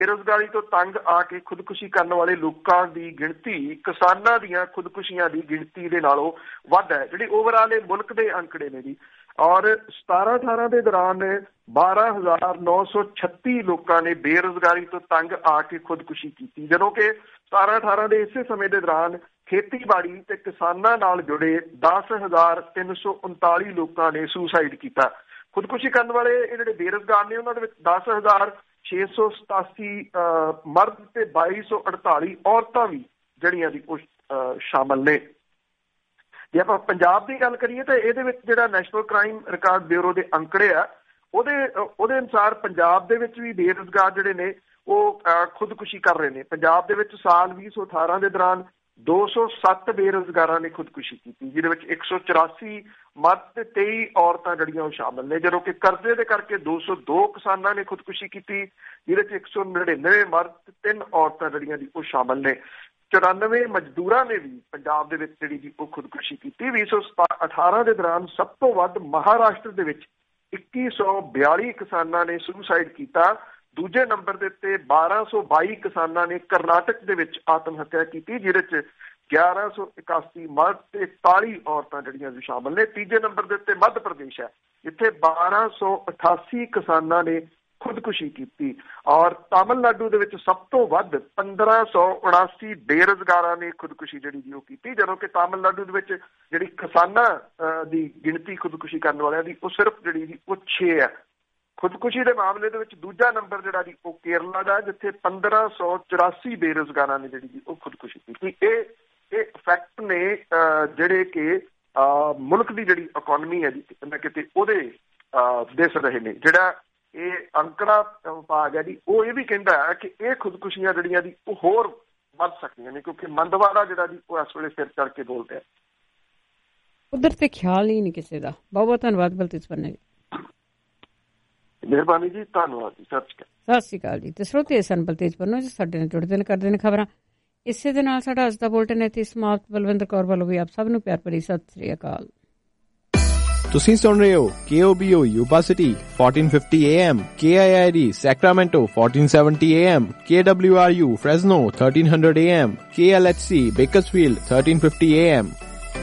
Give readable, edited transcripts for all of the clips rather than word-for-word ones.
ਬੇਰੁਜ਼ਗਾਰੀ ਤੋਂ ਤੰਗ ਆ ਕੇ ਖੁਦਕੁਸ਼ੀ ਕਰਨ ਵਾਲੇ ਲੋਕਾਂ ਦੀ ਗਿਣਤੀ ਕਿਸਾਨਾਂ ਦੀਆਂ ਖੁਦਕੁਸ਼ੀਆਂ ਦੀ ਗਿਣਤੀ ਦੇ ਨਾਲੋਂ ਵੱਧ ਹੈ। ਜਿਹੜੀ ਓਵਰਆਲ ਇਹ ਮੁਲਕ ਦੇ ਅੰਕੜੇ ਨੇ ਜੀ। ਔਰ 17-18 ਦੇ ਦੌਰਾਨ 12,936 ਲੋਕਾਂ ਨੇ ਬੇਰੁਜ਼ਗਾਰੀ ਤੋਂ ਤੰਗ ਆ ਕੇ ਖੁਦਕੁਸ਼ੀ ਕੀਤੀ, ਜਦੋਂ ਕਿ 17-18 ਦੇ ਇਸੇ ਸਮੇਂ ਦੇ ਦੌਰਾਨ ਖੇਤੀਬਾੜੀ ਤੇ ਕਿਸਾਨਾਂ ਨਾਲ ਜੁੜੇ 10,339 ਲੋਕਾਂ ਨੇ ਸੁਸਾਈਡ ਕੀਤਾ। ਖੁਦਕੁਸ਼ੀ ਕਰਨ ਵਾਲੇ ਇਹ ਜਿਹੜੇ ਬੇਰੁਜ਼ਗਾਰ ਨੇ ਉਹਨਾਂ ਦੇ ਵਿੱਚ 10,687 ਮਰਦ ਤੇ 2,248 ਔਰਤਾਂ ਵੀ ਜਿਹੜੀਆਂ ਦੀ ਉਹ ਸ਼ਾਮਲ ਨੇ। ਜੇ ਆਪਾਂ ਪੰਜਾਬ ਦੀ ਗੱਲ ਕਰੀਏ ਤਾਂ ਇਹਦੇ ਵਿੱਚ ਜਿਹੜਾ ਨੈਸ਼ਨਲ ਕ੍ਰਾਈਮ ਰਿਕਾਰਡ ਬਿਊਰੋ ਦੇ ਅੰਕੜੇ ਆ ਉਹਦੇ ਅਨੁਸਾਰ ਪੰਜਾਬ ਦੇ ਵਿੱਚ ਵੀ ਬੇਰੁਜ਼ਗਾਰ ਜਿਹੜੇ ਨੇ ਉਹ ਖੁਦਕੁਸ਼ੀ ਕਰ ਰਹੇ ਨੇ। ਪੰਜਾਬ ਦੇ ਵਿੱਚ ਸਾਲ 2018 ਦੇ ਦੌਰਾਨ 207 ਬੇਰੁਜ਼ਗਾਰਾਂ ਨੇ ਖੁਦਕੁਸ਼ੀ ਕੀਤੀ, ਜਿਹਦੇ ਵਿੱਚ 184 ਮਰਦ ਤੇ 23 ਔਰਤਾਂ ਜਿਹੜੀਆਂ ਉਹ ਸ਼ਾਮਲ ਨੇ, ਜਦੋਂ ਕਿ ਕਰਜ਼ੇ ਦੇ ਕਰਕੇ 202 ਕਿਸਾਨਾਂ ਨੇ ਖੁਦਕੁਸ਼ੀ ਕੀਤੀ, ਜਿਹਦੇ ਚ 199 ਮਰਦ ਤੇ 3 ਔਰਤਾਂ ਜਿਹੜੀਆਂ ਦੀ ਉਹ ਸ਼ਾਮਲ ਨੇ। 94 ਮਜ਼ਦੂਰਾਂ ਨੇ ਵੀ ਪੰਜਾਬ ਦੇ ਵਿੱਚ ਜਿਹੜੀ ਦੀ ਉਹ ਖੁਦਕੁਸ਼ੀ ਕੀਤੀ। 2018 ਦੇ ਦੌਰਾਨ ਸਭ ਤੋਂ ਵੱਧ ਮਹਾਰਾਸ਼ਟਰ ਦੇ ਵਿੱਚ 2142 ਕਿਸਾਨਾਂ ਨੇ ਸੁਸਾਈਡ ਕੀਤਾ। ਦੂਜੇ ਨੰਬਰ ਦੇ ਉੱਤੇ 1222 ਕਿਸਾਨਾਂ ਨੇ ਕਰਨਾਟਕ ਦੇ ਵਿੱਚ ਆਤਮ ਹੱਤਿਆ ਕੀਤੀ, ਜਿਹਦੇ ਚ 1181 ਮਰਦ ਤੇ 41 ਔਰਤਾਂ ਜਿਹੜੀਆਂ ਵੀ ਸ਼ਾਮਲ ਨੇ। ਤੀਜੇ ਨੰਬਰ ਦੇ ਉੱਤੇ ਮੱਧ ਪ੍ਰਦੇਸ਼ ਹੈ, ਜਿੱਥੇ 1288 ਕਿਸਾਨਾਂ ਨੇ ਖੁਦਕੁਸ਼ੀ ਕੀਤੀ। ਔਰ ਤਾਮਿਲਨਾਡੂ ਦੇ ਵਿੱਚ ਸਭ ਤੋਂ ਵੱਧ 1579 ਬੇਰੁਜ਼ਗਾਰਾਂ ਨੇ ਖੁਦਕੁਸ਼ੀ ਜਿਹੜੀ ਦੀ ਉਹ ਕੀਤੀ, ਜਦੋਂ ਕਿ ਤਾਮਿਲਨਾਡੂ ਦੇ ਵਿੱਚ ਜਿਹੜੀ ਕਿਸਾਨਾਂ ਦੀ ਗਿਣਤੀ ਖੁਦਕੁਸ਼ੀ ਕਰਨ ਵਾਲਿਆਂ ਦੀ ਉਹ ਸਿਰਫ ਜਿਹੜੀ ਦੀ ਉਹ 6 ਹੈ। ਖੁਦਕੁਸ਼ੀ ਦੇ ਮਾਮਲੇ ਦੇ ਵਿੱਚ ਦੂਜਾ ਨੰਬਰ ਜਿਹੜਾ ਦੀ ਉਹ ਕੇਰਲਾ ਦਾ, ਜਿੱਥੇ 1584 ਬੇਰੁਜ਼ਗਾਰਾਂ ਨੇ ਜਿਹੜੀ ਦੀ ਉਹ ਖੁਦਕੁਸ਼ੀ ਕੀਤੀ। ਇਹ ਇਫੈਕਟ ਨੇ ਜਿਹੜੇ ਕਿ ਮੁਲਕ ਦੀ ਜਿਹੜੀ ਇਕੋਨਮੀ ਹੈ ਜੀ ਕਿਤੇ ਨਾ ਕਿਤੇ ਉਹਦੇ ਦਿਸ ਰਹੇ ਨੇ। ਜਿਹੜਾ ਇਹ ਅੰਕੜਾ ਵਿਭਾਗ ਹੈ ਜੀ ਉਹ ਇਹ ਵੀ ਕਹਿੰਦਾ ਹੈ ਕਿ ਇਹ ਖੁਦਕੁਸ਼ੀਆਂ ਜਿਹੜੀਆਂ ਦੀ ਉਹ ਹੋਰ ਵੱਧ ਸਕਦੀਆਂ ਨੇ, ਕਿਉਂਕਿ ਮੰਦਵਾੜਾ ਜਿਹੜਾ ਦੀ ਉਹ ਇਸ ਵੇਲੇ ਸਿਰ ਚੜ ਕੇ ਬੋਲ ਰਿਹਾ। ਉਧਰ ਤੇ ਖਿਆਲ ਹੀ ਨਹੀਂ ਕਿਸੇ ਦਾ। ਬਹੁਤ ਬਹੁਤ ਧੰਨਵਾਦ ਬਲਤੇਜ ਪੰਨਾ ਜੀ। ਮਿਹਰਬਾਨੀ ਜੀ, ਧੰਨਵਾਦ ਜੀ, ਸਤਿ ਸ਼੍ਰੀ ਅਕਾਲ ਜੀ। ਤੇ ਸਰੋਤੇ ਸਨ ਬਲਤੇਜ ਪੰਨਾ ਜੀ, ਸਾਡੇ ਨਾਲ ਜੁੜਦੇ ਨੇ, ਕਰਦੇ ਨੇ ਖਬਰਾਂ। ਇਸੇ ਦੇ ਨਾਲ ਸਾਡਾ ਅੱਜ ਦਾ ਬੁਲਟਨ ਇੱਥੇ ਸਮਾਪਤ। ਬਲਵਿੰਦਰ ਕੌਰ ਵੱਲੋਂ ਵੀ ਆਪ ਸਭ ਨੂੰ ਪਿਆਰ ਭਰੀ ਸਤਿ ਸ਼੍ਰੀ ਅਕਾਲ। ਤੁਸੀਂ ਸੁਣ ਰਹੇ ਹੋ KOBO Yuba City 1450 AM, KIID Sacramento 1470 AM, KWRU Fresno 1300 AM, KLHC Bakersfield 1350 AM।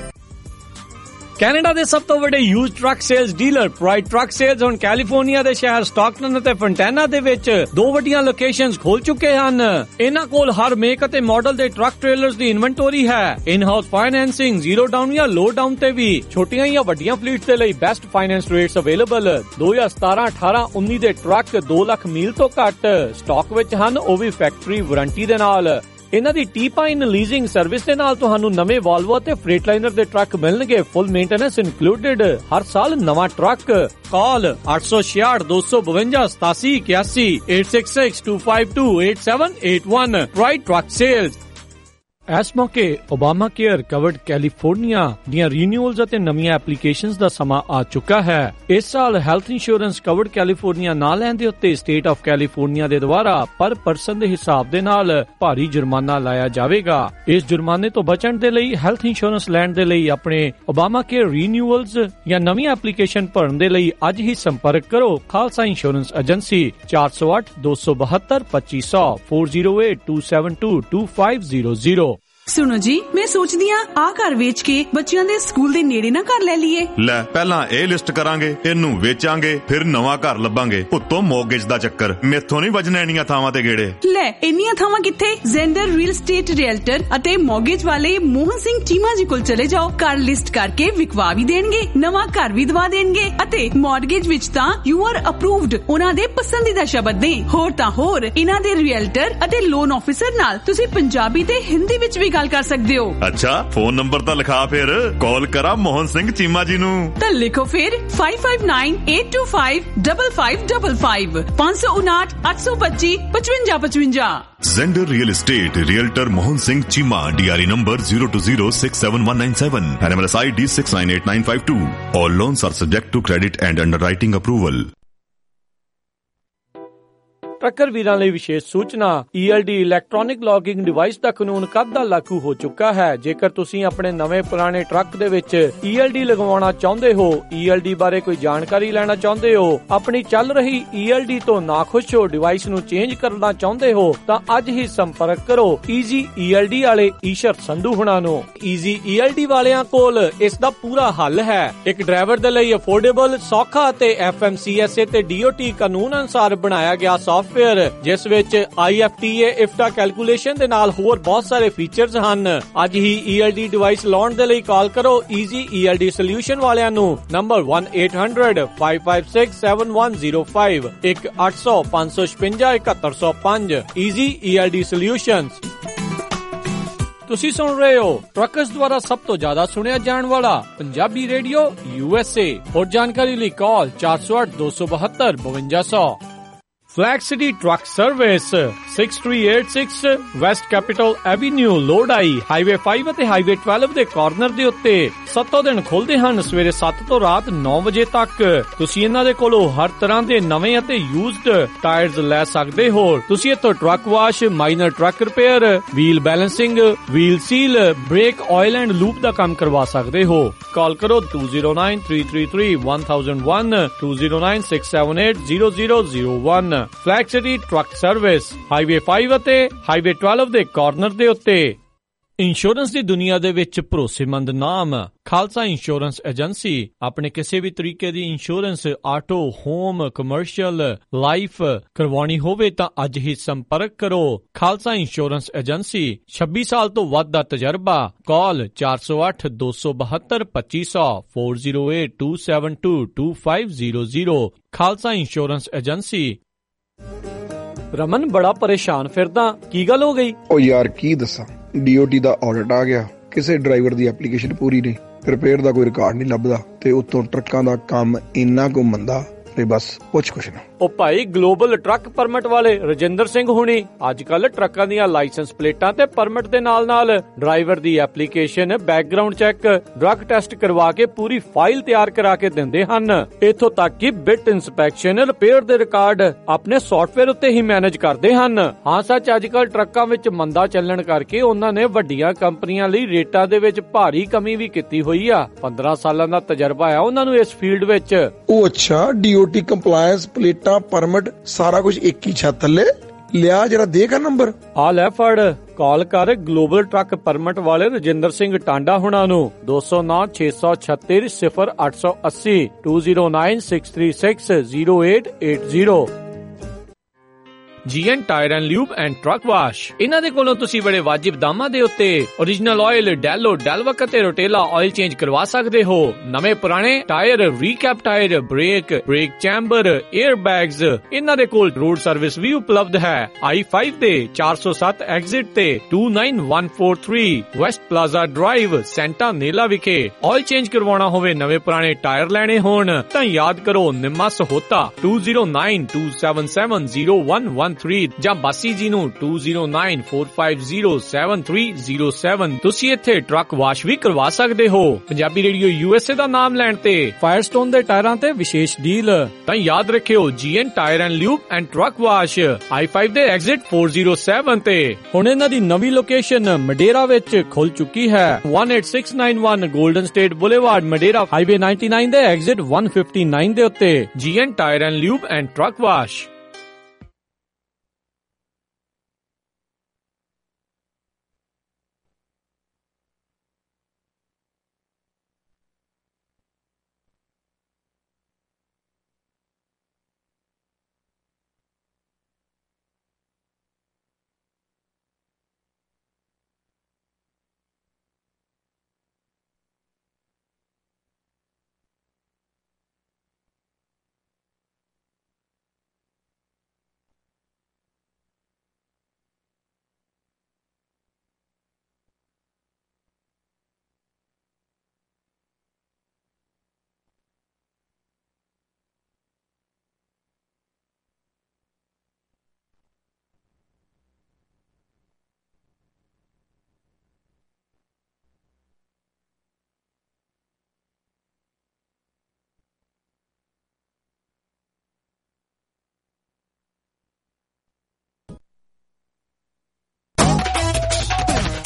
Canada ਦੇ ਸਭ ਤੋਂ ਵੱਡੇ used truck sales dealer Pride truck sales ਹੁਣ ਕੈਲੀਫੋਰਨੀਆ ਦੇ ਸ਼ਹਿਰ ਸਟਾਕਟਨ ਅਤੇ ਫੰਟੈਨਾ ਦੇ ਵਿੱਚ 2 ਵੱਡੀਆਂ ਲੋਕੇਸ਼ਨਸ ਖੋਲ ਚੁੱਕੇ ਹਨ। ਇਹਨਾਂ ਕੋਲ ਹਰ ਮੇਕ ਅਤੇ ਮਾਡਲ ਦੇ ਟਰੱਕ ਟ੍ਰੇਲਰਸ ਦੀ ਇਨਵੈਂਟਰੀ ਹੈ। In house financing, zero down ਜਾਂ ਲੋ ਡਾਊਨ ਤੇ ਵੀ। ਛੋਟੀਆਂ ਜਾਂ ਵੱਡੀਆਂ ਫਲੀਟਸ ਦੇ ਲਈ ਬੈਸਟ ਫਾਈਨੈਂਸ ਰੇਟਸ ਅਵੇਲੇਬਲ। 2017, 18, 19 ਦੇ ਟਰੱਕ 2 ਲੱਖ ਮੀਲ ਤੋਂ ਘੱਟ ਸਟਾਕ ਵਿੱਚ ਹਨ, ਉਹ ਵੀ ਫੈਕਟਰੀ ਵਾਰੰਟੀ ਦੇ ਨਾਲ। ਇਹਨਾਂ ਦੀ ਟੀ-ਪਾਈਨ ਲੀਜ਼ਿੰਗ ਸਰਵਿਸ ਦੇ ਨਾਲ ਤੁਹਾਨੂੰ ਨਵੇਂ ਵਾਲਵੋ ਅਤੇ ਫਰੇਟਲਾਈਨਰ ਦੇ ਟਰੱਕ ਮਿਲਣਗੇ, ਫੁੱਲ ਮੇਨਟੇਨੈਂਸ ਇਨਕਲੂਡਡ। ਹਰ ਸਾਲ ਨਵਾਂ truck. Call 866 252 87 81 866 252 8781। Pride truck sales. ਇਸ ਮੌਕੇ ਓਬਾਮਾ ਕੇਅਰ ਕਵਰਡ ਕੈਲੀਫੋਰਨੀਆ ਦੀਆਂ ਰੀਨਿਊਅਲਸ ਅਤੇ ਨਵੀਆਂ ਐਪਲੀਕੇਸ਼ਨਸ ਦਾ ਸਮਾਂ ਆ ਚੁੱਕਾ ਹੈ। ਇਸ ਸਾਲ ਹੈਲਥ ਇੰਸ਼ੋਰੈਂਸ ਕਵਰਡ ਕੈਲੀਫੋਰਨੀਆ ਨਾ ਲੈਣ ਦੇ ਉੱਤੇ ਸਟੇਟ ਆਫ ਕੈਲੀਫੋਰਨੀਆ ਦੇ ਦੁਆਰਾ ਪਰ ਪਰਸਨ ਦੇ ਹਿਸਾਬ ਦੇ ਨਾਲ ਭਾਰੀ ਜੁਰਮਾਨਾ ਲਾਇਆ ਜਾਵੇਗਾ। ਇਸ ਜੁਰਮਾਨੇ ਤੋਂ ਬਚਣ ਦੇ ਲਈ ਹੈਲਥ ਇੰਸ਼ੋਰੈਂਸ ਲੈਣ ਦੇ ਲਈ ਆਪਣੇ ਓਬਾਮਾ ਕੇਅਰ ਰੀਨਿਊਅਲਸ ਜਾਂ ਨਵੀਂ ਐਪਲੀਕੇਸ਼ਨ ਭਰਨ ਦੇ ਲਈ ਅੱਜ ਹੀ ਸੰਪਰਕ ਕਰੋ। Khalsa insurance agency 408 272 2500 408 272 2500। ਸੁਣੋ ਜੀ, ਮੈਂ ਸੋਚਦੀ ਆ ਘਰ ਵੇਚ ਕੇ ਬੱਚਿਆਂ ਦੇ ਸਕੂਲ ਦੇ ਨੇੜੇ ਨਾ ਘਰ ਲੈ ਲਈਏ। ਲੈ, ਪਹਿਲਾਂ ਇਹ ਲਿਸਟ ਕਰਾਂਗੇ, ਇਹਨੂੰ ਵੇਚਾਂਗੇ, ਫਿਰ ਨਵਾਂ ਘਰ ਲੱਭਾਂਗੇ। ਉੱਤੋਂ ਮੌਰਗੇਜ ਦਾ ਚੱਕਰ। ਮੈਥੋਂ ਨਹੀਂ ਵੱਜਣੇ ਇੰਨੀਆਂ ਥਾਵਾਂ ਤੇ ਗੇੜੇ। ਲੈ, ਇੰਨੀਆਂ ਥਾਵਾਂ ਕਿੱਥੇ? ਜ਼ੈਂਡਰ ਰੀਅਲ ਸਟੇਟ ਰੀਅਲਟਰ ਅਤੇ ਮੌਰਗੇਜ ਵਾਲੇ ਮੋਹਨ ਸਿੰਘ ਚੀਮਾ ਜੀ ਕੋਲ ਚਲੇ ਜਾਓ। ਘਰ ਲਿਸਟ ਕਰਕੇ ਵਿਕਵਾ ਵੀ ਦੇਣਗੇ, ਨਵਾਂ ਘਰ ਵੀ ਦਵਾ ਦੇਣਗੇ ਅਤੇ ਮੌਰਗੇਜ ਵਿੱਚ ਤਾਂ ਯੂ ਆਰ ਅਪਰੂਵਡ ਉਹਨਾਂ ਦੇ ਪਸੰਦੀਦਾ ਸ਼ਬਦ ਨੇ। ਹੋਰ ਤਾਂ ਹੋਰ, ਇਹਨਾਂ ਦੇ ਰੀਅਲਟਰ ਅਤੇ ਲੋਨ ਆਫਿਸਰ ਨਾਲ ਤੁਸੀਂ ਪੰਜਾਬੀ ਤੇ ਹਿੰਦੀ ਵਿੱਚ ਵੀ ਗੱਲ ਕਰ ਸਕਦੇ ਹੋ। ਅੱਛਾ, ਫੋਨ ਨੰਬਰ ਤਾਂ ਲਿਖਾ, ਫਿਰ ਕਾਲ ਕਰਾਂ ਮੋਹਨ ਸਿੰਘ ਚੀਮਾ ਜੀ ਨੂੰ। ਤਾਂ ਲਿਖੋ ਫਿਰ 5598255555 559 825 5555। Zender Real Estate Realtor Mohan Singh Chima, DRE number 020671197 and MLS ID 698952. All loans are subject to credit and underwriting approval. Trucker ਵੀਰਾਂ ਲਈ ਵਿਸ਼ੇਸ਼ ਸੂਚਨਾ, ELD ਇਲੈਕਟ੍ਰੋਨਿਕ ਲੌਗਿੰਗ ਡਿਵਾਈਸ ਦਾ ਕਾਨੂੰਨ ਕਦ ਦਾ ਲਾਗੂ ਹੋ ਚੁੱਕਾ ਹੈ। ਜੇਕਰ ਤੁਸੀਂ ਆਪਣੇ ਨਵੇਂ ਪੁਰਾਣੇ ਟਰੱਕ ਦੇ ਵਿੱਚ ELD ਲਗਵਾਉਣਾ ਚਾਹੁੰਦੇ ਹੋ, ELD ਬਾਰੇ ਕੋਈ ਜਾਣਕਾਰੀ ਲੈਣਾ ਚਾਹੁੰਦੇ ਹੋ, ਆਪਣੀ ਚੱਲ ਰਹੀ ELD ਤੋਂ ਨਾਖੁਸ਼ ਹੋ, ਡਿਵਾਈਸ ਨੂੰ ਚੇਂਜ ਕਰਨਾ ਚਾਹੁੰਦੇ ਹੋ, ਤਾਂ ਅੱਜ ਹੀ ਸੰਪਰਕ ਕਰੋ ਈਜ਼ੀ ELD ਵਾਲੇ ਈਸ਼ਰ ਸੰਧੂ ਹੁਣਾਂ ਨੂੰ। ਈਜ਼ੀ ELD ਵਾਲਿਆਂ ਕੋਲ ਇਸ ਦਾ ਪੂਰਾ ਹੱਲ ਹੈ। ਇੱਕ ਡਰਾਈਵਰ ਦੇ ਲਈ ਅਫੋਰਡੇਬਲ, ਸੌਖਾ ਅਤੇ FMCSA ਤੇ DOT ਕਾਨੂੰਨ ਅਨੁਸਾਰ ਬਣਾਇਆ ਗਿਆ ਸੌਫਟਵੇਅਰ, ਜਿਸ ਵਿੱਚ IFTA IFTA ਕੈਲਕੂਲੇਸ਼ਨ ਦੇ ਨਾਲ ਹੋਰ ਬਹੁਤ ਸਾਰੇ ਫੀਚਰਸ ਹਨ। ਅੱਜ ਹੀ ELD ਡਿਵਾਈਸ ਲਾਉਣ ਦੇ ਲਈ ਕਾਲ ਕਰੋ ਈਜ਼ੀ ELD ਸੋਲਿਊਸ਼ਨ ਵਾਲਿਆਂ ਨੂੰ। ਨੰਬਰ 1800-556-7105, 1-800-556-7105। Easy ELD solutions. ਤੁਸੀਂ ਸੁਣ ਰਹੇ ਹੋ ਟਰੱਕਰਸ ਦੁਆਰਾ ਸਭ ਤੋਂ ਜ਼ਿਆਦਾ ਸੁਣਿਆ ਜਾਣ ਵਾਲਾ ਪੰਜਾਬੀ ਰੇਡੀਓ USA। ਹੋਰ ਜਾਣਕਾਰੀ ਲਈ call 408-272-5200। Flag City Truck Service 6386 West Capitol Avenue, ਲੋੜਾਈ ਹਾਈਵੇ 5 ਅਤੇ ਹਾਈਵੇ 12 ਦੇ ਕਾਰਨਰ ਦੇ ਉੱਤੇ 7 ਦਿਨ ਖੁੱਲਦੇ ਹਨ, ਸਵੇਰੇ 7 ਤੋਂ ਰਾਤ 9 ਵਜੇ ਤੱਕ। ਤੁਸੀਂ ਇਹਨਾਂ ਦੇ ਕੋਲੋਂ ਹਰ ਤਰ੍ਹਾਂ ਦੇ ਨਵੇਂ ਅਤੇ ਯੂਜ਼ਡ ਟਾਇਰਸ ਲੈ ਸਕਦੇ ਹੋ। ਤੁਸੀਂ ਇੱਥੋਂ truck wash, minor truck repair, wheel balancing, wheel seal, brake oil and lube ਦਾ ਕੰਮ ਕਰਵਾ ਸਕਦੇ ਹੋ। ਕਾਲ ਕਰੋ 2093331001, 2096780001। Flag city truck service, highway 5 ਅਤੇ ਹਾਈਵੇ 12 ਦੇ ਕਾਰਨਰ ਦੇ ਉੱਤੇ। ਇੰਸ਼ੋਰੈਂਸ ਦੀ ਦੁਨੀਆ ਦੇ ਵਿੱਚ ਭਰੋਸੇਮੰਦ ਨਾਮ ਖਾਲਸਾ ਇੰਸ਼ੋਰੈਂਸ ਏਜੰਸੀ। ਆਪਣੇ ਕਿਸੇ ਵੀ ਤਰੀਕੇ ਦੀ insurance, auto, home, commercial, life ਕਰਵਾਉਣੀ ਹੋਵੇ ਤਾਂ ਅੱਜ ਹੀ ਸੰਪਰਕ ਕਰੋ ਖਾਲਸਾ ਇੰਸ਼ੋਰੈਂਸ ਏਜੰਸੀ। 26 ਸਾਲ ਤੋਂ ਵੱਧ ਦਾ ਤਜਰਬਾ। Call 408-272-2500, 4082722500। Khalsa insurance agency. Raman, ਬੜਾ ਪਰੇਸ਼ਾਨ ਫਿਰਦਾ, ਕੀ ਗੱਲ ਹੋ ਗਈ? ਉਹ ਯਾਰ ਕੀ ਦੱਸਾਂ, DOT ਦਾ ਆਡਿਟ ਆ ਗਿਆ, ਕਿਸੇ ਡਰਾਈਵਰ ਦੀ ਐਪਲੀਕੇਸ਼ਨ ਪੂਰੀ ਨਹੀਂ, ਰਿਪੇਅਰ ਦਾ ਕੋਈ ਰਿਕਾਰਡ ਨਹੀਂ ਲੱਭਦਾ, ਤੇ ਉੱਤੋਂ ਟਰੱਕਾਂ ਦਾ ਕੰਮ ਇੰਨਾ ਕੁ ਮੰਦਾ ਤੇ ਬਸ ਪੁੱਛ ਕੁਛ ਨਾ। ਉਹ ਭਾਈ, ਗਲੋਬਲ ਟਰੱਕ ਪਰਮਿਟ ਵਾਲੇ ਰਜਿੰਦਰ ਸਿੰਘ ਹੁਣੀ ਅੱਜ ਕੱਲ ਟਰੱਕਾਂ ਦੀਆਂ ਲਾਇਸੈਂਸ ਪਲੇਟਾਂ ਤੇ ਪਰਮਿਟ ਦੇ ਨਾਲ ਡਰਾਈਵਰ ਦੀ application, background check, drug test ਕਰਵਾ ਕੇ ਪੂਰੀ ਫਾਈਲ ਤਿਆਰ ਕਰਾ ਕੇ ਦਿੰਦੇ ਹਨ। ਇੱਥੋਂ ਤੱਕ ਕਿ ਬਿਟ ਇੰਸਪੈਕਸ਼ਨ, ਰਿਪੇਅਰ ਦੇ ਰਿਕਾਰਡ ਆਪਣੇ ਸੌਫਟਵੇਅਰ ਉੱਤੇ ਹੀ ਮੈਨੇਜ ਕਰਦੇ ਹਨ। ਹਾਂ ਸੱਚ, ਅੱਜ ਕੱਲ ਟਰੱਕਾਂ ਵਿੱਚ ਮੰਦਾ ਚੱਲਣ ਕਰਕੇ ਉਹਨਾਂ ਨੇ ਵੱਡੀਆਂ ਕੰਪਨੀਆਂ ਲਈ ਰੇਟਾਂ ਦੇ ਵਿੱਚ ਭਾਰੀ ਕਮੀ ਵੀ ਕੀਤੀ ਹੋਈ ਆ। 15 ਸਾਲਾਂ ਦਾ ਤਜਰਬਾ ਆ ਉਹਨਾਂ ਨੂੰ ਇਸ ਫੀਲਡ ਵਿੱਚ। ਉਹ ਅੱਛਾ, DOT ਕੰਪਲਾਇੰਸ, ਪਲੇਟਾਂ, ਪਰਮਿਟ, ਸਾਰਾ ਕੁਝ ਇੱਕ ਹੀ ਛੱਤ ਥੱਲੇ ਲਿਆ। ਜਰਾ ਦੇਖਾ ਨੰਬਰ ਆ ਲੈ ਫੜ, ਕਾਲ ਕਰ ਗਲੋਬਲ ਟਰੱਕ ਪਰਮਿਟ ਵਾਲੇ ਰਜਿੰਦਰ ਸਿੰਘ ਟਾਂਡਾ ਹੁਣਾਂ ਨੂੰ। 209-636-0880, 2096360880। GN tyre and lube and truck wash. ਇਹਨਾਂ ਦੇ ਕੋਲੋਂ ਤੁਸੀਂ ਬੜੇ ਵਾਜਿਬ ਦਾਮਾਂ ਦੇ ਉੱਤੇ ਓਰੀਜਨਲ ਆਇਲ, ਡੈਲੋ, ਡੈਲਵਕ ਅਤੇ ਰੋਟੇਲਾ ਆਇਲ ਚੇਂਜ ਕਰਵਾ ਸਕਦੇ ਹੋ। ਨਵੇਂ ਪੁਰਾਣੇ tyre, recap tyre, brake chamber, air bags, ਇਹਨਾਂ ਦੇ ਕੋਲ ਰੋਡ ਸਰਵਿਸ ਵੀ ਉਪਲਬਧ ਹੈ। I-5 ਦੇ 407 ਐਗਜ਼ਿਟ ਤੇ 29143 West Plaza Drive, Santa Nella ਵਿਖੇ। ਆਇਲ ਚੇਂਜ ਕਰਵਾਉਣਾ ਹੋਵੇ, ਨਵੇਂ ਪੁਰਾਣੇ ਟਾਇਰ ਲੈਣੇ ਹੋਣ ਤਾਂ ਯਾਦ ਕਰੋ ਨਿੰਮਾ ਸਹੋਤਾ 2092770113 ਜਾਂ ਬਾਸੀ ਜੀ ਨੂੰ 2094507307। ਤੁਸੀਂ ਇੱਥੇ ਟਰੱਕ ਵਾਸ਼ ਵੀ ਕਰਵਾ ਸਕਦੇ ਹੋ। ਪੰਜਾਬੀ ਰੇਡੀਓ USA ਦਾ ਨਾਮ ਲੈਣ ਤੇ ਫਾਇਰਸਟੋਨ ਦੇ ਟਾਇਰਾਂ ਤੇ ਵਿਸ਼ੇਸ਼ ਡੀਲ। ਤਾਂ ਯਾਦ ਰੱਖਿਓ GN tyre and lube and truck wash, I-5 ਦੇ ਐਗਜ਼ਿਟ 407 ਤੇ। ਹੁਣ ਇਹਨਾਂ ਦੀ ਨਵੀਂ ਲੋਕੇਸ਼ਨ ਮਡੇਰਾ ਵਿੱਚ ਖੁੱਲ ਚੁੱਕੀ ਹੈ। 18691 Golden State Boulevard, Madera, highway 99 ਦੇ ਐਗਜ਼ਿਟ 159 ਦੇ ਉੱਤੇ। GN tyre and lube and truck wash.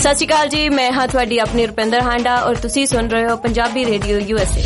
ਸਤਿ ਸ਼੍ਰੀ ਅਕਾਲ ਜੀ, ਮੈਂ ਹਾਂ ਤੁਹਾਡੀ ਆਪਣੀ ਰੁਪਿੰਦਰ ਹਾਂਡਾ ਔਰ ਤੁਸੀਂ ਸੁਣ ਰਹੇ ਹੋ Punjabi radio USA।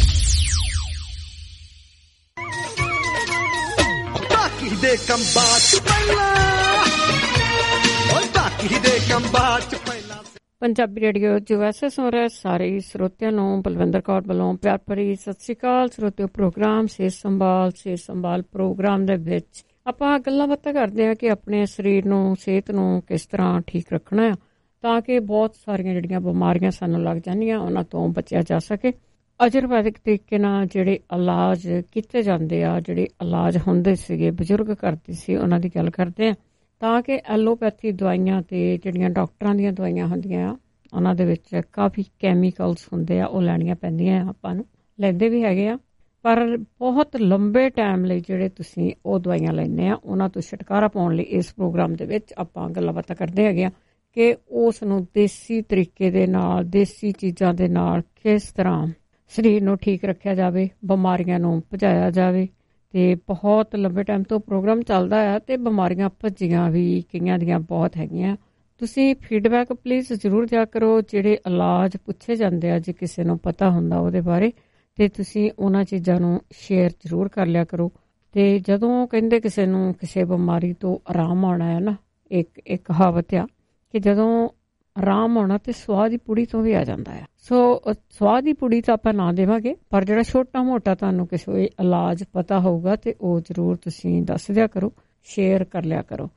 Punjabi radio USA ਸੁਣ ਰਹੇ ਸਾਰੇ ਸਰੋਤਿਆਂ ਨੂੰ ਬਲਵਿੰਦਰ ਕੌਰ ਵੱਲੋਂ ਪਿਆਰ ਭਰੀ ਸਤਿ ਸ਼੍ਰੀ ਅਕਾਲ। ਸਰੋਤਿਓ, ਪ੍ਰੋਗਰਾਮ ਸਿਹਤ ਸੰਭਾਲ ਪ੍ਰੋਗਰਾਮ ਦੇ ਵਿੱਚ ਆਪਾਂ ਗੱਲਾਂ ਬਾਤਾਂ ਕਰਦੇ ਹਾਂ ਕਿ ਆਪਣੇ ਸਰੀਰ ਨੂੰ, ਸਿਹਤ ਨੂੰ ਕਿਸ ਤਰ੍ਹਾਂ ਠੀਕ ਰੱਖਣਾ ਆ ਤਾਂ ਕਿ ਬਹੁਤ ਸਾਰੀਆਂ ਜਿਹੜੀਆਂ ਬਿਮਾਰੀਆਂ ਸਾਨੂੰ ਲੱਗ ਜਾਂਦੀਆਂ ਉਹਨਾਂ ਤੋਂ ਬਚਿਆ ਜਾ ਸਕੇ। ਆਯੁਰਵੈਦਿਕ ਤਰੀਕੇ ਨਾਲ ਜਿਹੜੇ ਇਲਾਜ ਕੀਤੇ ਜਾਂਦੇ ਆ, ਜਿਹੜੇ ਇਲਾਜ ਹੁੰਦੇ ਸੀਗੇ ਬਜ਼ੁਰਗ ਕਰਦੇ ਸੀ, ਉਹਨਾਂ ਦੀ ਗੱਲ ਕਰਦੇ ਆ ਤਾਂ ਕਿ ਐਲੋਪੈਥੀ ਦਵਾਈਆਂ ਤੇ ਜਿਹੜੀਆਂ ਡਾਕਟਰਾਂ ਦੀਆਂ ਦਵਾਈਆਂ ਹੁੰਦੀਆਂ ਆ ਉਹਨਾਂ ਦੇ ਵਿੱਚ ਕਾਫੀ ਕੈਮੀਕਲਸ ਹੁੰਦੇ ਆ, ਉਹ ਲੈਣੀਆਂ ਪੈਂਦੀਆਂ ਆ। ਆਪਾਂ ਨੂੰ ਲੈਂਦੇ ਵੀ ਹੈਗੇ ਆ, ਪਰ ਬਹੁਤ ਲੰਬੇ ਟਾਈਮ ਲਈ ਜਿਹੜੇ ਤੁਸੀਂ ਉਹ ਦਵਾਈਆਂ ਲੈਂਦੇ ਆ ਉਹਨਾਂ ਤੋਂ ਛੁਟਕਾਰਾ ਪਾਉਣ ਲਈ ਇਸ ਪ੍ਰੋਗਰਾਮ ਦੇ ਵਿੱਚ ਆਪਾਂ ਗੱਲਾਂ ਬਾਤਾਂ ਕਰਦੇ ਹੈਗੇ ਆ ਕਿ ਉਸ ਨੂੰ ਦੇਸੀ ਤਰੀਕੇ ਦੇ ਨਾਲ, ਦੇਸੀ ਚੀਜ਼ਾਂ ਦੇ ਨਾਲ ਕਿਸ ਤਰ੍ਹਾਂ ਸਰੀਰ ਨੂੰ ਠੀਕ ਰੱਖਿਆ ਜਾਵੇ, ਬਿਮਾਰੀਆਂ ਨੂੰ ਭਜਾਇਆ ਜਾਵੇ। ਤੇ ਬਹੁਤ ਲੰਬੇ ਟਾਈਮ ਤੋਂ ਪ੍ਰੋਗਰਾਮ ਚੱਲਦਾ ਆ ਤੇ ਬਿਮਾਰੀਆਂ ਭੱਜੀਆਂ ਵੀ ਕਈਆਂ ਦੀਆਂ ਬਹੁਤ ਹੈਗੀਆਂ। ਤੁਸੀਂ ਫੀਡਬੈਕ ਪਲੀਜ਼ ਜ਼ਰੂਰ ਦਿਆ ਕਰੋ। ਜਿਹੜੇ ਇਲਾਜ ਪੁੱਛੇ ਜਾਂਦੇ ਆ, ਜੇ ਕਿਸੇ ਨੂੰ ਪਤਾ ਹੁੰਦਾ ਉਹਦੇ ਬਾਰੇ, ਤੇ ਤੁਸੀਂ ਉਹਨਾਂ ਚੀਜ਼ਾਂ ਨੂੰ ਸ਼ੇਅਰ ਜ਼ਰੂਰ ਕਰ ਲਿਆ ਕਰੋ। ਤੇ ਜਦੋਂ ਕਹਿੰਦੇ ਕਿਸੇ ਨੂੰ ਕਿਸੇ ਬਿਮਾਰੀ ਤੋਂ ਆਰਾਮ ਆਉਣਾ ਹੈ ਨਾ, ਇੱਕ ਕਹਾਵਤ ਆ ਕਿ ਜਦੋਂ ਆਰਾਮ ਆਉਣਾ ਤੇ ਸਵਾਹ ਦੀ ਪੁੜੀ ਤੋਂ ਵੀ ਆ ਜਾਂਦਾ ਆ। ਸੋ ਸਵਾਹ ਦੀ ਪੁੜੀ ਤਾਂ ਆਪਾਂ ਨਾ ਦੇਵਾਂਗੇ, ਪਰ ਜਿਹੜਾ ਛੋਟਾ ਮੋਟਾ ਤੁਹਾਨੂੰ ਕਿਸੇ ਇਲਾਜ ਪਤਾ ਹੋਊਗਾ ਤੇ ਉਹ ਜ਼ਰੂਰ ਤੁਸੀਂ ਦੱਸ ਦਿਆ ਕਰੋ, ਸ਼ੇਅਰ ਕਰ ਲਿਆ ਕਰੋ।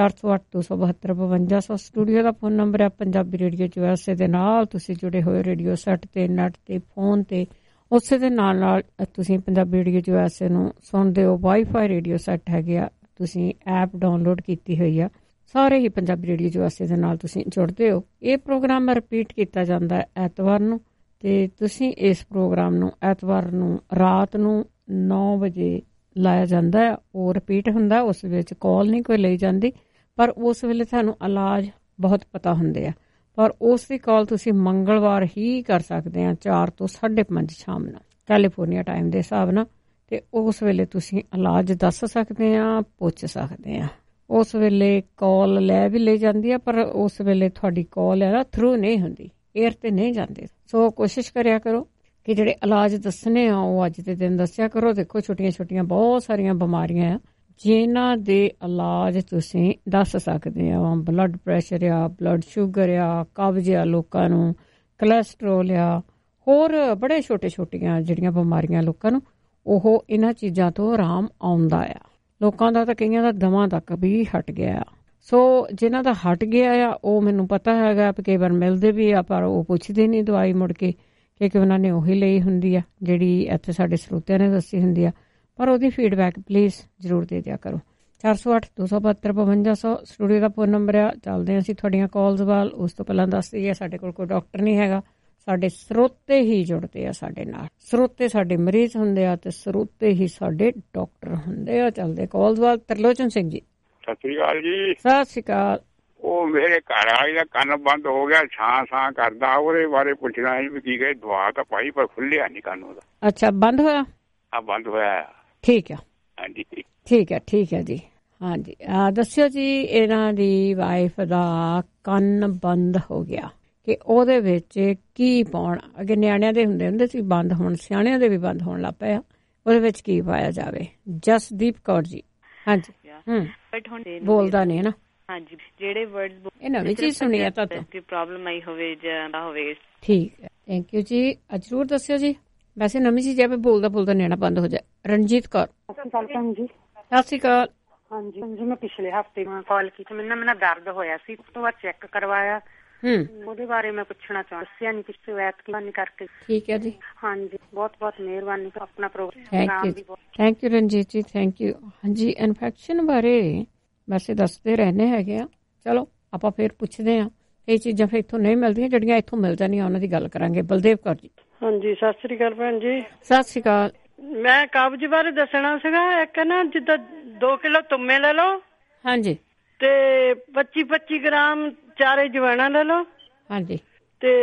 408-272-5200 ਸਟੂਡੀਓ ਦਾ ਫੋਨ ਨੰਬਰ ਹੈ। ਪੰਜਾਬੀ ਰੇਡੀਓ USA ਦੇ ਨਾਲ ਤੁਸੀਂ ਜੁੜੇ ਹੋਏ ਰੇਡੀਓ ਸੈੱਟ ਤੇ, ਨੈਟ ਤੇ, ਫੋਨ ਤੇ, ਉਸੇ ਦੇ ਨਾਲ ਤੁਸੀਂ ਪੰਜਾਬੀ ਰੇਡੀਓ USA ਨੂੰ ਸੁਣਦੇ ਹੋ। ਵਾਈਫਾਈ ਰੇਡੀਓ ਸੈੱਟ ਹੈਗੇ ਆ, ਤੁਸੀਂ ਐਪ ਡਾਊਨਲੋਡ ਕੀਤੀ ਹੋਈ ਆ। ਸਾਰੇ ਹੀ ਪੰਜਾਬੀ ਰੇਡੀਓ USA ਦੇ ਨਾਲ ਤੁਸੀਂ ਜੁੜਦੇ ਹੋ। ਇਹ ਪ੍ਰੋਗਰਾਮ ਰਿਪੀਟ ਕੀਤਾ ਜਾਂਦਾ ਹੈ ਐਤਵਾਰ ਨੂੰ, ਤੇ ਤੁਸੀਂ ਇਸ ਪ੍ਰੋਗਰਾਮ ਨੂੰ ਐਤਵਾਰ ਨੂੰ ਰਾਤ ਨੂੰ 9 ਵਜੇ ਲਾਇਆ ਜਾਂਦਾ ਹੈ। ਉਹ ਰਿਪੀਟ ਹੁੰਦਾ, ਉਸ ਵਿੱਚ ਕਾਲ ਨਹੀਂ ਕੋਈ ਲਈ ਜਾਂਦੀ, ਪਰ ਉਸ ਵੇਲੇ ਤੁਹਾਨੂੰ ਇਲਾਜ ਬਹੁਤ ਪਤਾ ਹੁੰਦੇ ਆ। ਪਰ ਉਸ ਦੀ ਕਾਲ ਤੁਸੀਂ ਮੰਗਲਵਾਰ ਹੀ ਕਰ ਸਕਦੇ ਆ 4 ਤੋਂ 5:30 ਸ਼ਾਮ ਨੂੰ ਕੈਲੀਫੋਰਨੀਆ ਟਾਈਮ ਦੇ ਹਿਸਾਬ ਨਾਲ। ਤੇ ਉਸ ਵੇਲੇ ਤੁਸੀਂ ਇਲਾਜ ਦੱਸ ਸਕਦੇ ਆ, ਪੁੱਛ ਸਕਦੇ ਆ। ਉਸ ਵੇਲੇ ਕਾਲ ਲੈ ਵੀ ਲਈ ਜਾਂਦੀ ਆ, ਪਰ ਉਸ ਵੇਲੇ ਤੁਹਾਡੀ ਕਾਲ ਹੈ ਨਾ ਥਰੂ ਨਹੀਂ ਹੁੰਦੀ, ਏਅਰ ਤੇ ਨਹੀਂ ਜਾਂਦੇ। ਸੋ ਕੋਸ਼ਿਸ਼ ਕਰਿਆ ਕਰੋ ਕਿ ਜਿਹੜੇ ਇਲਾਜ ਦੱਸਣੇ ਆ ਉਹ ਅੱਜ ਦੇ ਦਿਨ ਦੱਸਿਆ ਕਰੋ। ਦੇਖੋ, ਛੋਟੀਆਂ ਬਹੁਤ ਸਾਰੀਆਂ ਬਿਮਾਰੀਆਂ ਆ ਜਿਨ੍ਹਾਂ ਦੇ ਇਲਾਜ ਤੁਸੀਂ ਦੱਸ ਸਕਦੇ ਆ। ਬਲੱਡ ਪ੍ਰੈਸ਼ਰ ਆ, ਬਲੱਡ ਸ਼ੂਗਰ ਆ, ਕਬਜ਼ ਆ, ਲੋਕਾਂ ਨੂੰ ਕੋਲੈਸਟਰੋਲ ਆ, ਹੋਰ ਬੜੇ ਛੋਟੀਆਂ ਜਿਹੜੀਆਂ ਬਿਮਾਰੀਆਂ ਲੋਕਾਂ ਨੂੰ, ਉਹ ਇਹਨਾਂ ਚੀਜ਼ਾਂ ਤੋਂ ਆਰਾਮ ਆਉਂਦਾ ਆ। ਲੋਕਾਂ ਦਾ ਤਾਂ ਕਈਆਂ ਦਾ ਦਮਾਂ ਤੱਕ ਵੀ ਹਟ ਗਿਆ ਆ। ਸੋ ਜਿਨ੍ਹਾਂ ਦਾ ਹਟ ਗਿਆ ਆ ਉਹ ਮੈਨੂੰ ਪਤਾ ਹੈਗਾ, ਕਈ ਵਾਰ ਮਿਲਦੇ ਵੀ ਆ, ਪਰ ਉਹ ਪੁੱਛਦੇ ਨਹੀਂ ਦਵਾਈ ਮੁੜ ਕੇ, ਕਿਉਂਕਿ ਉਹਨਾਂ ਨੇ ਉਹੀ ਲਈ ਹੁੰਦੀ ਆ ਜਿਹੜੀ ਇੱਥੇ ਸਾਡੇ ਸਰੋਤਿਆਂ ਨੇ ਦੱਸੀ ਹੁੰਦੀ ਆ। ਪਰ ਉਹਦੀ ਫੀਡਬੈਕ ਪਲੀਜ਼ ਜ਼ਰੂਰ ਦੇ ਦਿਆ ਕਰੋ। 408-272-5200 ਸਟੂਡੀਓ ਦਾ ਫੋਨ ਨੰਬਰ ਆ। ਚੱਲਦੇ ਅਸੀਂ ਤੁਹਾਡੀਆਂ ਕਾਲਸ ਵੱਲ। ਉਸ ਤੋਂ ਪਹਿਲਾਂ ਦੱਸ ਦਈਏ ਸਾਡੇ ਕੋਲ ਕੋਈ ਡਾਕਟਰ ਨਹੀਂ ਹੈਗਾ, ਸਾਡੇ ਸਰੋਤੇ ਹੀ ਜੁੜਦੇ ਆ ਸਾਡੇ ਨਾਲ। ਸਰੋਤੇ ਸਾਡੇ ਮਰੀਜ਼ ਹੁੰਦੇ ਆ ਤੇ ਸਰੋਤੇ ਹੀ ਸਾਡੇ ਡਾਕਟਰ ਹੁੰਦੇ ਆ। ਚੱਲਦੇ ਕਾਲਸ ਵੱਲ। ਤਰਲੋਚਨ ਸਿੰਘ ਜੀ, ਸਤਿ ਸ੍ਰੀ ਅਕਾਲ ਜੀ। ਸਤਿ ਸ੍ਰੀ ਅਕਾਲ। ਉਹ ਮੇਰੇ ਘਰ ਵਾਲੀ ਦਾ ਕੰਨ ਬੰਦ ਹੋ ਗਿਆ, ਛਾਂ ਕਰਦਾ, ਉਹਦੇ ਬਾਰੇ ਪੁੱਛਣਾ ਸੀ ਵੀ ਕੀ ਕਹੇ। ਦਵਾ ਤਾਂ ਪਾਈ ਪਰ ਖੁੱਲਿਆ ਨਹੀਂ ਕੰਨ ਉਹਦਾ। ਅੱਛਾ, ਬੰਦ ਹੋਇਆ? ਹਾਂ, ਬੰਦ ਹੋਇਆ। ਠੀਕ ਆ, ਹਾਂਜੀ ਠੀਕ ਹੈ ਜੀ। ਹਾਂਜੀ, ਦੱਸਿਓ ਜੀ, ਇਹਨਾਂ ਦੀ ਵਾਈਫ ਦਾ ਕੰਨ ਬੰਦ ਹੋ ਗਿਆ ਕਿ ਉਹਦੇ ਵਿੱਚ ਕੀ ਪਾਉਣਾ? ਅੱਗੇ ਨਿਆਣਿਆਂ ਦੇ ਹੁੰਦੇ ਸੀ ਬੰਦ, ਹੁਣ ਸਿਆਣਿਆਂ ਦੇ ਵੀ ਬੰਦ ਹੋਣ ਲੱਗ ਪਏ ਆ। ਉਹਦੇ ਵਿੱਚ ਕੀ ਪਾਇਆ ਜਾਵੇ? ਜਸਦੀਪ ਕੌਰ ਜੀ। ਹਾਂਜੀ, ਬੋਲਦਾ ਨਹੀਂ ਹੈ ਨਾ। ਹਾਂਜੀ, ਜਿਹੜੇ ਵਰਡਸ ਇਹ ਨਵੀਂ ਚੀਜ਼ ਸੁਣੀ ਆ ਤਾਂ ਪ੍ਰੋਬਲਮ ਆਈ ਹੋਵੇ ਜਾਂ ਨਾ ਹੋਵੇ। ਠੀਕ ਹੈ, ਥੈਂਕ ਯੂ ਜੀ। ਜ਼ਰੂਰ ਦੱਸਿਓ ਜੀ। ਵੈਸੇ ਨਵੀਂ ਚੀਜ਼ ਹੈ ਵੀ ਬੋਲਦਾ ਨਿਆਣਾ ਬੰਦ ਹੋ ਜਾਏ। ਰਣਜੀਤ ਕੌਰ ਜੀ, ਸਤਿ ਸ਼੍ਰੀ ਅਕਾਲ। ਹਾਂਜੀ, ਮੈਂ ਪਿਛਲੇ ਹਫਤੇ ਕਾਲ ਕੀਤੀ, ਮੈਨੂੰ ਦਰਦ ਹੋਇਆ ਸੀ, ਉਸ ਤੋਂ ਬਾਅਦ ਚੈੱਕ ਕਰਵਾਇਆ, ਉਹਦੇ ਬਾਰੇ ਮੈਂ ਪੁੱਛਣਾ ਚਾਹੁੰਦਾ। ਦੱਸਿਆ ਨਹੀਂ ਕਿਸੇ ਵੈਦ ਕਰਕੇ। ਠੀਕ ਹੈ ਜੀ। ਹਾਂਜੀ, ਬਹੁਤ ਮਿਹਰਬਾਨੀ। ਆਪਣਾ ਪ੍ਰੋਗਰਾਮ ਥੈਂਕ ਯੂ ਰਣਜੀਤ ਜੀ, ਥੈਂਕ ਯੂ। ਹਾਂਜੀ, ਇਨਫੈਕਸ਼ਨ ਬਾਰੇ ਵੈਸੇ ਦੱਸਦੇ ਰਹਿੰਦੇ ਹੈਗੇ ਆ। ਚਲੋ ਆਪਾਂ ਫਿਰ ਪੁੱਛਦੇ ਆ। ਇਹ ਚੀਜ਼ਾਂ ਫਿਰ ਇੱਥੋਂ ਨਹੀਂ ਮਿਲਦੀਆਂ, ਜਿਹੜੀਆਂ ਇੱਥੋਂ ਮਿਲ ਜਾਂਦੀਆਂ ਉਹਨਾਂ ਦੀ ਗੱਲ ਕਰਾਂਗੇ। ਬਲਦੇਵ ਕੌਰ ਜੀ। ਹਾਂਜੀ, ਸਤਿ ਸ੍ਰੀ ਅਕਾਲ ਭੈਣ ਜੀ। ਸਤਿ ਸ੍ਰੀ ਅਕਾਲ। ਮੈਂ ਕਬਜ਼ ਬਾਰੇ ਦੱਸਣਾ ਸੀਗਾ। ਇੱਕ ਨਾ, ਜਿੱਦਾਂ 2 ਕਿਲੋ ਤੁੰਮੇ ਲੈ ਲਓ। ਹਾਂਜੀ। ਤੇ 25 ਗ੍ਰਾਮ ਚਾਰੇ ਜਵੈਣਾ ਲੈ ਲਓ। ਹਾਂਜੀ। ਤੇ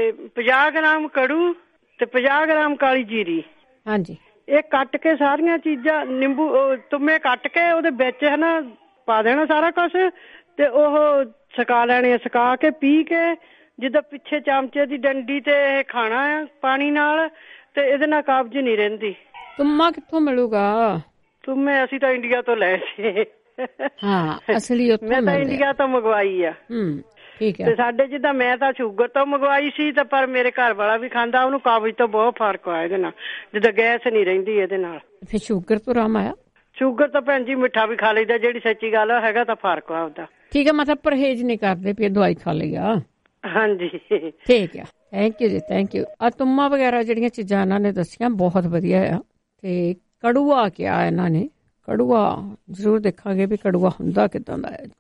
50 ਗ੍ਰਾਮ ਕੜੂ ਤੇ 50 ਗ੍ਰਾਮ ਕਾਲੀ ਜੀਰੀ। ਹਾਂਜੀ। ਇਹ ਕੱਟ ਕੇ ਸਾਰੀਆਂ ਚੀਜ਼ਾਂ, ਨਿੰਬੂ ਤੁੰਮੇ ਕੱਟ ਕੇ ਉਹਦੇ ਵਿੱਚ ਹੈ ਨਾ ਪਾ ਦੇਣਾ ਸਾਰਾ ਕੁਛ, ਤੇ ਉਹ ਸੁਕਾ ਲੈਣੇ। ਸੁਕਾ ਕੇ ਪੀ ਕੇ ਜਿੱਦਾਂ ਪਿੱਛੇ ਚਮਚੇ ਦੀ ਡੰਡੀ ਤੇ ਇਹ ਖਾਣਾ ਆ ਪਾਣੀ ਨਾਲ, ਤੇ ਇਹਦੇ ਨਾਲ ਕਬਜ਼ ਨਹੀਂ ਰਹਿੰਦੀ। ਤੁੰਮਾ ਕਿੱਥੋਂ ਮਿਲੂਗਾ? ਤੁੰਮੇ ਅਸੀਂ ਤਾਂ ਇੰਡੀਆ ਤੋਂ ਲਏ ਸੀ। ਹਾਂ, ਅਸਲੀ ਉੱਥੋਂ ਮੈਂ ਤਾਂ ਇੰਡੀਆ ਤੋਂ ਮੰਗਵਾਈ ਆ। ਠੀਕ ਹੈ। ਤੇ ਸਾਡੇ ਜਿੱਦਾਂ ਮੈਂ ਤਾਂ ਸ਼ੂਗਰ ਤੋਂ ਮੰਗਵਾਈ ਸੀ, ਤਾਂ ਪਰ ਮੇਰੇ ਘਰ ਵਾਲਾ ਵੀ ਖਾਂਦਾ, ਉਹਨੂੰ ਕਬਜ਼ ਤੋਂ ਬਹੁਤ ਫਰਕ ਆ ਇਹਦੇ ਨਾਲ, ਜਿੱਦਾਂ ਗੈਸ ਨਹੀਂ ਰਹਿੰਦੀ ਇਹਦੇ ਨਾਲ। ਫਿਰ ਸ਼ੂਗਰ ਤੋਂ ਆਰਾਮ ਆਇਆ? ਸ਼ੂਗਰ ਤਾਂ ਭੈਣ ਜੀ ਮਿੱਠਾ ਵੀ ਖਾ ਲਈਦਾ, ਜਿਹੜੀ ਸੱਚੀ ਗੱਲ ਹੈਗਾ ਤਾਂ ਫਰਕ ਆ ਉਹਦਾ। ਠੀਕ ਹੈ, ਮਤਲਬ ਪਰਹੇਜ਼ ਨਹੀਂ ਕਰਦੇ ਪਏ, ਦਵਾਈ ਖਾ ਲਈ ਆ। ਹਾਂਜੀ ਠੀਕ ਹੈ, ਥੈਂਕ ਯੂ ਜੀ, ਥੈਂਕ ਯੂ। ਆ ਤੁੰਮਾ ਵਗੈਰਾ ਜਿਹੜੀਆਂ ਚੀਜ਼ਾਂ ਇਹਨਾਂ ਨੇ ਦੱਸੀਆਂ ਬਹੁਤ ਵਧੀਆ ਆ। ਤੇ ਕੜੂਆ ਕਿਹਾ ਇਹਨਾਂ ਨੇ, ਕੜੂਆ ਜ਼ਰੂਰ ਦੇਖਾਂਗੇ ਵੀ ਕੜੂਆ ਹੁੰਦਾ ਕਿੱਦਾਂ ਦਾ ਹੈ।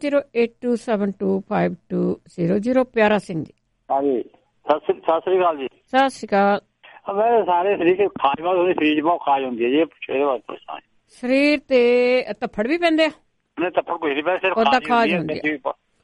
4082725200 ਪਿਆਰਾ ਸਿੰਘ ਜੀ। ਹਾਂਜੀ, ਸਤਿ ਸ੍ਰੀ ਅਕਾਲ ਜੀ। ਸਤਿ ਸ੍ਰੀ ਅਕਾਲ। ਮੈਂ ਸਾਰੇ ਸਰੀਰ ਚ ਖਾਜ ਬਹੁਤ ਖਾਜ ਹੁੰਦੀ ਹੈ ਜੀ, ਸਰੀਰ ਤੇ ਧੱਫੜ ਵੀ ਪੈਂਦੇ ਆ? ਨਹੀਂ, ਧੱਫੜ ਕੋਈ ਨਹੀਂ ਪੈਂਦੇ, ਉਹਦਾ ਖਾਜ ਹੁੰਦੀ ਆ।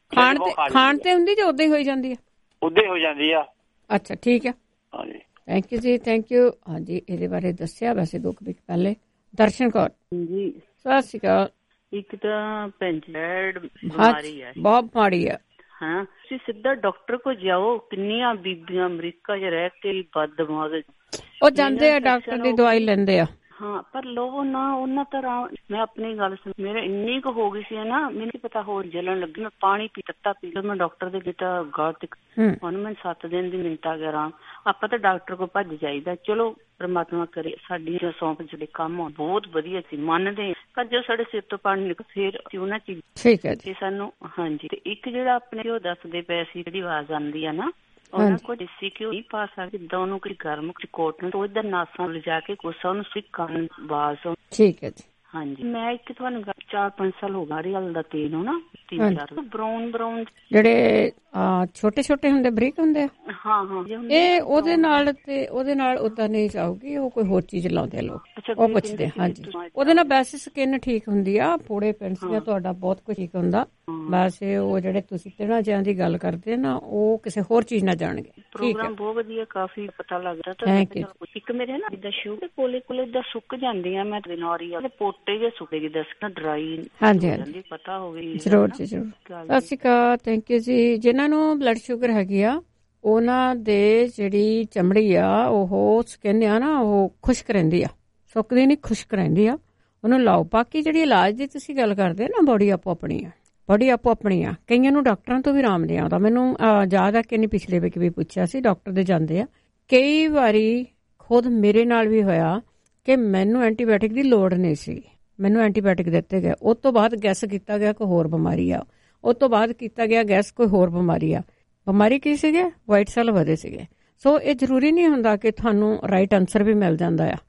ਖਾਣ ਤੇ ਹੁੰਦੀ ਜਾਂ ਉਦਾਂ ਹੀ ਹੋਈ ਜਾਂਦੀ ਆ? ਉਦਾਂ ਹੀ ਹੋ ਜਾਂਦੀ ਆ। ਅੱਛਾ, ਠੀਕ ਹੈ, ਹਾਂਜੀ, ਥੈਂਕ ਯੂ ਜੀ, ਥੈਂਕ ਯੂ। ਹਾਂਜੀ, ਇਹਦੇ ਬਾਰੇ ਦੱਸਿਆ ਵੈਸੇ 2 ਵੀਕ ਪਹਿਲੇ। ਦਰਸ਼ਨ ਕੌਰ ਜੀ, ਸਤਿ ਸ਼੍ਰੀ ਅਕਾਲ। ਇੱਕ ਤਾਂ ਪੈਂਚੈਡ ਬਿਮਾਰੀ ਹੈ, ਬਹੁਤ ਮਾੜੀ ਆ। ਹਾਂ, ਤੁਸੀਂ ਸਿੱਧਾ ਡਾਕਟਰ ਕੋਲ ਜਾਓ। ਕਿੰਨੀਆਂ ਬੀਬੀਆਂ ਅਮਰੀਕਾ 'ਚ ਰਹਿ ਕੇ ਬਦ ਦਿਮਾਗ ਉਹ ਜਾਂਦੇ ਆ, ਡਾਕਟਰ ਦੀ ਦਵਾਈ ਲੈਂਦੇ ਆ। ਹਾਂ, ਪਰ ਲਵੋ ਨਾ, ਉਹਨਾਂ ਤਰ੍ਹਾਂ ਮੈਂ ਆਪਣੀ ਗੱਲ ਸੁਣ, ਮੇਰੇ ਇੰਨੀ ਕੁ ਹੋ ਗਈ ਸੀ ਨਾ, ਮੈਨੂੰ ਕੀ ਪਤਾ ਹੋਰ ਜਲਣ ਲੱਗੀ। ਮੈਂ ਪਾਣੀ ਪੀ ਤੱਤਾ ਪੀ, ਮੈਂ ਡਾਕਟਰ ਦੇ ਕੀਤਾ ਗਾਲ ਤੇ ਉਹਨੂੰ ਮੈਨੂੰ 7 ਦਿਨ ਦੀ ਮਿੰਤਾ ਗਿਆ ਆਰਾਮ। ਆਪਾਂ ਤਾਂ ਡਾਕਟਰ ਕੋਲ ਭੱਜ ਜਾਈਦਾ। ਚਲੋ ਪਰਮਾਤਮਾ ਕਰੇ, ਸਾਡੀ ਸੌਂਪ ਜਿਹੜੇ ਕੰਮ ਬਹੁਤ ਵਧੀਆ ਸੀ, ਮੰਨਦੇ, ਪਰ ਜੋ ਸਾਡੇ ਸਿਰ ਤੋਂ ਪਾਣੀ ਨਿਕਲ ਫੇਰ ਉਹਨਾਂ ਚੀਜ਼ ਠੀਕ ਹੈ ਜੀ ਸਾਨੂੰ। ਹਾਂਜੀ, ਤੇ ਇੱਕ ਜਿਹੜਾ ਆਪਣੇ ਉਹ ਦੱਸਦੇ ਪਏ ਸੀ, ਜਿਹੜੀ ਆਵਾਜ਼ ਆਉਂਦੀ ਆ ਨਾ, ਉਹਨਾਂ ਕੋਲ ਦੇਸੀ ਘਿਓ ਨਹੀਂ ਪਾ ਸਕਦੇ, ਜਿੱਦਾਂ ਉਹਨੂੰ ਕੋਈ ਗਰਮ ਕੋਟਨ ਤੋਂ ਇੱਧਰ ਨਾਸਾਂ ਲਿਜਾ ਕੇ ਕੋਸਾ ਉਹਨੂੰ ਸਿੱਕਣ ਬਾਸ। ਠੀਕ ਹੈ ਜੀ। ਹਾਂਜੀ, ਮੈਂ ਇੱਕ ਤੁਹਾਨੂੰ 4-5 ਸਾਲ ਹੋ ਗਏ ਰਿਅਲ ਦਾ ਤੇਲ ਨੂੰ ਨਾ 3-4 ਬਰਾਊਨ ਜਿਹੜੇ ਛੋਟੇ ਛੋਟੇ ਹੁੰਦੇ, ਬਰੀਕ ਹੁੰਦੇ ਆ। ਹਾਂ, ਇਹ ਉਹਦੇ ਨਾਲ ਉਦਾਂ ਨਹੀਂ ਚਾਹੂਗੀ, ਉਹ ਕੋਈ ਹੋਰ ਚੀਜ਼ ਲਾਉਂਦੇ ਲੋਕ, ਉਹ ਪੁੱਛਦੇ। ਹਾਂਜੀ, ਉਹਦੇ ਨਾਲ ਵੈਸੇ ਸਕਿਨ ਠੀਕ ਹੁੰਦੀ ਆ, ਪੋੜੇ ਪੈਂਸੀਆਂ, ਤੁਹਾਡਾ ਬਹੁਤ ਕੁਝ ਠੀਕ ਹੁੰਦਾ। ਵੈਸੇ ਉਹ ਜਿਹੜੇ ਤੁਸੀਂ ਤਿੰਨਾਂ ਜਿਹਾਂ ਦੀ ਗੱਲ ਕਰਦੇ ਨਾ, ਉਹ ਕਿਸੇ ਹੋਰ ਚੀਜ਼ ਨਾਲ ਜਾਣਗੇ। ਪ੍ਰੋਗਰਾਮ ਬਹੁਤ ਵਧੀਆ, ਕਾਫੀ ਪਤਾ ਲੱਗਦਾ। Thank you. ਇੱਕ ਮੇਰੇ ਨਾ ਜਿੱਦਾਂ ਸ਼ੂਗਰ ਕੋਲੇ ਦਾ ਸੁੱਕ ਜਾਂਦੀਆਂ, ਮੈਂ ਨੌਰੀ ਆ ਪੋਟੇ ਜੇ ਸੁੱਕੇ ਜਿੱਦਾਂ ਡਰਾਈ। ਹਾਂਜੀ, ਪਤਾ ਹੋਵੇ ਜ਼ਰੂਰ ਜੀ, ਜ਼ਰੂਰ। ਸਤਿ ਸ਼੍ਰੀ ਅਕਾਲ, ਥੈਂਕ ਯੂ ਜੀ। ਜਿਨ੍ਹਾਂ ਨੂੰ ਬਲੱਡ ਸ਼ੂਗਰ ਹੈਗੀ ਆ, ਉਹਨਾਂ ਦੇ ਜਿਹੜੀ ਚਮੜੀ ਆ, ਉਹ ਸਕਿਨ ਆ ਨਾ, ਉਹ ਖੁਸ਼ਕ ਰਹਿੰਦੀ ਆ, ਸੁੱਕਦੀ ਨਹੀਂ, ਖੁਸ਼ਕ ਰਹਿੰਦੀ ਆ। ਉਹਨੂੰ ਲਾਓ। ਬਾਕੀ ਜਿਹੜੀ ਇਲਾਜ ਦੀ ਤੁਸੀਂ ਗੱਲ ਕਰਦੇ ਨਾ, ਬੋਡੀ ਆਪੋ ਆਪਣੀ ਆ, ਬੋਡੀ ਆਪੋ ਆਪਣੀ ਆ। ਕਈਆਂ ਨੂੰ ਡਾਕਟਰਾਂ ਤੋਂ ਵੀ ਆਰਾਮ ਨਹੀਂ ਆਉਂਦਾ। ਮੈਨੂੰ ਯਾਦ ਆ ਕਿ ਨਹੀਂ, ਪਿਛਲੇ ਵੀਕ ਵੀ ਪੁੱਛਿਆ ਸੀ, ਡਾਕਟਰ ਦੇ ਜਾਂਦੇ ਆ। ਕਈ ਵਾਰੀ ਖੁਦ ਮੇਰੇ ਨਾਲ ਵੀ ਹੋਇਆ ਕਿ ਮੈਨੂੰ ਐਂਟੀਬਾਇਓਟਿਕ ਦੀ ਲੋੜ ਨਹੀਂ ਸੀ, ਮੈਨੂੰ ਐਂਟੀਬਾਇਓਟਿਕ ਦਿੱਤੇ ਗਏ। ਉਸ ਤੋਂ ਬਾਅਦ ਗੈਸ ਕੀਤਾ ਗਿਆ ਕੋਈ ਹੋਰ ਬਿਮਾਰੀ ਆ, ਉਸ ਤੋਂ ਬਾਅਦ ਕੀਤਾ ਗਿਆ ਗੈਸ ਕੋਈ ਹੋਰ ਬਿਮਾਰੀ ਆ। ਬਿਮਾਰੀ ਕੀ ਸੀਗੇ? ਵਾਈਟ ਸੈੱਲ ਵਧੇ ਸੀਗੇ। ਸੋ ਇਹ ਜ਼ਰੂਰੀ ਨਹੀਂ ਹੁੰਦਾ ਕਿ ਤੁਹਾਨੂੰ ਰਾਈਟ ਆਨਸਰ ਵੀ ਮਿਲ ਜਾਂਦਾ ਆ।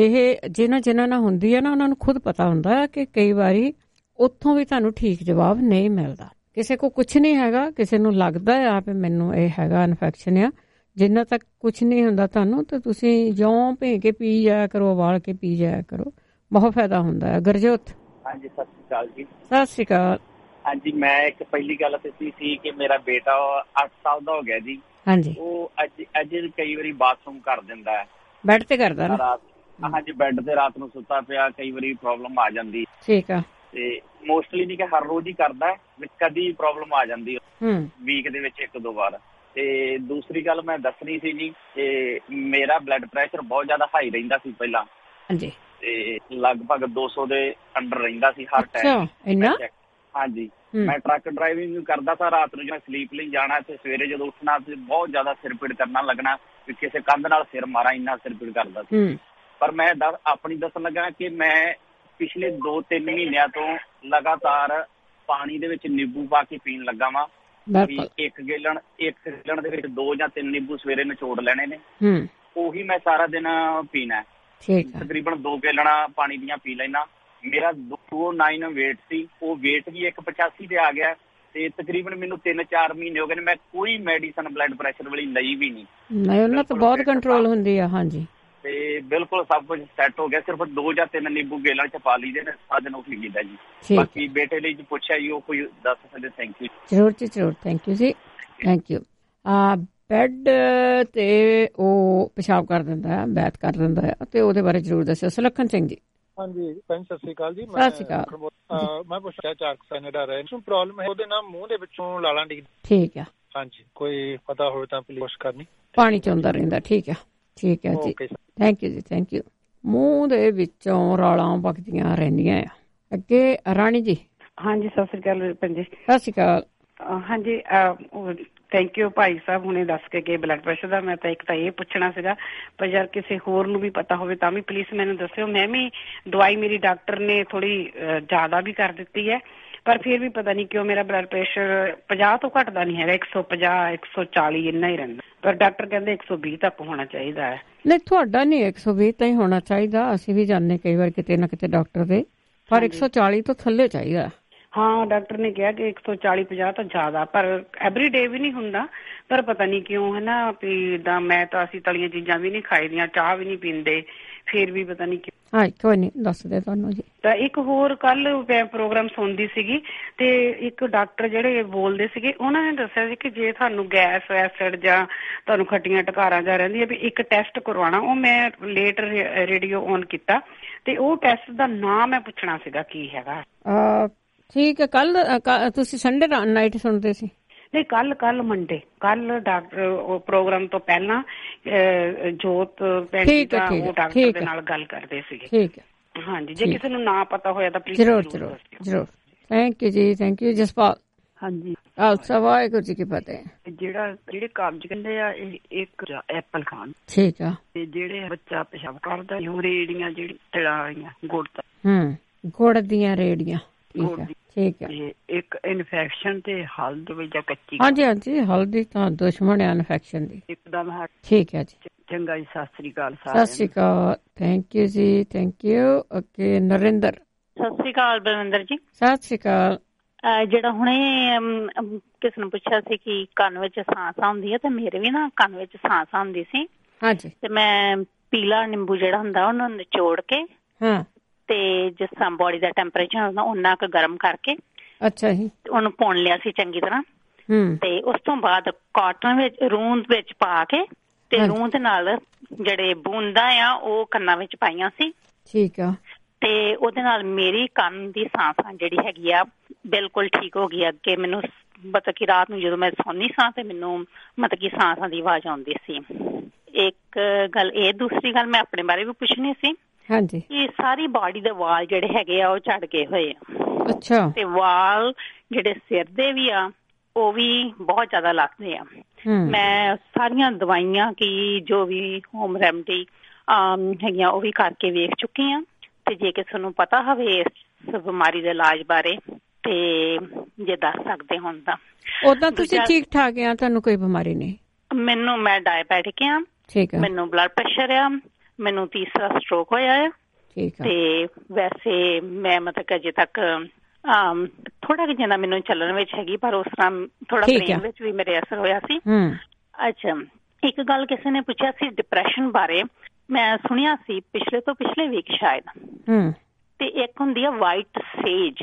ਇਹ ਜਿਨ੍ਹਾਂ ਨਾਲ ਹੁੰਦੀ ਹੈ ਨਾ, ਉਹਨਾਂ ਨੂੰ ਖੁਦ ਪਤਾ ਹੁੰਦਾ ਕਿ ਕਈ ਵਾਰੀ ਉੱਥੋਂ ਵੀ ਤੁਹਾਨੂੰ ਠੀਕ ਜਵਾਬ ਨਹੀਂ ਮਿਲਦਾ। ਕਿਸੇ ਕੋ ਕੁਛ ਨਹੀਂ ਹੈਗਾ, ਕਿਸੇ ਨੂੰ ਲੱਗਦਾ ਆ ਵੀ ਮੈਨੂੰ ਇਹ ਹੈਗਾ ਇਨਫੈਕਸ਼ਨ ਆ। ਜਿੰਨਾ ਤੱਕ ਕੁਛ ਨਹੀਂ ਹੁੰਦਾ ਤੁਹਾਨੂੰ, ਤਾਂ ਤੁਸੀਂ ਜੌਂ ਭੇ ਕੇ ਪੀ ਜਾਇਆ ਕਰੋ, ਉਬਾਲ ਕੇ ਪੀ ਜਾਇਆ ਕਰੋ, ਬਹੁਤ ਫਾਇਦਾ ਹੁੰਦਾ ਹੈ। ਗੁਰਜੋਤ। ਹਾਂਜੀ, ਸਤਿ ਸ਼੍ਰੀ ਅਕਾਲ ਜੀ। ਸਤਿ ਸ਼੍ਰੀ ਅਕਾਲ। ਹਾਂਜੀ, ਮੈਂ ਇੱਕ ਪਹਿਲੀ ਗੱਲ ਦੱਸੀ ਸੀ ਕਿ ਮੇਰਾ ਬੇਟਾ 8 ਸਾਲ ਦਾ ਹੋ ਗਿਆ ਜੀ। ਹਾਂਜੀ, ਉਹ ਅੱਜ ਕਈ ਵਾਰੀ ਬਾਥਰੂਮ ਕਰ ਦਿੰਦਾ ਹੈ, ਬੈੱਡ ਤੇ ਕਰਦਾ ਨਾ। ਹਾਂਜੀ, ਬੈੱਡ ਤੇ ਰਾਤ ਨੂੰ ਸੁੱਤਾ ਪਿਆ, ਕਈ ਵਾਰੀ ਪ੍ਰੋਬਲਮ ਆ ਜਾਂਦੀ। ਠੀਕ ਆ। ਤੇ ਮੋਸਟਲੀ ਨਹੀਂ ਕਿ ਹਰ ਰੋਜ਼ ਹੀ ਕਰਦਾ, ਕਦੀ ਪ੍ਰੋਬਲਮ ਆ ਜਾਂਦੀ ਵੀਕ ਦੇ ਵਿੱਚ 1-2 ਵਾਰ। ਤੇ ਦੂਸਰੀ ਗੱਲ ਮੈਂ ਦੱਸਣੀ ਸੀ ਜੀ, ਕਿ ਮੇਰਾ ਬਲੱਡ ਪ੍ਰੈਸ਼ਰ ਬਹੁਤ ਜ਼ਿਆਦਾ ਹਾਈ ਰਹਿੰਦਾ ਸੀ ਪਹਿਲਾਂ। ਹਾਂਜੀ, ਤੇ ਲਗਭਗ 200 ਦੇ ਅੰਡਰ ਰਹਿੰਦਾ ਸੀ ਹਰ ਟਾਈਮ। ਹਾਂਜੀ, ਮੈਂ ਟਰੱਕ ਡਰਾਈਵਿੰਗ ਕਰਦਾ ਸੀ। ਰਾਤ ਨੂੰ ਜਦੋਂ ਸਲੀਪ ਲਈ ਜਾਣਾ ਤੇ ਸਵੇਰੇ ਜਦੋਂ ਉੱਠਣਾ ਤੇ ਬਹੁਤ ਜ਼ਿਆਦਾ ਸਿਰ ਪੀੜ ਕਰਨਾ ਲੱਗਣਾ, ਵੀ ਕਿਸੇ ਕੰਧ ਨਾਲ ਸਿਰ ਮਾਰਾਂ, ਇੰਨਾ ਸਿਰ ਪੀੜ ਕਰਦਾ ਸੀ। ਪਰ ਮੈਂ ਆਪਣੀ ਦੱਸਣ ਲੱਗਾ ਕਿ ਮੈਂ ਪਿਛਲੇ 2-3 ਮਹੀਨਿਆਂ ਤੋਂ ਲਗਾਤਾਰ ਪਾਣੀ ਦੇ ਵਿੱਚ ਨਿੰਬੂ ਪਾ ਕੇ ਪੀਣ ਲੱਗਾ ਵਾਂ। ਇੱਕ ਗੇਲਣ ਦੇ ਵਿੱਚ 2 ਜਾਂ 3 ਨਿੰਬੂ ਸਵੇਰੇ ਨਿਚੋੜ ਲੈਣੇ ਨੇ, ਉਹੀ ਮੈਂ ਸਾਰਾ ਦਿਨ ਪੀਣਾ। ਤਕਰੀਬਨ 2 ਗੇਲਣਾ ਪਾਣੀ ਦੀਆਂ ਪੀ ਲੈਣਾ। ਮੇਰਾ 209 ਵੇਟ ਸੀ, ਉਹ ਵੇਟ ਵੀ 185 ਤੇ ਆ ਗਿਆ। ਤੇ ਤਕਰੀਬਨ ਮੈਨੂੰ 3-4 ਮਹੀਨੇ ਹੋ ਗਏ ਨੇ, ਮੈਂ ਕੋਈ ਮੈਡੀਸਨ ਬਲੱਡ ਪ੍ਰੈਸ਼ਰ ਵਾਲੀ ਲਈ ਵੀ ਨਹੀਂ। ਉਹਨਾਂ ਤੋਂ ਬਹੁਤ ਕੰਟਰੋਲ ਹੁੰਦੀ ਆ। ਹਾਂਜੀ, ਤੇ ਬਿਲਕੁਲ ਸਭ ਕੁਝ ਸੈੱਟ ਹੋ ਗਿਆ। ਸਿਰਫ 2 ਜਾਂ 3 ਨਿੰਬੂ ਗੇਲਾਂ ਚ ਪਾ ਲਈਦੇ ਨੇ, ਸਾਰਾ ਦਿਨ ਉਹ ਪੀ ਲਈਦਾ ਜੀ। ਬਾਕੀ ਬੇਟੇ ਲਈ ਪੁੱਛਿਆ ਜੀ, ਉਹ ਕੋਈ ਦੱਸ ਸਕਦੇ? Thank you. ਜ਼ਰੂਰ ਜੀ, ਜ਼ਰੂਰ। ਥੈਂਕ ਯੂ ਜੀ, ਥੈਂਕ ਯੂ। ਬੈੱਡ ਤੇ ਉਹ ਪਿਸ਼ਾਬ ਕਰ ਦਿੰਦਾ ਹੈ, ਬੈਤ ਕਰ ਦਿੰਦਾ ਹੈ, ਤੇ ਉਹਦੇ ਬਾਰੇ ਜ਼ਰੂਰ ਦੱਸਿਓ। ਸੁਲੱਖਣ ਸਿੰਘ ਜੀ। ਹਾਂਜੀ ਭੈਣ ਸਤਿ ਸ਼੍ਰੀ ਅਕਾਲ ਜੀ। ਸਤਿ ਸ਼੍ਰੀ ਅਕਾਲ। ਮੈਂ ਪੁੱਛਿਆ 4 ਕੈਨੇਡਾ ਰਹੇ ਪ੍ਰੋਬਲਮ ਹੈ ਉਹਦੇ ਨਾਲ ਮੂੰਹ ਦੇ ਵਿੱਚੋਂ ਲਾਲਾਂ ਡਿੱਗ। ਠੀਕ ਆ। ਹਾਂਜੀ ਕੋਈ ਪਤਾ ਹੋਵੇ ਤਾਂ ਪਲੀਜ਼ ਕਰਨੀ। ਪਾਣੀ ਚੋਂਦਾ ਰਹਿੰਦਾ। ਠੀਕ ਆ ਠੀਕ ਆ ਜੀ। ਥੈਂਕ ਯੂ ਜੀ ਥੈਂਕ ਯੂ। ਮੂੰਹ ਦੇ ਵਿੱਚੋਂ ਰਾਲਾਂ ਵਗਦੀਆਂ ਰਹਿੰਦੀਆਂ ਆ। ਅੱਗੇ ਰਾਣੀ ਜੀ। ਹਾਂਜੀ ਸਤਿ ਸ਼੍ਰੀ ਅਕਾਲ ਭੈਣ ਜੀ। ਸਤਿ ਸ਼੍ਰੀ ਅਕਾਲ। ਹਾਂਜੀ ਥੈਂਕ ਯੂ ਭਾਈ ਸਾਹਿਬ ਹੁਣੇ ਦੱਸ ਕੇ ਗਏ ਬਲੱਡ ਪ੍ਰੈਸ਼ਰ ਦਾ। ਮੈਂ ਤਾਂ ਇੱਕ ਤਾਂ ਇਹ ਪੁੱਛਣਾ ਸੀਗਾ ਪਰ ਯਾਰ ਕਿਸੇ ਹੋਰ ਨੂੰ ਵੀ ਪਤਾ ਹੋਵੇ ਤਾਂ ਵੀ ਪਲੀਜ਼ ਮੈਨੂੰ ਦੱਸਿਓ। ਮੈਂ ਵੀ ਦਵਾਈ ਮੇਰੀ ਡਾਕਟਰ ਨੇ ਥੋੜੀ ਜ਼ਿਆਦਾ ਵੀ ਕਰ ਦਿੱਤੀ ਹੈ ਪਰ ਫਿਰ ਵੀ ਪਤਾ ਨਹੀਂ ਕਿਉਂ ਮੇਰਾ ਬਲੱਡ ਪ੍ਰੈਸ਼ਰ 50 ਤੋਂ ਘੱਟਦਾ ਨਹੀਂ ਹੈਗਾ। 150 140 ਇੰਨਾ ਹੀ ਰਹਿੰਦਾ ਪਰ ਡਾਕਟਰ ਕਹਿੰਦੇ 120 ਤੱਕ ਹੋਣਾ ਚਾਹੀਦਾ ਹੈ। ਨਹੀਂ ਤੁਹਾਡਾ ਨਹੀਂ 120 ਤਾਂ ਹੀ ਹੋਣਾ ਚਾਹੀਦਾ। ਅਸੀਂ ਵੀ ਜਾਂਦੇ ਕਈ ਵਾਰ ਕਿਤੇ ਨਾ ਕਿਤੇ ਡਾਕਟਰ ਦੇ ਪਰ 140 ਤੋਂ ਥੱਲੇ ਚਾਹੀਦਾ। ਹਾਂ ਡਾਕਟਰ ਨੇ ਕਿਹਾ ਕਿ 140 50 ਤਾਂ ਜ਼ਿਆਦਾ ਪਰ ਐਵਰੀ ਡੇ ਵੀ ਨਹੀਂ ਹੁੰਦਾ ਪਰ ਪਤਾ ਨਹੀਂ ਕਿਉਂ ਹੈ ਨਾ ਵੀ ਇਦਾਂ। ਮੈਂ ਤਾਂ ਅਸੀਂ ਤਲੀਆਂ ਚੀਜ਼ਾਂ ਵੀ ਨਹੀਂ ਖਾਈਦੀਆਂ ਚਾਹ ਵੀ ਨਹੀਂ ਪੀਂਦੇ ਫਿਰ ਵੀ ਪਤਾ ਨਹੀਂ ਕਿਉਂ। ਹਾਂ ਕੋਈ ਨਹੀਂ ਦੱਸਦੇ ਤੁਹਾਨੂੰ ਜੀ। ਤਾਂ ਇੱਕ ਹੋਰ ਕੱਲ ਮੈਂ ਪ੍ਰੋਗਰਾਮ ਸੁਣਦੀ ਸੀਗੀ ਤੇ ਇੱਕ ਡਾਕਟਰ ਜਿਹੜੇ ਬੋਲਦੇ ਸੀਗੇ ਉਹਨਾਂ ਨੇ ਦੱਸਿਆ ਸੀ ਕਿ ਜੇ ਤੁਹਾਨੂੰ ਗੈਸ ਐਸਿਡ ਜਾਂ ਤੁਹਾਨੂੰ ਖੱਟੀਆਂ ਟਕਾਰਾਂ ਜਾਂ ਰਹਿੰਦੀਆਂ ਵੀ ਇੱਕ ਟੈਸਟ ਕਰਵਾਉਣਾ। ਉਹ ਮੈਂ ਲੇਟ ਰੇਡੀਓ ਔਨ ਕੀਤਾ ਤੇ ਉਹ ਟੈਸਟ ਦਾ ਨਾਮ ਮੈਂ ਪੁੱਛਣਾ ਸੀਗਾ ਕੀ ਹੈਗਾ। ਠੀਕ ਹੈ ਕੱਲ ਤੁਸੀਂ ਸੰਡੇ ਨਾਈਟ ਸੁਣਦੇ ਸੀ? ਨਹੀਂ ਕੱਲ ਮੰਡੇ ਕੱਲ ਡਾਕਟਰ ਪ੍ਰੋਗਰਾਮ ਤੋਂ ਪਹਿਲਾਂ ਜੋਤ ਉਹ ਡਾਕਟਰ ਦੇ ਨਾਲ ਗੱਲ ਕਰਦੇ ਸੀਗੇ। ਠੀਕ ਹੈ ਹਾਂਜੀ ਜੇ ਕਿਸੇ ਨੂੰ ਨਾ ਪਤਾ ਹੋਇਆ ਤਾਂ ਪਲੀਜ਼ ਜ਼ਰੂਰ। ਥੈਂਕ ਯੂ ਜੀ ਥੈਂਕ ਯੂ ਜਸਪਾਲ। ਹਾਂਜੀ ਖਾਲਸਾ ਵਾਹਿਗੁਰੂ ਜੀ ਕੀ ਫਤਿਹ। ਜਿਹੜੇ ਕਬਜ਼ ਕਹਿੰਦੇ ਆ ਇੱਕ ਐਪਲ ਖਾਣ। ਠੀਕ ਆ। ਤੇ ਜਿਹੜੇ ਬੱਚਾ ਪਿਸ਼ਾਬ ਕਰਦਾ ਉਹ ਰੇੜੀਆਂ ਜਿਹੜੀ ਤੜਾ ਵਾਲੀਆਂ ਗੁੜ ਦੀਆਂ ਰੇੜੀਆਂ। ਠੀਕ ਹੈ। ਇੱਕ ਇਨਫੈਕਸ਼ਨ ਤੇ ਹਲਦੀ ਵਿੱਚ ਜਾਂ ਕੱਚੀ। ਹਾਂਜੀ ਹਲਦੀ ਤਾਂ ਦੁਸ਼ਮਣ ਹੈ ਇਨਫੈਕਸ਼ਨ ਦੀ ਇੱਕਦਮ। ਠੀਕ ਹੈ ਜੀ ਚੰਗਾ ਜੀ ਸਤਿ ਸ੍ਰੀ ਅਕਾਲ। ਸਤਿ ਸ੍ਰੀ ਅਕਾਲ ਥੈਂਕ ਯੂ ਜੀ ਥੈਂਕ ਯੂ। ਓਕੇ ਨਰਿੰਦਰ। ਸਤਿ ਸ੍ਰੀ ਅਕਾਲ ਬਲਵਿੰਦਰ ਜੀ। ਸਤਿ ਸ੍ਰੀ ਅਕਾਲ। ਜਿਹੜਾ ਹੁਣੇ ਕਿਸ ਨੂੰ ਪੁੱਛਿਆ ਸੀ ਕਿ ਕੰਨ ਵਿੱਚ ਸਾਂਸ ਆਉਂਦੀ ਹੈ ਤੇ ਮੇਰੇ ਵੀ ਨਾ ਕੰਨ ਵਿੱਚ ਸਾਂਸ ਆਉਂਦੀ ਸੀ। ਹਾਂਜੀ ਤੇ ਮੈਂ ਪੀਲਾ ਨਿੰਬੂ ਜਿਹੜਾ ਹੁੰਦਾ ਉਹਨੂੰ ਨਿਚੋੜ ਕੇ ਤੇ ਜਿਸ ਤਰ੍ਹਾਂ ਬੋਡੀ ਦਾ ਟੈਂਪਰੇਚਰ ਹੁੰਦਾ ਉਹਨਾਂ ਕੁ ਗਰਮ ਕਰਕੇ ਅੱਛਾ ਜੀ ਉਹਨੂੰ ਪੁਣ ਲਿਆ ਸੀ ਚੰਗੀ ਤਰ੍ਹਾਂ। ਤੇ ਉਸ ਤੋਂ ਬਾਅਦ ਕਾਟਨ ਵਿੱਚ ਰੂੰ ਵਿੱਚ ਪਾ ਕੇ ਤੇ ਰੂੰ ਦੇ ਨਾਲ ਜਿਹੜੇ ਬੂੰਦਾਂ ਆ ਉਹ ਕੰਨਾਂ ਵਿੱਚ ਪਾਈਆਂ ਸੀ। ਠੀਕ ਆ। ਤੇ ਉਹਦੇ ਨਾਲ ਮੇਰੀ ਕੰਨ ਦੀ ਸਾਂਸ ਜਿਹੜੀ ਹੈਗੀ ਆ ਬਿਲਕੁਲ ਠੀਕ ਹੋ ਗਈ। ਅੱਗੇ ਮੈਨੂੰ ਮਤਲਬ ਕਿ ਰਾਤ ਨੂੰ ਜਦੋਂ ਮੈਂ ਸੌਂਦੀ ਸਾਂ ਤੇ ਮੈਨੂੰ ਮਤਲਬ ਕਿ ਸਾਂਸਾਂ ਦੀ ਆਵਾਜ਼ ਆਉਂਦੀ ਸੀ। ਇੱਕ ਗੱਲ ਇਹ। ਦੂਸਰੀ ਗੱਲ ਮੈਂ ਆਪਣੇ ਬਾਰੇ ਵੀ ਪੁੱਛਣੀ ਸੀ। ਹਾਂਜੀ ਇਹ ਸਾਰੀ ਬਾਡੀ ਦੇ ਵਾਲ ਜਿਹੜੇ ਹੈਗੇ ਆ ਉਹ ਝੜ ਗਏ ਹੋਏ ਆ। ਅੱਛਾ। ਤੇ ਵਾਲ ਜਿਹੜੇ ਸਿਰ ਦੇ ਵੀ ਆ ਉਹ ਵੀ ਬਹੁਤ ਜ਼ਿਆਦਾ ਲੱਗਦੇ ਆ। ਮੈਂ ਸਾਰੀਆਂ ਦਵਾਈਆਂ ਕੀ ਜੋ ਵੀ ਹੋਮ ਰੈਮਡੀ ਹੈਗੀਆਂ ਉਹ ਵੀ ਕਰਕੇ ਵੇਖ ਚੁੱਕੀ ਆ ਤੇ ਜੇ ਕਿਸੇ ਨੂੰ ਪਤਾ ਹੋਵੇ ਇਸ ਬਿਮਾਰੀ ਦੇ ਇਲਾਜ ਬਾਰੇ ਤੇ ਜੇ ਦੱਸ ਸਕਦੇ ਹੋਣ ਤਾਂ। ਉਦਾਂ ਤੁਸੀਂ ਠੀਕ ਠਾਕ ਆ ਤੁਹਾਨੂੰ ਕੋਈ ਬਿਮਾਰੀ ਨਹੀਂ? ਮੈਂ ਡਾਇਬੈਟਿਕ ਆ। ਠੀਕ ਆ। ਮੈਨੂੰ ਬਲੱਡ ਪ੍ਰੈਸ਼ਰ ਆ। ਮੈਨੂੰ ਤੀਸਰਾ ਸਟ੍ਰੋਕ ਹੋਇਆ ਆ। ਠੀਕ ਆ। ਤੇ ਵੈਸੇ ਮੈਂ ਮਤਲਬ ਕਿ ਅਜੇ ਤੱਕ ਥੋੜਾ ਕਿ ਜਿੰਨਾ ਮੈਨੂੰ ਚੱਲਣ ਵਿੱਚ ਹੈਗੀ ਪਰ ਉਸ ਤਰ੍ਹਾਂ ਥੋੜਾ ਬ੍ਰੇਨ ਵਿੱਚ ਵੀ ਮੇਰੇ ਅਸਰ ਹੋਇਆ ਸੀ। ਅੱਛਾ ਇੱਕ ਗੱਲ ਕਿਸੇ ਨੇ ਪੁੱਛਿਆ ਸੀ ਡਿਪਰੈਸ਼ਨ ਬਾਰੇ। ਮੈਂ ਸੁਣਿਆ ਸੀ ਪਿਛਲੇ ਵੀਕ ਸ਼ਾਇਦ। ਤੇ ਇੱਕ ਹੁੰਦੀ ਆ ਵਾਈਟ ਸੇਜ।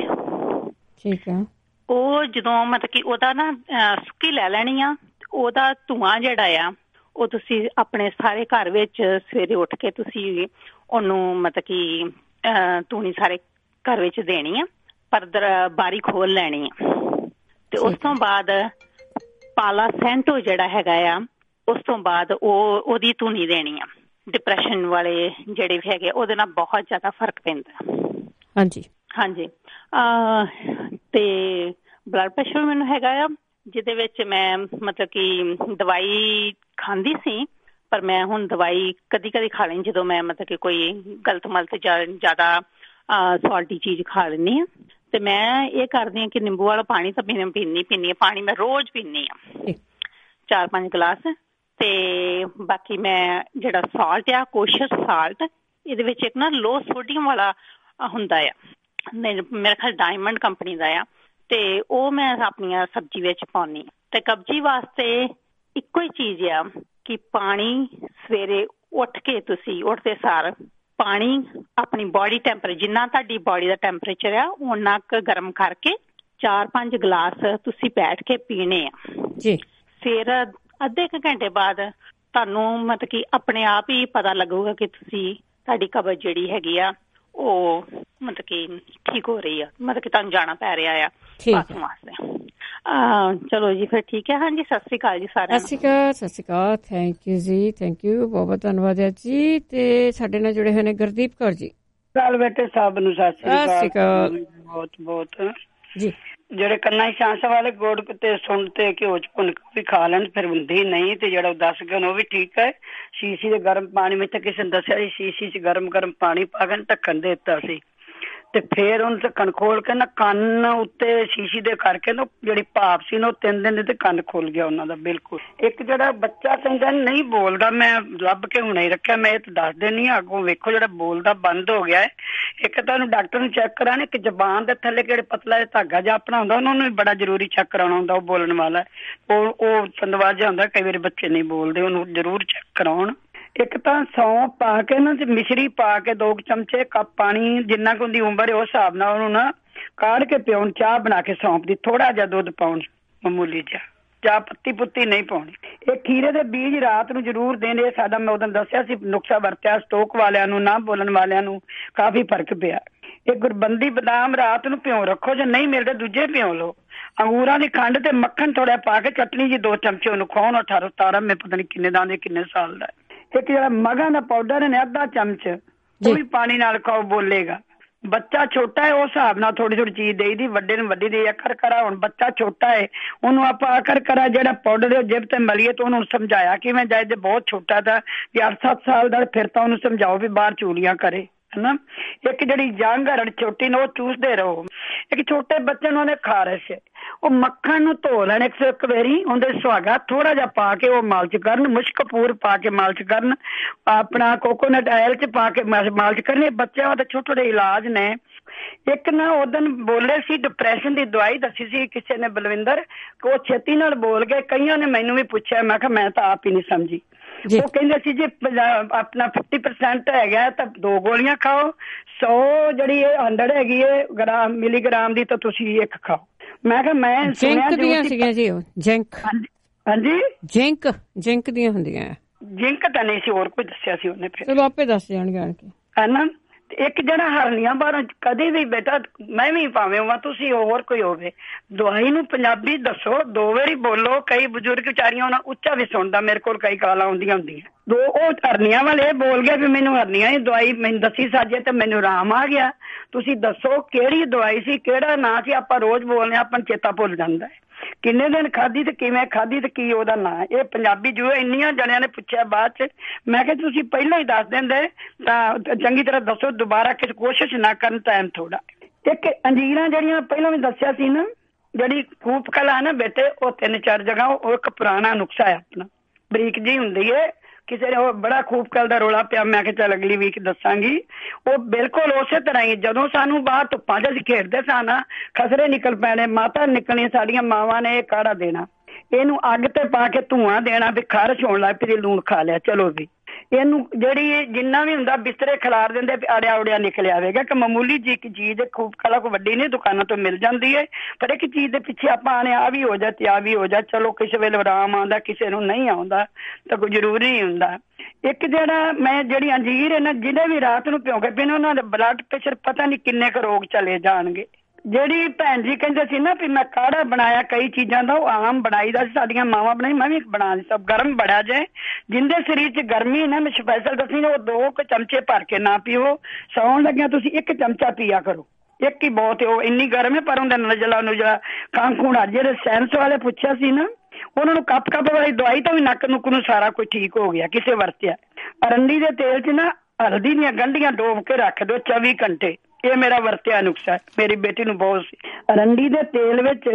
ਠੀਕ ਆ। ਉਹ ਜਦੋਂ ਮਤਲਬ ਕਿ ਉਹਦਾ ਨਾ ਸੁੱਕੀ ਲੈ ਲੈਣੀ ਆ ਉਹਦਾ ਧੂੰਆਂ ਜਿਹੜਾ ਆ ਉਹ ਤੁਸੀਂ ਆਪਣੇ ਸਾਰੇ ਘਰ ਵਿੱਚ ਸਵੇਰੇ ਉੱਠ ਕੇ ਤੁਸੀਂ ਉਹਨੂੰ ਮਤਲਬ ਕਿ ਧੂਣੀ ਸਾਰੇ ਘਰ ਵਿੱਚ ਦੇਣੀ ਆ ਪਰ ਬਾਰੀ ਖੋਲ ਲੈਣੀ ਆ। ਤੇ ਉਸ ਤੋਂ ਬਾਅਦ ਪਾਲਾ ਸੈਂਟੋ ਜਿਹੜਾ ਹੈਗਾ ਆ ਉਸ ਤੋਂ ਬਾਅਦ ਉਹਦੀ ਧੂਣੀ ਦੇਣੀ ਆ। ਡਿਪਰੈਸ਼ਨ ਵਾਲੇ ਜਿਹੜੇ ਵੀ ਹੈਗੇ ਉਹਦੇ ਨਾਲ ਬਹੁਤ ਜ਼ਿਆਦਾ ਫਰਕ ਪੈਂਦਾ। ਹਾਂਜੀ ਤੇ ਬਲੱਡ ਪ੍ਰੈਸ਼ਰ ਮੈਨੂੰ ਹੈਗਾ ਆ ਜਿਹਦੇ ਵਿੱਚ ਮੈਂ ਮਤਲਬ ਕਿ ਦਵਾਈ ਖਾਂਦੀ ਸੀ ਪਰ ਮੈਂ ਹੁਣ ਦਵਾਈ ਕਦੀ ਖਾ ਲੈਂਦੀ ਜਦੋਂ ਮੈਂ ਮਤਲਬ ਕਿ ਕੋਈ ਗਲਤ ਮਲਤ ਜ਼ਿਆਦਾ ਸਾਲਟੀ ਚੀਜ਼ ਖਾ ਲੈਂਦੀ ਹਾਂ। ਤੇ ਮੈਂ ਇਹ ਕਰਦੀ ਹਾਂ ਕਿ ਨਿੰਬੂ ਵਾਲਾ ਪਾਣੀ ਤਾਂ ਪੀਂਦੀ ਹਾਂ। ਪਾਣੀ ਮੈਂ ਰੋਜ਼ ਪੀਂਦੀ ਹਾਂ 4-5 ਗਲਾਸ। ਤੇ ਬਾਕੀ ਮੈਂ ਜਿਹੜਾ ਸਾਲਟ ਆ ਕੋਸ਼ਰ ਸਾਲਟ ਇਹਦੇ ਵਿੱਚ ਇੱਕ ਨਾ ਲੋ ਸੋਡੀਅਮ ਵਾਲਾ ਹੁੰਦਾ ਆ ਮੇਰਾ ਖਿਆਲ ਡਾਇਮੰਡ ਕੰਪਨੀ ਦਾ ਆ ਤੇ ਉਹ ਮੈਂ ਆਪਣੀਆਂ ਸਬਜ਼ੀ ਵਿੱਚ ਪਾਉਂਦੀ। ਤੇ ਕਬਜੀ ਵਾਸਤੇ ਇੱਕੋ ਹੀ ਚੀਜ਼ ਆ ਕਿ ਪਾਣੀ ਸਵੇਰੇ ਉੱਠ ਕੇ ਤੁਸੀਂ ਉੱਠਦੇ ਸਾਰ ਪਾਣੀ ਆਪਣੀ ਬੋਡੀ ਟੈਂਪਰੇਚਰ ਜਿੰਨਾ ਤੁਹਾਡੀ ਬੋਡੀ ਦਾ ਟੈਂਪਰੇਚਰ ਆ ਓਨਾ ਕੁ ਗਰਮ ਕਰਕੇ 4-5 ਗਲਾਸ ਤੁਸੀਂ ਬੈਠ ਕੇ ਪੀਣੇ ਆ ਜੀ। ਫਿਰ ਅੱਧੇ ਕੁ ਘੰਟੇ ਬਾਅਦ ਤੁਹਾਨੂੰ ਮਤਲਬ ਕਿ ਆਪਣੇ ਆਪ ਹੀ ਪਤਾ ਲੱਗੂਗਾ ਕਿ ਤੁਹਾਡੀ ਕਬਜ਼ ਜਿਹੜੀ ਹੈਗੀ ਆ ਉਹ ਮਤਲਬ ਕਿ ਠੀਕ ਹੋ ਰਹੀ ਆ, ਮਤਲਬ ਕਿ ਤੁਹਾਨੂੰ ਜਾਣਾ ਪੈ ਰਿਹਾ ਆ ਪਾਸੋਂ ਵਾਸਤੇ। ਚਲੋ ਜੀ ਫਿਰ ਠੀਕ ਹੈ। ਹਾਂਜੀ ਸਤਿ ਸ਼੍ਰੀ ਅਕਾਲ ਜੀ ਸਾਰਿਆਂ ਨੂੰ। ਸਤਿ ਸ਼੍ਰੀ ਅਕਾਲ। ਥੈਂਕ ਯੂ ਜੀ, ਥੈਂਕ ਯੂ, ਬਹੁਤ ਬਹੁਤ ਧੰਨਵਾਦ ਜੀ। ਤੇ ਸਾਡੇ ਨਾਲ ਜੁੜੇ ਹੋਏ ਨੇ ਗੁਰਦੀਪ ਕੌਰ ਜੀ। ਗੱਲ ਬੇਟੇ ਸਭ ਨੂੰ ਸਤਿ ਸ਼੍ਰੀ ਅਕਾਲ। ਬਹੁਤ ਬਹੁਤ ਜੀ। ਜਿਹੜੇ ਕੰਨਾਂ ਚ ਛਾਂਸ ਵਾਲੇ ਗੁੜ ਤੇ ਸੁੰਡ ਤੇ ਘਿਓ ਚ ਭੁੰਨ ਵੀ ਖਾ ਲੈਣ ਫਿਰ ਹੁੰਦੀ ਨਹੀਂ, ਤੇ ਜਿਹੜਾ 10 ਗਨ ਉਹ ਵੀ ਠੀਕ ਹੈ। ਸ਼ੀਸ਼ੀ ਦੇ ਗਰਮ ਪਾਣੀ ਵਿੱਚ ਕਿਸੇ ਨੇ ਦੱਸਿਆ ਸੀ ਸ਼ੀਸ਼ੀ ਚ ਗਰਮ ਪਾਣੀ ਪਾ ਕੇ ਢੱਕਣ ਦੇ ਦਿੱਤਾ ਸੀ, ਤੇ ਫੇਰ ਉਹਨੂੰ ਢੱਕਣ ਖੋਲ ਕੇ ਨਾ ਕੰਨ ਉੱਤੇ ਸ਼ੀਸ਼ੀ ਦੇ ਕਰਕੇ ਨਾ ਜਿਹੜੀ ਭਾਪ ਸੀ ਨਾ ਉਹ 3 ਦਿਨ ਤੇ ਕੰਨ ਖੁੱਲ ਗਿਆ ਉਹਨਾਂ ਦਾ ਬਿਲਕੁਲ। ਇੱਕ ਜਿਹੜਾ ਬੱਚਾ ਕਹਿੰਦਾ ਨਹੀਂ ਬੋਲਦਾ, ਮੈਂ ਲੱਭ ਕੇ ਹੁਣੇ ਹੀ ਰੱਖਿਆ, ਮੈਂ ਇਹ ਤਾਂ ਦੱਸ ਦਿੰਦੀ ਹਾਂ ਅੱਗੋਂ ਵੇਖੋ ਜਿਹੜਾ ਬੋਲਦਾ ਬੰਦ ਹੋ ਗਿਆ ਹੈ। ਇੱਕ ਤੁਹਾਨੂੰ ਡਾਕਟਰ ਨੂੰ ਚੈੱਕ ਕਰਾਉਣਾ, ਇੱਕ ਜ਼ਬਾਨ ਦੇ ਥੱਲੇ ਕਿਹੜੇ ਪਤਲਾ ਜਿਹਾ ਧਾਗਾ ਜਿਹਾ ਆਪਣਾ ਹੁੰਦਾ ਉਹਨਾਂ ਨੂੰ ਵੀ ਬੜਾ ਜ਼ਰੂਰੀ ਚੈੱਕ ਕਰਾਉਣਾ ਹੁੰਦਾ। ਉਹ ਬੋਲਣ ਵਾਲਾ ਉਹ ਸੰਦਵਾਜ ਜਿਹਾ ਹੁੰਦਾ, ਕਈ ਵਾਰੀ ਬੱਚੇ ਨਹੀਂ ਬੋਲਦੇ, ਉਹਨੂੰ ਜ਼ਰੂਰ ਚੈੱਕ ਕਰਾਉਣ। ਇੱਕ ਤਾਂ ਸੌਂਫ ਪਾ ਕੇ ਨਾ ਤੇ ਮਿਸ਼ਰੀ ਪਾ ਕੇ 2 ਚਮਚੇ ਕੱਪ ਪਾਣੀ, ਜਿੰਨਾ ਕੁ ਉਹਦੀ ਉਮਰ ਹੈ ਉਸ ਹਿਸਾਬ ਨਾਲ ਉਹਨੂੰ ਨਾ ਕਾੜ ਕੇ ਪਿਉਣ। ਚਾਹ ਬਣਾ ਕੇ ਸੌਂਫ ਦੀ, ਥੋੜਾ ਜਿਹਾ ਦੁੱਧ ਪਾਉਣ, ਮਾਮੂਲੀ ਜਿਹਾ, ਚਾਹ ਪੱਤੀ ਪੁੱਤੀ ਨਹੀਂ ਪਾਉਣੀ। ਇਹ ਖੀਰੇ ਦੇ ਬੀਜ ਰਾਤ ਨੂੰ ਜ਼ਰੂਰ ਦੇਣੇ। ਸਾਡਾ ਮੈਂ ਉਦੋਂ ਦੱਸਿਆ ਸੀ ਨੁਕਸਾ ਵਰਤਿਆ, ਸਟੋਕ ਵਾਲਿਆਂ ਨੂੰ, ਨਾ ਬੋਲਣ ਵਾਲਿਆਂ ਨੂੰ ਕਾਫੀ ਫਰਕ ਪਿਆ। ਇਹ ਗੁਰਬੰਦੀ ਬਦਾਮ ਰਾਤ ਨੂੰ ਭਿਉਂ ਰੱਖੋ, ਜੇ ਨਹੀਂ ਮਿਲਦੇ ਦੂਜੇ ਭਿਉਂ ਲਓ। ਅੰਗੂਰਾਂ ਦੀ ਖੰਡ ਤੇ ਮੱਖਣ ਥੋੜਾ ਪਾ ਕੇ ਚਟਨੀ ਜੀ 2 ਚਮਚੇ ਉਹਨੂੰ ਖਵਾਉਣ। 18 ਮੈਂ ਪਤਾ ਨਹੀਂ ਕਿੰਨੇ ਦਾ ਕਿੰਨੇ ਸਾਲ ਦਾ। ਇੱਕ ਜਿਹੜਾ ਮਗਾਂ ਦਾ ਪਾਊਡਰ ਨੇ 1/2 ਚਮਚ ਉਹ ਵੀ ਪਾਣੀ ਨਾਲ ਖਾਓ, ਬੋਲੇਗਾ। ਬੱਚਾ ਛੋਟਾ ਹੈ ਉਸ ਹਿਸਾਬ ਨਾਲ ਥੋੜੀ ਥੋੜੀ ਚੀਜ਼ ਦੇਈ ਦੀ, ਵੱਡੇ ਨੂੰ ਵੱਡੀ ਦੇਈ। ਅਕਰ ਕਰਾ ਹੁਣ ਬੱਚਾ ਛੋਟਾ ਹੈ ਉਹਨੂੰ ਆਪਾਂ ਅਕਰ ਕਰਾ ਜਿਹੜਾ ਪਾਊਡਰ ਜਿਬ ਤੇ ਮਲੀਏ ਤਾਂ ਉਹਨੂੰ ਸਮਝਾਇਆ ਕਿਵੇਂ ਜਾਏ। ਜੇ ਬਹੁਤ ਛੋਟਾ ਤਾਂ 8-7 ਸਾਲ ਦਾ ਫਿਰ ਤਾਂ ਉਹਨੂੰ ਸਮਝਾਓ ਵੀ ਬਾਹਰ ਚੂਲੀਆਂ ਕਰੇ, ਹਨਾ। ਇੱਕ ਜਿਹੜੀ ਜੰਗ ਹਰੜ ਛੋਟੀ ਨੇ ਉਹ ਚੂਸਦੇ ਰਹੋ। ਇੱਕ ਛੋਟੇ ਬੱਚੇ ਨੂੰ ਉਹਨੇ ਖਾਰਿਸ਼ ਹੈ, ਉਹ ਮੱਖਣ ਨੂੰ ਧੋ ਲੈਣ 101 ਵਾਰੀ, ਉਹਦੇ ਸੁਹਾਗਾ ਥੋੜਾ ਜਿਹਾ ਪਾ ਕੇ ਉਹ ਮਾਲਚ ਕਰਨ, ਮੁਸ਼ਕਪੂਰ ਪਾ ਕੇ ਮਾਲਚ ਕਰਨ, ਆਪਣਾ ਕੋਕੋਨਟ ਆਇਲ ਚ ਪਾ ਕੇ ਮਾਲਚ ਕਰਨੀ। ਬੱਚਿਆਂ ਦੇ ਛੋਟੇ ਛੋਟੇ ਇਲਾਜ ਨੇ। ਇੱਕ ਨਾ ਉਦੋਂ ਬੋਲੇ ਸੀ ਡਿਪਰੈਸ਼ਨ ਦੀ ਦਵਾਈ ਦੱਸੀ ਸੀ ਕਿਸੇ ਨੇ, ਬਲਵਿੰਦਰ, ਉਹ ਛੇਤੀ ਨਾਲ ਬੋਲ ਗਏ। ਕਈਆਂ ਨੇ ਮੈਨੂੰ ਵੀ ਪੁੱਛਿਆ, ਮੈਂ ਕਿਹਾ ਮੈਂ ਤਾਂ ਆਪ ਹੀ ਨਹੀਂ ਸਮਝੀ। ਉਹ ਕਹਿੰਦੇ ਸੀ ਜੇ ਆਪਣਾ 50% ਹੈਗਾ ਤਾਂ 2 ਗੋਲੀਆਂ ਖਾਓ, 100 ਜਿਹੜੀ 100 ਹੈਗੀ ਹੈ ਗ੍ਰਾਮ ਮਿਲੀਗ੍ਰਾਮ ਦੀ ਤਾਂ ਤੁਸੀਂ 1 ਖਾਓ। ਮੈਂ ਕਿਹਾ ਮੈਂ ਜਿੰਕ ਦੀਆਂ ਸੀਗੀਆਂ ਜੀ ਉਹ ਜਿੰਕ। ਹਾਂਜੀ ਜਿੰਕ ਦੀਆਂ ਹੁੰਦੀਆਂ। ਜਿੰਕ ਤਾਂ ਨਹੀਂ ਸੀ, ਹੋਰ ਕੋਈ ਦੱਸਿਆ ਸੀ ਉਹਨੇ। ਫਿਰ ਚਲੋ ਆਪੇ ਦੱਸ ਜਾਣਗੇ ਆਣ ਕੇ, ਹੈ ਨਾ। ਇੱਕ ਜਿਹੜਾ ਹਰਨੀਆਂ ਬਾਹਰੋਂ ਕਦੇ ਵੀ ਬੇਟਾ ਮੈਂ ਵੀ ਭਾਵੇਂ ਹੋਵਾਂ ਤੁਸੀਂ ਹੋਰ ਕੋਈ ਹੋਵੇ, ਦਵਾਈ ਨੂੰ ਪੰਜਾਬੀ ਦੱਸੋ, 2 ਵਾਰੀ ਬੋਲੋ। ਕਈ ਬਜ਼ੁਰਗ ਵਿਚਾਰੀਆਂ ਉਹਨਾਂ ਉੱਚਾ ਵੀ ਸੁਣਦਾ, ਮੇਰੇ ਕੋਲ ਕਈ ਕਾਲਾਂ ਆਉਂਦੀਆਂ ਹੁੰਦੀਆਂ। ਉਹ ਹਰਨੀਆਂ ਵਾਲੇ ਬੋਲ ਗਿਆ ਵੀ ਮੈਨੂੰ ਹਰਨੀਆਂ ਦੀ ਦਵਾਈ ਮੈਨੂੰ ਦੱਸੀ ਸਾਜੇ ਤੇ ਮੈਨੂੰ ਆਰਾਮ ਆ ਗਿਆ। ਤੁਸੀਂ ਦੱਸੋ ਕਿਹੜੀ ਦਵਾਈ ਸੀ, ਕਿਹੜਾ ਨਾਂ ਸੀ। ਆਪਾਂ ਰੋਜ਼ ਬੋਲਦੇ ਆਪਾਂ ਚੇਤਾ ਭੁੱਲ ਜਾਂਦਾ ਹੈ। ਕਿੰਨੇ ਦਿਨ ਖਾਧੀ ਤੇ ਕਿਵੇਂ ਖਾਧੀ ਤੇ ਕੀ ਉਹਦਾ ਨਾਂ। ਇਹ ਪੰਜਾਬੀ ਜੋ ਇੰਨੀਆਂ ਜਣਿਆਂ ਨੇ ਪੁੱਛਿਆ ਬਾਅਦ ਚ, ਮੈਂ ਕਿਹਾ ਤੁਸੀਂ ਪਹਿਲਾਂ ਹੀ ਦੱਸ ਦਿੰਦੇ ਤਾਂ ਚੰਗੀ ਤਰ੍ਹਾਂ ਦੱਸੋ, ਦੁਬਾਰਾ ਕਿਸੇ ਕੋਸ਼ਿਸ਼ ਨਾ ਕਰਨ, ਟਾਈਮ ਥੋੜਾ। ਇੱਕ ਅੰਜੀਰਾਂ ਜਿਹੜੀਆਂ ਪਹਿਲਾਂ ਵੀ ਦੱਸਿਆ ਸੀ ਨਾ, ਜਿਹੜੀ ਖੂਬ ਕਲਾ ਨਾ ਬੇਟੇ, ਉਹ 3-4 ਜਗ੍ਹਾ ਉਹ ਇੱਕ ਪੁਰਾਣਾ ਨੁਕਸਾ ਹੈ ਆਪਣਾ, ਬਰੀਕ ਜੀ ਹੁੰਦੀ ਹੈ। ਕਿਸੇ ਨੇ ਉਹ ਬੜਾ ਖੂਬ ਕਲ ਦਾ ਰੌਲਾ ਪਿਆ, ਮੈਂ ਕਿਹਾ ਚੱਲ ਅਗਲੀ ਵੀਕ ਦੱਸਾਂਗੀ। ਉਹ ਬਿਲਕੁਲ ਉਸੇ ਤਰ੍ਹਾਂ ਹੀ ਜਦੋਂ ਸਾਨੂੰ ਬਾਹਰ ਧੁੱਪਾਂ ਚ ਅਸੀਂ ਖੇਡਦੇ ਸਾਂ ਨਾ, ਖਸਰੇ ਨਿਕਲ ਪੈਣੇ, ਮਾਤਾ ਨਿਕਲਣੀ, ਸਾਡੀਆਂ ਮਾਵਾਂ ਨੇ ਇਹ ਕਾੜਾ ਦੇਣਾ, ਇਹਨੂੰ ਅੱਗ ਤੇ ਪਾ ਕੇ ਧੂਆਂ ਦੇਣਾ ਵੀ ਖਾਰਸ਼ ਹੋਣ ਲੱਗ ਪਈ, ਲੂਣ ਖਾ ਲਿਆ। ਚਲੋ ਵੀ ਇਹਨੂੰ ਜਿਹੜੀ ਜਿੰਨਾ ਵੀ ਹੁੰਦਾ ਬਿਸਤਰੇ ਖਿਲਾਰ ਦਿੰਦੇ, ਅੜਿਆ ਉੜਿਆ ਨਿਕਲਿਆ ਆਵੇਗਾ। ਕਿ ਮਾਮੂਲੀ ਜੀ ਇੱਕ ਚੀਜ਼ ਖੂਬ ਕਲਾ ਕੋਈ ਵੱਡੀ ਨਹੀਂ, ਦੁਕਾਨਾਂ ਤੋਂ ਮਿਲ ਜਾਂਦੀ ਹੈ, ਪਰ ਇੱਕ ਚੀਜ਼ ਦੇ ਪਿੱਛੇ ਆਪਾਂ ਆਣੇ ਆ ਵੀ ਹੋ ਜਾ ਤੇ ਆ ਵੀ ਹੋ ਜਾ। ਚਲੋ ਕਿਸੇ ਵੇਲੇ ਆਰਾਮ ਆਉਂਦਾ, ਕਿਸੇ ਨੂੰ ਨਹੀਂ ਆਉਂਦਾ ਤਾਂ ਕੋਈ ਜ਼ਰੂਰੀ ਨਹੀਂ ਹੁੰਦਾ। ਇੱਕ ਜਿਹੜਾ ਮੈਂ ਜਿਹੜੀ ਅੰਜੀਰ ਹੈ ਨਾ, ਜਿਹਦੇ ਵੀ ਰਾਤ ਨੂੰ ਭਿਉਂ ਕੇ ਪੀਣ, ਉਹਨਾਂ ਦਾ ਬਲੱਡ ਪ੍ਰੈਸ਼ਰ ਪਤਾ ਨਹੀਂ ਕਿੰਨੇ ਕੁ ਰੋਗ ਚਲੇ ਜਾਣਗੇ। ਜਿਹੜੀ ਭੈਣ ਜੀ ਕਹਿੰਦੇ ਸੀ ਨਾ ਵੀ ਮੈਂ ਕਾੜਾ ਬਣਾਇਆ ਕਈ ਚੀਜ਼ਾਂ ਦਾ, ਉਹ ਆਮ ਬਣਾਈ ਦਾ ਸੀ, ਸਾਡੀਆਂ ਮਾਵਾਂ ਬਣਾਈ, ਮੈਂ ਵੀ ਬਣਾ ਲਈ। ਸਭ ਗਰਮ ਬੜਾ ਜੇ, ਜਿੰਦੇ ਸਰੀਰ 'ਚ ਗਰਮੀ ਨਾ, ਮੈਂ ਸਪੈਸ਼ਲ ਦੱਸੀ, ਉਹ 2 ਚਮਚੇ ਭਰ ਕੇ ਨਾ ਪੀਓ। ਸੌਣ ਲੱਗਿਆ ਤੁਸੀਂ 1 ਚਮਚਾ ਪੀਆ ਕਰੋ, 1 ਹੀ ਬਹੁਤ ਹੈ। ਉਹ ਇੰਨੀ ਗਰਮ ਹੈ ਪਰ ਉਹਦਾ ਨਜਲਾ ਕਾਂਖੂਣਾ। ਜਿਹੜੇ ਸਾਇੰਸ ਵਾਲੇ ਪੁੱਛਿਆ ਸੀ ਨਾ, ਉਹਨਾਂ ਨੂੰ ਕੱਪ ਵਾਲੀ ਦਵਾਈ ਤੋਂ ਵੀ ਨੱਕ ਨੁੱਕ ਨੂੰ ਸਾਰਾ ਕੁਝ ਠੀਕ ਹੋ ਗਿਆ, ਕਿਸੇ ਵਰਤਿਆ। ਅਰੰਡੀ ਦੇ ਤੇਲ 'ਚ ਨਾ ਹਲਦੀ ਦੀਆਂ ਗੰਢੀਆਂ ਡੋਬ ਕੇ ਰੱਖ ਦਿਓ 24 ਘੰਟੇ। ਇਹ ਮੇਰਾ ਵਰਤਿਆ ਨੁਕਸਾ, ਮੇਰੀ ਬੇਟੀ ਨੂੰ ਬਹੁਤ ਸੀ। ਅਰੰਡੀ ਦੇ ਤੇਲ ਵਿੱਚ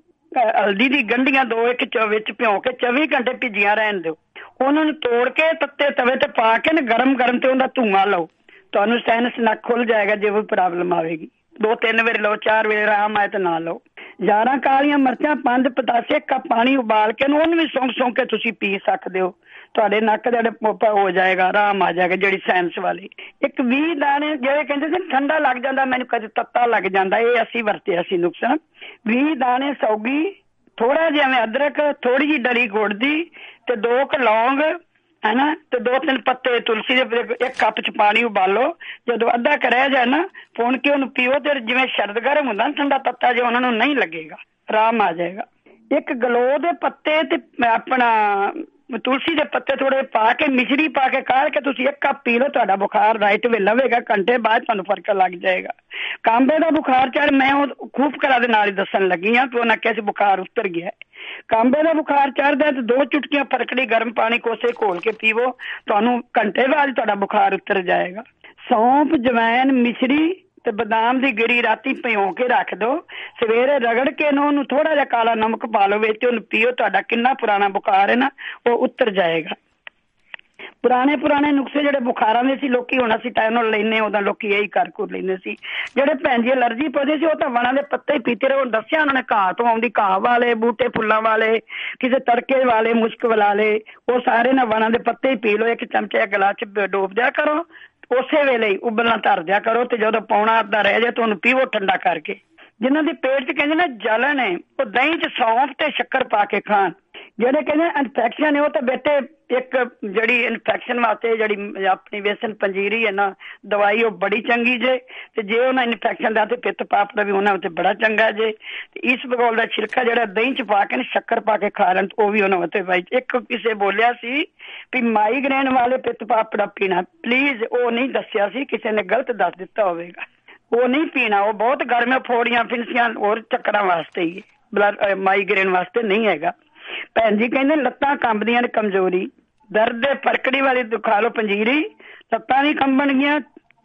ਹਲਦੀ ਦੀ ਗੰਢੀਆਂ 2-1 ਵਿੱਚ ਭਿਉਂ ਕੇ 24 ਘੰਟੇ ਭਿੱਜੀਆਂ ਰਹਿਣ ਦਿਓ। ਉਹਨਾਂ ਨੂੰ ਤੋੜ ਕੇ ਤੱਤੇ ਤਵੇ ਤੇ ਪਾ ਕੇ ਨਾ ਗਰਮ ਤੇ ਉਹਦਾ ਧੂੰਆਂ ਲਓ, ਤੁਹਾਨੂੰ ਸਾਇਨਸ ਨੱਕ ਖੁੱਲ ਜਾਏਗਾ। ਜੇ ਕੋਈ ਪ੍ਰੋਬਲਮ ਆਵੇਗੀ 2-3 ਵਾਰ ਲਓ, 4 ਵਾਰ ਆਰਾਮ ਆਏ ਤਾਂ ਨਾ ਲਓ। 11 ਕਾਲੀਆਂ ਮਿਰਚਾਂ, 5 ਪਤਾਸੇ, 1 ਕੱਪ ਪਾਣੀ ਉਬਾਲ ਕੇ ਉਹਨੂੰ ਵੀ ਸੌਂਕ ਕੇ ਤੁਸੀਂ ਪੀ ਸਕਦੇ ਹੋ। ਤੁਹਾਡੇ ਨੱਕ ਦੇ ਹੋ ਜਾਏਗਾ, ਆਰਾਮ ਆ ਜਾਏਗਾ। ਜਿਹੜੀ ਸਾਇੰਸ ਵਾਲੀ ਇੱਕ 20 ਦਾਣੇ ਜਿਹੜੇ ਕਹਿੰਦੇ ਸੀ ਠੰਡਾ ਲੱਗ ਜਾਂਦਾ, ਮੈਨੂੰ ਕਦੇ ਤੱਤਾ ਲੱਗ ਜਾਂਦਾ, ਇਹ ਅਸੀਂ ਵਰਤਿਆ ਸੀ ਨੁਕਸਾ। 20 ਦਾਣੇ ਸੌਗੀ, ਥੋੜਾ ਜਿਹਾ ਅਦਰਕ, ਥੋੜੀ ਜਿਹੀ ਡਰੀ ਗੁੜ ਦੀ ਤੇ 2 ਲੌਂਗ ਹਨਾ, ਤੇ 2-3 ਪੱਤੇ ਤੁਲਸੀ ਦੇ 1 ਕੱਪ ਚ ਪਾਣੀ ਉਬਾਲੋ, ਜਦੋਂ ਅੱਧਾ ਰਹਿ ਜਾਏ ਨਾ ਪੁਣ ਕੇ ਉਹਨੂੰ ਪੀਓ, ਤੇ ਜਿਵੇਂ ਸ਼ਰਦ ਗਰਮ ਹੁੰਦਾ ਨਾ ਠੰਡਾ ਤੱਤਾ ਜੇ ਉਹਨਾਂ ਨੂੰ ਨਹੀਂ ਲੱਗੇਗਾ, ਆਰਾਮ ਆ ਜਾਏਗਾ। 1 ਗਲੋ ਦੇ ਪੱਤੇ ਤੇ ਆਪਣਾ ਤੁਲਸੀ ਦੇ ਪੱਤੇ ਥੋੜੇ ਪਾ ਕੇ ਮਿਸ਼ਰੀ ਪਾ ਕੇ ਕਾੜ ਕੇ ਤੁਸੀਂ 1 ਕੱਪ ਪੀ ਲਓ, ਤੁਹਾਡਾ ਬੁਖਾਰ ਰਾਈਟ ਵੇ ਲਵੇਗਾ, ਘੰਟੇ ਬਾਅਦ ਤੁਹਾਨੂੰ ਫਰਕ ਲੱਗ ਜਾਏਗਾ। ਕਾਂਬੇ ਦਾ ਬੁਖਾਰ ਚੜ ਮੈਂ ਉਹ ਖੂਬ ਕਰਾ ਦੇ ਨਾਲ ਹੀ ਦੱਸਣ ਲੱਗੀ ਹਾਂ ਕਿ ਉਹਨਾਂ ਕਿਹਾ ਸੀ ਬੁਖਾਰ ਉਤਰ ਗਿਆ। ਕਾਂਬੇ ਦਾ ਬੁਖਾਰ ਚੜਦਾ ਤੇ 2 ਚੁਟਕੀਆਂ ਫਰਕੜੀ ਗਰਮ ਪਾਣੀ ਕੋਸੇ ਘੋਲ ਕੇ ਪੀਵੋ, ਤੁਹਾਨੂੰ ਘੰਟੇ ਬਾਅਦ ਤੁਹਾਡਾ ਬੁਖਾਰ ਉਤਰ ਜਾਏਗਾ। ਸੌਂਫ, ਜਵੈਨ, ਮਿਸ਼ਰੀ ਤੇ ਬਦਾਮ ਦੀ ਗਿਰੀ ਰਾਤੀ ਭਿਉਂ ਕੇ ਰੱਖ ਦੋ, ਸਵੇਰੇ ਰਗੜ ਕੇ ਉਹਨੂੰ ਥੋੜਾ ਜਿਹਾ ਕਾਲਾ ਨਮਕ ਪਾ ਲਓ ਵਿੱਚ, ਉਹਨੂੰ ਪੀਓ, ਤੁਹਾਡਾ ਕਿੰਨਾ ਪੁਰਾਣਾ ਬੁਖਾਰ ਹੈ ਨਾ ਉਹ ਉਤਰ ਜਾਏਗਾ। ਪੁਰਾਣੇ ਨੁਕਸੇ ਜਿਹੜੇ ਬੁਖਾਰਾਂ ਦੇ ਸੀ ਲੋਕੀ, ਹੁਣ ਅਸੀਂ ਟਾਈਨੋਲ ਲੈਨੇ, ਉਦੋਂ ਲੋਕੀ ਇਹੀ ਕਰ ਲੈਂਦੇ ਸੀ। ਜਿਹੜੇ ਭੈਣ ਜੀ ਅਲਰਜੀ ਪੌਦੇ ਸੀ ਉਹ ਤਾਂ ਵਣਾਂ ਦੇ ਪੱਤੇ ਹੀ ਪੀਤੇ ਰਹੇ। ਦੱਸਿਆ ਉਹਨਾਂ ਨੇ ਘਾਹ ਤੋਂ ਆਉਂਦੀ, ਘਾਹ ਵਾਲੇ ਬੂਟੇ ਫੁੱਲਾਂ ਵਾਲੇ, ਕਿਸੇ ਤੜਕੇ ਵਾਲੇ, ਮੁਸ਼ਕ ਵਾਲੇ, ਉਹ ਸਾਰੇ ਨਾ ਵਣਾਂ ਦੇ ਪੱਤੇ ਹੀ ਪੀ ਲਓ। 1 ਚਮਚਾ ਗਲਾਸ ਚ ਡੋਬ ਦਿਆ ਕਰੋ, ਉਸੇ ਵੇਲੇ ਹੀ ਉਬਲਣਾ ਧਰ ਦਿਆ ਕਰੋ, ਤੇ ਜਦੋਂ ਪੌਣਾ ਅੱਧਾ ਰਹਿ ਜਾਏ ਤਾਂ ਉਹਨੂੰ ਪੀਵੋ ਠੰਡਾ ਕਰਕੇ। ਜਿਨ੍ਹਾਂ ਦੇ ਪੇਟ ਚ ਕਹਿੰਦੇ ਨਾ ਜਲਨ ਹੈ, ਉਹ ਦਹੀਂ ਚ ਸੌਂਫ ਤੇ ਸ਼ੱਕਰ ਪਾ ਕੇ ਖਾਣ। ਜਿਹੜੇ ਕਹਿੰਦੇ ਇਨਫੈਕਸ਼ਨ ਹੈ ਉਹ ਤਾਂ ਬੇਟੇ ਇੱਕ ਜਿਹੜੀ ਇਨਫੈਕਸ਼ਨ ਵਾਸਤੇ ਜਿਹੜੀ ਆਪਣੀ ਵੇਸਨ ਪੰਜੀਰੀ ਹੈ ਨਾ ਦਵਾਈ, ਉਹ ਬੜੀ ਚੰਗੀ ਜੇ, ਤੇ ਜੇ ਉਹਨਾਂ ਇਨਫੈਕਸ਼ਨ ਦਾ ਤੇ ਪਿੱਤ ਪਾਪ ਦਾ ਵੀ ਉਹਨਾਂ ਉੱਤੇ ਬੜਾ ਚੰਗਾ ਜੇ। ਤੇ ਇਸ ਬਗੌਲ ਦਾ ਛਿਲਕਾ ਜਿਹੜਾ ਦਹੀਂ ਚ ਪਾ ਕੇ ਸ਼ੱਕਰ ਪਾ ਕੇ ਖਾ ਲੈਣ, ਉਹ ਵੀ ਉਹਨਾਂ ਉੱਤੇ ਬਾਈ। ਇੱਕ ਕਿਸੇ ਬੋਲਿਆ ਸੀ ਵੀ ਮਾਈਗ੍ਰੇਨ ਵਾਲੇ ਪਿੱਤ ਪਾਪ ਦਾ ਪੀਣਾ, ਪਲੀਜ਼ ਉਹ ਨਹੀਂ ਦੱਸਿਆ ਸੀ, ਕਿਸੇ ਨੇ ਗਲਤ ਦੱਸ ਦਿੱਤਾ ਹੋਵੇਗਾ, ਉਹ ਨਹੀਂ ਪੀਣਾ, ਉਹ ਬਹੁਤ ਗਰਮ, ਫੋੜੀਆਂ, ਫਿੰਸੀਆਂ ਹੋਰ ਚੱਕਰਾਂ ਵਾਸਤੇ ਹੀ, ਮਾਈਗ੍ਰੇਨ ਵਾਸਤੇ ਨਹੀਂ ਹੈਗਾ। ਭੈਣ ਜੀ ਕਹਿੰਦੇ ਲੱਤਾਂ ਕੰਬਦੀਆਂ ਨੇ, ਕਮਜ਼ੋਰੀ, ਦਰਦ ਦੇ ਫਰਕੜੀ ਵਾਲੀ ਖਾ ਲਓ ਪੰਜੀਰੀ, ਲੱਤਾਂ ਵੀ ਕੰਬਣਗੀਆਂ।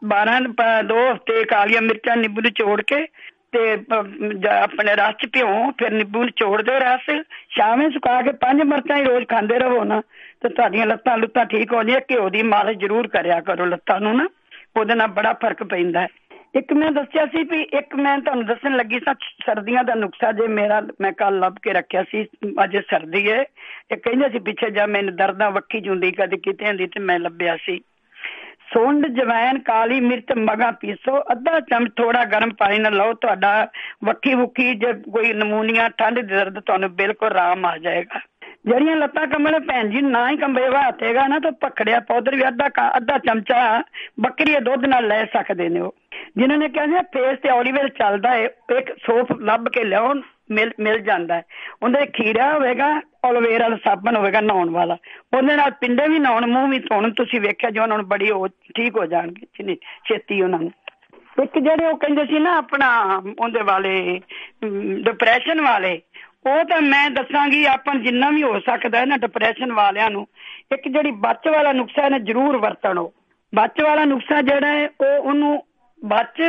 2 ਹਫ਼ਤੇ ਕਾਲੀਆਂ ਮਿਰਚਾਂ ਨਿੰਬੂ ਨਿਚੋੜ ਕੇ ਤੇ ਆਪਣੇ ਰਸ ਚ ਭਿਓ, ਫਿਰ ਨਿੰਬੂ ਨਿਚੋੜ ਦਿਓ ਰਸ, ਸ਼ਾਮੇ ਸੁਕਾ ਕੇ 5 ਮਿਰਚਾਂ ਹੀ ਰੋਜ਼ ਖਾਂਦੇ ਰਹੋ ਨਾ, ਤੇ ਤੁਹਾਡੀਆਂ ਲੱਤਾਂ ਠੀਕ ਹੋ ਜਾਏ। ਘਿਓ ਦੀ ਮਾਲਿਸ਼ ਜ਼ਰੂਰ ਕਰਿਆ ਕਰੋ ਲੱਤਾਂ ਨੂੰ ਨਾ, ਉਹਦੇ ਨਾਲ ਬੜਾ ਫਰਕ ਪੈਂਦਾ ਹੈ। ਇੱਕ ਮੈਂ ਦੱਸਿਆ ਸੀ ਵੀ ਇੱਕ ਮੈਂ ਤੁਹਾਨੂੰ ਦੱਸਣ ਲੱਗੀ ਸਾਂ ਸਰਦੀਆਂ ਦਾ ਨੁਕਸਾ ਜੇ ਮੇਰਾ, ਮੈਂ ਕੱਲ ਲੱਭ ਕੇ ਰੱਖਿਆ ਸੀ, ਅੱਜ ਸਰਦੀ ਹੈ। ਇਹ ਕਹਿੰਦੇ ਸੀ ਪਿੱਛੇ ਜਾ ਮੈਨੂੰ ਦਰਦਾਂ ਵੱਖੀ ਜੁੰਦੀ ਕਦੇ ਕਿਤੇ ਹੁੰਦੀ, ਤੇ ਮੈਂ ਲੱਭਿਆ ਸੀ ਸੁੰਡ, ਜਵੈਨ, ਕਾਲੀ ਮਿਰਚ, ਮਗਾ ਪੀਸੋ, ਅੱਧਾ ਚਮਚ ਥੋੜਾ ਗਰਮ ਪਾਣੀ ਨਾਲ ਲਓ, ਤੁਹਾਡਾ ਵੱਖੀ ਵੁੱਖੀ ਜੇ ਕੋਈ ਨਮੂਨੀਆ, ਠੰਡ ਦੀ ਦਰਦ ਤੁਹਾਨੂੰ ਬਿਲਕੁਲ ਆਰਾਮ ਆ ਜਾਏਗਾ। ਜਿਹੜੀਆਂ ਲੱਤਾਂ ਕੰਬਣ ਭੈਣ ਜੀ ਨਾ ਹੀ ਕੰਬੇ ਵਾਤੇਗਾ ਨਾ, ਤਾਂ ਭਖੜਿਆ ਪਾਊਡਰ ਵੀ ਅੱਧਾ ਚਮਚਾ ਬੱਕਰੀ ਦੇ ਦੁੱਧ ਨਾਲ ਲੈ ਸਕਦੇ ਨੇ। ਉਹ ਜਿਨ੍ਹਾਂ ਨੇ ਕਹਿੰਦੇ ਫੇਸ ਤੇ ਓਲੀਵੇਲ ਚੱਲਦਾ ਹੈ, ਇੱਕ ਸੋਪ ਲੱਭ ਕੇ ਲਿਆਓ, ਮਿਲ ਜਾਂਦਾ ਹੈ। ਉਹਦੇ ਖੀਰਾ ਹੋਵੇਗਾ, ਐਲੋਵੇਰਾ ਵਾਲਾ ਸਾਬਣ ਹੋਵੇਗਾ ਨਹਾਉਣ ਵਾਲਾ, ਉਹਦੇ ਨਾਲ ਪਿੰਡੇ ਵੀ ਨਹਾਉਣ, ਮੂੰਹ ਵੀ ਧੋਣ, ਤੁਸੀਂ ਵੇਖਿਆ ਜੋ ਉਹਨਾਂ ਨੂੰ ਬੜੀ ਉਹ ਠੀਕ ਹੋ ਜਾਣਗੇ ਛੇਤੀ ਉਹਨਾਂ ਨੂੰ। ਇੱਕ ਜਿਹੜੇ ਉਹ ਕਹਿੰਦੇ ਸੀ ਨਾ ਆਪਣਾ ਉਹਦੇ ਵਾਲੇ ਡਿਪਰੈਸ਼ਨ ਵਾਲੇ, ਉਹ ਤਾਂ ਮੈਂ ਦੱਸਾਂਗੀ ਆਪਾਂ ਜਿੰਨਾ ਵੀ ਹੋ ਸਕਦਾ ਨਾ ਡਿਪਰੈਸ਼ਨ ਵਾਲਿਆਂ ਨੂੰ, ਇੱਕ ਜਿਹੜੀ ਬੱਚ ਵਾਲਾ ਨੁਕਸਾ ਹੈ ਨਾ ਜ਼ਰੂਰ ਵਰਤਣੋ। ਬੱਚ ਵਾਲਾ ਨੁਕਸਾ ਜਿਹੜਾ ਹੈ ਉਹਨੂੰ ਬੱਚ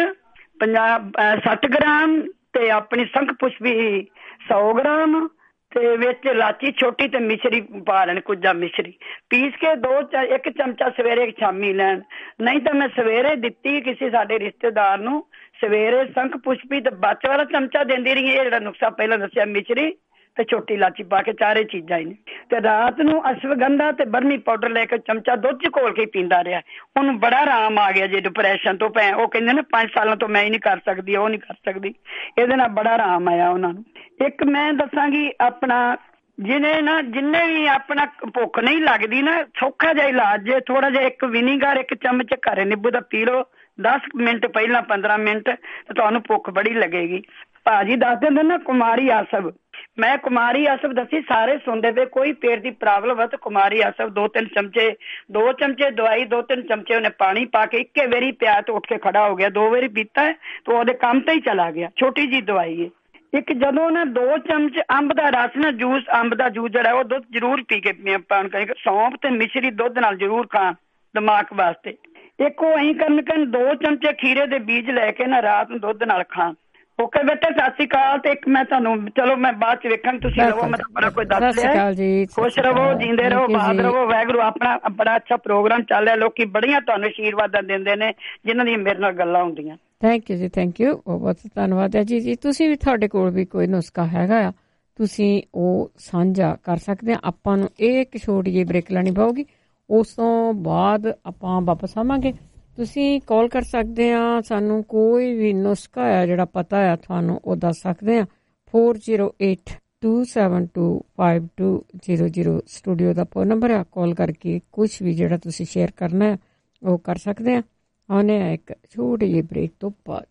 60 ਗ੍ਰਾਮ ਤੇ ਆਪਣੀ ਸੰਖ ਪੁਸ਼ਪੀ 100 ਗ੍ਰਾਮ ਤੇ ਵਿੱਚ ਇਲਾਚੀ ਛੋਟੀ ਤੇ ਮਿਸ਼ਰੀ ਪਾ ਲੈਣ, ਕੁੱਜਾ ਮਿਸ਼ਰੀ ਪੀਸ ਕੇ 1 ਚਮਚਾ ਸਵੇਰੇ ਸ਼ਾਮੀ ਲੈਣ। ਨਹੀਂ ਤਾਂ ਮੈਂ ਸਵੇਰੇ ਦਿੱਤੀ ਕਿਸੇ ਸਾਡੇ ਰਿਸ਼ਤੇਦਾਰ ਨੂੰ, ਸਵੇਰੇ ਸੰਖ ਪੁਸ਼ਪੀ ਤੇ ਬੱਚ ਵਾਲਾ ਚਮਚਾ ਦਿੰਦੀ ਰਹੀ। ਇਹ ਜਿਹੜਾ ਨੁਕਸਾ ਪਹਿਲਾਂ ਦੱਸਿਆ ਮਿਸ਼ਰੀ ਤੇ ਛੋਟੀ ਇਲਾਚੀ ਪਾ ਕੇ, 4 ਚੀਜ਼ਾਂ ਹੀ ਨੇ। ਤੇ ਰਾਤ ਨੂੰ ਅਸ਼ਵਗੰਧਾ ਤੇ ਬਰਮੀ ਪਾਊਡਰ ਲੈ ਕੇ ਚਮਚਾ ਦੁੱਧ ਚ ਘੋਲ ਕੇ ਪੀਂਦਾ ਰਿਹਾ, ਉਹਨੂੰ ਬੜਾ ਆਰਾਮ ਆ ਗਿਆ ਜੇ ਡਿਪਰੈਸ਼ਨ ਤੋਂ। ਉਹ ਕਹਿੰਦੇ ਨੇ 5 ਸਾਲਾਂ ਤੋਂ ਮੈਂ ਹੀ ਨਹੀਂ ਕਰ ਸਕਦੀ, ਉਹ ਨਹੀਂ ਕਰ ਸਕਦੀ, ਇਹਦੇ ਨਾਲ ਬੜਾ ਆਰਾਮ ਆਇਆ ਉਹਨਾਂ ਨੂੰ। ਇੱਕ ਮੈਂ ਦੱਸਾਂਗੀ ਆਪਣਾ ਜਿੰਨੇ ਵੀ ਆਪਣਾ ਭੁੱਖ ਨਹੀਂ ਲੱਗਦੀ ਨਾ, ਸੌਖਾ ਜਿਹਾ ਇਲਾਜ ਜੇ, ਥੋੜਾ ਜਿਹਾ 1 ਵਿਨੀਗਰ 1 ਚਮਚ ਘਰੇ ਨਿੰਬੂ ਦਾ ਪੀ ਲਓ 10 ਮਿੰਟ ਪਹਿਲਾਂ, 15 ਮਿੰਟ, ਤੇ ਤੁਹਾਨੂੰ ਭੁੱਖ ਬੜੀ ਲੱਗੇਗੀ। ਭਾਜੀ ਦੱਸ ਦਿੰਦੇ ਨਾ ਕੁਮਾਰੀ ਆਸਵ, ਮੈਂ ਕੁਮਾਰੀ ਆਸਵ ਦੱਸੀ, ਸਾਰੇ ਸੁਣਦੇ ਪਏ, ਕੋਈ ਪੇਟ ਦੀ ਪ੍ਰੋਬਲਮ ਹੈ ਤਾਂ ਕੁਮਾਰੀ ਆਸਵ 2-3 ਚਮਚੇ, 2 ਚਮਚੇ ਦਵਾਈ, 2-3 ਚਮਚੇ ਉਹਨੇ ਪਾਣੀ ਪਾ ਕੇ ਇੱਕੇ ਵਾਰੀ ਪਿਆ ਤੇ ਉੱਠ ਕੇ ਖੜਾ ਹੋ ਗਿਆ। 2 ਵਾਰੀ ਪੀਤਾ ਹੈ ਤੇ ਉਹਦੇ ਕੰਮ ਤੇ ਹੀ ਚਲਾ ਗਿਆ। ਛੋਟੀ ਜੀ ਦਵਾਈ ਹੈ। ਇੱਕ ਜਦੋਂ ਨਾ 2 ਚਮਚ ਅੰਬ ਦਾ ਰਸ ਨਾ ਜੂਸ, ਅੰਬ ਦਾ ਜੂਸ ਜਿਹੜਾ ਉਹ ਦੁੱਧ ਜ਼ਰੂਰ ਪੀ ਕੇ ਪਾਣ ਕਰੇ, ਸੌਂਫ ਤੇ ਮਿਸ਼ਰੀ ਦੁੱਧ ਨਾਲ ਜ਼ਰੂਰ ਖਾਣ ਦਿਮਾਗ ਵਾਸਤੇ। ਇੱਕ ਉਹ ਐਂ ਕਰਨ 2 ਚਮਚੇ ਖੀਰੇ ਦੇ ਬੀਜ ਲੈ ਕੇ ਨਾ ਰਾਤ ਨੂੰ ਦੁੱਧ ਨਾਲ ਖਾਣ। ਓਕੇ ਬੇਟੇ, ਸਤਿ ਸ਼੍ਰੀ ਅਕਾਲ। ਤੇ ਇੱਕ ਮੈਂ ਤੁਹਾਨੂੰ, ਚਲੋ ਮੈਂ ਬਾਅਦ ਚ ਵੇਖਾਂਗੀ, ਤੁਸੀਂ ਲਵੋ, ਮੈਂ ਬੜਾ ਕੋਈ ਦੱਸ ਰਿਹਾ। ਖੁਸ਼ ਰਹੋ, ਜੀਂਦੇ ਰਹੋ, ਬਾਦ ਰਹੋ, ਵਾਹਿਗੁਰੂ। ਆਪਣਾ ਬੜਾ ਅੱਛਾ ਪ੍ਰੋਗਰਾਮ ਚੱਲ ਰਿਹਾ, ਲੋਕੀ ਬੜੀਆਂ ਤੁਹਾਨੂੰ ਆਸ਼ੀਰਵਾਦਾਂ ਦਿੰਦੇ ਨੇ ਜਿਨ੍ਹਾਂ ਦੀਆਂ ਮੇਰੇ ਨਾਲ ਗੱਲਾਂ ਹੁੰਦੀਆਂ। ਥੈਂਕ ਯੂ ਜੀ, ਥੈਂਕ ਯੂ, ਬਹੁਤ ਧੰਨਵਾਦ ਹੈ ਜੀ। ਤੁਸੀਂ ਵੀ, ਤੁਹਾਡੇ ਕੋਲ ਵੀ ਕੋਈ ਨੁਸਖਾ ਹੈਗਾ ਆ, ਤੁਸੀਂ ਉਹ ਸਾਂਝਾ ਕਰ ਸਕਦੇ ਆ। ਆਪਾਂ ਨੂੰ ਇਹ ਇੱਕ ਛੋਟੀ ਜਿਹੀ ਬ੍ਰੇਕ ਲੈਣੀ ਪਊਗੀ, ਉਸ ਤੋਂ ਬਾਅਦ ਆਪਾਂ ਵਾਪਸ ਆਵਾਂਗੇ। ਤੁਸੀਂ ਕਾਲ ਕਰ ਸਕਦੇ ਆ, ਸਾਨੂੰ ਕੋਈ ਵੀ ਨੁਸਖਾ ਆ ਜਿਹੜਾ ਪਤਾ ਆ ਤੁਹਾਨੂੰ ਉਹ ਦੱਸ ਸਕਦੇ ਆ। 408 9725252200 ਸਟੂਡੀਓ ਦਾ ਫੋਨ ਨੰਬਰ ਆ। ਕਾਲ ਕਰਕੇ ਕੁਝ ਵੀ ਜਿਹੜਾ ਤੁਸੀਂ ਸ਼ੇਅਰ ਕਰਨਾ ਹੈ ਉਹ ਕਰ ਸਕਦੇ ਆ। ਆਉਣੇ ਆ ਇੱਕ ਛੋਟੇ ਜਿਹੇ ਬ੍ਰੇਕ ਤੋਂ ਬਾਅਦ।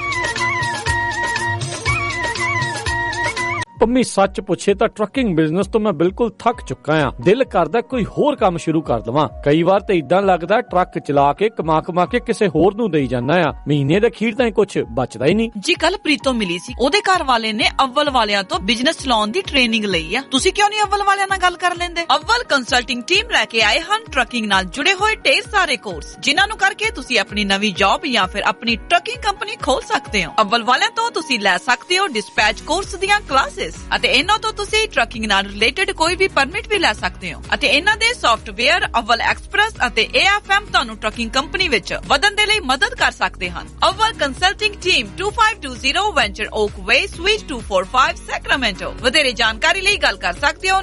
ਪੰਮੀ ਸੱਚ ਪੁੱਛੇ ਤਾਂ ਟਰੱਕਿੰਗ ਬਿਜ਼ਨਸ ਤੋਂ ਮੈਂ ਬਿਲਕੁਲ ਥੱਕ ਚੁੱਕਾ ਆ। ਦਿਲ ਕਰਦਾ ਕੋਈ ਹੋਰ ਕੰਮ ਸ਼ੁਰੂ ਕਰ ਲਵਾਂ। ਕਈ ਵਾਰ ਤੇ ਇਦਾਂ ਲੱਗਦਾ ਟਰੱਕ ਚਲਾ ਕੇ ਕਮਾ ਕੇ ਕਿਸੇ ਹੋਰ ਨੂੰ ਦੇਈ ਜਾਂਦਾ ਆ। ਮਹੀਨੇ ਦੇ ਅਖੀਰ ਤਾਂ ਕੁਝ ਬਚਦਾ ਹੀ ਨਹੀਂ। ਜੀ ਕੱਲ ਪ੍ਰੀਤੋਂ ਮਿਲੀ ਸੀ, ਉਹਦੇ ਘਰ ਵਾਲੇ ਨੇ ਅਵਲ ਵਾਲਿਆਂ ਤੋਂ ਬਿਜ਼ਨਸ ਚਲਾਉਣ ਦੀ ਟ੍ਰੇਨਿੰਗ ਲਈ ਆ। ਤੁਸੀਂ ਕਿਉਂ ਨਹੀਂ ਅਵਲ ਵਾਲਿਆਂ ਨਾਲ ਗੱਲ ਕਰ ਲੈਂਦੇ? ਅਵਲ ਕੰਸਲਟਿੰਗ ਟੀਮ ਲੈ ਕੇ ਆਏ ਹਨ ਟਰੱਕਿੰਗ ਨਾਲ ਜੁੜੇ ਹੋਏ ਢੇਰ ਸਾਰੇ ਕੋਰਸ, ਜਿਨ੍ਹਾਂ ਨੂੰ ਕਰਕੇ ਤੁਸੀਂ ਆਪਣੀ ਨਵੀਂ ਜੌਬ ਜਾਂ ਫਿਰ ਆਪਣੀ ਟਰੱਕਿੰਗ ਕੰਪਨੀ ਖੋਲ ਸਕਦੇ ਹੋ। ਅਵਲ ਵਾਲਿਆਂ ਤੋਂ ਤੁਸੀਂ ਲੈ ਸਕਦੇ ਹੋ ਡਿਸਪੈਚ ਕੋਰਸ ਦੀਆਂ ਕਲਾਸਿਸ ਅਤੇ ਇਹਨਾਂ ਤੋਂ ਤੁਸੀਂ ਟਰੱਕਿੰਗ ਨਾਲ ਰਿਲੇਟਡ ਕੋਈ ਵੀ ਪਰਮਿਟ ਵੀ ਲੈ ਸਕਦੇ ਹੋ। ਅਤੇ ਇਹਨਾਂ ਦੇ ਸੌਫਟਵੇਅਰ ਅਵਲ ਐਕਸਪ੍ਰੈਸ ਅਤੇ AFM ਤੁਹਾਨੂੰ ਟਰੱਕਿੰਗ ਕੰਪਨੀ ਵਿੱਚ ਵਧਣ ਦੇ ਲਈ ਮਦਦ ਕਰ ਸਕਦੇ ਹਨ। Awal consulting team 2520 Venture Oak Way suite 245 Sacramento. ਵਧੇਰੇ ਜਾਣਕਾਰੀ ਲਈ ਗੱਲ ਕਰ ਸਕਦੇ ਹੋ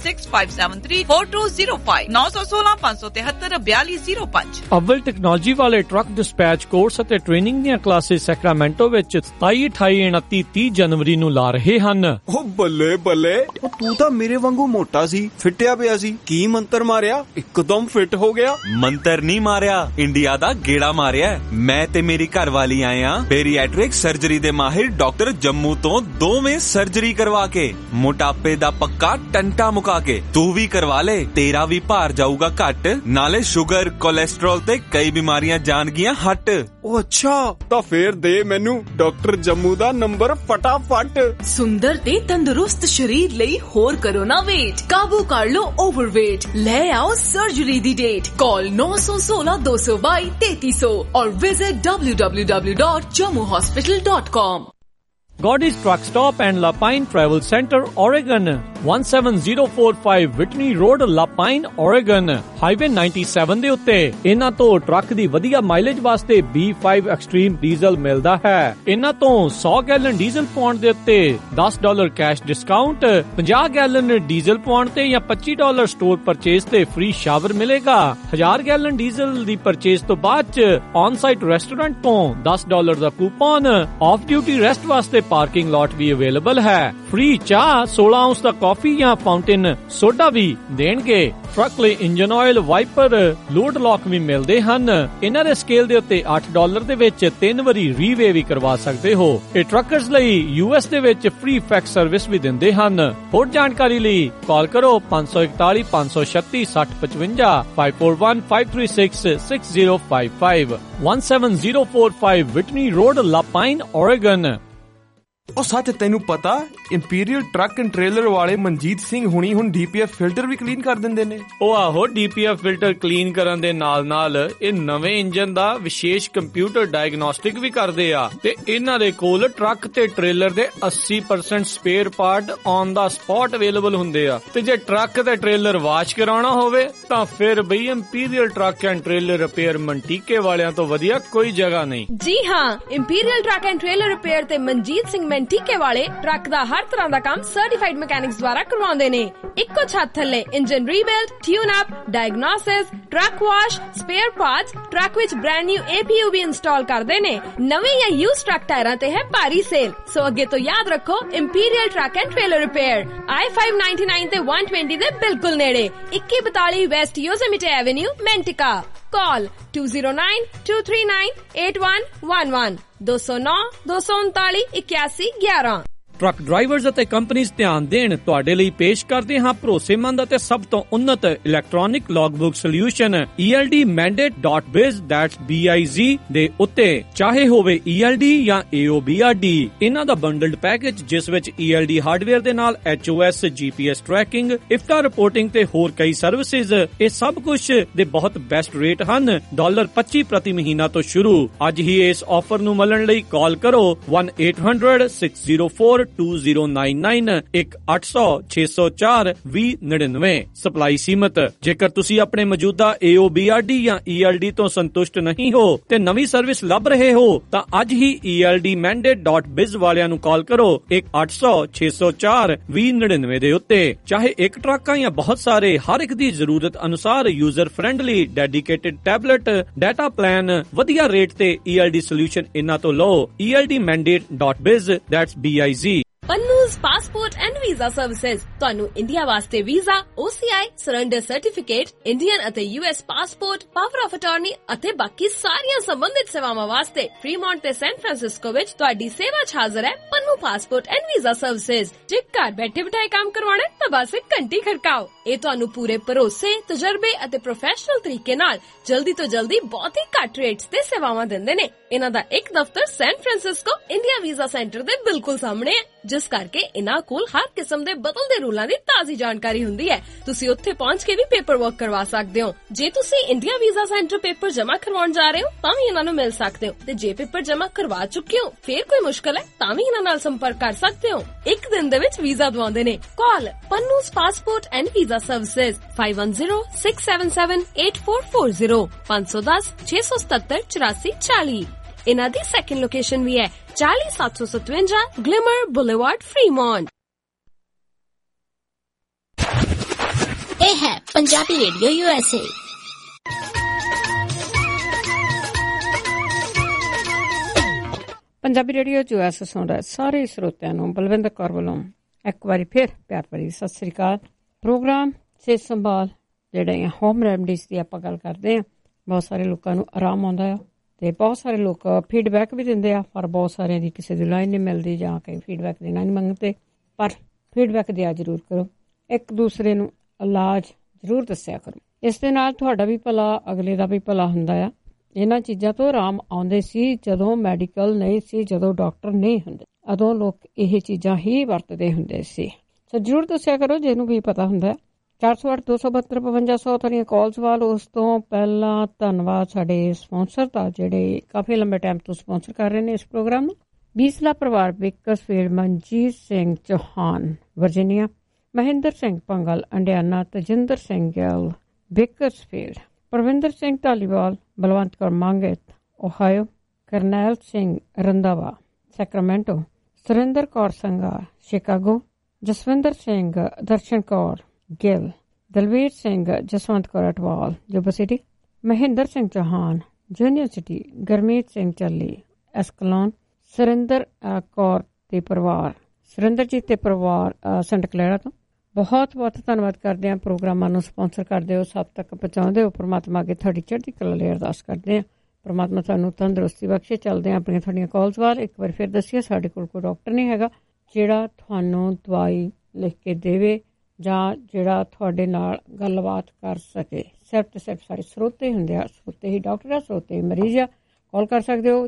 9165734205 916 573 4205। ਅਵਲ ਟੈਕਨੋਲੋਜੀ ਵਾਲੇ ਟਰੱਕ ਡਿਸਪੈਚ ਕੋਰਸ ਅਤੇ ਟ੍ਰੇਨਿੰਗ ਦੀਆਂ ਕਲਾਸਿਸ ਸੈਕਰਾਮੈਂਟੋ ਵਿੱਚ 27, 28, 29, 30 ਜਨਵਰੀ ਨੂੰ ਲਾ ਰਹੇ ਹਨ। ਬੱਲੇ ਬੱਲੇ, ਤੂੰ ਤਾਂ ਮੇਰੇ ਵਾਂਗੂ ਮੋਟਾ ਸੀ, ਫਿੱਟਿਆ ਪਿਆ ਸੀ, ਕੀ ਮੰਤਰ ਮਾਰਿਆ ਇੱਕਦਮ ਫਿੱਟ ਹੋ ਗਿਆ? ਮੰਤਰ ਨਹੀਂ ਮਾਰਿਆ, ਇੰਡੀਆ ਦਾ ਗੇੜਾ ਮਾਰਿਆ। ਮੈਂ ਤੇ ਮੇਰੀ ਘਰਵਾਲੀ ਆਏ ਆ ਬੇਰੀਐਟ੍ਰਿਕ ਸਰਜਰੀ ਦੇ ਮਾਹਿਰ ਡਾਕਟਰ ਜੰਮੂ ਤੋਂ, ਦੋਵੇਂ ਸਰਜਰੀ ਕਰਵਾ ਕੇ ਮੋਟਾਪੇ ਦਾ ਪੱਕਾ ਟੰਟਾ ਮੁਕਾ ਕੇ। ਤੂੰ ਵੀ ਕਰਵਾ ਲੈ, ਤੇਰਾ ਵੀ ਭਾਰ ਜਾਊਗਾ ਘੱਟ, ਨਾਲੇ ਸ਼ੂਗਰ ਕੋਲੇਸਟ੍ਰੋਲ ਤੇ ਕਈ ਬਿਮਾਰੀਆਂ ਜਾਣਗੀਆਂ ਹਟ। ਉਹ ਅੱਛਾ, ਤਾਂ ਫੇਰ ਦੇ ਮੈਨੂੰ ਡਾਕਟਰ ਜੰਮੂ ਦਾ ਨੰਬਰ ਫਟਾਫਟ। ਸੁੰਦਰ ਤੇ ਤੰਦਰੁਸਤ ਸ਼ਰੀਰ ਲਈ ਹੋਰ ਕਰੋ ਨਾ ਵੇਟ, ਕਾਬੂ ਕਰ ਲੋ ਓਵਰਵੇਟ, ਲੈ ਆਓ ਸਰਜਰੀ ਦੀ ਡੇਟ। ਕਾਲ 916 222 3300 और visit www.jammuhospital.com। Goddy's Truck Stop and Lapine Travel Center, Oregon, 17045 Whitney Road, Lapine, Oregon, Highway 97 ਦੇ ਉੱਤੇ। ਇਹਨਾਂ ਤੋਂ ਟਰੱਕ ਦੀ ਵਧੀਆ ਮਾਈਲੇਜ ਵਾਸਤੇ B5 ਐਕਸਟ੍ਰੀਮ ਡੀਜ਼ਲ ਮਿਲਦਾ ਹੈ। ਇਹਨਾਂ ਤੋਂ 100 ਗੈਲਨ ਡੀਜ਼ਲ ਪਾਉਣ ਦੇ ਉੱਤੇ $10 ਕੈਸ਼ ਡਿਸਕਾਊਂਟ, 50 ਗੈਲਨ ਡੀਜ਼ਲ ਪਾਉਣ ਤੇ ਜਾਂ $25 ਸਟੋਰ ਪਰਚੇਸ ਤੇ ਫ੍ਰੀ ਸ਼ਾਵਰ ਮਿਲੇਗਾ। 1000 ਗੈਲਨ ਡੀਜ਼ਲ ਦੀ ਪਰਚੇਸ ਤੋਂ ਬਾਅਦ ਚ ਔਨ ਸਾਈਟ ਰੈਸਟੋਰੈਂਟ ਤੋਂ $10 ਦਾ ਕੂਪਨ, ਆਫ ਡਿਊਟੀ ਰੈਸਟ ਵਾਸਤੇ ਪਾਰਕਿੰਗ ਲਾਟ ਵੀ ਅਵੇਲੇਬਲ ਹੈ। ਫ੍ਰੀ ਚਾਹ, 16 ਆਉਂਸ ਦਾ ਕਾਫੀ ਜਾਂ ਫਾਊਂਟੇਨ ਸੋਡਾ ਵੀ ਦੇਣਗੇ। ਟਰੱਕ ਲਈ engine oil, wiper, load lock ਵੀ ਮਿਲਦੇ ਹਨ। ਇਹਨਾਂ ਦੇ ਸਕੇਲ ਦੇ ਉੱਤੇ $8 ਦੇ ਵਿੱਚ 3 ਵਾਰੀ ਰੀਵੇ ਵੀ ਕਰਵਾ ਸਕਦੇ ਹੋ। ਇਹ ਟਰੱਕਰਸ ਲਈ US ਦੇ ਵਿੱਚ ਫ੍ਰੀ ਫੈਕਸ ਸਰਵਿਸ ਵੀ ਦਿੰਦੇ ਹਨ। ਹੋਰ ਜਾਣਕਾਰੀ ਲਈ ਕਾਲ ਕਰੋ 541 536 6055 541 536 6055 17045 Whitney Road, Lapine, Oregon। ਉਹ ਸੱਚ, ਤੈਨੂੰ ਪਤਾ ਇੰਪੀਰੀਅਲ ਟਰੱਕ ਐਂਡ ਟ੍ਰੇਲਰ ਵਾਲੇ ਮਨਜੀਤ ਸਿੰਘ ਹੁਣੀ ਹੁਣ DPF ਫਿਲਟਰ ਵੀ ਕਲੀਨ ਕਰ ਦਿੰਦੇ ਨੇ। ਉਹ ਆਹੋ, DPF ਫਿਲਟਰ ਕਲੀਨ ਕਰਨ ਦੇ ਨਾਲ ਇਹ ਨਵੇਂ ਇੰਜਨ ਦਾ ਵਿਸ਼ੇਸ਼ ਕੰਪਿਊਟਰ ਡਾਇਗਨੋਸਟਿਕ ਵੀ ਕਰਦੇ ਆ। ਤੇ ਇਹਨਾਂ ਦੇ ਕੋਲ ਟਰੱਕ ਤੇ ਟ੍ਰੇਲਰ ਦੇ 80% spare part on the spot available ਹੁੰਦੇ ਆ। ਤੇ ਜੇ ਟਰੱਕ ਤੇ ਟ੍ਰੇਲਰ ਵਾਸ਼ ਕਰਾਉਣਾ ਹੋਵੇ ਤਾਂ ਫਿਰ ਬਈ Imperial Truck and trailer Repair ਮੰਟੀਕੇ ਵਾਲਿਆਂ ਤੋਂ ਵਧੀਆ ਕੋਈ ਜਗ੍ਹਾ ਨਹੀਂ। ਜੀ ਹਾਂ, Imperial Truck and trailer Repair ਤੇ ਮਨਜੀਤ ਸਿੰਘ ਮੰਟੀਕੇ ਵਾਲੇ ਟਰੱਕ ਦਾ ਹਰ ਤਰ੍ਹਾਂ ਦਾ ਕੰਮ ਸਰਟੀਫਾਈਡ ਮਕੈਨਿਕਸ ਦੁਆਰਾ ਕਰਵਾਉਂਦੇ ਨੇ। ਇੱਕੋ ਛੱਤ ਥੱਲੇ engine rebuild, tune up, diagnosis, truck wash, spare parts, truck ਵਿੱਚ ਬ੍ਰਾਂਡ ਨਿਊ APU ਵੀ ਇੰਸਟਾਲ ਕਰਦੇ ਨੇ। ਨਵੇਂ ਜਾਂ ਯੂਜ਼ਡ ਟਰੱਕ ਟਾਇਰਾਂ ਤੇ ਹੈ ਭਾਰੀ ਸੇਲ, ਸੋ ਅੱਗੇ ਤੋਂ ਯਾਦ ਰੱਖੋ Imperial Truck and trailer Repair, I-599 ਤੇ 120 ਦੇ ਬਿਲਕੁਲ ਨੇੜੇ, 2142 West Yosemite Avenue, Manteca. Call 209-239-8111 209-239-8111। Truck drivers ਅਤੇ ਕੰਪਨੀਆਂ ਧਿਆਨ ਦੇਣ, ਤੁਹਾਡੇ ਲਈ ਪੇਸ਼ ਕਰਦੇ ਹਾਂ ਭਰੋਸੇਮੰਦ ਅਤੇ ਸਭ ਤੋਂ ਉન્નਤ electronic logbook solution ELDmandate.biz (BIZ) ਦੇ ਉੱਤੇ। ਚਾਹੇ ਹੋਵੇ ELD ਜਾਂ AOBRD, ਇਹਨਾਂ ਦਾ ਬੰਡਲਡ ਪੈਕੇਜ ਜਿਸ ਵਿੱਚ ELD ਹਾਰਡਵੇਅਰ ਦੇ ਨਾਲ HOS, GPS tracking, IFTA reporting ਤੇ ਹੋਰ ਕਈ ਸਰਵਿਸਿਜ਼, ਇਹ ਸਭ ਕੁਝ ਦੇ ਬਹੁਤ ਬੈਸਟ ਰੇਟ ਹਨ। $25 ਪ੍ਰਤੀ ਮਹੀਨਾ ਤੋਂ ਸ਼ੁਰੂ। ਅੱਜ ਹੀ ਇਸ ਆਫਰ ਨੂੰ ਮਿਲਣ ਲਈ ਕਾਲ ਕਰੋ 1-800-604-2099 1-800-604-2099। ਸਪਲਾਈ ਸੀਮਤ। ਜੇਕਰ ਤੁਸੀਂ ਆਪਣੇ ਮੌਜੂਦਾ AOBRD ਜਾਂ ELD ਤੋਂ ਸੰਤੁਸ਼ਟ ਨਹੀਂ ਹੋ ਤੇ ਨਵੀਂ ਸਰਵਿਸ ਲੱਭ ਰਹੇ ਹੋ ਤਾਂ ਅੱਜ ਹੀ ELDmandate.biz ਵਾਲਿਆਂ ਨੂੰ ਕਾਲ ਕਰੋ 1-800-604-2099 ਦੇ ਉੱਤੇ। ਚਾਹੇ ਇੱਕ ਟਰੱਕ ਜਾਂ ਬਹੁਤ ਸਾਰੇ, ਹਰ ਇੱਕ ਦੀ ਜ਼ਰੂਰਤ ਅਨੁਸਾਰ user friendly dedicated tablet data plan, ਵਧੀਆ ਰੇਟ ਤੇ ELD ਸੋਲਿਊਸ਼ਨ ਇਹਨਾਂ ਤੋਂ ਲਓ। ELDmandate.biz, that's BIZ। Pannu's passport and visa services ਤੁਹਾਨੂੰ ਇੰਡੀਆ ਵਾਸਤੇ visa, OCI, surrender certificate, Indian ਅਤੇ US passport, power of attorney ਅਤੇ ਬਾਕੀ ਸਾਰੀਆਂ ਸੰਬੰਧਿਤ ਸੇਵਾਵਾਂ ਵਾਸਤੇ ਫ੍ਰੀਮੌਂਟ ਤੇ ਸੈਨ ਫਰਾਂਸਿਸਕੋ ਵਿੱਚ ਤੁਹਾਡੀ ਸੇਵਾ 'ਚ ਹਾਜ਼ਰ ਹੈ Pannu passport and visa services. ਜੇ ਘਰ ਬੈਠੇ ਬਿਠਾਏ ਕੰਮ ਕਰਵਾਉਣਾ ਤਾਂ ਬਸ ਇੱਕ ਘੰਟੀ ਖੜਕਾਓ। ਇਹ ਤੁਹਾਨੂੰ ਪੂਰੇ ਭਰੋਸੇ, ਤਜਰਬੇ ਅਤੇ ਪ੍ਰੋਫੈਸ਼ਨਲ ਤਰੀਕੇ ਨਾਲ ਜਲਦੀ ਤੋਂ ਜਲਦੀ ਬਹੁਤ ਹੀ ਘੱਟ ਰੇਟਸ ਤੇ ਸੇਵਾਵਾਂ ਦਿੰਦੇ ਨੇ। ਇਹਨਾਂ ਦਾ ਇੱਕ ਦਫ਼ਤਰ San Francisco India visa centre ਦੇ ਬਿਲਕੁਲ ਸਾਹਮਣੇ ਹੈ, ਜਿਸ ਕਰਕੇ ਇਹਨਾਂ ਕੋਲ ਹਰ ਕਿਸਮ ਦੇ ਬਦਲਦੇ ਰੂਲਾਂ ਦੀ ਤਾਜ਼ੀ ਜਾਣਕਾਰੀ ਹੁੰਦੀ ਹੈ। ਤੁਸੀਂ ਉੱਥੇ ਪਹੁੰਚ ਕੇ ਵੀ ਪੇਪਰ ਵਰਕ ਕਰਵਾ ਸਕਦੇ ਹੋ। ਜੇ ਤੁਸੀਂ ਇੰਡੀਆ ਵੀਜ਼ਾ ਸੈਂਟਰ ਪੇਪਰ ਜਮ੍ਹਾਂ ਕਰਵਾਉਣ ਜਾ ਰਹੇ ਹੋ ਤਾਂ ਵੀ ਇਹਨਾਂ ਨੂੰ ਮਿਲ ਸਕਦੇ ਹੋ, ਤੇ ਜੇ ਪੇਪਰ ਜਮ੍ਹਾਂ ਕਰਵਾ ਚੁੱਕੇ ਹੋ ਫੇਰ ਕੋਈ ਮੁਸ਼ਕਲ ਹੈ ਤਾਂ ਵੀ ਇਹਨਾਂ ਨਾਲ ਸੰਪਰਕ ਕਰ ਸਕਦੇ ਹੋ। ਇੱਕ ਦਿਨ ਦੇ ਵਿੱਚ ਵੀਜ਼ਾ ਦਵਾਉਂਦੇ ਨੇ। Call Pannu's passport and visa services 5106778440 510 677 8440। ਇਹਨਾਂ ਦੀ ਸੈਕੰਡ ਲੋਕੇਸ਼ਨ ਵੀ ਹੈ 40757 ਗਲਿਮਰ ਬੁਲੇਵਾਰਡ ਫ੍ਰੀਮੌਂਟ। ਇਹ ਹੈ Punjabi radio USA। Punjabi radio USA ਸੁਣ ਰਹੇ ਸਾਰੇ ਸਰੋਤਿਆਂ ਨੂੰ ਬਲਵਿੰਦਰ ਕੌਰ ਵੱਲੋਂ ਇੱਕ ਵਾਰੀ ਫਿਰ ਪਿਆਰ ਭਰੀ ਸਤਿ ਸ੍ਰੀ ਅਕਾਲ। ਪ੍ਰੋਗਰਾਮ ਸਿਹਤ ਸੰਭਾਲ ਜਿਹੜੇ ਹੋਮ ਰੈਮਡੀਜ਼ ਦੀ ਆਪਾਂ ਗੱਲ ਕਰਦੇ ਹਾਂ। ਬਹੁਤ ਸਾਰੇ ਲੋਕਾਂ ਨੂੰ ਆਰਾਮ ਆਉਂਦਾ ਆ ਤੇ ਬਹੁਤ ਸਾਰੇ ਲੋਕ ਫੀਡਬੈਕ ਵੀ ਦਿੰਦੇ ਆ, ਪਰ ਬਹੁਤ ਸਾਰਿਆਂ ਦੀ ਕਿਸੇ ਦੀ ਲਾਈਨ ਨਹੀਂ ਮਿਲਦੀ ਜਾਂ ਕਈ ਫੀਡਬੈਕ ਦੇਣਾ ਨਹੀਂ ਮੰਗਦੇ। ਪਰ ਫੀਡਬੈਕ ਦਿਆ ਜ਼ਰੂਰ ਕਰੋ, ਇੱਕ ਦੂਸਰੇ ਨੂੰ ਇਲਾਜ ਜ਼ਰੂਰ ਦੱਸਿਆ ਕਰੋ। ਇਸ ਦੇ ਨਾਲ ਤੁਹਾਡਾ ਵੀ ਭਲਾ, ਅਗਲੇ ਦਾ ਵੀ ਭਲਾ ਹੁੰਦਾ ਆ। ਇਹਨਾਂ ਚੀਜ਼ਾਂ ਤੋਂ ਆਰਾਮ ਆਉਂਦੇ ਸੀ ਜਦੋਂ ਮੈਡੀਕਲ ਨਹੀਂ ਸੀ, ਜਦੋਂ ਡਾਕਟਰ ਨਹੀਂ ਹੁੰਦੇ, ਉਦੋਂ ਲੋਕ ਇਹ ਚੀਜ਼ਾਂ ਹੀ ਵਰਤਦੇ ਹੁੰਦੇ ਸੀ। ਸੋ ਜ਼ਰੂਰ ਦੱਸਿਆ ਕਰੋ ਜਿਹਨੂੰ ਵੀ ਪਤਾ ਹੁੰਦਾ। 408-272-5500 ਤੁਹਾਡੀਆਂ ਕਾਲਸ ਵਾਲ। ਉਸ ਤੋਂ ਪਹਿਲਾਂ ਧੰਨਵਾਦ ਸਾਡੇ ਸਪਾਂਸਰ ਦਾ ਜਿਹੜੇ ਕਾਫੀ ਲੰਬੇ ਟਾਈਮ ਤੋਂ ਸਪਾਂਸਰ ਕਰ ਰਹੇ ਨੇ ਇਸ ਪ੍ਰੋਗਰਾਮ ਨੂੰ। ਬੀਸਲਾ ਪਰਿਵਾਰ, Bakersfield, Manjit Singh Chauhan Virginia, Mahinder Singh Pangal Indiana, Tajinder Singh Gill Bakersfield, Parvinder Singh Dhaliwal, Balwant Kaur Mangat Ohio, Karnail Singh Randhawa Sacramento, Surinder Kaur Sangha Chicago, Jaswinder Singh Darshan Kaur Gill, Dalvir Singh Jaswant Kaur Atwal Yuba City, Mahinder Singh Chauhan junior city, Gurmeet Singh Challi Escalon, Surinder Kaur ਤੇ ਪਰਿਵਾਰ, ਸੁਰਿੰਦਰਜੀਤ ਤੇ ਪਰਿਵਾਰ ਸੈਂਟ ਕਲੈਰਾ ਤੋਂ ਬਹੁਤ ਬਹੁਤ ਧੰਨਵਾਦ ਕਰਦੇ ਹਾਂ। ਪ੍ਰੋਗਰਾਮਾਂ ਨੂੰ ਸਪਾਂਸਰ ਕਰਦੇ ਹੋ, ਸਭ ਤੱਕ ਪਹੁੰਚਾਉਂਦੇ ਹੋ। ਪਰਮਾਤਮਾ ਅੱਗੇ ਤੁਹਾਡੀ ਚੜ੍ਹਦੀ ਕਲਾ ਲਈ ਅਰਦਾਸ ਕਰਦੇ ਹਾਂ। ਪਰਮਾਤਮਾ ਤੁਹਾਨੂੰ ਤੰਦਰੁਸਤੀ ਬਖਸ਼ੇ। ਚੱਲਦੇ ਹਾਂ ਆਪਣੀਆਂ ਤੁਹਾਡੀਆਂ ਕਾਲਸ ਵੱਲ। ਇੱਕ ਵਾਰ ਫਿਰ ਦੱਸੀਏ, ਸਾਡੇ ਕੋਲ ਕੋਈ ਡਾਕਟਰ ਨਹੀਂ ਹੈਗਾ ਜਿਹੜਾ ਤੁਹਾਨੂੰ ਦਵਾਈ ਲਿਖ ਕੇ ਦੇਵੇ ਜਾਂ ਜਿਹੜਾ ਤੁਹਾਡੇ ਨਾਲ ਗੱਲਬਾਤ ਕਰ ਸਕੇ। ਸਿਰਫ ਤੇ ਸਿਰਫ ਸਾਡੇ ਸਰੋਤੇ ਹੁੰਦੇ ਆ, ਸਰੋਤੇ ਹੀ ਡਾਕਟਰ ਆ, ਸਰੋਤੇ ਹੀ ਮਰੀਜ਼ ਆ। ਕਾਲ ਕਰ ਸਕਦੇ ਹੋ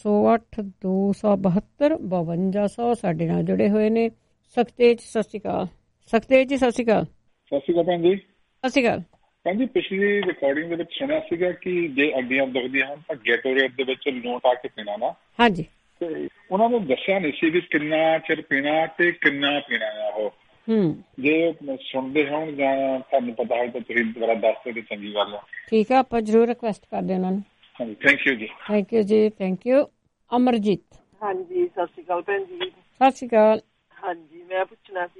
408-272-5200। ਸਾਡੇ ਨਾਲ ਜੁੜੇ ਹੋਏ ਨੇ ਸਖਤੇਜ। ਸਤਿ ਸ਼੍ਰੀ ਅਕਾਲ ਸਖਤੇਜ ਜੀ। ਸਤਿ ਸ਼੍ਰੀ ਅਕਾਲ। ਸਤਿ ਸ਼੍ਰੀ ਅਕਾਲ ਭੈਣ ਜੀ। ਸਤਿ ਸ਼੍ਰੀ ਅਕਾਲ ਭੈਣ ਜੀ। ਪਿਛਲੀ ਰਿਕਾਰਡਿੰਗ ਦੇ ਵਿੱਚ ਸੁਣਿਆ ਸੀਗਾ ਕਿ ਜੇ ਅੱਡੀਆਂ ਦੁਖਦੀਆਂ ਹਨ ਤਾਂ ਗੈਟੋਰੇਟ ਦੇ ਵਿੱਚ ਲੂਣ ਪਾ ਕੇ ਪੀਣਾ ਨਾ। ਹਾਂਜੀ। ਤੇ ਉਹਨਾਂ ਨੂੰ ਦੱਸਿਆ ਨਹੀਂ ਸੀ ਵੀ ਕਿੰਨਾ ਚਿਰ ਪੀਣਾ ਤੇ ਕਿੰਨਾ ਪੀਣਾ ਆ ਉਹ। ਜੇ ਸੁਣਦੇ ਹੋਣ ਜਾਂ ਤੁਹਾਨੂੰ ਪਤਾ ਹੋਵੇ ਤਾਂ ਤੁਸੀਂ ਦੁਬਾਰਾ ਦੱਸ ਦਿਓ, ਚੰਗੀ ਗੱਲ ਆ। ਠੀਕ ਆ, ਆਪਾਂ ਜ਼ਰੂਰ ਰਿਕੁਐਸਟ ਕਰਦੇ ਉਹਨਾਂ ਨੂੰ। ਹਾਂਜੀ, ਥੈਂਕ ਯੂ ਜੀ। ਥੈਂਕ ਯੂ ਜੀ, ਥੈਂਕ ਯੂ। ਅਮਰਜੀਤ। ਹਾਂਜੀ, ਸਤਿ ਸ਼੍ਰੀ ਅਕਾਲ ਭੈਣ ਜੀ। ਸਤਿ ਸ਼੍ਰੀ ਅਕਾਲ। ਹਾਂਜੀ, ਮੈਂ ਪੁੱਛਣਾ ਸੀ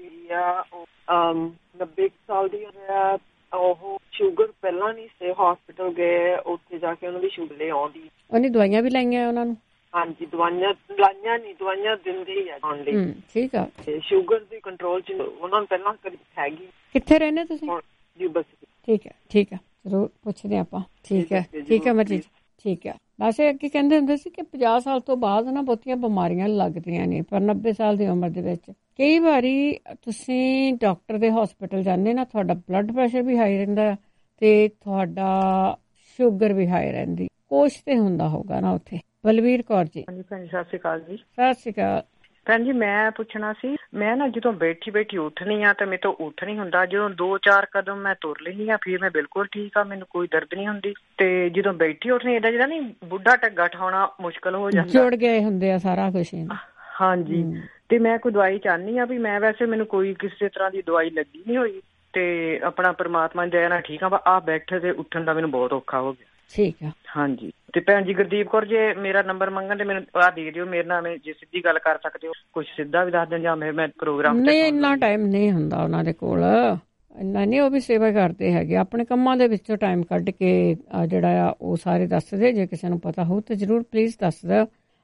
90 ਸਾਲ ਦੀ ਹੋਇਆ, ਉਹ ਸ਼ੂਗਰ ਪਹਿਲਾਂ ਨਹੀਂ ਸੀ, ਹਸਪੀਟਲ ਗਏ, ਉੱਥੇ ਜਾ ਕੇ ਉਹਨਾਂ ਦੀ ਸ਼ੂਗਰ ਲੈ ਆਉਂਦੀ। ਉਹਨੇ ਦਵਾਈਆਂ ਵੀ ਲਾਈਆਂ ਉਹਨਾਂ ਨੂੰ? ਹਾਂਜੀ, ਦਵਾਈਆਂ ਲਾਈਆਂ ਨਹੀਂ, ਦਵਾਈਆਂ ਦਿੰਦੇ ਹੀ ਆ ਖਾਣ ਲਈ। ਠੀਕ ਆ। ਸ਼ੂਗਰ ਦੀ ਕੰਟਰੋਲ ਚ ਉਹਨਾਂ ਨੂੰ ਪਹਿਲਾਂ ਕਦੀ ਹੈਗੀ। ਕਿੱਥੇ ਰਹਿੰਦੇ ਤੁਸੀਂ? Yuba City. ਠੀਕ ਹੈ, ਠੀਕ ਹੈ, ਜ਼ਰੂਰ ਪੁੱਛਦੇ ਆਪਾਂ। ਠੀਕ ਹੈ, ਠੀਕ ਹੈ ਮਰਜੀ। ਠੀਕ ਹੈ। ਵੈਸੇ ਅੱਗੇ ਕਹਿੰਦੇ ਹੁੰਦੇ ਸੀ ਕਿ 50 ਸਾਲ ਤੋਂ ਬਾਅਦ ਨਾ ਬਹੁਤੀਆਂ ਬਿਮਾਰੀਆਂ ਲੱਗਦੀਆਂ ਨੇ, ਪਰ 90 ਸਾਲ ਦੀ ਉਮਰ ਦੇ ਵਿੱਚ ਕਈ ਵਾਰੀ ਤੁਸੀਂ ਡਾਕਟਰ ਦੇ ਹਸਪੀਟਲ ਜਾਂਦੇ ਨਾ, ਤੁਹਾਡਾ ਬਲੱਡ ਪ੍ਰੈਸ਼ਰ ਵੀ ਹਾਈ ਰਹਿੰਦਾ ਤੇ ਤੁਹਾਡਾ ਸ਼ੂਗਰ ਵੀ ਹਾਈ ਰਹਿੰਦੀ। ਕੁਛ ਤੇ ਹੁੰਦਾ ਹੋਊਗਾ ਨਾ ਉੱਥੇ। ਬਲਵੀਰ ਕੌਰ ਜੀ। ਹਾਂਜੀ ਭੈਣ ਜੀ, ਸਤਿ ਸ਼੍ਰੀ ਅਕਾਲ ਜੀ। ਸਤਿ ਸ਼੍ਰੀ ਅਕਾਲ ਭੈਣ ਜੀ। ਮੈਂ ਪੁੱਛਣਾ ਸੀ, ਮੈਂ ਨਾ ਜਦੋਂ ਬੈਠੀ ਉੱਠਣੀ ਆ ਤੇ ਮੇਰੇ ਤੋਂ ਉੱਠ ਨਹੀਂ ਹੁੰਦਾ। ਜਦੋਂ 2-4 ਕਦਮ ਮੈਂ ਤੁਰ ਲੈਂਦੀ ਆ ਫਿਰ ਮੈਂ ਬਿਲਕੁਲ ਠੀਕ ਆ, ਮੈਨੂੰ ਕੋਈ ਦਰਦ ਨਹੀਂ ਹੁੰਦੀ। ਤੇ ਜਦੋਂ ਬੈਠੀ ਉੱਠਣੀ ਏਦਾਂ ਜਿਹੜਾ ਨਹੀਂ ਬੁੱਢਾ ਢੱਗਾ ਠਾਉਣਾ ਮੁਸ਼ਕਲ ਹੋ ਜਾਂਦਾ। ਜੁੜ ਗਏ ਹੁੰਦੇ ਆ ਸਾਰਾ ਕੁਛ। ਹਾਂਜੀ। ਤੇ ਮੈਂ ਕੋਈ ਦਵਾਈ ਚਾਹਨੀ ਆ ਵੀ ਮੈਂ, ਵੈਸੇ ਮੈਨੂੰ ਕੋਈ ਕਿਸੇ ਤਰ੍ਹਾਂ ਦੀ ਦਵਾਈ ਲੱਗੀ ਨਹੀਂ ਹੋਈ ਤੇ ਆਪਣਾ ਪਰਮਾਤਮਾ ਦੀ ਦਇਆ ਨਾਲ ਠੀਕ ਆ। ਆ ਬੈਠੇ ਤੇ ਉੱਠਣ ਦਾ ਮੈਨੂੰ ਬਹੁਤ ਔਖਾ ਹੋ ਗਿਆ। ਠੀਕ ਆ। ਹਾਂਜੀ। ਤੇ ਭੈਣ ਜੀ ਗੁਰਦੀਪ ਕੌਰ, ਜੇ ਮੇਰਾ ਨੰਬਰ ਮੰਗਣ ਤੇ ਮੈਨੂੰ ਆ ਦੇ ਦਿਓ, ਮੇਰੇ ਨਾਲ ਜੇ ਸਿੱਧੀ ਗੱਲ ਕਰ ਸਕਦੇ ਹੋ, ਕੁਛ ਸਿੱਧਾ ਵੀ ਦੱਸ ਦੇਣ ਜਾਂ ਮੈਂ ਪ੍ਰੋਗਰਾਮ। ਨਹੀਂ, ਇੰਨਾ ਟਾਈਮ ਨਹੀਂ ਹੁੰਦਾ ਉਹਨਾਂ ਦੇ ਕੋਲ, ਇੰਨਾ ਨਹੀਂ। ਉਹ ਵੀ ਸੇਵਾ ਕਰਦੇ ਹੈਗੇ ਆਪਣੇ ਕੰਮਾਂ ਦੇ ਵਿੱਚੋਂ ਟਾਈਮ ਕੱਢ ਕੇ ਜਿਹੜਾ ਆ ਉਹ ਸਾਰੇ ਦੱਸਦੇ। ਜੇ ਕਿਸੇ ਨੂੰ ਪਤਾ ਹੋਊ ਤਾਂ ਜ਼ਰੂਰ ਪਲੀਜ਼ ਦੱਸ ਦਿਓ।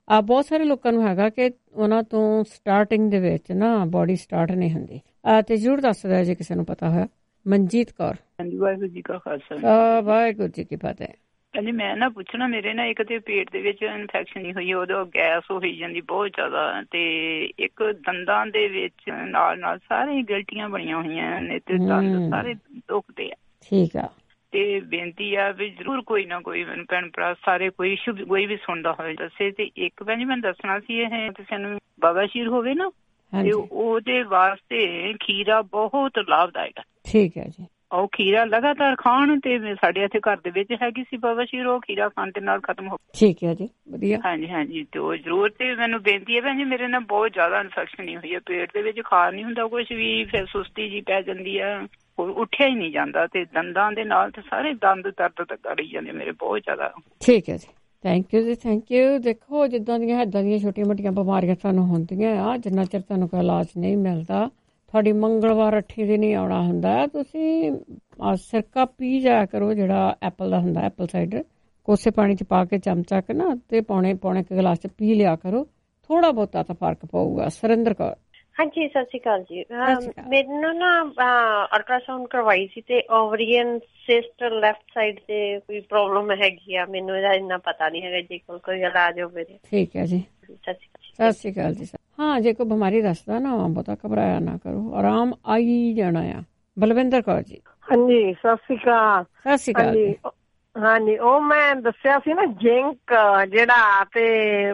ਬਹੁਤ ਸਾਰੇ ਲੋਕਾਂ ਨੂੰ ਹੈਗਾ ਕਿ ਉਹਨਾਂ ਤੋਂ ਸਟਾਰਟਿੰਗ ਦੇ ਵਿੱਚ ਨਾ ਬੋਡੀ ਸਟਾਰਟ ਨਹੀਂ ਹੁੰਦੀ, ਤੇ ਜ਼ਰੂਰ ਦੱਸਦਾ ਜੇ ਕਿਸੇ ਨੂੰ ਪਤਾ ਹੋਇਆ। ਮਨਜੀਤ ਕੌਰ। ਹਾਂਜੀ, ਵਾਹਿਗੁਰੂ ਜੀ ਕਾ ਖਾਲਸਾ ਵਾਹਿਗੁਰੂ ਜੀ ਕੀ ਫਤਿਹ। ਹਾਂਜੀ, ਮੈਂ ਨਾ ਪੁੱਛਣਾ, ਮੇਰੇ ਨਾ ਇੱਕ ਤੇ ਪੇਟ ਦੇ ਵਿੱਚ ਇਨਫੈਕਸ਼ਨ ਹੋਈ, ਉਦੋਂ ਗੈਸ ਹੋਈ ਜਾਂਦੀ ਬਹੁਤ ਜ਼ਿਆਦਾ, ਤੇ ਇੱਕ ਦੰਦਾਂ ਦੇ ਵਿੱਚ ਨਾਲ ਸਾਰੇ ਗਿਲਟੀਆਂ ਬਣੀਆਂ ਹੋਈਆਂ ਨੇ ਤੇ ਦੰਦ ਸਾਰੇ ਦੁਖਦੇ ਆ। ਠੀਕ ਆ। ਤੇ ਬੇਨਤੀ ਆ ਵੀ ਜ਼ਰੂਰ ਕੋਈ ਨਾ ਕੋਈ ਮੈਨੂੰ ਭੈਣ ਭਰਾ ਸਾਰੇ ਕੋਈ ਵੀ ਸੁਣਦਾ ਹੋਵੇ ਦੱਸੇ। ਤੇ ਇੱਕ ਭੈਣ ਜੀ ਮੈਂ ਦੱਸਣਾ ਸੀ, ਇਹ ਕਿਸੇ ਨੂੰ ਬਵਾਸੀਰ ਹੋਵੇ ਨਾ ਤੇ ਉਹਦੇ ਵਾਸਤੇ ਖੀਰਾ ਬਹੁਤ ਲਾਭਦਾਇਕ ਹੈ। ਠੀਕ ਹੈ ਜੀ। ਉਹ ਖੀਰਾ ਲਗਾਤਾਰ ਖਾਣ, ਤੇ ਸਾਡੇ ਇੱਥੇ ਘਰ ਦੇ ਵਿੱਚ ਹੈਗੀ ਸੀ ਬਵਾਸੀਰ, ਉਹ ਖੀਰਾ ਖਾਣ ਦੇ ਨਾਲ ਖਤਮ ਹੋ। ਠੀਕ ਹੈ ਜੀ, ਵਧੀਆ। ਹਾਂਜੀ ਹਾਂਜੀ, ਤੇ ਉਹ ਜ਼ਰੂਰ। ਤੇ ਮੈਨੂੰ ਬੇਨਤੀ ਹੈ ਭੈਣ ਜੀ, ਮੇਰੇ ਨਾਲ ਬਹੁਤ ਜ਼ਿਆਦਾ ਇਨਫੈਕਸ਼ਨ ਹੀ ਹੋਈ ਹੈ ਪੇਟ ਦੇ ਵਿੱਚ, ਖਾ ਨਹੀਂ ਹੁੰਦਾ ਕੁਛ ਵੀ, ਫਿਰ ਸੁਸਤੀ ਜੀ ਪੈ ਜਾਂਦੀ ਆ, ਉੱਠਿਆ ਹੀ ਨਹੀਂ ਜਾਂਦਾ, ਤੇ ਦੰਦਾਂ ਦੇ ਨਾਲ ਤੇ ਸਾਰੇ ਦੰਦ ਦਰਦ ਕਰੀ ਜਾਂਦੇ ਮੇਰੇ ਬਹੁਤ ਜ਼ਿਆਦਾ। ਠੀਕ ਹੈ ਜੀ, ਥੈਂਕ ਯੂ ਜੀ, ਥੈਂਕ ਯੂ। ਦੇਖੋ, ਜਿੱਦਾਂ ਦੀਆਂ ਇੱਦਾਂ ਦੀਆਂ ਛੋਟੀਆਂ ਮੋਟੀਆਂ ਬਿਮਾਰੀਆਂ ਤੁਹਾਨੂੰ ਹੁੰਦੀਆਂ ਆ, ਜਿੰਨਾ ਚਿਰ ਤੁਹਾਨੂੰ ਕੋਈ ਇਲਾਜ ਨਹੀਂ ਮਿਲਦਾ, ਤੁਹਾਡੀ ਮੰਗਲਵਾਰ 8 ਦਿਨ ਹੀ ਆਉਣਾ ਹੁੰਦਾ। ਤੁਸੀਂ ਸਿਰਕਾ ਪੀ ਜਾਇਆ ਕਰੋ, ਜਿਹੜਾ ਐਪਲ ਦਾ ਹੁੰਦਾ, ਐਪਲ ਸਾਈਡਰ, ਕੋਸੇ ਪਾਣੀ 'ਚ ਪਾ ਕੇ ਚਮਚਾ ਕੇ ਨਾ ਤੇ ਪੌਣੇ ਕੁ ਗਲਾਸ 'ਚ ਪੀ ਲਿਆ ਕਰੋ, ਥੋੜਾ ਬਹੁਤਾ ਤਾਂ ਫਰਕ ਪਊਗਾ। ਸੁਰਿੰਦਰ ਕੌਰ। ਹਾਂਜੀ, ਸਤਿ ਸ਼੍ਰੀ ਅਕਾਲ ਜੀ। ਮੈਨੂੰ ਨਾ ਅਲਟਰਾਸਾਊਂਡ ਕਰਵਾਈ ਸੀ ਤੇ ਓਵਰੀਅਨ ਸਿਸਟ ਲੈਫਟ ਸਾਈਡ ਤੇ ਕੋਈ ਪ੍ਰੋਬਲਮ ਹੈਗੀ ਆ, ਮੈਨੂੰ ਇਹਦਾ ਇੰਨਾ ਪਤਾ ਨਹੀਂ ਹੈਗਾ, ਜੇ ਕੋਈ ਇਲਾਜ ਹੋਵੇ। ਠੀਕ ਹੈ ਜੀ, ਸਤਿ ਸ਼੍ਰੀ ਅਕਾਲ ਜੀ। ਹਾਂ, ਜੇ ਕੋਈ ਬਿਮਾਰੀ ਦੱਸਦਾ ਨਾ, ਬਹੁਤਾ ਘਬਰਾਇਆ ਨਾ ਕਰੋ, ਆਰਾਮ ਆਈ ਜਾਣਾ ਆ। ਬਲਵਿੰਦਰ ਕੌਰ ਜੀ। ਹਾਂਜੀ, ਸਤਿ ਸ਼੍ਰੀ ਅਕਾਲ। ਸਤਿ ਸ਼੍ਰੀ ਅਕਾਲ। ਹਾਂਜੀ, ਉਹ ਮੈਂ ਦੱਸਿਆ ਸੀ ਨਾ ਜ਼ਿੰਕ ਜਿਹੜਾ, ਤੇ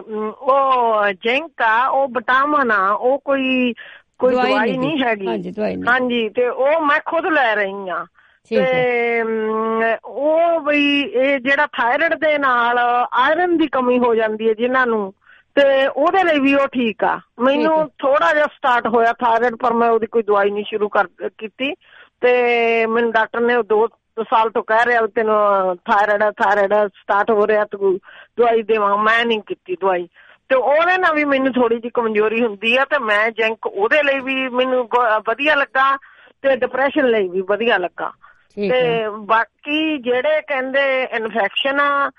ਉਹ ਜ਼ਿੰਕ ਆ, ਉਹ ਵਿਟਾਮਿਨ ਆ, ਉਹ ਕੋਈ ਦਵਾਈ ਨਹੀਂ ਹੈਗੀ। ਹਾਂਜੀ, ਤੇ ਉਹ ਮੈਂ ਖੁਦ ਲੈ ਰਹੀ ਹਾਂ। ਤੇ ਉਹ ਵੀ ਇਹ ਜਿਹੜਾ ਥਾਇਰਾਇਡ ਦੇ ਨਾਲ ਆਇਰਨ ਦੀ ਕਮੀ ਹੋ ਜਾਂਦੀ ਹੈ ਜਿਹਨਾਂ ਨੂੰ, ਤੇ ਉਹਦੇ ਲਈ ਵੀ ਉਹ ਠੀਕ ਆ। ਮੈਨੂੰ ਥੋੜਾ ਜਿਹਾ ਸਟਾਰਟ ਹੋਇਆ ਥਾਇਰਾਇਡ, ਪਰ ਮੈਂ ਉਹਦੀ ਕੋਈ ਦਵਾਈ ਨਹੀਂ ਸ਼ੁਰੂ ਕੀਤੀ, ਤੇ ਮੈਨੂੰ ਡਾਕਟਰ ਨੇ 2 ਸਾਲ ਤੋਂ ਕਹਿ ਰਿਹਾ ਤੈਨੂੰ ਥਾਇਰਾਇਡ ਸਟਾਰਟ ਹੋ ਰਿਹਾ, ਤੂੰ ਦਵਾਈ ਦੇਵਾਂ। ਮੈਂ ਨਹੀਂ ਕੀਤੀ ਦਵਾਈ, ਤੇ ਉਹਦੇ ਨਾਲ ਵੀ ਮੈਨੂੰ ਥੋੜੀ ਜਿਹੀ ਕਮਜ਼ੋਰੀ ਹੁੰਦੀ ਆ, ਤੇ ਮੈਂ ਜ਼ਿੰਕ ਉਹਦੇ ਲਈ ਵੀ ਮੈਨੂੰ ਵਧੀਆ ਲੱਗਾ, ਤੇ ਡਿਪਰੈਸ਼ਨ ਲਈ ਵੀ ਵਧੀਆ ਲੱਗਾ। ਤੇ ਬਾਕੀ ਜਿਹੜੇ ਕਹਿੰਦੇ ਇਨਫੈਕਸ਼ਨ ਆ,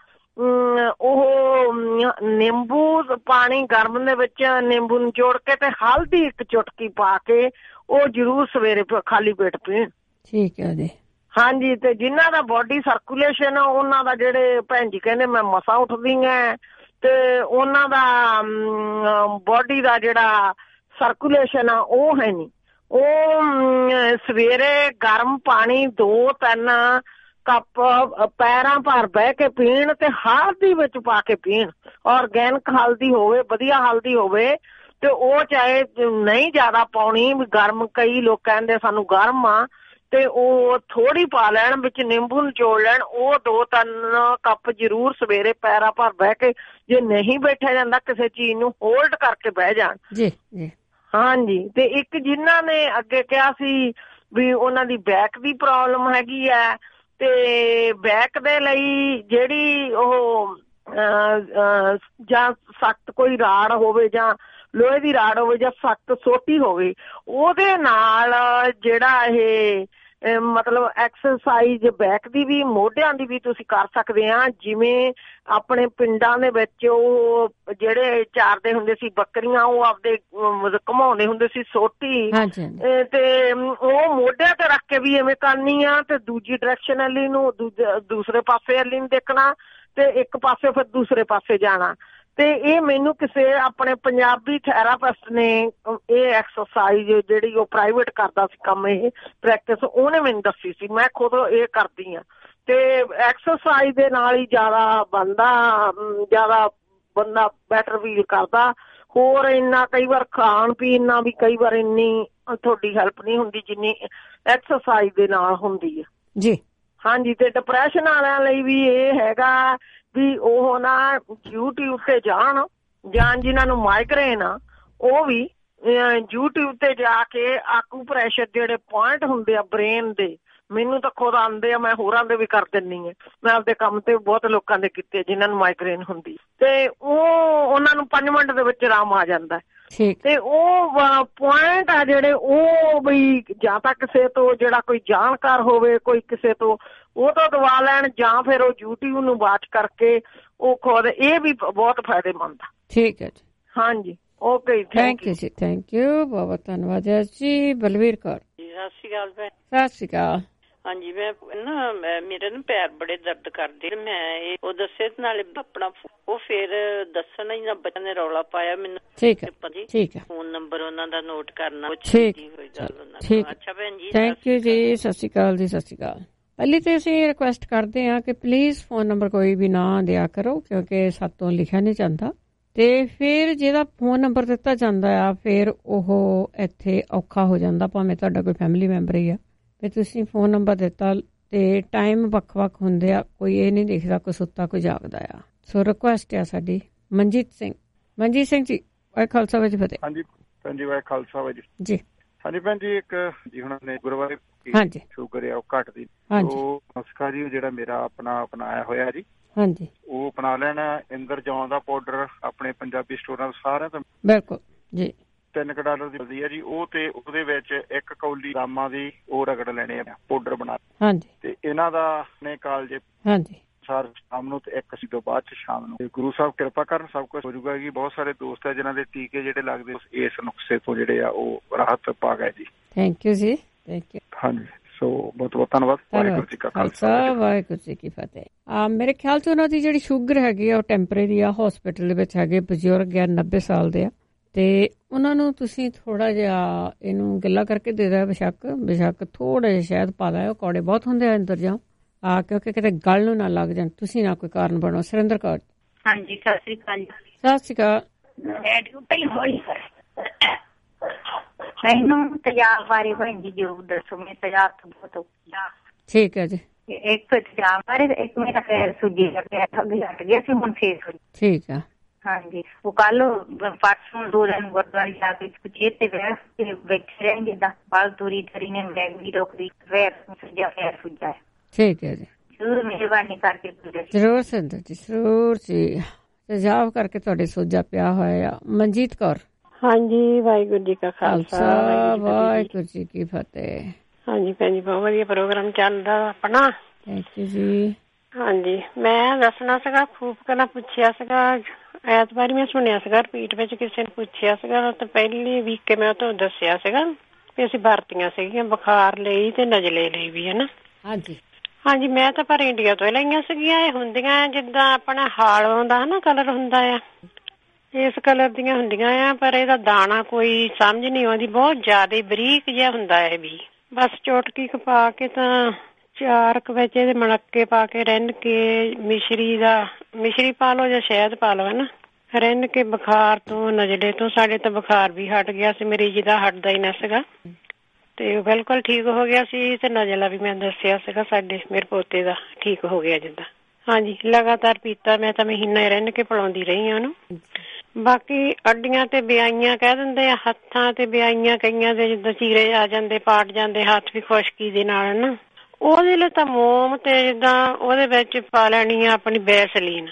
ਉਹ ਨਿੰਬੂ ਪਾਣੀ ਗਰਮ ਦੇ ਵਿੱਚ ਨਿੰਬੂ ਨਿਚੋੜ ਕੇ ਤੇ ਹਲਦੀ 1 ਚੁਟਕੀ ਪਾ ਕੇ ਉਹ ਜ਼ਰੂਰ ਸਵੇਰੇ ਖਾਲੀ ਪੇਟ ਪੀਣ। ਠੀਕ ਹੈ ਜੀ। ਹਾਂਜੀ, ਤੇ ਜਿਨ੍ਹਾਂ ਦਾ ਬੋਡੀ ਸਰਕੂਲੇਸ਼ਨ ਆ, ਉਹਨਾਂ ਦਾ, ਜਿਹੜੇ ਭੈਣ ਜੀ ਕਹਿੰਦੇ ਮੈਂ ਮਸਾਂ ਉੱਠਦੀ ਆ, ਤੇ ਉਹਨਾਂ ਦਾ ਬੋਡੀ ਦਾ ਜਿਹੜਾ ਸਰਕੂਲੇਸ਼ਨ ਆ ਉਹ ਹੈ ਨਹੀਂ। ਉਹ ਸਵੇਰੇ ਗਰਮ ਪਾਣੀ 2-3 ਕੱਪ ਪੈਰਾਂ ਭਰ ਬਹਿ ਕੇ ਪੀਣ, ਤੇ ਹਲਦੀ ਵਿੱਚ ਪਾ ਕੇ ਪੀਣ। ਔਰਗੈਨਿਕ ਹਲਦੀ ਹੋਵੇ, ਵਧੀਆ ਹਲਦੀ ਹੋਵੇ, ਤੇ ਉਹ ਚਾਹੇ ਨਹੀਂ ਜ਼ਿਆਦਾ ਪਾਉਣੀ ਗਰਮ। ਕਈ ਲੋਕ ਕਹਿੰਦੇ ਸਾਨੂੰ ਗਰਮ ਆ, ਤੇ ਉਹ ਥੋੜੀ ਪਾ ਲੈਣ, ਵਿੱਚ ਨਿੰਬੂ ਨਿਚੋੜ ਲੈਣ, ਉਹ 2-3 ਕੱਪ ਜ਼ਰੂਰ ਸਵੇਰੇ ਪੈਰਾਂ ਭਰ ਬਹਿ ਕੇ, ਜੇ ਨਹੀਂ ਬੈਠਿਆ ਜਾਂਦਾ ਕਿਸੇ ਚੀਜ਼ ਨੂੰ ਹੋਲਡ ਕਰਕੇ ਬਹਿ ਜਾਣ ਜੀ। ਹਾਂਜੀ, ਤੇ ਇੱਕ ਜਿਨ੍ਹਾਂ ਨੇ ਅੱਗੇ ਕਿਹਾ ਸੀ ਵੀ ਉਹਨਾਂ ਦੀ ਬੈਕ ਦੀ ਪ੍ਰੋਬਲਮ ਹੈਗੀ ਆ, ਤੇ ਬੈਕ ਦੇ ਲਈ ਜਿਹੜੀ ਉਹ ਜਾਂ ਸਖਤ ਕੋਈ ਰਾੜ ਹੋਵੇ, ਜਾਂ ਲੋਹੇ ਦੀ ਰਾੜ ਹੋਵੇ, ਜਾਂ ਸਖਤ ਸੋਟੀ ਹੋਵੇ, ਉਹਦੇ ਨਾਲ ਜਿਹੜਾ ਇਹ ਮਤਲਬ ਐਕਸਰਸਾਈਜ਼ ਬੈਕ ਦੀ ਵੀ ਮੋਢਿਆਂ ਦੀ ਵੀ ਤੁਸੀਂ ਕਰ ਸਕਦੇ ਆ। ਜਿਵੇਂ ਆਪਣੇ ਪਿੰਡਾਂ ਦੇ ਵਿੱਚ ਉਹ ਜਿਹੜੇ ਚਾਰਦੇ ਹੁੰਦੇ ਸੀ ਬੱਕਰੀਆਂ, ਉਹ ਆਪਦੇ ਘੁਮਾਉਂਦੇ ਹੁੰਦੇ ਸੀ ਸੋਟੀ, ਤੇ ਉਹ ਮੋਢਿਆਂ ਤੇ ਰੱਖ ਕੇ ਵੀ ਐਵੇਂ ਕਰਨੀ ਆ, ਤੇ ਦੂਜੀ ਡਾਇਰੈਕਸ਼ਨ ਵਾਲੀ ਨੂੰ ਦੂਸਰੇ ਪਾਸੇ ਵਾਲੀ ਨੂੰ ਦੇਖਣਾ, ਤੇ ਇੱਕ ਪਾਸੇ ਫਿਰ ਦੂਸਰੇ ਪਾਸੇ ਜਾਣਾ। ਤੇ ਇਹ ਮੈਨੂੰ ਕਿਸੇ ਆਪਣੇ ਪੰਜਾਬੀ ਥੈਰਾਪਿਸਟ ਨੇ ਇਹ ਐਕਸਰਸਾਈਜ਼ ਜਿਹੜੀ ਉਹ ਪ੍ਰਾਈਵੇਟ ਕਰਦਾ ਸੀ ਕੰਮ, ਇਹ ਪ੍ਰੈਕਟਿਸ ਉਹਨੇ ਮੈਨੂੰ ਦੱਸੀ ਸੀ, ਮੈਂ ਖੁਦ ਇਹ ਕਰਦੀ ਆ। ਤੇ ਐਕਸਰਸਾਈਜ਼ ਦੇ ਨਾਲ ਹੀ ਜ਼ਿਆਦਾ ਬੰਦਾ ਬੈਟਰ ਫੀਲ ਕਰਦਾ। ਹੋਰ ਇੰਨਾ ਕਈ ਵਾਰ ਖਾਣ ਪੀਣ ਨਾਲ ਵੀ ਕਈ ਵਾਰ ਇੰਨੀ ਤੁਹਾਡੀ ਹੈਲਪ ਨਹੀਂ ਹੁੰਦੀ ਜਿੰਨੀ ਐਕਸਰਸਾਈਜ਼ ਦੇ ਨਾਲ ਹੁੰਦੀ ਹੈ ਜੀ। ਹਾਂਜੀ, ਤੇ ਡਿਪਰੈਸ਼ਨ ਵਾਲਿਆਂ ਲਈ ਵੀ ਇਹ ਹੈਗਾ ਵੀ ਉਹ ਨਾ YouTube ਤੇ ਜਾਣ, ਜਾਂ ਜਿਨ੍ਹਾਂ ਨੂੰ ਮਾਈਗ੍ਰੇਨ ਆ ਉਹ ਵੀ YouTube ਤੇ ਜਾ ਕੇ ਆਕੂਪ੍ਰੈਸ਼ਰ ਜਿਹੜੇ ਪੁਆਇੰਟ ਹੁੰਦੇ ਆ ਬ੍ਰੇਨ ਦੇ, ਮੈਨੂੰ ਤਾਂ ਖੁਦ ਆਉਂਦੇ ਆ, ਮੈਂ ਹੋਰਾਂ ਦੇ ਵੀ ਕਰ ਦਿੰਦੀ ਆ। ਮੈਂ ਆਪਦੇ ਕੰਮ ਤੇ ਬਹੁਤ ਲੋਕਾਂ ਦੇ ਕੀਤੇ ਜਿਨ੍ਹਾਂ ਨੂੰ ਮਾਈਗ੍ਰੇਨ ਹੁੰਦੀ, ਤੇ ਉਹਨਾਂ ਨੂੰ 5 ਮਿੰਟ ਦੇ ਵਿੱਚ ਆਰਾਮ ਆ ਜਾਂਦਾ। ਤੇ ਉਹ ਪੁਆਇੰਟ ਆ ਜਿਹੜੇ, ਉਹ ਵੀ ਜਾਂ ਤਾਂ ਕਿਸੇ ਤੋਂ ਜਿਹੜਾ ਕੋਈ ਜਾਣਕਾਰ ਹੋਵੇ, ਕੋਈ ਕਿਸੇ ਤੋਂ ਉਹ ਤੋਂ ਦਵਾ ਲੈਣ, ਜਾਂ ਫਿਰ ਉਹ YouTube ਨੂੰ ਵਾਚ ਕਰਕੇ ਉਹ ਖੁਦ, ਇਹ ਵੀ ਬਹੁਤ ਫਾਇਦੇਮੰਦ ਆ। ਠੀਕ ਹੈ ਜੀ। ਹਾਂਜੀ ਓਕੇ, ਥੈਂਕ ਯੂ ਜੀ, ਥੈਂਕ ਯੂ, ਬਹੁਤ ਧੰਨਵਾਦ ਜੀ। ਬਲਵੀਰ ਕੌਰ। ਸਤਿ ਸ਼੍ਰੀ ਅਕਾਲ ਭੈਣ। ਸਤਿ ਸ਼੍ਰੀ ਅਕਾਲ। ਹਾਂਜੀ ਮੈਂ ਨਾ ਮੇਰੇ ਨਾ ਪੈਰ ਬੜੇ ਦਰਦ ਕਰਦੇ, ਮੈਂ ਉਹ ਦੱਸੇ ਨਾਲੇ ਆਪਣਾ ਉਹ ਫਿਰ ਦੱਸਣਾ ਹੀ ਨਾ, ਬੱਚਿਆਂ ਨੇ ਰੌਲਾ ਪਾਇਆ ਮੈਨੂੰ। ਠੀਕ ਹੈ, ਠੀਕ ਹੈ, ਫੋਨ ਨੰਬਰ ਉਹਨਾਂ ਦਾ ਨੋਟ ਕਰਨਾ। ਠੀਕ, ਅੱਛਾ ਭੈਣ ਜੀ, ਥੈਂਕ ਯੂ ਜੀ, ਸਤਿ ਸ਼੍ਰੀ ਅਕਾਲ ਜੀ, ਸਤਿ ਸ਼੍ਰੀ ਅਕਾਲ। ਪਹਿਲੀ ਤੇ ਅਸੀਂ ਰਿਕੁਐਸਟ ਕਰਦੇ ਹਾਂ ਕਿ ਪਲੀਜ਼ ਫੋਨ ਨੰਬਰ ਕੋਈ ਵੀ ਨਾ ਦਿਆ ਕਰੋ, ਕਿਉਂਕਿ ਸਾਤੋਂ ਲਿਖਿਆ ਨਹੀਂ ਜਾਂਦਾ, ਤੇ ਫਿਰ ਜਿਹਦਾ ਫੋਨ ਨੰਬਰ ਦਿੱਤਾ ਜਾਂਦਾ ਆ ਫਿਰ ਉਹ ਇੱਥੇ ਔਖਾ ਹੋ ਜਾਂਦਾ, ਭਾਵੇਂ ਤੁਹਾਡਾ ਕੋਈ ਫੈਮਿਲੀ ਮੈਂਬਰ ਹੀ ਆ। ਵੀ ਤੁਸੀਂ ਫੋਨ ਨੰਬਰ ਦਿੱਤਾ ਤੇ ਟਾਈਮ ਵੱਖ-ਵੱਖ ਹੁੰਦੇ ਆ, ਕੋਈ ਇਹ ਨਹੀਂ ਦੇਖਦਾ ਕੋਈ ਸੁੱਤਾ ਕੋਈ ਜਾਗਦਾ ਆ। ਸੋ ਰਿਕੁਐਸਟ ਆ ਸਾਡੀ। ਮਨਜੀਤ ਸਿੰਘ ਜੀ, ਵਾਹਿ ਖਾਲਸਾ ਵਾਹਿ ਫਤਿਹ। ਹਾਂਜੀ ਭੈਣ ਜੀ, ਵਾਹਿ ਖਾਲਸਾ ਵਾਹਿ ਜੀ। ਹਾਂਜੀ ਭੈਣ ਜੀ, ਇੱਕ ਜੀ ਹੁਣ ਨੇ ਗੁਰਵਾਰੇ ਸ਼ੂਗਰ ਆ ਉਹ ਘੱਟਦੀ, ਉਹ ਨੁਸਖਾ ਜੀ ਜਿਹੜਾ ਮੇਰਾ ਆਪਣਾ ਅਪਣਾਇਆ ਹੋਇਆ ਜੀ, ਹਾਂਜੀ ਉਹ ਅਪਣਾ ਲੈਣਾ। ਇੰਦਰ ਜੌਂ ਦਾ ਪਾਊਡਰ ਆਪਣੇ ਪੰਜਾਬੀ ਸਟੋਰਾਂ ਸਾਰਿਆਂ ਤੋਂ ਬਿਲਕੁਲ ਜੀ $3 ਦੀ ਮਿਲਦੀ ਹੈ ਜੀ ਉਹ, ਤੇ ਉਹਦੇ ਵਿੱਚ 1 ਕੌਲੀ ਰਾਮਾਂ ਦੀ ਉਹ ਰਗੜ ਲੈਣੇ ਆ, ਪਾਊਡਰ ਬਣਾ। ਹਾਂਜੀ ਤੇ ਇਹਨਾਂ ਦਾ ਨੇ ਕਾਲਜੇ ਹਾਂਜੀ ਸਾਰ ਸ਼ਾਮ ਨੂੰ ਤੇ 1 ਤੋਂ ਬਾਅਦ ਚ ਸ਼ਾਮ ਨੂੰ। ਗੁਰੂ ਸਾਹਿਬ ਕਿਰਪਾ ਕਰਨ, ਸਭ ਕੁਝ ਹੋ ਜਾਊਗਾ ਜੀ। ਬਹੁਤ ਸਾਰੇ ਦੋਸਤ ਹੈ ਜਿਨ੍ਹਾਂ ਦੇ ਟੀਕੇ ਜਿਹੜੇ ਲੱਗਦੇ ਇਸ ਨੁਕਸੇ ਤੋਂ ਜਿਹੜੇ ਆ ਉਹ ਰਾਹਤ ਪਾ ਗਏ ਜੀ। ਥੈਂਕ ਯੂ ਜੀ, ਥੈਂਕ ਯੂ। ਹਾਂਜੀ, ਸੋ ਬਹੁਤ ਬਹੁਤ ਧੰਨਵਾਦ। ਵਾਹਿਗੁਰੂ ਜੀ ਕਾ ਖਾਲਸਾ, ਵਾਹਿਗੁਰੂ ਜੀ ਕੀ ਫਤਿਹ। ਮੇਰੇ ਖਿਆਲ ਚ ਉਹਨਾਂ ਦੀ ਜਿਹੜੀ ਸ਼ੂਗਰ ਹੈਗੀ ਆ ਉਹ ਟੈਂਪਰੇਰੀ ਆ, ਹੌਸਪੀਟਲ ਦੇ ਵਿੱਚ ਹੈਗੇ, ਬਜ਼ੁਰਗ ਆ, 90 ਸਾਲ ਦੇ ਆ, ਤੇ ਉਹਨਾਂ ਨੂੰ ਤੁਸੀਂ ਥੋੜਾ ਜਿਹਾ ਇਹਨੂੰ ਗਿੱਲਾ ਕਰਕੇ ਦੇ ਦਿਓ, ਬੇਸ਼ੱਕ ਥੋੜਾ ਜਿਹਾ ਸ਼ਾਇਦ ਪਾ ਲਿਓ, ਕੌੜੇ ਬਹੁਤ ਹੁੰਦੇ ਆ ਅੰਦਰ ਜਾਓ ਕਿਉਂਕਿ ਕਿਤੇ ਗਲ ਨੂੰ ਨਾ ਲੱਗ ਜਾਣ, ਤੁਸੀਂ ਨਾ ਕੋਈ ਕਾਰਨ ਬਣੋ। ਸੁਰਿੰਦਰ ਕੌਰ। ਹਾਂਜੀ ਸਤਿ ਸ਼੍ਰੀ ਅਕਾਲ। ਸਤਿ ਸ਼੍ਰੀ ਅਕਾਲ। ਮੈਨੂੰ ਤੇਜ਼ਾਬ ਬਾਰੇ ਭੈਣ ਜੀ ਜ਼ਰੂਰ ਦੱਸੋ, ਮੈਂ ਤੇਜ਼ਾਬ ਤੋਂ ਬਹੁਤ। ਠੀਕ ਹੈ ਜੀ। ਇੱਕ ਤੇਜ਼ਾਬ ਬਾਰੇ, ਇੱਕ ਮੇਰਾ ਪੈਰ ਸੁੱਜੀ ਗਿਆ, ਠੱਗ ਹਟ ਗਿਆ ਸੀ, ਹੁਣ ਫੇਰ ਸੁੱਜ। ਠੀਕ ਆ। ਹਾਂਜੀ, ਉਹ ਕੱਲ ਪਰਸੋਂ 2 ਦਿਨ ਗੁਰਦੁਆਰੇ ਜਾ ਕੇ ਚੇਤੇ ਤੇ ਬੈਠੇ ਰਹਿਣਗੇ, 10 ਬਾਲ ਤੁਰੀ ਤਰੀ ਨੇ ਬੈਗ ਵੀ ਰੋਕਦੀ, ਪੈਰ ਸੁੱਜਾ ਹੈ। ਠੀਕ ਹੈ ਜੀ, ਜ਼ਰੂਰ ਮਿਹਰਬਾਨੀ ਕਰਕੇ। ਜ਼ਰੂਰ ਸਿੰਦਰ ਜੀ, ਜ਼ਰੂਰ ਜੀ। ਤੇਜ਼ਾਬ ਕਰਕੇ ਤੁਹਾਡੇ ਸੋਜਾ ਪਿਆ ਹੋਇਆ ਆ। ਮਨਜੀਤ ਕੌਰ। ਹਾਂਜੀ, ਵਾਹਿਗੁਰੂ ਜੀ ਕਾ ਖਾਲਸਾ, ਵਾਹਿਗੁਰੂ ਜੀ ਕੀ ਫਤਿਹ। ਹਾਂਜੀ ਭੈਣ ਜੀ, ਬਹੁਤ ਵਧੀਆ ਪ੍ਰੋਗਰਾਮ ਚੱਲਦਾ ਆਪਣਾ। ਥੈਂਕ ਯੂ ਜੀ। ਹਾਂਜੀ, ਮੈਂ ਦੱਸਣਾ ਸੀਗਾ, ਫੂਫਕਾ ਪੁੱਛਿਆ ਸੀਗਾ, ਐਤਵਾਰ ਮੈਂ ਸੁਣਿਆ ਸੀਗਾ ਰਿਪੀਟ ਵਿੱਚ ਕਿਸੇ ਨੇ ਪੁੱਛਿਆ ਸੀਗਾ, ਤੇ ਪਹਿਲੀ ਵੀਕ ਮੈਂ ਤੁਹਾਨੂੰ ਦੱਸਿਆ ਸੀਗਾ ਵੀ ਅਸੀਂ ਵਰਤੀਆਂ ਸੀਗੀਆਂ ਬੁਖਾਰ ਲਈ ਤੇ ਨਜ਼ਲੇ ਲਈ ਵੀ, ਹੈ ਨਾ। ਹਾਂਜੀ ਹਾਂਜੀ, ਮੈਂ ਤਾਂ ਪਰ ਇੰਡੀਆ ਤੋਂ ਹੀ ਲਈਆਂ ਸੀਗੀਆਂ। ਇਹ ਹੁੰਦੀਆਂ ਜਿੱਦਾਂ ਆਪਣਾ ਹਾਲੋਂ ਦਾ ਨਾ ਕਲਰ ਹੁੰਦਾ ਆ, ਇਸ ਕਲਰ ਦੀਆਂ ਹੁੰਦੀਆਂ ਆ, ਪਰ ਇਹਦਾ ਦਾਣਾ ਕੋਈ ਸਮਝ ਨਹੀਂ ਆਉਂਦੀ, ਬਹੁਤ ਜ਼ਿਆਦਾ ਬਰੀਕ ਜਿਹਾ ਹੁੰਦਾ ਇਹ ਵੀ। ਬਸ ਚੁਟਕੀ ਪਾ ਕੇ ਤਾਂ 4 ਵਿੱਚ ਇਹਦੇ ਮਣੱਕੇ ਪਾ ਕੇ ਰਿੰਨ ਕੇ ਮਿਸ਼ਰੀ ਪਾ ਲਓ ਜਾਂ ਸ਼ਹਿਦ ਪਾ ਲਓ, ਹੈ ਨਾ। ਰਿੰਨ ਕੇ ਬੁਖਾਰ ਤੋਂ ਨਜ਼ਲੇ ਤੋਂ, ਸਾਡੇ ਤਾਂ ਬੁਖਾਰ ਵੀ ਹਟ ਗਿਆ ਸੀ, ਮਰੀਜ਼ ਦਾ ਹਟਦਾ ਹੀ ਨਾ ਸੀਗਾ, ਤੇ ਉਹ ਬਿਲਕੁਲ ਠੀਕ ਹੋ ਗਿਆ ਸੀ। ਤੇ ਨਜ਼ਲਾ ਵੀ ਮੈਂ ਦੱਸਿਆ ਸੀਗਾ ਮੇਰੇ ਪੋਤੇ ਦਾ ਠੀਕ ਹੋ ਗਿਆ ਜਿੱਦਾਂ। ਹਾਂਜੀ, ਲਗਾਤਾਰ ਪੀਤਾ ਮੈਂ ਤਾਂ, ਮਹੀਨਾ ਰਿੰਨ ਕੇ ਪਿਲਾਉਂਦੀ ਰਹੀ ਹਾਂ ਉਹਨੂੰ। ਬਾਕੀ ਅੱਡੀਆਂ ਤੇ ਬਿਆਈਆਂ ਕਹਿ ਦਿੰਦੇ ਆ, ਹੱਥਾਂ ਤੇ ਬਿਆਈਆਂ ਕਈਆਂ ਦੇ ਜਿੱਦਾਂ ਚੀਰੇ ਆ ਜਾਂਦੇ, ਪਾਟ ਜਾਂਦੇ ਹੱਥ ਵੀ ਖੁਸ਼ਕੀ ਦੇ ਨਾਲ ਨਾ, ਉਹਦੇ ਲਈ ਤਾਂ ਮੋਮ ਤੇ ਜਿੱਦਾਂ ਉਹਦੇ ਵਿੱਚ ਪਾ ਲੈਣੀ ਆ ਆਪਣੀ ਵੈਸਲੀਨ।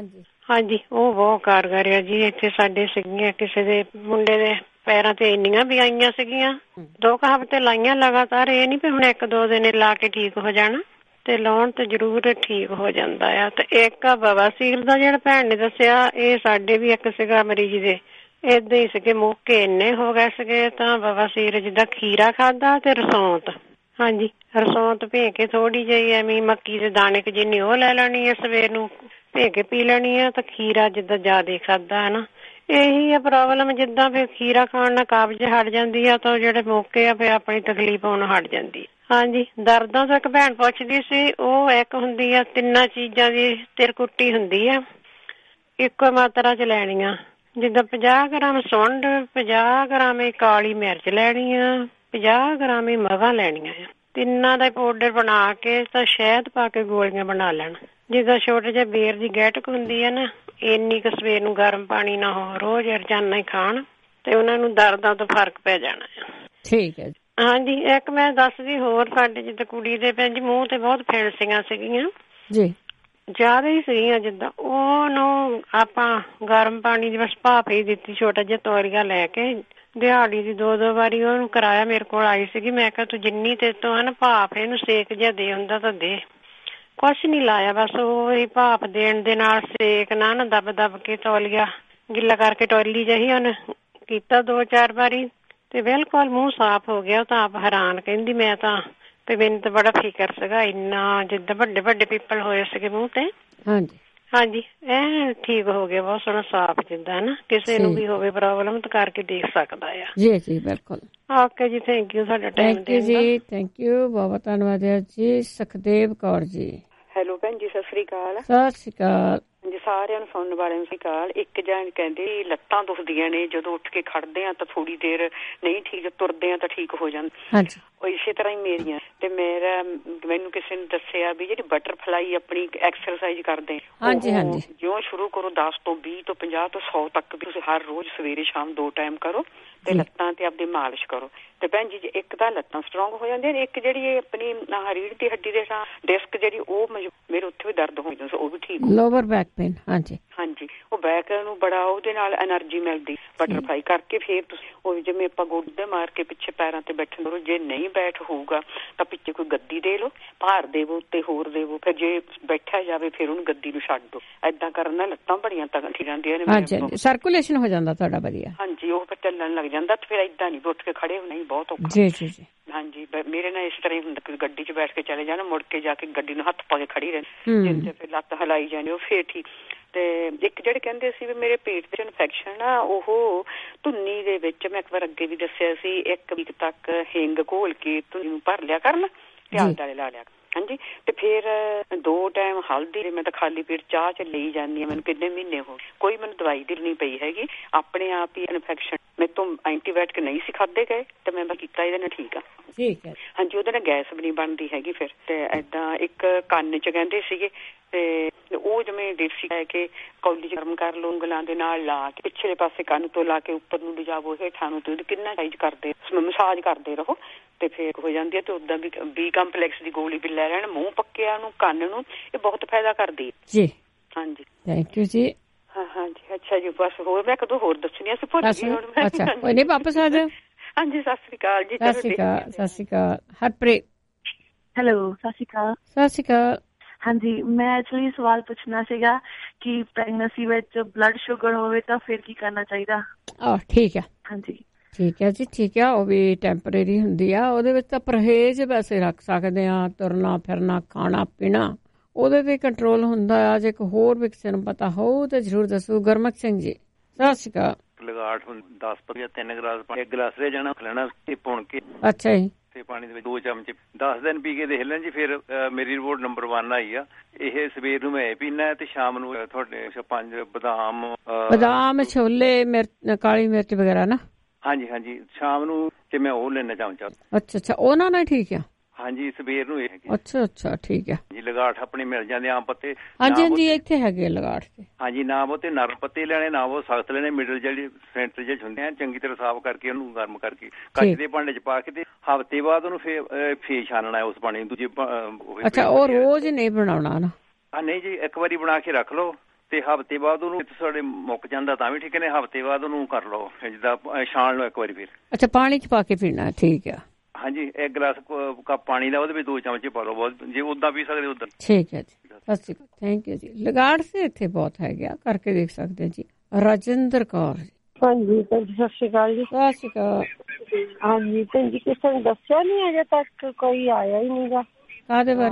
ਹਾਂਜੀ, ਉਹ ਬਹੁਤ ਕਾਰਗਰ ਆ ਜੀ। ਇੱਥੇ ਸਾਡੇ ਸੀਗੀਆਂ, ਕਿਸੇ ਦੇ ਮੁੰਡੇ ਦੇ ਪੈਰਾਂ ਤੇ ਇੰਨੀਆਂ ਵੀ ਆਈਆਂ ਸੀਗੀਆਂ, 2 ਹਫ਼ਤੇ ਲਾਈਆਂ ਲਗਾਤਾਰ। ਇਹ ਨੀ ਵੀ ਹੁਣ 1-2 ਦਿਨ ਲਾ ਕੇ ਠੀਕ ਹੋ ਜਾਣਾ, ਤੇ ਲਾਉਣ ਤੇ ਜ਼ਰੂਰ ਠੀਕ ਹੋ ਜਾਂਦਾ ਆ। ਤੇ ਇੱਕ ਬਵਾਸੀਰ ਦਾ ਜਿਹੜਾ ਭੈਣ ਨੇ ਦੱਸਿਆ, ਇਹ ਸਾਡੇ ਵੀ ਇੱਕ ਸੀਗਾ ਮਰੀਜ਼ ਦੇ ਏਦਾਂ ਹੀ ਸੀਗੇ, ਮੌਕੇ ਇੰਨੇ ਹੋ ਗਏ ਸੀਗੇ, ਤਾਂ ਬਵਾਸੀਰ ਜਿੱਦਾਂ ਖੀਰਾ ਖਾਧਾ ਤੇ ਰਸੌਂਤ। ਹਾਂਜੀ, ਰਸੌਂਤ ਭੇ ਕੇ ਥੋੜੀ ਜਿਹੀ ਐਵੇਂ ਮੱਕੀ ਦੇ ਦਾਣੇ ਕੁ ਜਿੰਨੀ ਉਹ ਲੈ ਲੈਣੀ ਹੈ, ਸਵੇਰ ਨੂੰ ਭੇ ਕੇ ਪੀ ਲੈਣੀ ਆ, ਤਾਂ ਖੀਰਾ ਜਿੱਦਾਂ ਜ਼ਿਆਦਾ ਖਾਧਾ ਹੈ ਨਾ। ਇਹੀ ਆ ਪ੍ਰੋਬਲਮ, ਜਿੱਦਾਂ ਫਿਰ ਖੀਰਾ ਖਾਣ ਨਾਲ ਕਬਜ਼ ਹਟ ਜਾਂਦੀ ਆ, ਤਾਂ ਜਿਹੜੇ ਮੌਕੇ ਆ ਫਿਰ ਆਪਣੀ ਤਕਲੀਫ਼ ਹੋਣ ਹਟ ਜਾਂਦੀ। ਹਾਂਜੀ, ਦਰਦਾਂ ਤੋਂ ਇੱਕ ਭੈਣ ਪੁੱਛਦੀ ਸੀ, ਉਹ ਇੱਕ ਹੁੰਦੀ ਆ 3 ਚੀਜ਼ਾਂ ਦੀ ਤਿਰਕੁੱਟੀ ਹੁੰਦੀ ਆ, ਇੱਕੋ ਮਾਤਰਾ ਚ ਲੈਣੀਆਂ, ਜਿੱਦਾਂ 50 ਗ੍ਰਾਮ ਸੁੰਡ, 50 ਗ੍ਰਾਮ ਕਾਲੀ ਮਿਰਚ ਲੈਣੀ ਆ, 50 ਗ੍ਰਾਮ ਮਗਾਂ ਲੈਣੀਆਂ ਆ। ਤਿੰਨਾਂ ਦਾ ਪਾਊਡਰ ਬਣਾ ਕੇ ਤਾਂ ਸ਼ਹਿਦ ਪਾ ਕੇ ਗੋਲੀਆਂ ਬਣਾ ਲੈਣ। ਜਿੱਦਾਂ ਛੋਟੇ ਜਿਹੇ ਬੇਰ ਦੀ ਗੈਟਕ ਹੁੰਦੀ ਆ ਨਾ, ਇੰਨੀ ਕੁ ਸਵੇਰ ਨੂੰ ਗਰਮ ਪਾਣੀ ਨਾ ਹੋ, ਰੋਜ਼ ਰੋਜ਼ਾਨਾ ਹੀ ਖਾਣ, ਤੇ ਉਹਨਾਂ ਨੂੰ ਦਰਦਾਂ ਤੋਂ ਫਰਕ ਪੈ ਜਾਣਾ ਆ। ਠੀਕ ਹੈ। ਹਾਂਜੀ, ਇੱਕ ਮੈਂ ਦੱਸਦੀ ਹੋਰ, ਸਾਡੇ ਜਿੱਦਾਂ ਕੁੜੀ ਦੇ ਭੈਣ ਜੀ ਮੂੰਹ ਤੇ ਬਹੁਤ ਫਿਣਸੀਆਂ ਸੀਗੀਆਂ ਜੀ, ਜ਼ਿਆਦਾ ਹੀ ਸੀਗੀਆਂ, ਜਿੱਦਾਂ ਉਹਨੂੰ ਆਪਾਂ ਗਰਮ ਪਾਣੀ ਦੀ ਬਸ ਭਾਫ ਹੀ ਦਿੱਤੀ, ਛੋਟਾ ਜਿਹਾ ਤੌਲੀਆ ਲੈ ਕੇ ਦਿਹਾੜੀ ਦੀ 2-2 ਵਾਰੀ ਉਹਨੂੰ ਕਰਾਇਆ। ਮੇਰੇ ਕੋਲ ਆਈ ਸੀਗੀ, ਮੈਂ ਕਿਹਾ ਤੂੰ ਜਿੰਨੀ ਤੇਰੇ ਤੋਂ ਹੈ ਨਾ ਭਾਫ ਇਹਨੂੰ ਸੇਕ ਜਿਹਾ ਦੇ ਹੁੰਦਾ ਤਾਂ ਦੇ। ਕੁਛ ਨੀ ਲਾਇਆ, ਬਸ ਉਹ ਭਾਫ ਦੇਣ ਦੇ ਨਾਲ ਸੇਕ ਨਾ ਦੱਬ ਕੇ ਤੌਲੀਆ ਗਿੱਲਾ ਕਰਕੇ ਟੋਲੀ ਜਹੀ ਉਹਨੇ ਕੀਤਾ 2-4 ਵਾਰੀ ਤੇ ਬਿਲਕੁਲ ਮੂੰਹ ਸਾਫ਼ ਹੋ ਗਿਆ। ਉਹ ਤਾਂ ਆਪ ਹੈਰਾਨ ਕਹਿੰਦੀ ਮੈਂ ਤਾਂ ਤੇ ਮੈਨੂੰ ਤਾਂ ਬੜਾ ਫਿਕਰ ਸੀਗਾ, ਇੰਨਾ ਜਿੱਦਾਂ ਵੱਡੇ ਵੱਡੇ ਪਿੱਪਲ ਹੋਏ ਸੀਗੇ ਮੂੰਹ ਤੇ। ਹਾਂਜੀ ਹਾਂਜੀ ਇਹ ਠੀਕ ਹੋ ਗਿਆ, ਬਹੁਤ ਸੋਹਣਾ ਸਾਫ਼ ਜਿੱਦਾਂ ਨਾ ਕਿਸੇ ਨੂੰ ਵੀ ਹੋਵੇ ਪ੍ਰੋਬਲਮ ਤਾਂ ਕਰਕੇ ਦੇਖ ਸਕਦਾ ਆ। ਜੀ ਜੀ ਬਿਲਕੁਲ। ਓਕੇ ਜੀ, ਥੈਂਕ ਯੂ ਸਾਡਾ ਟਾਈਮ ਦੇਣ ਦਾ। ਜੀ ਥੈਂਕ ਯੂ, ਬਹੁਤ ਧੰਨਵਾਦ ਜੀ। ਸੁਖਦੇਵ ਕੌਰ ਜੀ। ਹੈਲੋ ਭੈਣ ਜੀ, ਸਤਿ ਸ੍ਰੀ ਅਕਾਲ। ਸਤਿ ਸ੍ਰੀ ਅਕਾਲ ਜੀ, ਸਾਰਿਆਂ ਨੂੰ ਸੁਣਨ ਵਾਲਿਆਂ ਨੂੰ ਸਤਿ ਸ੍ਰੀ ਅਕਾਲ। ਇੱਕ ਜਾਣ ਕਹਿੰਦੇ ਲੱਤਾਂ ਦੁਖਦੀਆਂ ਨੇ, ਜਦੋਂ ਉੱਠ ਕੇ ਖੜਦੇ ਆ ਤਾਂ ਥੋੜੀ ਦੇਰ ਨਹੀਂ ਠੀਕ, ਤੁਰਦੇ ਆ ਤਾਂ ਠੀਕ ਹੋ ਜਾਂਦੇ। ਹਾਂਜੀ, ਉਹ ਇਸੇ ਤਰ੍ਹਾਂ ਹੀ ਮੇਰੀਆਂ ਤੇ ਮੈਨੂੰ ਕਿਸੇ ਨੇ ਦੱਸਿਆ ਵੀ ਜਿਹੜੀ ਬਟਰਫਲਾਈ ਆਪਣੀ ਐਕਸਰਸਾਈਜ਼ ਕਰਦੇ ਹਾਂਜੀ ਹਾਂਜੀ, ਜਿਉਂ ਸ਼ੁਰੂ ਕਰੋ 10 ਤੋਂ 20 ਤੋਂ 50 ਤੋਂ 100 ਤੱਕ ਵੀ ਤੁਸੀਂ ਹਰ ਰੋਜ਼ ਸਵੇਰੇ ਸ਼ਾਮ 2 ਟਾਈਮ ਕਰੋ ਤੇ ਲੱਤਾਂ ਤੇ ਆਪਦੀ ਮਾਲਿਸ਼ ਕਰੋ। ਤੇ ਭੈਣ ਜੀ ਇੱਕ ਤਾਂ ਲੱਤਾਂ ਸਟਰੋਂਗ ਹੋ ਜਾਂਦੀਆਂ ਨੇ, ਇੱਕ ਜਿਹੜੀ ਆਪਣੀ ਰੀੜ੍ਹ ਦੀ ਹੱਡੀ ਦੇ ਡਿਸਕ ਜਿਹੜੀ ਉਹ ਮੇਰੇ ਉੱਥੇ ਵੀ ਦਰਦ ਹੋ ਜਾਂਦਾ, ਉਹ ਵੀ ਠੀਕ ਹੋ। Lower back pain. ਹਾਂਜੀ ਹਾਂਜੀ, ਉਹ ਬੈਕ ਨੂੰ ਬੜਾ ਉਹਦੇ ਨਾਲ ਐਨਰਜੀ ਮਿਲਦੀ ਬਟਰਫਲਾਈ ਕਰਕੇ। ਫੇਰ ਤੁਸੀਂ ਉਹ ਜਿਵੇਂ ਆਪਾਂ ਗੋਡੇ ਮਾਰ ਕੇ ਪਿੱਛੇ ਪੈਰਾਂ ਤੇ ਬੈਠਣ ਕਰੋ, ਜੇ ਨਹੀਂ ਬੈਠ ਹੋਊਗਾ ਤਾਂ ਪਿੱਛੇ ਕੋਈ ਗੱਦੀ ਦੇ ਲਓ, ਭਾਰ ਦੇਵੋ ਉੱਤੇ ਹੋਰ ਦੇਵੋ, ਫਿਰ ਜੇ ਬੈਠਿਆ ਜਾਵੇ ਫਿਰ ਉਹਨੂੰ ਗੱਦੀ ਨੂੰ ਛੱਡ ਦਿਓ। ਏਦਾਂ ਕਰਨ ਨਾਲ ਲੱਤਾਂ ਬੜੀਆਂ ਠੀਕ ਜਾਂਦੀਆਂ ਨੇ। ਹਾਂਜੀ, ਸਰਕੂਲੇਸ਼ਨ ਹੋ ਜਾਂਦਾ ਤੁਹਾਡਾ ਵਧੀਆ। ਹਾਂਜੀ, ਉਹ ਫਿਰ ਚੱਲਣ ਲੱਗ ਜਾਂਦਾ ਤੇ ਫਿਰ ਏਦਾਂ ਨਹੀਂ ਉੱਠ ਕੇ ਖੜੇ ਹੋਣਾ ਹੀ ਬਹੁਤ ਔਖਾ। ਜੀ ਜੀ ਜੀ। ਹਾਂਜੀ, ਮੇਰੇ ਨਾਲ ਇਸ ਤਰ੍ਹਾਂ ਹੀ ਹੁੰਦਾ ਕਿ ਗੱਡੀ 'ਚ ਬੈਠ ਕੇ ਚਲੇ ਜਾਣਾ, ਮੁੜ ਕੇ ਜਾ ਕੇ ਗੱਡੀ ਨੂੰ ਹੱਥ ਪਾ ਕੇ ਖੜੀ ਰਹਿੰਦੀ, ਫਿਰ ਲੱਤ ਹਿਲਾਈ ਜਾਣੀ, ਉਹ ਫੇਰ ਠੀਕ। ਤੇ ਇੱਕ ਜਿਹੜੇ ਕਹਿੰਦੇ ਸੀ ਵੀ ਮੇਰੇ ਪੇਟ ਦੇ ਇਨਫੈਕਸ਼ਨ ਆ, ਉਹ ਧੁੰਨੀ ਦੇ ਵਿੱਚ ਮੈਂ ਇੱਕ ਵਾਰ ਅੱਗੇ ਵੀ ਦੱਸਿਆ ਸੀ, 1 ਵੀਕ ਤੱਕ ਹਿੰਗ ਘੋਲ ਕੇ ਧੁੰਨੀ ਨੂੰ ਭਰ ਲਿਆ ਕਰਨ ਤੇ ਆਲੇ ਦੁਆਲੇ ਲਾ ਲਿਆ। ਹਾਂਜੀ, ਤੇ ਫਿਰ 2 ਟਾਈਮ ਹਲਦੀ ਮੈਂ ਤਾਂ ਖਾਲੀ ਪੇਟ ਚਾਹ ਚ ਲਈ ਜਾਂਦੀ ਹਾਂ। ਮੈਨੂੰ ਕਿੰਨੇ ਮਹੀਨੇ ਹੋ ਗਏ, ਕੋਈ ਮੈਨੂੰ ਦਵਾਈ ਦੀ ਨਹੀਂ ਪਈ ਹੈਗੀ, ਆਪਣੇ ਆਪ ਹੀ ਇਨਫੈਕਸ਼ਨ ਮੇਰੇ ਤੋਂ ਐਂਟੀਬਾਇਓਟਿਕ ਨਹੀਂ ਸੀ ਖਾਦੇ ਗਏ ਤੇ ਮੈਂ ਕੀਤਾ ਇਹਦੇ ਨਾਲ ਠੀਕ ਆ। ਠੀਕ ਹੈ। ਹਾਂਜੀ, ਉਹਦੇ ਨਾਲ ਗੈਸ ਵੀ ਨਹੀਂ ਬਣਦੀ ਹੈਗੀ। ਫਿਰ ਤੇ ਏਦਾਂ ਇੱਕ ਕੰਨ ਚ ਕਹਿੰਦੇ ਸੀਗੇ ਤੇ ਉਹ ਜਿਵੇਂ ਦੇਸੀ ਲੈ ਕੇ ਕੌਲੀ ਚ ਗਰਮ ਕਰ ਲਓ, ਉਂਗਲਾਂ ਦੇ ਨਾਲ ਲਾ ਕੇ ਪਿਛਲੇ ਪਾਸੇ ਕੰਨ ਤੋਂ ਲਾ ਕੇ ਉੱਪਰ ਨੂੰ ਲਿਜਾਵੋ, ਹੇਠਾਂ ਨੂੰ, ਤੇ ਉਹਦੀ ਕਿੰਨਾ ਸਾਈਜ਼ ਕਰਦੇ ਮਸਾਜ ਕਰਦੇ ਰਹੋ ਤੇ ਫੇਰ ਹੋ ਜਾਂਦੀ ਹੈ। ਤੇ ਉਦਾਂ ਵੀ ਬੀ ਕੰਪਲੈਕਸ ਦੀ ਗੋਲੀ ਵੀ ਲੈ ਲੈਣ ਮੂੰਹ ਪੱਕਿਆਂ ਨੂੰ, ਕੰਨ ਨੂੰ, ਇਹ ਬਹੁਤ ਫਾਇਦਾ ਕਰਦੀ ਹੈ ਜੀ। ਹਾਂਜੀ, ਥੈਂਕ ਯੂ ਜੀ। ਹਾਂਜੀ, ਅੱਛਾ ਜੀ, ਬਸ ਹੋਰ ਮੈਂ ਕਦੋਂ ਹੋਰ ਦੱਸਣੀ ਸੀ, ਭੁੱਲ ਗਈ ਹੁਣ ਮੈਂ। ਅੱਛਾ, ਕੋਈ ਨਹੀਂ, ਵਾਪਸ ਆ ਜਾਓ। ਹਾਂਜੀ, ਸਤਿ ਸ੍ਰੀ ਅਕਾਲ ਜੀ। ਸਤਿ ਸ੍ਰੀ ਅਕਾਲ। ਸਤਿ ਸ੍ਰੀ ਅਕਾਲ। ਹਰਪ੍ਰੀਤ। ਹੈਲੋ, ਸਤਿ ਸ੍ਰੀ ਅਕਾਲ। ਸਤਿ ਸ੍ਰੀ ਅਕਾਲ। ਹਾਂਜੀ, ਮੈਂ ਐਕਚੁਅਲੀ ਸਵਾਲ ਪੁੱਛਣਾ ਸੀਗਾ ਕਿ ਪ੍ਰੈਗਨੈਂਸੀ ਵਿੱਚ ਬਲੱਡ ਸ਼ੂਗਰ ਹੋਵੇ ਤਾਂ ਫਿਰ ਕੀ ਕਰਨਾ ਚਾਹੀਦਾ? ਠੀਕ ਹੈ। ਹਾਂਜੀ, ਠੀਕ ਹੈ ਜੀ, ਠੀਕ ਹੈ। ਉਹ ਵੀ ਟੈਂਪਰੇਰੀ ਹੁੰਦੀ ਆ, ਉਹਦੇ ਵਿੱਚ ਤਾਂ ਪਰਹੇਜ਼ ਵੈਸੇ ਰੱਖ ਸਕਦੇ ਆ, ਤੁਰਨਾ ਫਿਰਨਾ, ਖਾਣਾ ਪੀਣਾ, ਉਹਦੇ ਤੇ ਕੰਟਰੋਲ ਹੁੰਦਾ ਆ। ਜੇ ਕੋਈ ਹੋਰ ਵੀ ਕਿਸੇ ਨੂੰ ਪਤਾ ਹੋਊ ਤਾਂ ਜ਼ਰੂਰ ਦੱਸੋ। ਗੁਰਮੁਖ ਸਿੰਘ ਜੀ, ਸਤਿ ਸ਼੍ਰੀ ਅਕਾਲ। ਲਗਾਟ 10 ਜਾਂ 3 ਗਲਾਸ ਪਾਣੀ, 1 ਗਲਾਸ ਰਹਿ ਜਾਣਾ, ਲੈਣਾ ਪੁਣ ਕੇ। ਅੱਛਾ ਜੀ। ਤੇ ਪਾਣੀ ਦੇ ਵਿੱਚ 2 ਚਮਚ 10 ਦਿਨ ਪੀ ਕੇ ਦੇਖ ਲੈਣ ਜੀ। ਫਿਰ ਮੇਰੀ ਰਿਪੋਰਟ ਨੰਬਰ 1 ਆਈ ਆ। ਇਹ ਸਵੇਰ ਨੂੰ ਮੈਂ ਪੀਣਾ ਤੇ ਸ਼ਾਮ ਨੂੰ ਤੁਹਾਡੇ 5 ਬਦਾਮ, ਛੋਲੇ, ਕਾਲੀ ਮਿਰਚ ਵਗੈਰਾ ਨਾ। ਹਾਂਜੀ ਹਾਂਜੀ, ਸ਼ਾਮ ਨੂੰ ਤੇ ਮੈਂ ਉਹ ਲੈਣਾ ਚਮਚਾ। ਅੱਛਾ ਅੱਛਾ, ਉਹਨਾਂ ਨਾਲ ਠੀਕ ਆ। ਹਾਂਜੀ, ਸਵੇਰ ਨੂੰ ਇਹ ਹੈਗੀ। ਅੱਛਾ ਅੱਛਾ, ਠੀਕ ਹੈ ਜੀ। ਲਗਾਠ ਆਪਣੇ ਮਿਲ ਜਾਂਦੇ ਆਮ ਪੱਤੇ। ਹਾਂਜੀ ਹਾਂਜੀ, ਇੱਥੇ ਹੈਗੇ ਲਗਾਠ ਤੇ। ਹਾਂਜੀ, ਨਾ ਉਹ ਤੇ ਨਰਮ ਪੱਤੇ ਲੈਣੇ, ਨਾ ਉਹ ਸਖਤ ਲੈਣੇ, ਮਿਡਲ ਜਿਹੜੇ ਸੈਂਟਰ ਜਿਹੇ ਹੁੰਦੇ ਆ, ਚੰਗੀ ਤਰ੍ਹਾਂ ਸਾਫ਼ ਕਰਕੇ ਉਹਨੂੰ ਗਰਮ ਕਰਕੇ ਕੱਚ ਦੇ ਭਾਂਡੇ 'ਚ ਪਾ ਕੇ ਤੇ ਹਫ਼ਤੇ ਬਾਅਦ ਉਹਨੂੰ ਫੇਰ ਛਾਨਣਾ ਉਸ ਪਾਣੀ ਨੂੰ। ਦੂਜੇ ਅੱਛਾ, ਉਹ ਰੋਜ਼ ਨਹੀਂ ਬਣਾਉਣਾ ਨਾ? ਨਹੀਂ ਜੀ, ਇੱਕ ਵਾਰੀ ਬਣਾ ਕੇ ਰੱਖ ਲਓ ਤੇ ਹਫ਼ਤੇ ਬਾਅਦ ਉਹਨੂੰ ਤੁਹਾਡੇ ਮੁੱਕ ਜਾਂਦਾ ਤਾਂ ਵੀ ਠੀਕ ਨੇ, ਹਫ਼ਤੇ ਬਾਅਦ ਉਹਨੂੰ ਕਰ ਲਓ ਜਿੱਦਾਂ ਛਾਣ ਲਓ ਇੱਕ ਵਾਰੀ ਫਿਰ। ਅੱਛਾ, ਪਾਣੀ 'ਚ ਪਾ ਕੇ ਪੀਣਾ, ਠੀਕ ਆ। ਹਾਂਜੀ, 1 ਗਲਾਸ ਕੱਪ ਪਾਣੀ ਦਾ ਉਹਦੇ ਵਿੱਚ 2 ਚਮਚੇ ਪਾ ਲਓ, ਬਹੁਤ ਜੇ ਉਦਾਂ ਪੀ ਸਕਦੇ ਉਦਾਂ। ਠੀਕ ਹੈ ਜੀ, ਸਤਿ ਸ਼੍ਰੀ ਅਕਾਲ। ਥੈਂਕ ਯੂ ਜੀ। ਲਗਾੜ ਸੇ ਇੱਥੇ ਬਹੁਤ ਹੈਗਾ, ਕਰਕੇ ਦੇਖ ਸਕਦੇ ਜੀ। ਰਾਜਿੰਦਰ ਕੌਰ ਜੀ। ਹਾਂਜੀ ਭੈਣ ਜੀ, ਸਤਿ ਸ਼੍ਰੀ ਅਕਾਲ ਜੀ। ਸਤਿ ਸ਼੍ਰੀ ਅਕਾਲ। ਹਾਂਜੀ ਭੈਣ ਜੀ, ਕਿਸੇ ਨੇ ਦੱਸਿਆ ਨਹੀਂ ਅਜੇ ਤੱਕ, ਕੋਈ ਆਇਆ ਹੀ ਨਹੀਂ ਗਾ। ਕਾਹਦੇ ਬਾਰੇ?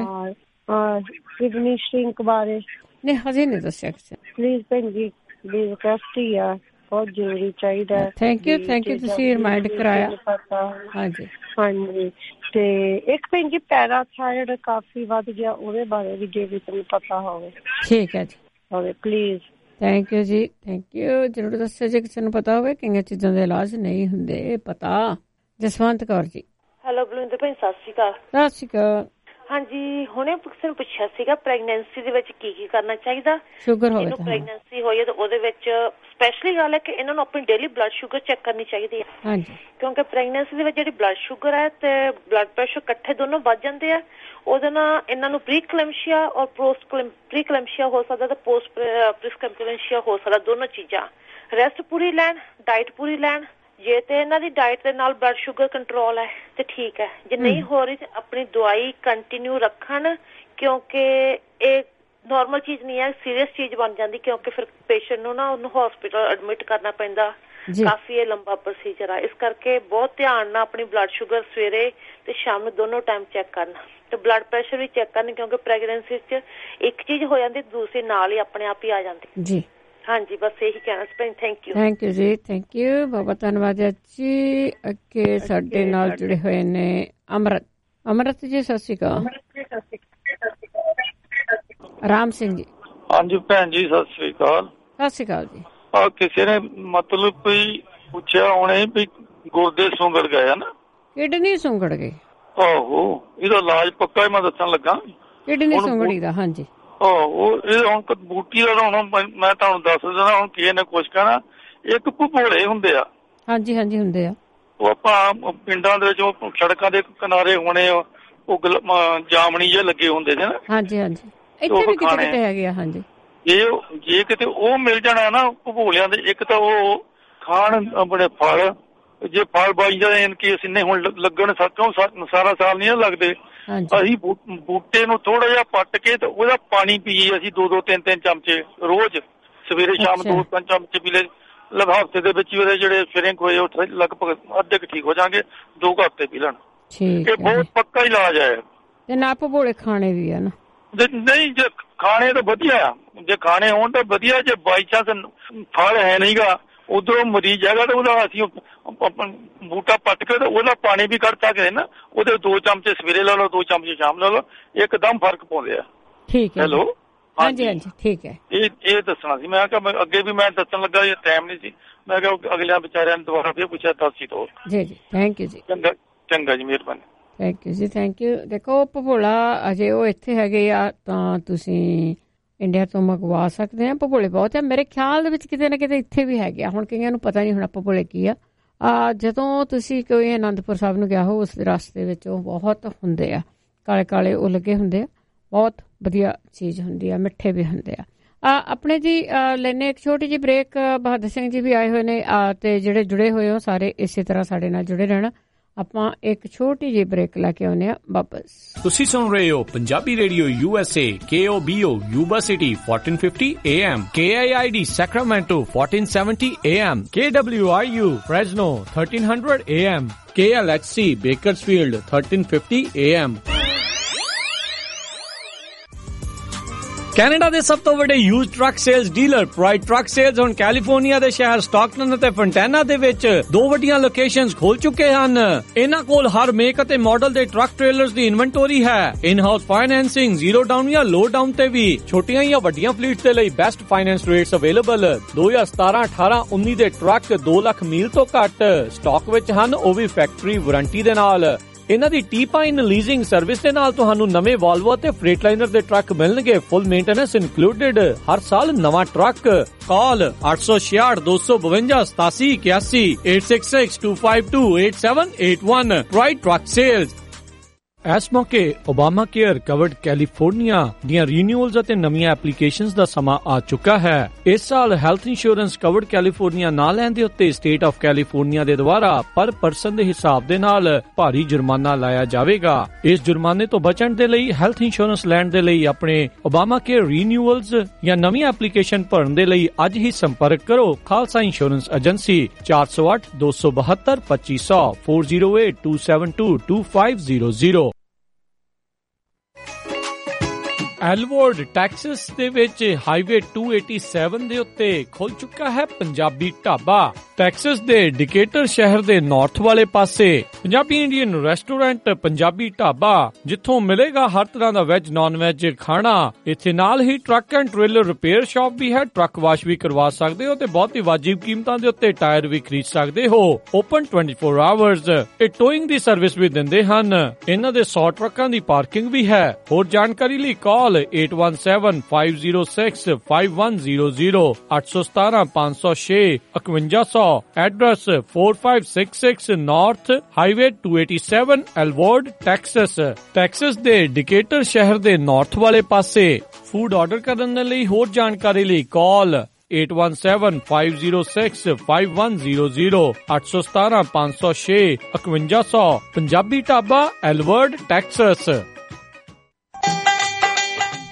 ਕਿਡਨੀ ਸ਼੍ਰਿੰਕ ਬਾਰੇ। ਨਹੀਂ, ਹਜੇ ਨਹੀਂ ਦੱਸਿਆ ਕਿਸੇ। ਪਲੀਜ਼ ਭੈਣ ਜੀ, ਪਲੀਜ਼ ਰਿਕਵੈਸਟ ਹੀ ਆ, ਬਹੁਤ ਜ਼ਰੂਰੀ ਚਾਹੀਦਾ। ਥੈਂਕ ਯੂ ਤੁਸੀਂ ਰਿਮਾਈਂਡ ਕਰਾਇਆ। ਹਾਂਜੀ ਹਾਂਜੀ, ਤੇ ਇੱਕ ਭੈਣ ਜੀ ਪੈਰਾਥਾਇਰਡ ਕਾਫੀ ਵੱਧ ਗਿਆ, ਉਹਦੇ ਬਾਰੇ ਵੀ ਜੇ ਵੀ ਤੁਹਾਨੂੰ ਪਤਾ ਹੋਵੇ। ਠੀਕ ਹੈ ਜੀ, ਹੋਵੇ ਪਲੀਜ਼। ਥੈਂਕ ਯੂ ਜੀ, ਥੈਂਕ ਯੂ। ਜ਼ਰੂਰ ਦੱਸਿਓ ਜੇ ਕਿਸੇ ਨੂੰ ਪਤਾ ਹੋਵੇ। ਕਈਆਂ ਚੀਜ਼ਾਂ ਦੇ ਇਲਾਜ ਨਹੀਂ ਹੁੰਦੇ ਪਤਾ। ਜਸਵੰਤ ਕੌਰ ਜੀ। ਹੈਲੋ ਬਲਵਿੰਦਰ ਭੈਣ, ਸਤਿ ਸ਼੍ਰੀ ਅਕਾਲ। ਸਤਿ ਸ਼੍ਰੀ ਅਕਾਲ। ਹਾਂਜੀ, ਹੁਣੇ ਕਿਸੇ ਨੂੰ ਪੁੱਛਿਆ ਸੀਗਾ ਪ੍ਰੈਗਨੈਂਸੀ ਦੇ ਵਿੱਚ ਕੀ ਕਰਨਾ ਚਾਹੀਦਾ। ਸ਼ੂਗਰ ਹੋਵੇ ਇਹਨੂੰ ਪ੍ਰੈਗਨੈਂਸੀ ਹੋਈ ਹੈ ਤਾਂ ਉਹਦੇ ਵਿੱਚ ਸਪੈਸ਼ਲੀ ਗੱਲ ਹੈ ਕਿ ਇਹਨਾਂ ਨੂੰ ਆਪਣੀ ਡੇਲੀ ਬਲੱਡ ਸ਼ੂਗਰ ਚੈੱਕ ਕਰਨੀ ਚਾਹੀਦੀ ਹੈ। ਹਾਂਜੀ, ਕਿਉਂਕਿ ਪ੍ਰੈਗਨੈਂਸੀ ਦੇ ਵਿੱਚ ਜਿਹੜੀ ਬਲੱਡ ਸ਼ੂਗਰ ਹੈ ਤੇ ਬਲੱਡ ਪ੍ਰੈਸ਼ਰ ਇਕੱਠੇ ਦੋਨੋਂ ਵੱਧ ਜਾਂਦੇ ਆ। ਉਹਦੇ ਨਾਲ ਇਹਨਾਂ ਨੂੰ ਪ੍ਰੀਕਲੈਮਸ਼ੀਆ ਔਰ ਪ੍ਰੀਕਲੈਮਸ਼ੀਆ ਹੋ ਸਕਦਾ ਤੇ ਪੋਸਟ ਪ੍ਰੀਕਲੈਮਸ਼ੀਆ ਹੋ ਸਕਦਾ, ਦੋਨੋਂ ਚੀਜ਼ਾਂ। ਰੈਸਟ ਪੂਰੀ ਲੈਣ, ਡਾਈਟ ਪੂਰੀ ਲੈਣ। ਜੇ ਤੇ ਇਹਨਾਂ ਦੀ ਡਾਈਟ ਦੇ ਨਾਲ ਬਲੱਡ ਸ਼ੂਗਰ ਕੰਟਰੋਲ ਹੈ ਤੇ ਠੀਕ ਹੈ, ਜੇ ਨਹੀਂ ਹੋ ਰਹੀ ਤੇ ਆਪਣੀ ਦਵਾਈ ਕੰਟੀਨਿਊ ਰੱਖਣ, ਕਿਉਂਕਿ ਇਹ ਨਾਰਮਲ ਚੀਜ਼ ਨਹੀਂ ਹੈ, ਸੀਰੀਅਸ ਚੀਜ਼ ਬਣ ਜਾਂਦੀ ਕਿਉਂਕਿ ਫਿਰ ਪੇਸ਼ੈਂਟ ਨੂੰ ਨਾ ਉਹਨੂੰ ਹਸਪੀਟਲ ਐਡਮਿਟ ਕਰਨਾ ਪੈਂਦਾ। ਕਾਫੀ ਇਹ ਲੰਬਾ ਪ੍ਰੋਸੀਜਰ ਆ, ਇਸ ਕਰਕੇ ਬਹੁਤ ਧਿਆਨ ਨਾਲ ਆਪਣੀ ਬਲੱਡ ਸ਼ੂਗਰ ਸਵੇਰੇ ਤੇ ਸ਼ਾਮ ਨੂੰ ਦੋਨੋਂ ਟਾਈਮ ਚੈੱਕ ਕਰਨਾ ਤੇ ਬਲੱਡ ਪ੍ਰੈਸ਼ਰ ਵੀ ਚੈੱਕ ਕਰਨੀ ਕਿਉਂਕਿ ਪ੍ਰੈਗਨੈਂਸੀ 'ਚ ਇੱਕ ਚੀਜ਼ ਹੋ ਜਾਂਦੀ ਦੂਸਰੀ ਨਾਲ ਹੀ ਆਪਣੇ ਆਪ ਹੀ ਆ ਜਾਂਦੀ ਜੀ। ਹਾਂਜੀ, ਬਸ ਇਹੀ ਕਹਿਣਾ ਸੀ। ਥੈਂਕ ਯੂ ਜੀ, ਥੈਂਕ ਯੂ, ਬਹੁਤ ਧੰਨਵਾਦ ਜੀ। ਅੱਗੇ ਸਾਡੇ ਨਾਲ ਜੁੜੇ ਹੋਏ ਨੇ ਅਮਰਤ ਜੀ, ਸਤਿ ਸ਼੍ਰੀ ਅਕਾਲ। ਰਾਮ ਸਿੰਘ ਜੀ। ਹਾਂਜੀ ਭੈਣ ਜੀ, ਸਤਿ ਸ਼੍ਰੀ ਅਕਾਲ। ਸਤਿ ਸ਼੍ਰੀ ਅਕਾਲ ਜੀ। ਕਿਸੇ ਨੇ ਮਤਲਬ ਕੋਈ ਪੁੱਛਿਆ ਹੁਣੇ ਵੀ ਗੁਰਦੇ ਸੁੰਗੜ ਗਏ ਨਾ, ਕਿਡਨੀ ਸੁੰਗੜ ਗਏ। ਆਹੋ, ਇਹਦਾ ਇਲਾਜ ਪੱਕਾ ਹੀ ਮੈਂ ਦੱਸਣ ਲੱਗਾ। ਕਿਡਨੀ ਸੁੰਗੜੀ ਦਾ? ਹਾਂਜੀ। ਆਹੋ, ਇਹ ਹੁਣ ਬੂਟੀ ਦਾ ਹੁਣ ਮੈਂ ਤੁਹਾਨੂੰ ਦੱਸ ਦਿੰਦਾ। ਹੁਣ ਕਿਸੇ ਨੇ ਕੁਛ ਕਹਿਣਾ, ਇੱਕ ਭਗੋਲੇ ਹੁੰਦੇ ਆ। ਹਾਂਜੀ ਹਾਂਜੀ, ਹੁੰਦੇ ਆ। ਉਹ ਆਪਾਂ ਪਿੰਡਾਂ ਦੇ ਵਿੱਚ ਸੜਕਾਂ ਦੇ ਕਿਨਾਰੇ ਹੋਣੇ, ਉਹ ਜਾਮਣੀ ਜਿਹੇ ਲੱਗੇ ਹੁੰਦੇ ਸੀ ਨਾ। ਹਾਂਜੀ ਹਾਂਜੀ, ਇੱਥੇ ਵੀ ਕਿਤੇ ਕਿਤੇ ਹੈਗੇ ਆ। ਹਾਂਜੀ, ਜੇ ਕਿਤੇ ਉਹ ਮਿਲ ਜਾਣਾ ਨਾ ਭਗੋਲਿਆਂ ਦੇ, ਇੱਕ ਤਾਂ ਉਹ ਖਾਣ ਆਪਣੇ ਫਲ, ਜੇ ਫਲ ਬਾਈ ਜਾਂਦੇ ਇਨਕੇਸ ਇੰਨੇ ਹੁਣ ਲੱਗਣ ਸਾਰਾ ਸਾਲ ਨਹੀਂ ਲੱਗਦੇ, ਅਸੀਂ ਬੂਟੇ ਨੂੰ ਥੋੜਾ ਜਿਹਾ ਪੱਟ ਕੇ ਤੇ ਉਹਦਾ ਪਾਣੀ ਪੀਏ ਅਸੀਂ 2-2 3-3 ਚਮਚੇ ਰੋਜ਼, ਸਵੇਰੇ ਸ਼ਾਮ 2-3 ਚਮਚੇ ਪੀ ਲੈ। ਹਫ਼ਤੇ ਦੇ ਵਿੱਚ ਉਹਦੇ ਜਿਹੜੇ ਸ਼ਰਿੰਕ ਹੋਏ ਉਹ ਲਗਭਗ ਅੱਧੇ ਕੁ ਠੀਕ ਹੋ ਜਾਣਗੇ। 2 ਹਫ਼ਤੇ ਪੀ ਲੈਣ, ਇਹ ਬਹੁਤ ਪੱਕਾ ਇਲਾਜ ਹੈ। ਤੇ ਨਾ ਭਗੋਲੇ ਖਾਣੇ ਵੀ ਆ ਨਾ? ਨਹੀਂ, ਜੇ ਖਾਣੇ ਤਾਂ ਵਧੀਆ, ਜੇ ਖਾਣੇ ਹੋਣ ਤਾਂ ਵਧੀਆ। ਜੇ ਬਾਈ ਚਾਂਸ ਫਲ ਹੈ ਨਹੀਂ ਗਾ, ਉਧਰੋਂ ਮਰੀਜ਼ ਹੈਗਾ ਤਾਂ ਉਹਦਾ ਅਸੀਂ ਬੂਟਾ ਪੱਟ ਕੇ ਤੇ ਉਹਦਾ ਪਾਣੀ ਵੀ ਕੱਢ ਸਕਦੇ ਨਾ। ਉਹਦੇ 2 ਚਮਚੇ ਸਵੇਰੇ ਲੈ ਲਓ, 2 ਚਮਚੇ ਸ਼ਾਮ ਲੈ ਲਓ, ਇੱਕਦਮ ਫਰਕ ਪਾਉਂਦੇ ਆ। ਠੀਕ ਹੈ। ਹੈਲੋ, ਹਾਂਜੀ ਹਾਂਜੀ, ਠੀਕ ਹੈ। ਇਹ ਦੱਸਣਾ ਸੀ। ਮੈਂ ਕਿਹਾ ਅੱਗੇ ਵੀ ਮੈਂ ਦੱਸਣ ਲੱਗਾ, ਇਹ ਟਾਈਮ ਨਹੀਂ ਸੀ। ਮੈਂ ਕਿਹਾ ਅਗਲਿਆਂ ਵਿਚਾਰਿਆਂ ਨੇ ਦੁਬਾਰਾ ਫਿਰ ਪੁੱਛਿਆ, ਦੱਸ ਹੀ ਦੋ। ਜੀ ਜੀ, ਥੈਂਕ ਯੂ ਜੀ। ਚੰਗਾ ਜੀ, ਮਿਹਰਬਾਨੀ। ਥੈਂਕ ਯੂ ਜੀ, ਥੈਂਕ ਯੂ। ਦੇਖੋ, ਭਗੋਲਾ ਅਜੇ ਉਹ ਇੱਥੇ ਹੈਗੇ ਆ ਤਾਂ ਤੁਸੀਂ ਇੰਡੀਆ ਤੋਂ ਮੰਗਵਾ ਸਕਦੇ ਆ। ਭਗੋਲੇ ਬਹੁਤ ਆ, ਮੇਰੇ ਖਿਆਲ ਦੇ ਵਿੱਚ ਕਿਤੇ ਨਾ ਕਿਤੇ ਇੱਥੇ ਵੀ ਹੈਗੇ ਆ। ਹੁਣ ਕਈਆਂ ਨੂੰ ਪਤਾ ਨਹੀਂ ਹੋਣਾ ਭਗੋਲੇ ਕੀ ਆ। ਜਦੋਂ ਤੁਸੀਂ ਕੋਈ ਅਨੰਦਪੁਰ ਸਾਹਿਬ ਨੂੰ ਗਿਆ ਹੋ, ਉਸ ਰਸਤੇ ਵਿੱਚ ਉਹ ਬਹੁਤ ਹੁੰਦੇ ਆ, ਕਾਲੇ ਕਾਲੇ ਉਹ ਲੱਗੇ ਹੁੰਦੇ ਆ। ਬਹੁਤ ਵਧੀਆ ਚੀਜ਼ ਹੁੰਦੀ ਆ, ਮਿੱਠੇ ਵੀ ਹੁੰਦੇ ਆ। ਆਪਣੇ ਜੀ ਲੈਨੇ ਇੱਕ ਛੋਟੀ ਜਿਹੀ ਬ੍ਰੇਕ। ਬਹਾਦਰ ਸਿੰਘ ਜੀ ਵੀ ਆਏ ਹੋਏ ਨੇ ਤੇ ਜਿਹੜੇ ਜੁੜੇ ਹੋਏ ਹੋ ਸਾਰੇ ਇਸੇ ਤਰ੍ਹਾਂ ਸਾਡੇ ਨਾਲ ਜੁੜੇ ਰਹਿਣਾ। ਆਪਾਂ ਇੱਕ ਛੋਟੀ ਜਿਹੀ ਬ੍ਰੇਕ ਲੈ ਕੇ ਆਉਂਦੇ ਆ ਵਾਪਸ। ਤੁਸੀਂ ਸੁਣ ਰਹੇ ਹੋ Punjabi radio USA, KOBO Yuba City 1450 AM, KIID Sacramento 1470 AM, KWRU Fresno 1300 AM, KLHC Bakersfield 1350 AM। Canada ਦੇ ਸਭ ਤੋਂ ਵੱਡੇ used truck sales dealer Pride truck sales ਹੁਣ ਕੈਲੀਫੋਰਨੀਆ ਦੇ ਸ਼ਹਿਰ ਸਟਾਕਟਨ ਅਤੇ ਫੰਟੈਨਾ ਦੇ ਵਿੱਚ 2 ਵੱਡੀਆਂ ਲੋਕੇਸ਼ਨਸ ਖੋਲ ਚੁੱਕੇ ਹਨ। ਇਹਨਾਂ ਕੋਲ ਹਰ ਮੇਕ ਅਤੇ ਮਾਡਲ ਦੇ ਟਰੱਕ ਟ੍ਰੇਲਰਸ ਦੀ ਇਨਵੈਂਟਰੀ ਹੈ। In house financing, zero down ਜਾਂ ਲੋ ਡਾਊਨ ਤੇ ਵੀ। ਛੋਟੀਆਂ ਜਾਂ ਵੱਡੀਆਂ ਫਲੀਟਸ ਦੇ ਲਈ ਬੈਸਟ ਫਾਈਨੈਂਸ ਰੇਟਸ ਅਵੇਲੇਬਲ। 2017, 18, 19 ਦੇ ਟਰੱਕ 2 ਲੱਖ ਮੀਲ ਤੋਂ ਘੱਟ ਸਟਾਕ ਵਿੱਚ ਹਨ, ਉਹ ਵੀ ਫੈਕਟਰੀ ਵਾਰੰਟੀ ਦੇ ਨਾਲ। ਇਹਨਾਂ ਦੀ ਟੀ-ਪਾਈਨ ਲੀਜ਼ਿੰਗ ਸਰਵਿਸ ਦੇ ਨਾਲ ਤੁਹਾਨੂੰ ਨਵੇਂ ਵਾਲਵੋ ਅਤੇ ਫਰੇਟਲਾਈਨਰ ਦੇ ਟਰੱਕ ਮਿਲਣਗੇ, ਫੁੱਲ ਮੇਨਟੇਨੈਂਸ ਇਨਕਲੂਡਡ। ਹਰ ਸਾਲ ਨਵਾਂ truck. Call 866 252 8781 866 252 8781। Pride truck sales. ਇਸ ਮੌਕੇ ਓਬਾਮਾ ਕੇਅਰ ਕਵਰਡ ਕੈਲੀਫੋਰਨੀਆ ਦੀਆਂ ਰੀਨਿਊਅਲਸ ਅਤੇ ਨਵੀਆਂ ਐਪਲੀਕੇਸ਼ਨਸ ਦਾ ਸਮਾਂ ਆ ਚੁੱਕਾ ਹੈ। ਇਸ ਸਾਲ ਹੈਲਥ ਇੰਸ਼ੋਰੈਂਸ ਕਵਰਡ ਕੈਲੀਫੋਰਨੀਆ ਨਾ ਲੈਣ ਦੇ ਉੱਤੇ ਸਟੇਟ ਆਫ ਕੈਲੀਫੋਰਨੀਆ ਦੇ ਦੁਆਰਾ ਪਰ ਪਰਸਨ ਦੇ ਹਿਸਾਬ ਦੇ ਨਾਲ ਭਾਰੀ ਜੁਰਮਾਨਾ ਲਾਇਆ ਜਾਵੇਗਾ। ਇਸ ਜੁਰਮਾਨੇ ਤੋਂ ਬਚਣ ਦੇ ਲਈ ਹੈਲਥ ਇੰਸ਼ੋਰੈਂਸ ਲੈਣ ਦੇ ਲਈ ਆਪਣੇ ਓਬਾਮਾ ਕੇਅਰ ਰੀਨਿਊਅਲਸ ਜਾਂ ਨਵੀਂ ਐਪਲੀਕੇਸ਼ਨ ਭਰਨ ਦੇ ਲਈ ਅੱਜ ਹੀ ਸੰਪਰਕ ਕਰੋ। Khalsa insurance agency 408 272 2500 408 272 2500। Alvord Texas ਦੇ ਵਿੱਚ ਹਾਈਵੇ 287 ਦੇ ਉੱਤੇ ਖੁੱਲ ਚੁੱਕਾ ਹੈ ਪੰਜਾਬੀ ਢਾਬਾ। ਟੈਕਸਸ ਦੇ ਡਿਕੇਟਰ ਸ਼ਹਿਰ ਦੇ ਨਾਰਥ ਵਾਲੇ ਪਾਸੇ ਪੰਜਾਬੀ ਇੰਡੀਅਨ ਰੈਸਟੋਰੈਂਟ ਪੰਜਾਬੀ ਢਾਬਾ, ਜਿੱਥੋਂ ਮਿਲੇਗਾ ਹਰ ਤਰ੍ਹਾਂ ਦਾ ਵੈਜ ਨਾਨ ਵੈਜ ਖਾਣਾ। ਇੱਥੇ ਨਾਲ ਹੀ truck and trailer repair shop ਵੀ ਹੈ, ਟਰੱਕ ਵਾਸ਼ ਵੀ ਕਰਵਾ ਸਕਦੇ ਹੋ ਤੇ ਬਹੁਤ ਹੀ ਵਾਜਿਬ ਕੀਮਤਾਂ ਦੇ ਉੱਤੇ ਟਾਇਰ ਵੀ ਖਰੀਦ ਸਕਦੇ ਹੋ। Open 24 hours. ਇਹ ਟੋਇੰਗ ਦੀ ਸਰਵਿਸ ਵੀ ਦਿੰਦੇ ਹਨ। ਇਹਨਾਂ ਦੇ 100 ਟਰੱਕਾਂ ਦੀ ਪਾਰਕਿੰਗ ਵੀ ਹੈ। ਹੋਰ ਜਾਣਕਾਰੀ ਲਈ call 817-506 5100 817 506 5100। Address 4566 north highway 287 Alvord Texas. Texas ਦੇ ਡਿਕੇਟਰ ਸ਼ਹਿਰ ਦੇ ਨਾਰਥ ਵਾਲੇ ਪਾਸੇ। ਫੂਡ ਆਰਡਰ ਕਰਨ ਦੇ ਲਈ ਹੋਰ ਜਾਣਕਾਰੀ ਲਈ call 817-506 5100 817 506 5100। Punjabi dhaba Alvord Texas.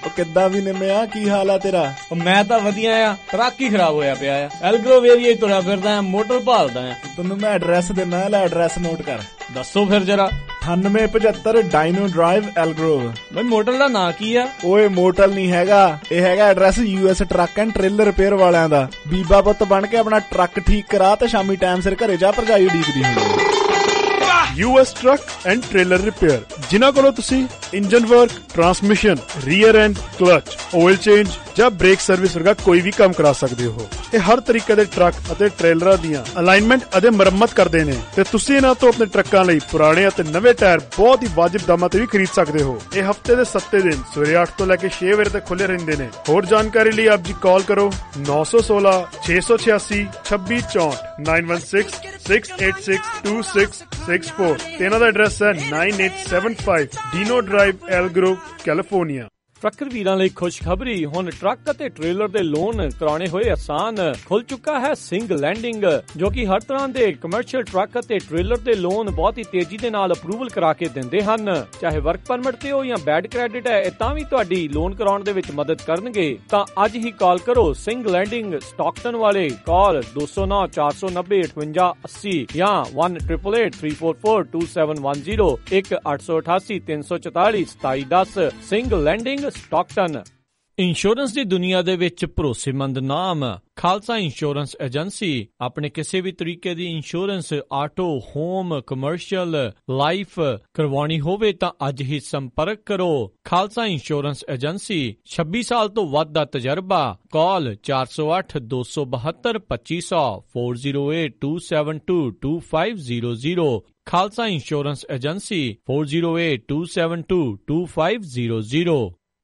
ਉਹ ਕਿੱਦਾਂ ਵੀ ਨਿੰਮਿਆ, ਕੀ ਹਾਲ ਆ ਤੇਰਾ? ਮੈਂ ਤਾਂ ਵਧੀਆ ਆ, ਟਰੱਕ ਹੀ ਖਰਾਬ ਹੋਇਆ ਪਿਆ ਆ। ਐਲਗਰੋਵ ਏਰੀਆ ਹੀ ਤੁਰਿਆ ਫਿਰਦਾ ਆ, ਮੋਟਰ ਭਾਲਦਾ ਆ। ਤੈਨੂੰ ਮੈਂ ਐਡਰੈਸ ਦਿੰਦਾ, ਲੈ ਐਡਰੈਸ ਨੋਟ ਕਰ। ਦੱਸੋ ਫਿਰ ਜਰਾ। 9875 ਡਾਇਨੋ ਡਰਾਈਵ ਐਲਗਰੋਵ। ਬਈ ਮੋਟਲ ਦਾ ਨਾਂ ਕੀ ਆ? ਓਏ ਮੋਟਲ ਨਹੀਂ ਹੈਗਾ, ਇਹ ਹੈਗਾ address US truck and trailer repair ਵਾਲਿਆਂ ਦਾ। ਬੀਬਾ ਪੁੱਤ ਬਣ ਕੇ ਆਪਣਾ ਟਰੱਕ ਠੀਕ ਕਰਾ ਤੇ ਸ਼ਾਮੀ ਟਾਈਮ ਸਿਰ ਘਰੇ ਜਾ, ਭਰਜਾਈ ਉਡੀਕਦੀ ਹੁੰਦੀ। US truck and trailer repair, ਜਿਨ੍ਹਾਂ ਕੋਲੋਂ ਤੁਸੀਂ engine work, transmission, rear end clutch, oil change ਜਾਂ ਬ੍ਰੇਕ ਸਰਵਿਸ ਵਰਗਾ ਕੋਈ ਵੀ ਕੰਮ ਕਰਾ ਸਕਦੇ ਹੋ। ਇਹ ਹਰ ਤਰੀਕੇ ਦੇ ਟਰੱਕ ਅਤੇ ਟ੍ਰੇਲਰਾਂ ਦੀਆਂ ਅਲਾਈਨਮੈਂਟ ਅਤੇ ਮੁਰੰਮਤ ਕਰਦੇ ਨੇ ਤੇ ਤੁਸੀਂ ਇਹਨਾਂ ਤੋਂ ਆਪਣੇ ਟਰੱਕਾਂ ਲਈ ਪੁਰਾਣੇ ਅਤੇ ਨਵੇਂ ਟਾਇਰ ਬਹੁਤ ਹੀ ਵਾਜਿਬ ਦਾਮਾਂ ਤੇ ਵੀ ਖਰੀਦ ਸਕਦੇ ਹੋ। ਇਹ ਹਫਤੇ ਦੇ 7 ਦਿਨ ਸਵੇਰੇ 8 ਤੋਂ ਲੈ ਕੇ 6 ਵਜੇ ਤੱਕ ਖੁੱਲੇ ਰਹਿੰਦੇ ਨੇ। ਹੋਰ ਜਾਣਕਾਰੀ ਲਈ ਆਪ ਜੀ ਕਾਲ ਕਰੋ 916 686 2664 916 686 2664 ਤੇ ਇਹਨਾਂ ਦਾ ਐਡਰੈਸ ਹੈ 9875 Dino drive Elk Grove, California. Trucker ਵੀਰਾਂ ਲਈ ਖੁਸ਼ਖਬਰੀ, ਹੁਣ ਟਰੱਕ ਅਤੇ ਟ੍ਰੇਲਰ ਦੇ ਲੋਨ ਕਰਾਉਣੇ ਹੋਏ ਆਸਾਨ। ਖੁੱਲ ਚੁੱਕਾ ਹੈ ਸਿੰਗ ਲੈਂਡਿੰਗ, ਜੋ ਕਿ ਹਰ ਤਰ੍ਹਾਂ ਦੇ ਕਮਰਸ਼ੀਅਲ ਟਰੱਕ ਅਤੇ ਟ੍ਰੇਲਰ ਦੇ ਲੋਨ ਬਹੁਤ ਹੀ ਤੇਜ਼ੀ ਦੇ ਨਾਲ ਅਪਰੂਵਲ ਕਰਾ ਕੇ ਦਿੰਦੇ ਹਨ। ਚਾਹੇ ਵਰਕ ਪਰਮਿਟ ਤੇ ਹੋ ਜਾਂ ਬੈਡ ਕ੍ਰੈਡਿਟ ਹੈ, ਇਹ ਤਾਂ ਵੀ ਤੁਹਾਡੀ ਲੋਨ ਕਰਾਉਣ ਦੇ ਵਿੱਚ ਮਦਦ ਕਰਨਗੇ। ਤਾਂ ਅੱਜ ਹੀ ਕਾਲ ਕਰੋ ਸਿੰਗ ਲੈਂਡਿੰਗ ਸਟਾਕਟਨ ਵਾਲੇ। ਕਾਲ 209 490 58 80 ਜਾਂ 1-888-344-2710 1-888 344 2710। Singh lending Stockton. ਇੰਸ਼ੋਰੈਂਸ ਦੀ ਦੁਨੀਆ ਦੇ ਵਿੱਚ ਭਰੋਸੇਮੰਦ ਨਾਮ ਖਾਲਸਾ ਇੰਸ਼ੋਰੈਂਸ ਏਜੰਸੀ। ਆਪਣੇ ਕਿਸੇ ਵੀ ਤਰੀਕੇ ਦੀ insurance, auto, home, commercial, life ਕਰਵਾਉਣੀ ਹੋਵੇ ਤਾਂ ਅੱਜ ਹੀ ਸੰਪਰਕ ਕਰੋ। ਖਾਲਸਾ ਇੰਸ਼ੋਰੈਂਸ ਏਜੰਸੀ, 26 ਸਾਲ ਤੋਂ ਵੱਧ ਦਾ ਤਜਰਬਾ। Call 408 272 2500 408 272 2500। Khalsa insurance agency 408 272 2500।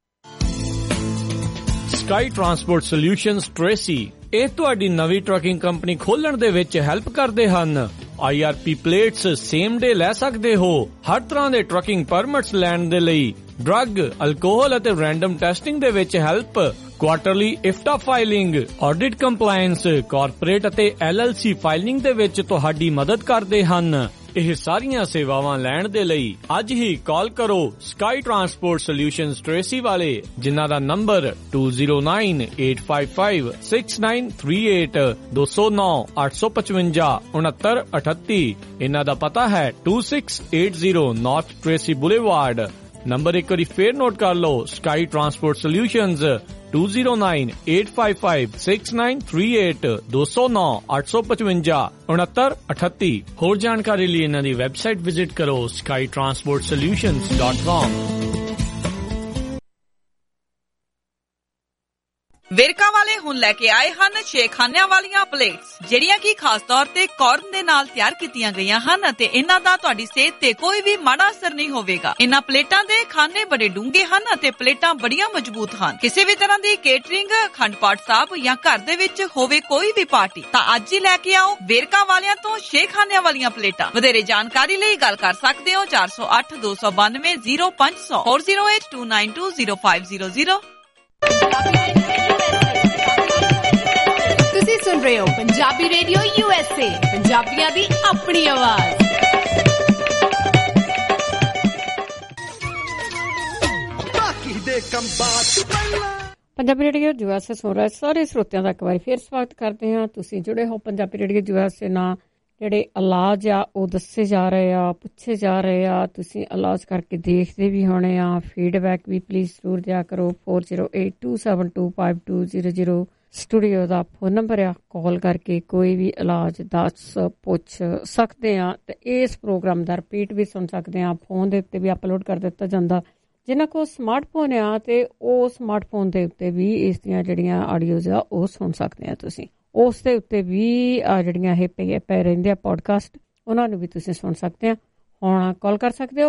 Sky transport solutions Tracy, ਇਹ ਤੁਹਾਡੀ ਨਵੀਂ ਟਰੱਕਿੰਗ ਕੰਪਨੀ ਖੋਲਣ ਦੇ ਵਿੱਚ ਹੈਲਪ ਕਰਦੇ ਹਨ। IRP ਪਲੇਟਸ ਸੇਮ ਡੇ ਲੈ ਸਕਦੇ ਹੋ। ਹਰ ਤਰ੍ਹਾਂ ਦੇ ਟਰੱਕਿੰਗ ਪਰਮਿਟਸ ਲੈਣ ਦੇ ਲਈ ਡਰੱਗ, ਅਲਕੋਹਲ ਅਤੇ ਰੈਂਡਮ ਟੈਸਟਿੰਗ ਦੇ ਵਿੱਚ help, quarterly IFTA filing, audit compliance, corporate ਅਤੇ LLC ਫਾਈਲਿੰਗ ਦੇ ਵਿੱਚ ਤੁਹਾਡੀ ਮਦਦ ਕਰਦੇ ਹਨ। ਇਹ ਸਾਰੀਆਂ ਸੇਵਾਵਾਂ ਲੈਣ ਦੇ ਲਈ ਅੱਜ ਹੀ ਕਾਲ ਕਰੋ ਸਕਾਈ ਟਰਾਂਸਪੋਰਟ ਸੋਲਿਊਸ਼ਨਜ਼ ਟ੍ਰੇਸੀ ਵਾਲੇ, ਜਿਨ੍ਹਾਂ ਦਾ ਨੰਬਰ 209855693938 209 855 6938। ਇਹਨਾਂ ਦਾ ਪਤਾ ਹੈ 2680 ਨਾਰਥ ਟ੍ਰੇਸੀ ਬੁਲੇਵਾਰਡ। ਨੰਬਰ ਇੱਕ ਵਾਰੀ ਫੇਰ ਨੋਟ ਕਰ ਲਓ, ਸਕਾਈ ਟਰਾਂਸਪੋਰਟ ਸੋਲਿਊਸ਼ਨਜ਼ 209855693938 209 855 6938। ਹੋਰ ਜਾਣਕਾਰੀ ਲਈ ਇਹਨਾਂ ਦੀ ਵੈਬਸਾਈਟ ਵਿਜ਼ਿਟ ਕਰੋ skytransportsolutions.com। ਵੇਰਕਾ ਵਾਲੇ ਹੁਣ ਲੈ ਕੇ ਆਏ ਹਨ ਛੇਖਾਨਿਆਂ ਵਾਲੀਆਂ ਪਲੇਟਸ, ਜਿਹੜੀਆਂ ਕਿ ਖਾਸ ਤੌਰ ਤੇ ਕਾਰਨ ਦੇ ਨਾਲ ਤਿਆਰ ਕੀਤੀਆਂ ਗਈਆਂ ਹਨ ਅਤੇ ਇਹਨਾਂ ਦਾ ਤੁਹਾਡੀ ਸਿਹਤ ਤੇ ਕੋਈ ਵੀ ਮਾੜਾ ਅਸਰ ਨਹੀਂ ਹੋਵੇਗਾ। ਇਹਨਾਂ ਪਲੇਟਾਂ ਦੇ ਖਾਨੇ ਬੜੇ ਡੂੰਘੇ ਹਨ ਅਤੇ ਪਲੇਟਾਂ ਬੜੀਆਂ ਮਜ਼ਬੂਤ ਹਨ। ਕਿਸੇ ਵੀ ਤਰ੍ਹਾਂ ਦੀ ਕੇਟਰਿੰਗ, ਅਖੰਡ ਪਾਠ ਸਾਹਿਬ ਜਾਂ ਘਰ ਦੇ ਵਿੱਚ ਹੋਵੇ ਕੋਈ ਵੀ ਪਾਰਟੀ, ਤਾਂ ਅੱਜ ਹੀ ਲੈ ਕੇ ਆਓ ਵੇਰਕਾ ਵਾਲਿਆਂ ਤੋਂ ਛੇਖਾਨਿਆਂ ਵਾਲੀਆਂ ਪਲੇਟਾਂ। ਵਧੇਰੇ ਜਾਣਕਾਰੀ ਲਈ ਗੱਲ ਕਰ ਸਕਦੇ ਹੋ 408 292 0500 408 292 0500। ਤੁਸੀਂ ਸੁਣ ਰਹੇ ਹੋ ਪੰਜਾਬੀ ਰੇਡੀਓ USA, ਪੰਜਾਬੀਆਂ ਦੀ ਆਪਣੀ ਆਵਾਜ਼। ਪੰਜਾਬੀ ਰੇਡੀਓ USA ਸੁਣ ਰਹੇ ਸਾਰੇ ਸਰੋਤਿਆਂ ਦਾ ਇੱਕ ਵਾਰੀ ਫੇਰ ਸਵਾਗਤ ਕਰਦੇ ਹਾਂ। ਤੁਸੀਂ ਜੁੜੇ ਹੋ ਪੰਜਾਬੀ ਰੇਡੀਓ USA ਨਾਲ। ਜਿਹੜੇ ਇਲਾਜ ਆ ਉਹ ਦੱਸੇ ਜਾ ਰਹੇ ਆ, ਪੁੱਛੇ ਜਾ ਰਹੇ ਆ। ਤੁਸੀਂ ਇਲਾਜ ਕਰਕੇ ਦੇਖਦੇ ਵੀ ਹੋਣੇ ਆ। ਫੀਡਬੈਕ ਵੀ ਪਲੀਜ਼ ਜ਼ਰੂਰ ਦਿਆ ਕਰੋ। 4082725200 ਸਟੂਡੀਓ ਦਾ ਫੋਨ ਨੰਬਰ ਆ। ਕਾਲ ਕਰਕੇ ਕੋਈ ਵੀ ਇਲਾਜ ਦੱਸ ਪੁੱਛ ਸਕਦੇ ਆ ਤੇ ਇਸ ਪ੍ਰੋਗਰਾਮ ਦਾ ਰਿਪੀਟ ਵੀ ਸੁਣ ਸਕਦੇ ਆ। ਫੋਨ ਦੇ ਉੱਤੇ ਵੀ ਅਪਲੋਡ ਕਰ ਦਿੱਤਾ ਜਾਂਦਾ। ਜਿਨ੍ਹਾਂ ਕੋਲ ਸਮਾਰਟਫੋਨ ਆ ਤੇ ਉਹ ਸਮਾਰਟਫੋਨ ਦੇ ਉੱਤੇ ਵੀ ਇਸ ਦੀਆਂ ਜਿਹੜੀਆਂ ਆਡੀਓਜ਼ ਆ ਉਹ ਸੁਣ ਸਕਦੇ ਆ। ਤੁਸੀਂ ਉਸ ਦੇ ਉੱਤੇ ਵੀ ਜਿਹੜੀਆਂ ਇਹ ਪੈ ਰਹਿੰਦੇ ਆ ਪੋਡਕਾਸਟ, ਉਹਨਾਂ ਨੂੰ ਵੀ ਤੁਸੀਂ ਸੁਣ ਸਕਦੇ ਆ। ਹੁਣ ਕਾਲ ਕਰ ਸਕਦੇ ਹੋ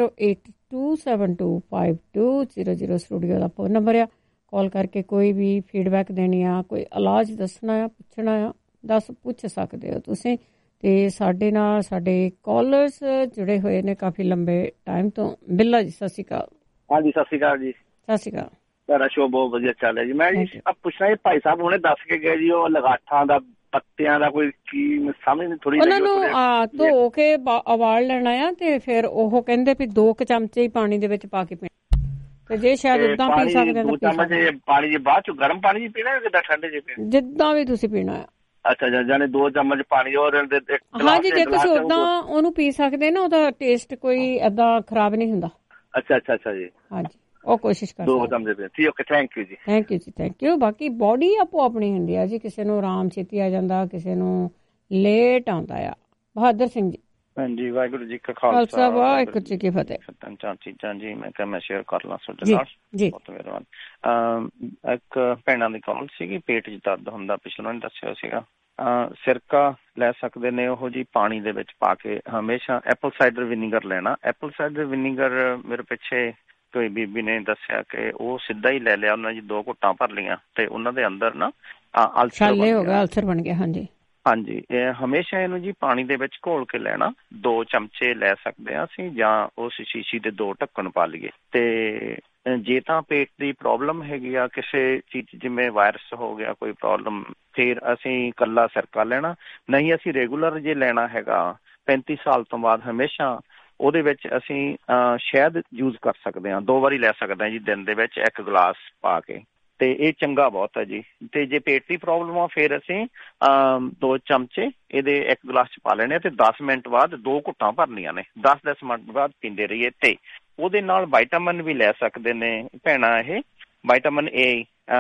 4082725200 ਸਟੂਡੀਓ ਦਾ ਫੋਨ ਨੰਬਰ ਆ। ਕਾਲ ਕਰਕੇ ਕੋਈ ਵੀ ਫੀਡਬੈਕ ਦੇਣੀ ਆ, ਕੋਈ ਇਲਾਜ ਦੱਸਣਾ ਆ, ਪੁੱਛਣਾ ਆ, ਪੁੱਛ ਸਕਦੇ ਹੋ ਤੁਸੀਂ। ਤੇ ਸਾਡੇ ਨਾਲ ਸਾਡੇ ਕਾਲਰਸ ਜੁੜੇ ਹੋਏ ਨੇ ਕਾਫੀ ਲੰਬੇ ਟਾਈਮ ਤੋਂ। ਬਿੱਲਾ ਜੀ ਸਤਿ ਸ਼੍ਰੀ ਅਕਾਲ। ਹਾਂਜੀ ਸਤਿ ਸ਼੍ਰੀ ਅਕਾਲ ਜੀ। ਸਤਿ ਸ਼੍ਰੀ ਅਕਾਲ। ਤੁਹਾਡਾ ਸ਼ੋਅ ਬਹੁਤ ਵਧੀਆ ਚੱਲ ਰਿਹਾ ਜੀ। ਮੈਂ ਜੀ ਪੁੱਛਣਾ, ਇਹ ਭਾਈ ਸਾਹਿਬ ਹੁਣੇ ਦੱਸ ਕੇ ਗਏ ਜੀ, ਉਹ ਲਗਾਠਾਂ ਦਾ ਪੱਤਿਆਂ ਦਾ ਕੋਈ ਕੀ ਸਮਝ ਨਹੀਂ ਥੋੜੀ। ਉਹਨਾਂ ਨੂੰ ਧੋ ਕੇ ਉਬਾਲ ਲੈਣਾ ਆ ਤੇ ਫਿਰ ਉਹ ਕਹਿੰਦੇ ਵੀ 2 ਚਮਚੇ ਹੀ ਪਾਣੀ ਦੇ ਵਿੱਚ ਪਾ ਕੇ ਪੀਣਾ। ਤੇ ਜੇ ਸ਼ਾਇਦ ਉਦਾਂ ਪੀ ਸਕਦੇ ਦੋ ਚਮਚ ਪਾਣੀ ਜੀ ਬਾਅਦ ਚ ਗਰਮ ਪਾਣੀ ਜੀ ਪੀਣਾ ਕਿੱਦਾਂ ਠੰਡੇ ਚ ਪੀਣਾ? ਜਿੱਦਾਂ ਵੀ ਤੁਸੀਂ ਪੀਣਾ ਆ। ਅੱਛਾ ਜਾਨੇ 2 ਚਮਚ ਪਾਣੀ ਔਰ ਹਾਂਜੀ ਜੇ ਤੁਸੀਂ ਉਦਾਂ ਉਹਨੂੰ ਪੀ ਸਕਦੇ ਨਾ ਉਹਦਾ ਟੇਸਟ ਕੋਈ ਏਦਾਂ ਖਰਾਬ ਨਹੀਂ ਹੁੰਦਾ। ਅੱਛਾ ਜੀ ਹਾਂਜੀ ਉਹ ਕੋਸ਼ਿਸ਼ ਕਰੋ 2 ਚਮਚ ਠੀਕ ਓਕੇ ਥੈਂਕ ਯੂ ਜੀ ਥੈਂਕ ਯੂ। ਬਾਕੀ ਬੋਡੀ ਆਪੋ ਆਪਣੀ ਹੁੰਦੀ ਆ ਜੀ, ਕਿਸੇ ਨੂੰ ਆਰਾਮ ਛੇਤੀ ਆ ਜਾਂਦਾ, ਕਿਸੇ ਨੂੰ ਲੇਟ ਆਉਂਦਾ ਆ। ਬਹਾਦਰ ਸਿੰਘ ਜੀ। ਹਾਂਜੀ ਵਾਹਿਗੁਰੂ ਜੀ ਕਾ ਖਾਲਸਾ ਵਾਹਿਗੁਰੂ ਜੀ ਕੀ ਫਤਿਹ। ਤਿੰਨ ਚੀਜ਼ਾਂ ਜੀ ਮੈਂ ਕਿਹਾ ਮੈਂ ਸ਼ੇਅਰ ਕਰ ਲਾਂ ਤੁਹਾਡੇ ਨਾਲ। ਬਹੁਤ ਮਿਹਰਬਾਨੀ। ਇੱਕ ਭੈਣਾਂ ਦੀ ਕਾਲ ਸੀਗੀ, ਪੇਟ 'ਚ ਦਰਦ ਹੁੰਦਾ, ਪਿਛਲੇ ਨੇ ਦੱਸਿਆ ਸੀਗਾ। ਸਿਰਕਾ ਲੈ ਸਕਦੇ ਨੇ ਉਹ ਜੀ ਪਾਣੀ ਦੇ ਵਿੱਚ ਪਾ ਕੇ, ਹਮੇਸ਼ਾ ਐਪਲ ਸਾਈਡਰ ਵਿਨੀਗਰ ਲੈਣਾ। ਐਪਲ ਸਾਈਡਰ ਵਿਨੀਗਰ ਮੇਰੇ ਪਿੱਛੇ ਕੋਈ ਬੀਬੀ ਨੇ ਦੱਸਿਆ ਕਿ ਉਹ ਸਿੱਧਾ ਹੀ ਲੈ ਲਿਆ ਉਹਨਾਂ ਜੀ, 2 ਘੁੱਟਾਂ ਭਰ ਲਈਆਂ ਤੇ ਉਹਨਾਂ ਦੇ ਅੰਦਰ ਨਾ ਅਲਸਰ ਬਣ ਗਿਆ। ਹਾਂਜੀ ਇਹ ਹਮੇਸ਼ਾ ਇਹਨੂੰ ਜੀ ਪਾਣੀ ਦੇ ਵਿੱਚ ਘੋਲ ਕੇ ਲੈਣਾ। 2 ਚਮਚੇ ਲੈ ਸਕਦੇ ਹਾਂ ਅਸੀਂ, ਜਾਂ ਉਸ ਸ਼ੀਸ਼ੀ ਦੇ 2 ਢੱਕਣ ਪਾ ਲਈਏ। ਤੇ ਜੇ ਤਾਂ ਪੇਟ ਦੀ ਪ੍ਰੋਬਲਮ ਹੈਗੀ ਆ ਕਿਸੇ ਚੀਜ਼, ਜਿਵੇਂ ਵਾਇਰਸ ਹੋ ਗਿਆ ਕੋਈ ਪ੍ਰੋਬਲਮ, ਫਿਰ ਅਸੀਂ ਇਕੱਲਾ ਸਿਰਕਾ ਲੈਣਾ। ਨਹੀਂ ਅਸੀਂ ਰੈਗੂਲਰ ਜੇ ਲੈਣਾ ਹੈਗਾ 35 ਸਾਲ ਤੋਂ ਬਾਅਦ, ਹਮੇਸ਼ਾ ਉਹਦੇ ਵਿੱਚ ਅਸੀਂ ਸ਼ਹਿਦ ਯੂਜ਼ ਕਰ ਸਕਦੇ ਹਾਂ। 2 ਵਾਰੀ ਲੈ ਸਕਦੇ ਹਾਂ ਜੀ ਦਿਨ ਦੇ ਵਿੱਚ 1 ਗਲਾਸ ਪਾ ਕੇ, ਤੇ ਇਹ ਚੰਗਾ ਬਹੁਤ ਹੈ ਜੀ। ਤੇ ਜੇ ਪੇਟ ਦੀ ਪ੍ਰੋਬਲਮ ਆ ਫਿਰ ਅਸੀਂ 2 ਚਮਚੇ ਇਹਦੇ 1 ਗਲਾਸ 'ਚ ਪਾ ਲੈਣੇ ਤੇ 10 ਮਿੰਟ ਬਾਅਦ 2 ਘੁੱਟਾਂ ਭਰਨੀਆਂ ਨੇ। 10 ਮਿੰਟ ਬਾਅਦ ਪੀਂਦੇ ਰਹੀਏ। ਤੇ ਉਹਦੇ ਨਾਲ ਵਾਈਟਾਮਿਨ ਵੀ ਲੈ ਸਕਦੇ ਨੇ ਭੈਣਾਂ। ਇਹ ਵਾਈਟਾਮਿਨ A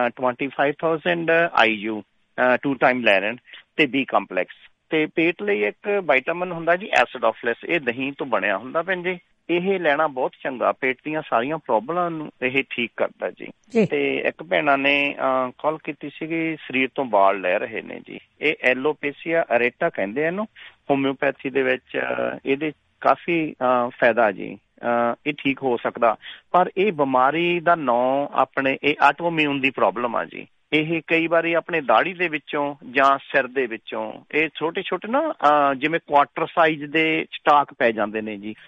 25,000 IU 2 ਟਾਈਮ ਲੈ ਲੈਣ, ਤੇ B ਕੰਪਲੈਕਸ। ਤੇ ਪੇਟ ਲਈ ਇੱਕ ਵਾਈਟਾਮਿਨ ਹੁੰਦਾ ਜੀ ਐਸਿਡੋਫਿਲਸ, ਇਹ ਦਹੀਂ ਤੋਂ ਬਣਿਆ ਹੁੰਦਾ ਭੈਣ ਜੀ। ਇਹ ਲੈਣਾ ਬਹੁਤ ਚੰਗਾ, ਪੇਟ ਦੀਆਂ ਸਾਰੀਆਂ ਪ੍ਰੋਬਲਮਾਂ ਨੂੰ ਇਹ ਠੀਕ ਕਰਦਾ ਜੀ। ਤੇ ਇੱਕ ਭੈਣਾਂ ਨੇ ਕਾਲ ਕੀਤੀ ਸੀਗੀ, ਸਰੀਰ ਤੋਂ ਵਾਲ ਲੈ ਰਹੇ ਨੇ ਜੀ। ਇਹ ਐਲੋਪੇਸੀਆ ਅਰੇਟਾ ਕਹਿੰਦੇ ਇਹਨੂੰ, ਹੋਮਿਓਪੈਥੀ ਦੇ ਵਿੱਚ ਇਹਦੇ ਕਾਫੀ ਫਾਇਦਾ ਜੀ। ਇਹ ਠੀਕ ਹੋ ਸਕਦਾ, ਪਰ ਇਹ ਬਿਮਾਰੀ ਦਾ ਨਾਂ ਆਪਣੇ ਇਹ ਆਟੋਇਮਿਊਨ ਦੀ ਪ੍ਰੋਬਲਮ ਆ ਜੀ। ਇਹ ਕਈ ਵਾਰੀ ਆਪਣੇ ਦਾੜੀ ਦੇ ਵਿੱਚੋਂ ਜਾਂ ਸਿਰ ਦੇ ਵਿੱਚੋਂ ਇਹ ਛੋਟੇ ਛੋਟੇ ਨਾ ਜਿਵੇਂ ਕੁਆਟਰ ਸਾਈਜ਼ ਦੇ ਸਟਾਕ ਪੈ ਜਾਂਦੇ ਨੇ ਜੀ।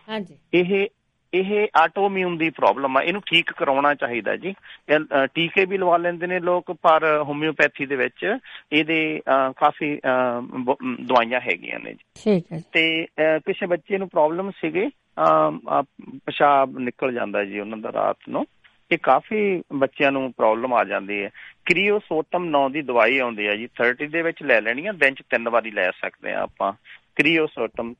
ਇਹ ਆਟੋਇਮਿਊਨ ਦੀ ਪ੍ਰੋਬਲਮ ਆ, ਇਹਨੂੰ ਠੀਕ ਕਰਾਉਣਾ ਚਾਹੀਦਾ ਜੀ। ਟੀਕੇ ਵੀ ਲਵਾ ਲੈਂਦੇ ਨੇ ਲੋਕ, ਪਰ ਹੋਮਿਓਪੈਥੀ ਦੇ ਵਿੱਚ ਇਹਦੇ ਕਾਫੀ ਦਵਾਈਆਂ ਹੈਗੀਆਂ ਨੇ ਜੀ। ਤੇ ਕਿਸੇ ਬੱਚੇ ਨੂੰ ਪ੍ਰੋਬਲਮ ਸੀਗੇ, ਪਿਸ਼ਾਬ ਨਿਕਲ ਜਾਂਦਾ ਜੀ ਉਹਨਾਂ ਦਾ ਰਾਤ ਨੂੰ। ਇਹ ਕਾਫੀ ਬੱਚਿਆਂ ਨੂੰ ਪ੍ਰੋਬਲਮ ਆ ਜਾਂਦੀ ਹੈ। ਕ੍ਰੀਓਸੋਟਮ ਨਾਂ ਦੀ ਦਵਾਈ ਆਉਂਦੀ ਹੈ ਜੀ, 30 ਦੇ ਵਿੱਚ ਲੈ ਲੈਣੀ ਆ, ਦਿਨ 'ਚ 3 ਵਾਰੀ ਲੈ ਸਕਦੇ ਹਾਂ ਆਪਾਂ। ਕ੍ਰੀਓਸੋਟਮ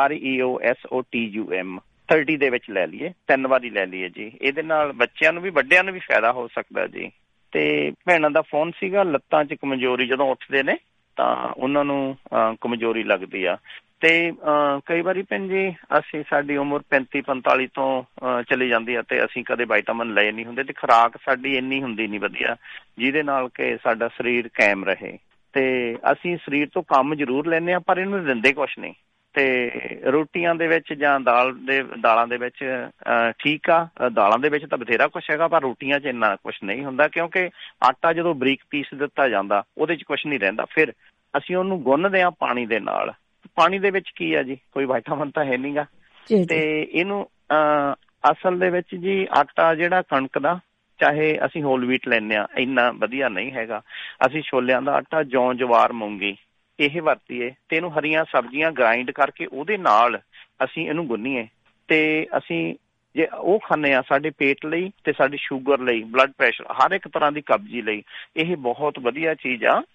KREOSOTUM 30 ਦੇ ਵਿੱਚ ਲੈ ਲਈਏ, 3 ਵਾਰੀ ਲੈ ਲਈਏ ਜੀ। ਇਹਦੇ ਨਾਲ ਬੱਚਿਆਂ ਨੂੰ ਵੀ ਵੱਡਿਆਂ ਨੂੰ ਵੀ ਫਾਇਦਾ ਹੋ ਸਕਦਾ ਜੀ। ਤੇ ਭੈਣਾਂ ਦਾ ਫੋਨ ਸੀਗਾ, ਲੱਤਾਂ 'ਚ ਕਮਜ਼ੋਰੀ, ਜਦੋਂ ਉੱਠਦੇ ਨੇ ਤਾਂ ਉਹਨਾਂ ਨੂੰ ਕਮਜ਼ੋਰੀ ਲੱਗਦੀ ਆ। ਤੇ ਕਈ ਵਾਰੀ ਭੈਣ ਜੀ ਸਾਡੀ ਉਮਰ 35-45 ਤੋਂ ਚਲੀ ਜਾਂਦੀ ਆ ਤੇ ਅਸੀਂ ਕਦੇ ਵਾਈਟਾਮਿਨ ਲਏ ਨਹੀਂ ਹੁੰਦੇ, ਤੇ ਖੁਰਾਕ ਸਾਡੀ ਇੰਨੀ ਹੁੰਦੀ ਨਹੀਂ ਵਧੀਆ ਜਿਹਦੇ ਨਾਲ ਕਿ ਸਾਡਾ ਸਰੀਰ ਕਾਇਮ ਰਹੇ। ਤੇ ਅਸੀਂ ਸਰੀਰ ਤੋਂ ਕੰਮ ਜ਼ਰੂਰ ਲੈਂਦੇ ਹਾਂ, ਪਰ ਇਹਨੂੰ ਦਿੰਦੇ ਕੁਛ ਨਹੀਂ। ਤੇ ਰੋਟੀਆਂ ਦੇ ਵਿੱਚ ਜਾਂ ਦਾਲਾਂ ਦੇ ਵਿੱਚ ਠੀਕ ਆ, ਦਾਲਾਂ ਦੇ ਵਿੱਚ ਤਾਂ ਬਥੇਰਾ ਕੁਛ ਹੈਗਾ, ਪਰ ਰੋਟੀਆਂ 'ਚ ਇੰਨਾ ਕੁਛ ਨਹੀਂ ਹੁੰਦਾ, ਕਿਉਂਕਿ ਆਟਾ ਜਦੋਂ ਬਰੀਕ ਪੀਸ ਦਿੱਤਾ ਜਾਂਦਾ ਉਹਦੇ 'ਚ ਕੁਛ ਨਹੀਂ ਰਹਿੰਦਾ। ਫਿਰ ਅਸੀਂ ਉਹਨੂੰ ਗੁੰਨਦੇ ਹਾਂ ਪਾਣੀ ਦੇ ਨਾਲ। ਪਾਣੀ ਦੇ ਵਿੱਚ ਕੀ ਆ ਜੀ, ਕੋਈ ਵਾਈਟਾਮਿਨ ਤਾਂ ਹੈ ਨੀ ਗਾ। ਤੇ ਇਹਨੂੰ ਅਸਲ ਦੇ ਵਿੱਚ ਜੀ ਆਟਾ ਜਿਹੜਾ ਕਣਕ ਦਾ, ਚਾਹੇ ਅਸੀਂ ਹੋਲ ਵੀਟ ਲੈਂਦੇ ਹਾਂ, ਇੰਨਾ ਵਧੀਆ ਨਹੀਂ ਹੈਗਾ। ਅਸੀਂ ਛੋਲਿਆਂ ਦਾ ਆਟਾ, ਜੌਂ, ਜਵਾਰ, ਮੂੰਗੀ ਇਹ ਵਰਤੀਏ, ਤੇ ਇਹਨੂੰ ਹਰੀਆਂ ਸਬਜ਼ੀਆਂ ਗ੍ਰਾਈਂਡ ਕਰਕੇ ਉਹਦੇ ਨਾਲ ਅਸੀਂ ਇਹਨੂੰ ਗੁੰਨੀਏ, ਤੇ ਅਸੀਂ ਜੇ ਉਹ ਖਾਂਦੇ ਹਾਂ ਸਾਡੇ ਪੇਟ ਲਈ ਤੇ ਸਾਡੀ ਸ਼ੂਗਰ ਲਈ, ਬਲੱਡ ਪ੍ਰੈਸ਼ਰ, ਹਰ ਇੱਕ ਤਰ੍ਹਾਂ ਦੀ ਕਬਜ਼ੀ ਲਈ ਇਹ ਬਹੁਤ ਵਧੀਆ ਚੀਜ਼ ਆ।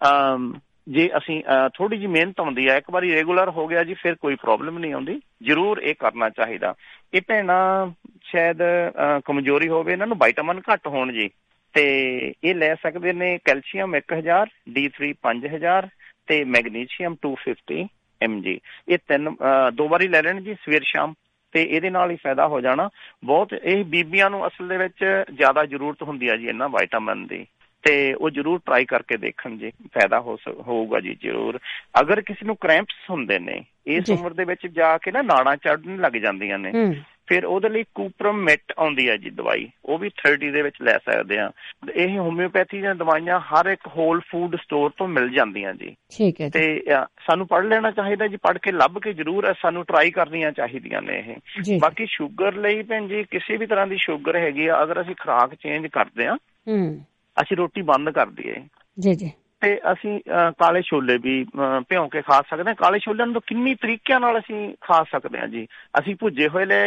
ਜੇ ਅਸੀਂ ਥੋੜੀ ਜਿਹੀ ਮਿਹਨਤ ਆਉਂਦੀ ਆ, ਇੱਕ ਵਾਰੀ ਰੈਗੂਲਰ ਹੋ ਗਿਆ ਜੀ, ਫਿਰ ਕੋਈ ਪ੍ਰੋਬਲਮ ਨਹੀਂ ਆਉਂਦੀ। ਜ਼ਰੂਰ ਇਹ ਕਰਨਾ ਚਾਹੀਦਾ। ਇਹ ਭੈਣਾਂ ਸ਼ਾਇਦ ਕਮਜ਼ੋਰੀ ਹੋਵੇ, ਇਹਨਾਂ ਨੂੰ ਵਾਈਟਾਮਿਨ ਘੱਟ ਹੋਣ ਜੀ, ਤੇ ਇਹ ਲੈ ਸਕਦੇ ਨੇ ਕੈਲਸ਼ੀਅਮ 1000, D3 5000 ਤੇ ਮੈਗਨੀਸ਼ੀਅਮ 250 mg। ਇਹ 2 ਵਾਰੀ ਲੈ ਲੈਣ ਜੀ, ਸਵੇਰ ਸ਼ਾਮ, ਤੇ ਇਹਦੇ ਨਾਲ ਹੀ ਫਾਇਦਾ ਹੋ ਜਾਣਾ ਬਹੁਤ। ਇਹ ਬੀਬੀਆਂ ਨੂੰ ਅਸਲ ਦੇ ਵਿੱਚ ਜ਼ਿਆਦਾ ਜ਼ਰੂਰਤ ਹੁੰਦੀ ਆ ਜੀ ਇਹਨਾਂ ਵਾਈਟਾਮਿਨ ਦੀ, ਤੇ ਉਹ ਜ਼ਰੂਰ ਟਰਾਈ ਕਰਕੇ ਦੇਖਣ ਜੀ, ਫਾਇਦਾ ਹੋਊਗਾ ਜੀ ਜ਼ਰੂਰ। ਅਗਰ ਕਿਸੇ ਨੂੰ ਕ੍ਰੈਂਪਸ ਹੁੰਦੇ ਨੇ ਇਸ ਉਮਰ ਦੇ ਵਿੱਚ ਜਾ ਕੇ ਨਾ, ਨਾੜਾਂ ਚੜ੍ਹਨ ਲੱਗ ਜਾਂਦੀਆਂ ਨੇ, ਫਿਰ ਉਹਦੇ ਲਈ ਕੂਪਰਮੈਟ ਆਉਂਦੀ ਹੈ ਜੀ ਦਵਾਈ, ਉਹ ਵੀ 30 ਦੇ ਵਿੱਚ ਲੈ ਸਕਦੇ ਆ। ਇਹ ਹੋਮਿਓਪੈਥੀ ਦੀਆਂ ਦਵਾਈਆਂ ਹਰ ਇੱਕ ਹੋਲ ਫੂਡ ਸਟੋਰ ਤੋਂ ਮਿਲ ਜਾਂਦੀਆਂ ਜੀ। ਠੀਕ ਹੈ। ਤੇ ਸਾਨੂੰ ਪੜ੍ਹ ਲੈਣਾ ਚਾਹੀਦਾ ਜੀ, ਪੜ੍ਹ ਕੇ ਲੱਭ ਕੇ ਜ਼ਰੂਰ ਸਾਨੂੰ ਟਰਾਈ ਕਰਨੀਆਂ ਚਾਹੀਦੀਆਂ ਨੇ ਇਹ। ਬਾਕੀ ਸ਼ੂਗਰ ਲਈ ਭੈਣ ਜੀ, ਕਿਸੇ ਵੀ ਤਰ੍ਹਾਂ ਦੀ ਸ਼ੂਗਰ ਹੈਗੀ ਆ, ਅਗਰ ਅਸੀਂ ਖੁਰਾਕ ਚੇਂਜ ਕਰਦੇ ਹਾਂ, ਅਸੀਂ ਰੋਟੀ ਬੰਦ ਕਰ ਦਈਏ ਜੀ, ਤੇ ਅਸੀਂ ਕਾਲੇ ਛੋਲੇ ਵੀ ਭਿਉਂ ਕੇ ਖਾ ਸਕਦੇ ਹਾਂ। ਕਾਲੇ ਛੋਲਿਆਂ ਨੂੰ ਕਿੰਨੀ ਤਰੀਕਿਆਂ ਨਾਲ ਅਸੀਂ ਖਾ ਸਕਦੇ ਹਾਂ ਜੀ। ਅਸੀਂ ਭੁੱਜੇ ਹੋਏ ਲੈ ਆਈਏ,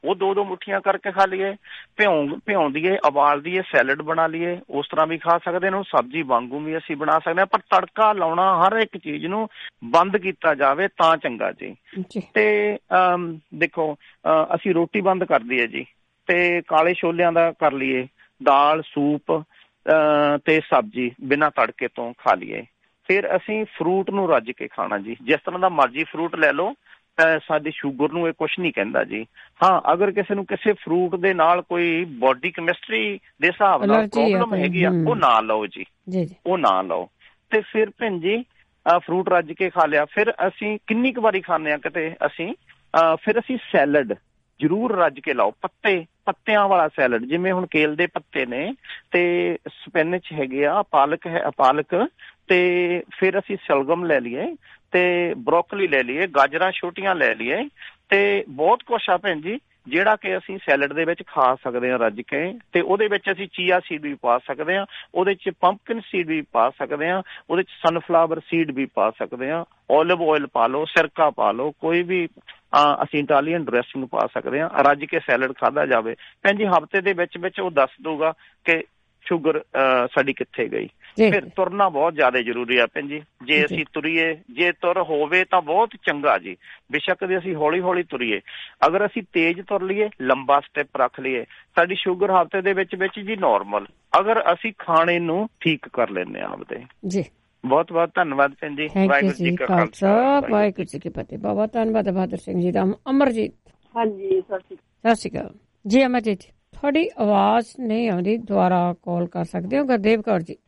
ਉਹ 2-2 ਮੁੱਠੀਆਂ ਕਰਕੇ ਖਾ ਲਈਏ। ਭਿਉਂ ਦੀਏ, ਉਬਾਲ ਦੀਏ, ਸੈਲਡ ਬਣਾ ਲਈਏ, ਉਸ ਤਰ੍ਹਾਂ ਵੀ ਖਾ ਸਕਦੇ ਨੇ। ਸਬਜ਼ੀ ਵਾਂਗੂ ਵੀ ਅਸੀਂ ਬਣਾ ਸਕਦੇ ਹਾਂ, ਪਰ ਤੜਕਾ ਲਾਉਣਾ ਹਰ ਇੱਕ ਚੀਜ਼ ਨੂੰ ਬੰਦ ਕੀਤਾ ਜਾਵੇ ਤਾਂ ਚੰਗਾ ਜੀ। ਤੇ ਦੇਖੋ ਅਸੀਂ ਰੋਟੀ ਬੰਦ ਕਰ ਦਈਏ ਜੀ, ਤੇ ਕਾਲੇ ਛੋਲਿਆਂ ਦਾ ਕਰ ਲਈਏ, ਦਾਲ, ਸੂਪ ਤੇ ਸਬਜ਼ੀ ਬਿਨਾਂ ਤੜਕੇ ਤੋਂ ਖਾ ਲਈਏ। ਫਿਰ ਅਸੀਂ ਫਰੂਟ ਨੂੰ ਰੱਜ ਕੇ ਖਾਣਾ ਜੀ, ਜਿਸ ਤਰ੍ਹਾਂ ਦਾ ਮਰਜ਼ੀ ਫਰੂਟ ਲੈ ਲਓ, ਸਾਡੀ ਸ਼ੂਗਰ ਨੂੰ ਇਹ ਕੁਛ ਨਹੀਂ ਕਹਿੰਦਾ ਜੀ। ਹਾਂ, ਅਗਰ ਕਿਸੇ ਨੂੰ ਕਿਸੇ ਫਰੂਟ ਦੇ ਨਾਲ ਕੋਈ ਬੋਡੀ ਕੈਮਿਸਟਰੀ ਦੇ ਹਿਸਾਬ ਨਾਲ ਪ੍ਰੋਬਲਮ ਹੈਗੀ ਆ, ਉਹ ਨਾ ਲਓ ਜੀ, ਉਹ ਨਾ ਲਓ। ਤੇ ਫਿਰ ਭੈਣ ਜੀ ਫਰੂਟ ਰੱਜ ਕੇ ਖਾ ਲਿਆ। ਫਿਰ ਅਸੀਂ ਕਿੰਨੀ ਕੁ ਵਾਰੀ ਖਾਂਦੇ ਹਾਂ ਕਿਤੇ ਅਸੀਂ, ਫਿਰ ਅਸੀਂ ਸੈਲਡ ਜ਼ਰੂਰ ਰੱਜ ਕੇ ਲਾਓ। ਪੱਤਿਆਂ ਵਾਲਾ ਸੈਲਡ, ਜਿਵੇਂ ਹੁਣ ਕੇਲ ਦੇ ਪੱਤੇ ਨੇ, ਤੇ ਸਪਿਨਚ ਹੈਗੇ ਆ, ਪਾਲਕ, ਤੇ ਫਿਰ ਅਸੀਂ ਸ਼ਲਗਮ ਲੈ ਲਈਏ, ਤੇ ਬਰੋਕਲੀ ਲੈ ਲਈਏ, ਗਾਜਰਾਂ ਛੋਟੀਆਂ ਲੈ ਲਈਏ, ਤੇ ਬਹੁਤ ਕੁਛ ਆ ਭੈਣ ਜੀ ਜਿਹੜਾ ਕਿ ਅਸੀਂ ਸੈਲਡ ਦੇ ਵਿੱਚ ਖਾ ਸਕਦੇ ਹਾਂ ਰੱਜ ਕੇ। ਤੇ ਉਹਦੇ ਵਿੱਚ ਅਸੀਂ ਚੀਆ ਸੀਡ ਵੀ ਪਾ ਸਕਦੇ ਹਾਂ, ਉਹਦੇ 'ਚ ਪੰਪਕਿਨ ਸੀਡ ਵੀ ਪਾ ਸਕਦੇ ਹਾਂ, ਉਹਦੇ 'ਚ ਸਨਫਲਾਵਰ ਸੀਡ ਵੀ ਪਾ ਸਕਦੇ ਹਾਂ, ਓਲਿਵ ਆਇਲ ਪਾ ਲਓ, ਸਿਰਕਾ ਪਾ ਲਓ, ਕੋਈ ਵੀ ਅਸੀਂ ਇਟਾਲੀਅਨ ਡਰੈਸਿੰਗ ਪਾ ਸਕਦੇ ਹਾਂ। ਰੱਜ ਕੇ ਸੈਲਡ ਖਾਧਾ ਜਾਵੇ ਭੈਣ ਜੀ, ਹਫ਼ਤੇ ਦੇ ਵਿੱਚ ਉਹ ਦੱਸ ਦਊਗਾ ਕਿ ਸ਼ੂਗਰ ਸਾਡੀ ਕਿੱਥੇ ਗਈ। ਫਿਰ ਤੁਰਨਾ ਬਹੁਤ ਜ਼ਿਆਦਾ ਜ਼ਰੂਰੀ ਆ ਭੈਣ ਜੀ। ਜੇ ਅਸੀਂ ਤੁਰੀਏ, ਜੇ ਤੁਰ ਹੋਵੇ ਤਾਂ ਬਹੁਤ ਚੰਗਾ ਜੀ, ਬੇਸ਼ੱਕ ਦੇ ਅਸੀਂ ਹੌਲੀ ਹੌਲੀ ਤੁਰੀਏ। ਅਗਰ ਅਸੀਂ ਤੇਜ਼ ਤੁਰ ਲਈਏ, ਲੰਬਾ ਸਟੈਪ ਰੱਖ ਲਈਏ, ਸਾਡੀ ਸ਼ੂਗਰ ਹਫ਼ਤੇ ਦੇ ਵਿੱਚ ਜੀ ਨੋਰਮਲ, ਅਗਰ ਅਸੀਂ ਖਾਣੇ ਨੂੰ ਠੀਕ ਕਰ ਲੈਂਦੇ ਹਾਂ ਆਪਦੇ ਜੀ। ਬਹੁਤ ਬਹੁਤ ਧੰਨਵਾਦ ਭੈਣ ਜੀ। ਵਾਹਿਗੁਰੂ ਜੀ ਕਾ ਖਾਲਸਾ, ਵਾਹਿਗੁਰੂ ਜੀ ਕੀ ਫਤਿਹ। ਬਹੁਤ ਧੰਨਵਾਦ ਬਹਾਦਰ ਸਿੰਘ ਜੀ ਦਾ। ਅਮਰਜੀਤ। ਹਾਂਜੀ, ਸਤਿ ਸ਼੍ਰੀ ਅਕਾਲ ਜੀ। ਅਮਰਜੀਤ, ਤੁਹਾਡੀ ਆਵਾਜ਼ ਨਹੀਂ ਆਉਂਦੀ, ਦੁਬਾਰਾ ਕਾਲ ਕਰ ਸਕਦੇ ਹੋ। ਗੁਰਦੇਵ ਕੌਰ ਜੀ।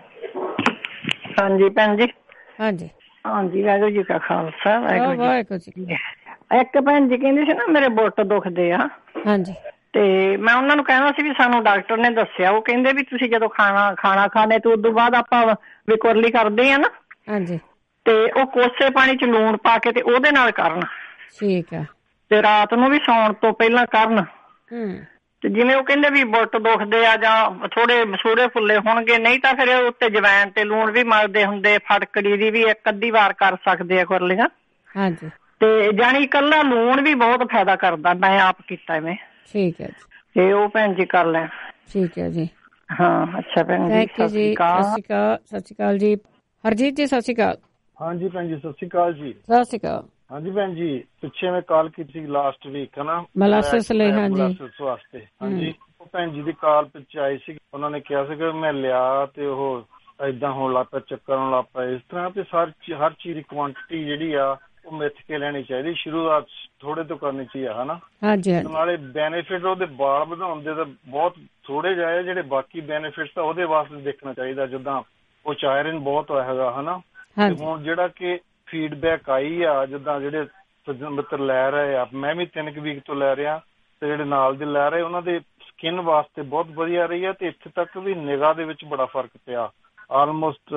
ਹਾਂਜੀ ਭੈਣ ਜੀ। ਹਾਂਜੀ ਹਾਂਜੀ, ਵਾਹਿਗੁਰੂ ਜੀ ਕਾ ਖਾਲਸਾ, ਵਾਹਿਗੁਰੂ ਜੀ। ਇੱਕ ਭੈਣ ਜੀ ਕਹਿੰਦੇ ਸੀ ਨਾ ਮੇਰੇ ਗੁੱਟ ਦੁਖਦੇ ਆ। ਹਾਂਜੀ। ਤੇ ਮੈਂ ਉਹਨਾਂ ਨੂੰ ਕਹਿਣਾ ਸੀ ਵੀ ਸਾਨੂੰ ਡਾਕਟਰ ਨੇ ਦੱਸਿਆ, ਉਹ ਕਹਿੰਦੇ ਵੀ ਤੁਸੀਂ ਜਦੋਂ ਖਾਣਾ ਖਾਣੇ ਤੇ ਉਦੋਂ ਬਾਅਦ ਆਪਾਂ ਵਿਕੁਰਲੀ ਕਰਦੇ ਆ ਨਾ, ਹਾਂਜੀ, ਤੇ ਉਹ ਕੋਸੇ ਪਾਣੀ ਚ ਲੂਣ ਪਾ ਕੇ ਤੇ ਉਹਦੇ ਨਾਲ ਕਰਨ। ਠੀਕ ਆ। ਤੇ ਰਾਤ ਨੂੰ ਵੀ ਸੌਣ ਤੋਂ ਪਹਿਲਾਂ ਕਰਨ। ਤੇ ਜਿਵੇਂ ਉਹ ਕਹਿੰਦੇ ਵੀ ਬੁੱਟ ਦੁਖਦੇ ਆ ਜਾਂ ਥੋੜੇ ਮਸੂੜੇ ਫੁੱਲੇ ਹੋਣਗੇ, ਨਹੀਂ ਤਾਂ ਫਿਰ ਉੱਤੇ ਜਵੈਣ ਤੇ ਲੂਣ ਵੀ ਮਲਦੇ ਹੁੰਦੇ, ਫਟਕੜੀ ਦੀ ਵੀ ਇੱਕ ਅੱਧੀ ਵਾਰ ਕਰ ਸਕਦੇ ਆ ਕੁਰਲੀਆਂ। ਹਾਂਜੀ। ਤੇ ਜਾਣੀ ਇਕੱਲਾ ਲੂਣ ਵੀ ਬਹੁਤ ਫਾਇਦਾ ਕਰਦਾ, ਮੈਂ ਆਪ ਕੀਤਾ ਐਵੇਂ। ਠੀਕ ਹੈ ਜੀ। ਤੇ ਉਹ ਭੈਣ ਜੀ ਕਰ ਲੈਣ। ਠੀਕ ਹੈ ਜੀ। ਹਾਂ, ਅੱਛਾ ਭੈਣ ਜੀ, ਸਤਿ ਸ਼੍ਰੀ ਅਕਾਲ। ਸਤਿ ਸ਼੍ਰੀ ਅਕਾਲ ਜੀ। ਹਰਜੀਤ ਜੀ ਸਤਿ ਸ਼੍ਰੀ ਅਕਾਲ। ਹਾਂਜੀ ਭੈਣ ਜੀ, ਸਤਿ ਸ਼੍ਰੀ ਅਕਾਲ ਜੀ। ਸਤਿ ਸ਼੍ਰੀ ਅਕਾਲ। ਹਾਂਜੀ ਭੈਣ ਜੀ, ਪਿੱਛੇ ਮੈਂ ਕਾਲ ਕੀਤੀ ਸੀ ਲਾਸਟ ਵੀਕ, ਹਨਾ, ਮੋਲਾਸਿਸ ਲਈ। ਹਾਂਜੀ, ਮੋਲਾਸਿਸ ਵਾਸਤੇ। ਹਾਂਜੀ, ਉਹ ਭੈਣ ਜੀ ਦੀ ਕਾਲ ਪਿੱਛੇ ਆਈ ਸੀ, ਉਹਨਾਂ ਨੇ ਕਿਹਾ ਸੀਗਾ ਮੈਂ ਲਿਆ ਤੇ ਉਹ ਏਦਾਂ ਹੋਣ ਲੱਗ ਪਿਆ, ਚੱਕਰ ਆਉਣ ਲੱਗ ਪਿਆ, ਇਸ ਤਰ੍ਹਾਂ। ਤੇ ਹਰ ਚੀਜ਼ ਦੀ ਕੁਆਂਟਿਟੀ ਜਿਹੜੀ ਆ ਉਹ ਮਿੱਥ ਕੇ ਲੈਣੀ ਚਾਹੀਦੀ, ਸ਼ੁਰੂਆਤ ਥੋੜੇ ਤੋਂ ਕਰਨੀ ਚਾਹੀਦੀ, ਹਨਾ। ਹਾਂਜੀ। ਨਾਲੇ ਬੈਨੀਫਿਟ ਉਹਦੇ ਵਾਲ ਵਧਾਉਣ ਦੇ ਤਾਂ ਬਹੁਤ ਥੋੜੇ ਜਿਹੇ, ਜਿਹੜੇ ਬਾਕੀ ਬੈਨੀਫਿਟਸ ਆ ਉਹਦੇ ਵਾਸਤੇ ਦੇਖਣਾ ਚਾਹੀਦਾ, ਜਿੱਦਾਂ ਉਹ 'ਚ ਆਇਰਨ ਬਹੁਤ ਹੈਗਾ, ਹਨਾ। ਤੇ ਹੁਣ ਜਿਹੜਾ ਕਿ ਫੀਡਬੈਕ ਆਈ ਆ, ਜਿੱਦਾਂ ਜਿਹੜੇ ਸੱਜਣ ਮਿੱਤਰ ਲੈ ਰਹੇ ਆ, ਮੈਂ ਵੀ 3 ਵੀਕ ਤੋਂ ਲੈ ਰਿਹਾ, ਤੇ ਜਿਹੜੇ ਨਾਲ ਦੇ ਲੈ ਰਹੇ ਉਹਨਾਂ ਦੇ ਸਕਿਨ ਵਾਸਤੇ ਬਹੁਤ ਵਧੀਆ ਰਹੀ ਆ। ਤੇ ਇੱਥੇ ਤੱਕ ਵੀ ਨਿਗਾਹ ਦੇ ਵਿੱਚ ਬੜਾ ਫਰਕ ਪਿਆ, ਆਲਮੋਸਟ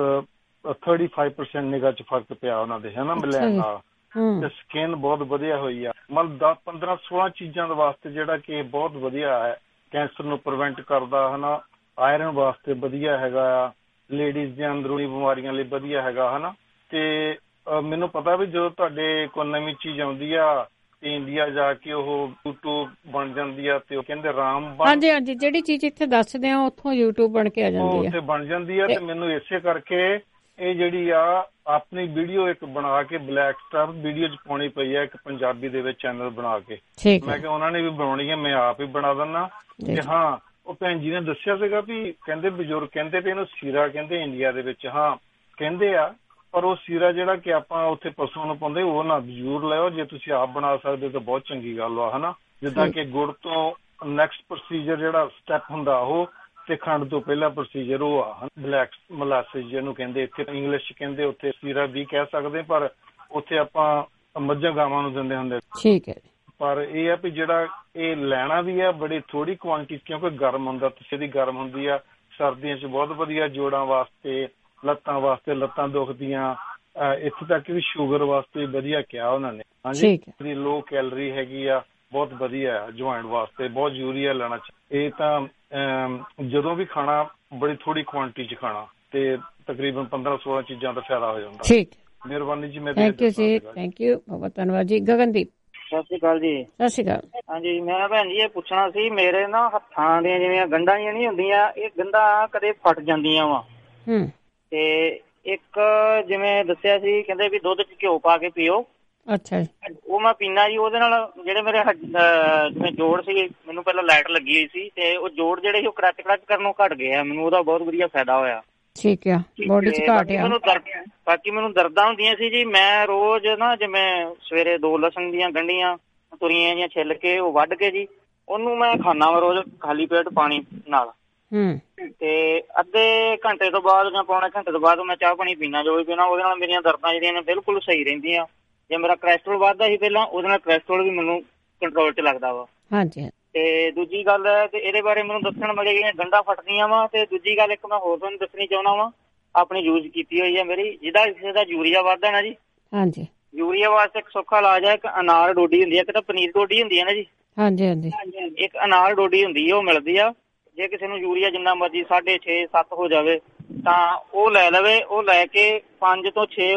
35% ਨਿਗਾਹ 'ਚ ਫਰਕ ਪਿਆ ਉਹਨਾਂ ਦੇ, ਹਨਾ, ਮਿਲਣ ਨਾਲ। ਤੇ ਸਕਿਨ ਬਹੁਤ ਵਧੀਆ ਹੋਈ ਆ। ਮਤਲਬ 10, 15, 16 ਚੀਜ਼ਾਂ ਦੇ ਵਾਸਤੇ ਜਿਹੜਾ ਕਿ ਬਹੁਤ ਵਧੀਆ ਹੈ। ਕੈਂਸਰ ਨੂੰ ਪ੍ਰੀਵੈਂਟ ਕਰਦਾ, ਹਨਾ, ਆਇਰਨ ਵਾਸਤੇ ਵਧੀਆ ਹੈਗਾ ਆ, ਲੇਡੀਜ਼ ਦੀਆਂ ਅੰਦਰੂਨੀ ਬਿਮਾਰੀਆਂ ਲਈ ਵਧੀਆ ਹੈਗਾ, ਹਨਾ। ਤੇ ਮੈਨੂੰ ਪਤਾ ਵੀ ਜਦੋਂ ਤੁਹਾਡੇ ਕੋਈ ਨਵੀਂ ਚੀਜ਼ ਆਉਂਦੀ ਆ ਤੇ ਇੰਡੀਆ ਜਾ ਕੇ ਉਹ YouTube ਬਣ ਜਾਂਦੀ ਆ, ਤੇ ਉਹ ਕਹਿੰਦੇ ਰਾਮਬਾਣ। ਹਾਂਜੀ ਹਾਂਜੀ, ਜਿਹੜੀ ਚੀਜ਼ ਇੱਥੇ ਦੱਸਦੇ ਆ ਉੱਥੋਂ YouTube ਬਣ ਕੇ ਆ ਜਾਂਦੀ ਆ, ਉੱਥੇ ਬਣ ਜਾਂਦੀ ਆ। ਤੇ ਮੈਨੂੰ ਇਸੇ ਕਰਕੇ ਇਹ ਜਿਹੜੀ ਆ ਆਪਣੀ ਵੀਡੀਓ ਇੱਕ ਬਣਾ ਕੇ ਬਲੈਕ ਸਟਾਰ ਵੀਡੀਓ 'ਚ ਪਾਉਣੀ ਪਈ ਆ, ਇੱਕ ਪੰਜਾਬੀ ਦੇ ਵਿੱਚ ਚੈਨਲ ਬਣਾ ਕੇ। ਮੈਂ ਕਿਹਾ ਉਹਨਾਂ ਨੇ ਵੀ ਬਣਾਉਣੀ ਹੈ, ਮੈਂ ਆਪ ਹੀ ਬਣਾ ਦਿੰਦਾ। ਤੇ ਹਾਂ, ਉਹ ਭੈਣ ਜੀ ਨੇ ਦੱਸਿਆ ਸੀਗਾ ਵੀ ਕਹਿੰਦੇ ਬਜ਼ੁਰਗ ਕਹਿੰਦੇ ਵੀ ਇਹਨੂੰ ਸੀਰਾ ਕਹਿੰਦੇ ਇੰਡੀਆ ਦੇ ਵਿੱਚ। ਹਾਂ ਕਹਿੰਦੇ ਆ, ਪਰ ਉਹ ਸੀਰਾ ਜਿਹੜਾ ਕਿ ਆਪਾਂ ਉੱਥੇ ਪਸ਼ੂਆਂ ਨੂੰ ਪਾਉਂਦੇ, ਉਹ ਨਾ ਜ਼ਰੂਰ ਲਿਓ। ਜੇ ਤੁਸੀਂ ਆਪ ਬਣਾ ਸਕਦੇ ਤਾਂ ਬਹੁਤ ਚੰਗੀ ਗੱਲ ਆ, ਹਨਾ। ਜਿੱਦਾਂ ਕਿ ਗੁੜ ਤੋਂ ਨੈਕਸਟ ਪ੍ਰੋਸੀਜਰ ਜਿਹੜਾ ਸਟੈਪ ਹੁੰਦਾ ਉਹ, ਤੇ ਖੰਡ ਤੋਂ ਪਹਿਲਾ ਪ੍ਰੋਸੀਜਰ ਉਹ ਆ ਬਲੈਕ ਮੋਲਾਸਿਸ ਜਿਹਨੂੰ ਕਹਿੰਦੇ, ਇੱਥੇ ਇੰਗਲਿਸ਼ 'ਚ ਕਹਿੰਦੇ, ਉੱਥੇ ਸੀਰਾ ਵੀ ਕਹਿ ਸਕਦੇ, ਪਰ ਉੱਥੇ ਆਪਾਂ ਮੱਝਾਂ ਗਾਵਾਂ ਨੂੰ ਦਿੰਦੇ ਹੁੰਦੇ। ਠੀਕ ਹੈ। ਪਰ ਇਹ ਆ ਵੀ ਜਿਹੜਾ ਇਹ ਲੈਣਾ ਵੀ ਆ ਬੜੀ ਥੋੜੀ ਕੁਆਂਟਿਟੀ, ਕਿਉਂਕਿ ਗਰਮ ਹੁੰਦਾ, ਤੁਸੀਂ ਦੀ ਗਰਮ ਹੁੰਦੀ ਆ। ਸਰਦੀਆਂ 'ਚ ਬਹੁਤ ਵਧੀਆ, ਜੋੜਾਂ ਵਾਸਤੇ, ਲੱਤਾਂ ਵਾਸਤੇ, ਲੱਤਾਂ ਦੁਖਦੀਆਂ, ਇੱਥੇ ਤੱਕ ਵੀ ਸ਼ੂਗਰ ਵਾਸਤੇ ਵਧੀਆ ਕਿਹਾ ਉਹਨਾਂ ਨੇ। ਹਾਂਜੀ, ਜਿਹੜੀ ਲੋ ਕੈਲਰੀ ਹੈਗੀ ਆ, ਬਹੁਤ ਵਧੀਆ ਹੈ ਜੁਆਇੰਟ ਵਾਸਤੇ, ਬਹੁਤ ਜ਼ਰੂਰੀ ਹੈ ਲੈਣਾ ਚਾਹੀਦਾ। ਇਹ ਤਾਂ ਜਦੋਂ ਵੀ ਖਾਣਾ ਬੜੀ ਥੋੜੀ ਕੁਆਂਟਿਟੀ 'ਚ ਖਾਣਾ, ਤੇ ਤਕਰੀਬਨ 15-16 ਚੀਜ਼ਾਂ ਦਾ ਫਾਇਦਾ ਹੋ ਜਾਂਦਾ। ਠੀਕ, ਮਿਹਰਬਾਨੀ ਜੀ। ਮੈਂ ਥੈਂਕ ਯੂ ਜੀ, ਥੈਂਕ ਯੂ, ਬਹੁਤ ਧੰਨਵਾਦ ਜੀ। ਗਗਨਦੀਪ। ਸਤਿ ਸ਼੍ਰੀ ਅਕਾਲ ਜੀ। ਸਤਿ ਸ਼੍ਰੀ ਅਕਾਲ। ਹਾਂਜੀ, ਮੈਂ ਭੈਣ ਜੀ ਇਹ ਪੁੱਛਣਾ ਸੀ, ਮੇਰੇ ਨਾ ਹੱਥਾਂ ਦੀਆਂ ਜਿਵੇਂ ਗੰਢਾਂ ਜਿਹੀਆਂ ਨਹੀਂ ਹੁੰਦੀਆਂ, ਇਹ ਗੰਢਾਂ ਕਦੇ ਫਟ ਜਾਂਦੀਆਂ ਵਾ। ਤੇ ਇੱਕ ਜਿਵੇਂ ਦੱਸਿਆ ਸੀ, ਕਹਿੰਦੇ ਵੀ ਦੁੱਧ 'ਚ ਘਿਓ ਪਾ ਕੇ ਪੀਓ। ਅੱਛਾ ਜੀ। ਉਹ ਮੈਂ ਪੀਣਾ ਜੀ, ਉਹਦੇ ਨਾਲ ਜਿਹੜੇ ਮੇਰੇ ਜਿਵੇਂ ਜੋੜ ਸੀ, ਮੈਨੂੰ ਪਹਿਲਾਂ ਲਾਈਟ ਲੱਗੀ ਹੋਈ ਸੀ ਤੇ ਉਹ ਜੋੜ ਜਿਹੜੇ ਸੀ ਉਹ ਕੜਚ ਕਰਨੋਂ ਘਟ ਗਏ ਆ। ਮੈਨੂੰ ਉਹਦਾ ਬਹੁਤ ਵਧੀਆ ਫਾਇਦਾ ਹੋਇਆ। ਠੀਕ ਆ, ਬੋਡੀ 'ਚ ਘਾਟ ਆ। ਬਾਕੀ ਮੈਨੂੰ ਦਰਦਾਂ ਹੁੰਦੀਆਂ ਸੀ ਜੀ, ਮੈਂ ਰੋਜ਼ ਨਾ ਜਿਵੇਂ ਸਵੇਰੇ 2 ਲਸਣ ਦੀਆਂ ਗੰਢੀਆਂ ਤੁਰੀਆਂ ਜਿਹੀਆਂ ਛਿੱਲ ਕੇ ਉਹ ਵੱਢ ਕੇ ਜੀ ਉਹਨੂੰ ਮੈਂ ਖਾਣਾ ਵਾ ਰੋਜ਼ ਖਾਲੀ ਪੇਟ ਪਾਣੀ ਨਾਲ। ਤੇ ਅੱਧੇ ਘੰਟੇ ਤੋਂ ਬਾਅਦ ਜਾਂ ਪੌਣੇ ਘੰਟੇ ਤੋਂ ਬਾਅਦ ਮੈਂ ਚਾਹ ਪਾਣੀ ਪੀਣਾ, ਜੋ ਵੀ ਪੀਣਾ। ਉਹਦੇ ਨਾਲ ਮੇਰੀਆਂ ਦਰਦਾਂ ਜਿਹੜੀਆਂ ਨੇ ਬਿਲਕੁਲ ਸਹੀ ਰਹਿੰਦੀਆਂ। ਜੇ ਮੇਰਾ ਕੋਲੈਸਟਰੋਲ ਵੱਧਦਾ ਸੀ ਪਹਿਲਾਂ, ਉਹਦੇ ਨਾਲ ਕੋਲੈਸਟਰੋਲ ਵੀ ਮੈਨੂੰ ਕੰਟਰੋਲ 'ਚ ਲੱਗਦਾ ਵਾ। ਹਾਂਜੀ। ਤੇ ਦੂਜੀ ਗੱਲ ਤੇ ਇਹਦੇ ਬਾਰੇ ਮੈਨੂੰ ਦੱਸਣ ਵਾਲੇ ਗੰਢਾਂ ਫਟਦੀਆਂ ਵਾ। ਤੇ ਦੂਜੀ ਗੱਲ ਇੱਕ ਮੈਂ ਹੋਰ ਤੁਹਾਨੂੰ ਦੱਸਣੀ ਚਾਹੁੰਦਾ ਵਾ, ਆਪਣੀ ਯੂਜ਼ ਕੀਤੀ ਹੋਈ ਹੈ ਮੇਰੀ, ਜਿਹਦਾ ਕਿਸੇ ਦਾ ਯੂਰੀਆ ਵੱਧਦਾ ਨਾ ਜੀ। ਹਾਂਜੀ। ਯੂਰੀਆ ਵਾਸਤੇ ਇੱਕ ਸੌਖਾ ਇਲਾਜ ਹੈ, ਇੱਕ ਅਨਾਰ ਡੋਡੀ ਹੁੰਦੀ ਹੈ, ਇੱਕ ਤਾਂ ਪਨੀਰ ਡੋਡੀ ਹੁੰਦੀ ਹੈ ਨਾ ਜੀ। ਹਾਂਜੀ ਹਾਂਜੀ। ਇੱਕ ਅਨਾਰ ਡੋਡੀ ਹੁੰਦੀ ਹੈ, ਉਹ ਮਿਲਦੀ ਆ। ਜੇ ਕਿਸੇ ਨੂੰ ਯੂਰੀਆ ਜਿੰਨਾ ਮਰਜ਼ੀ 6.5 7 ਹੋ ਜਾਵੇ ਤਾਂ ਉਹ ਲੈ ਲਵੇ। ਉਹ ਲੈ ਕੇ 5 ਤੋਂ 6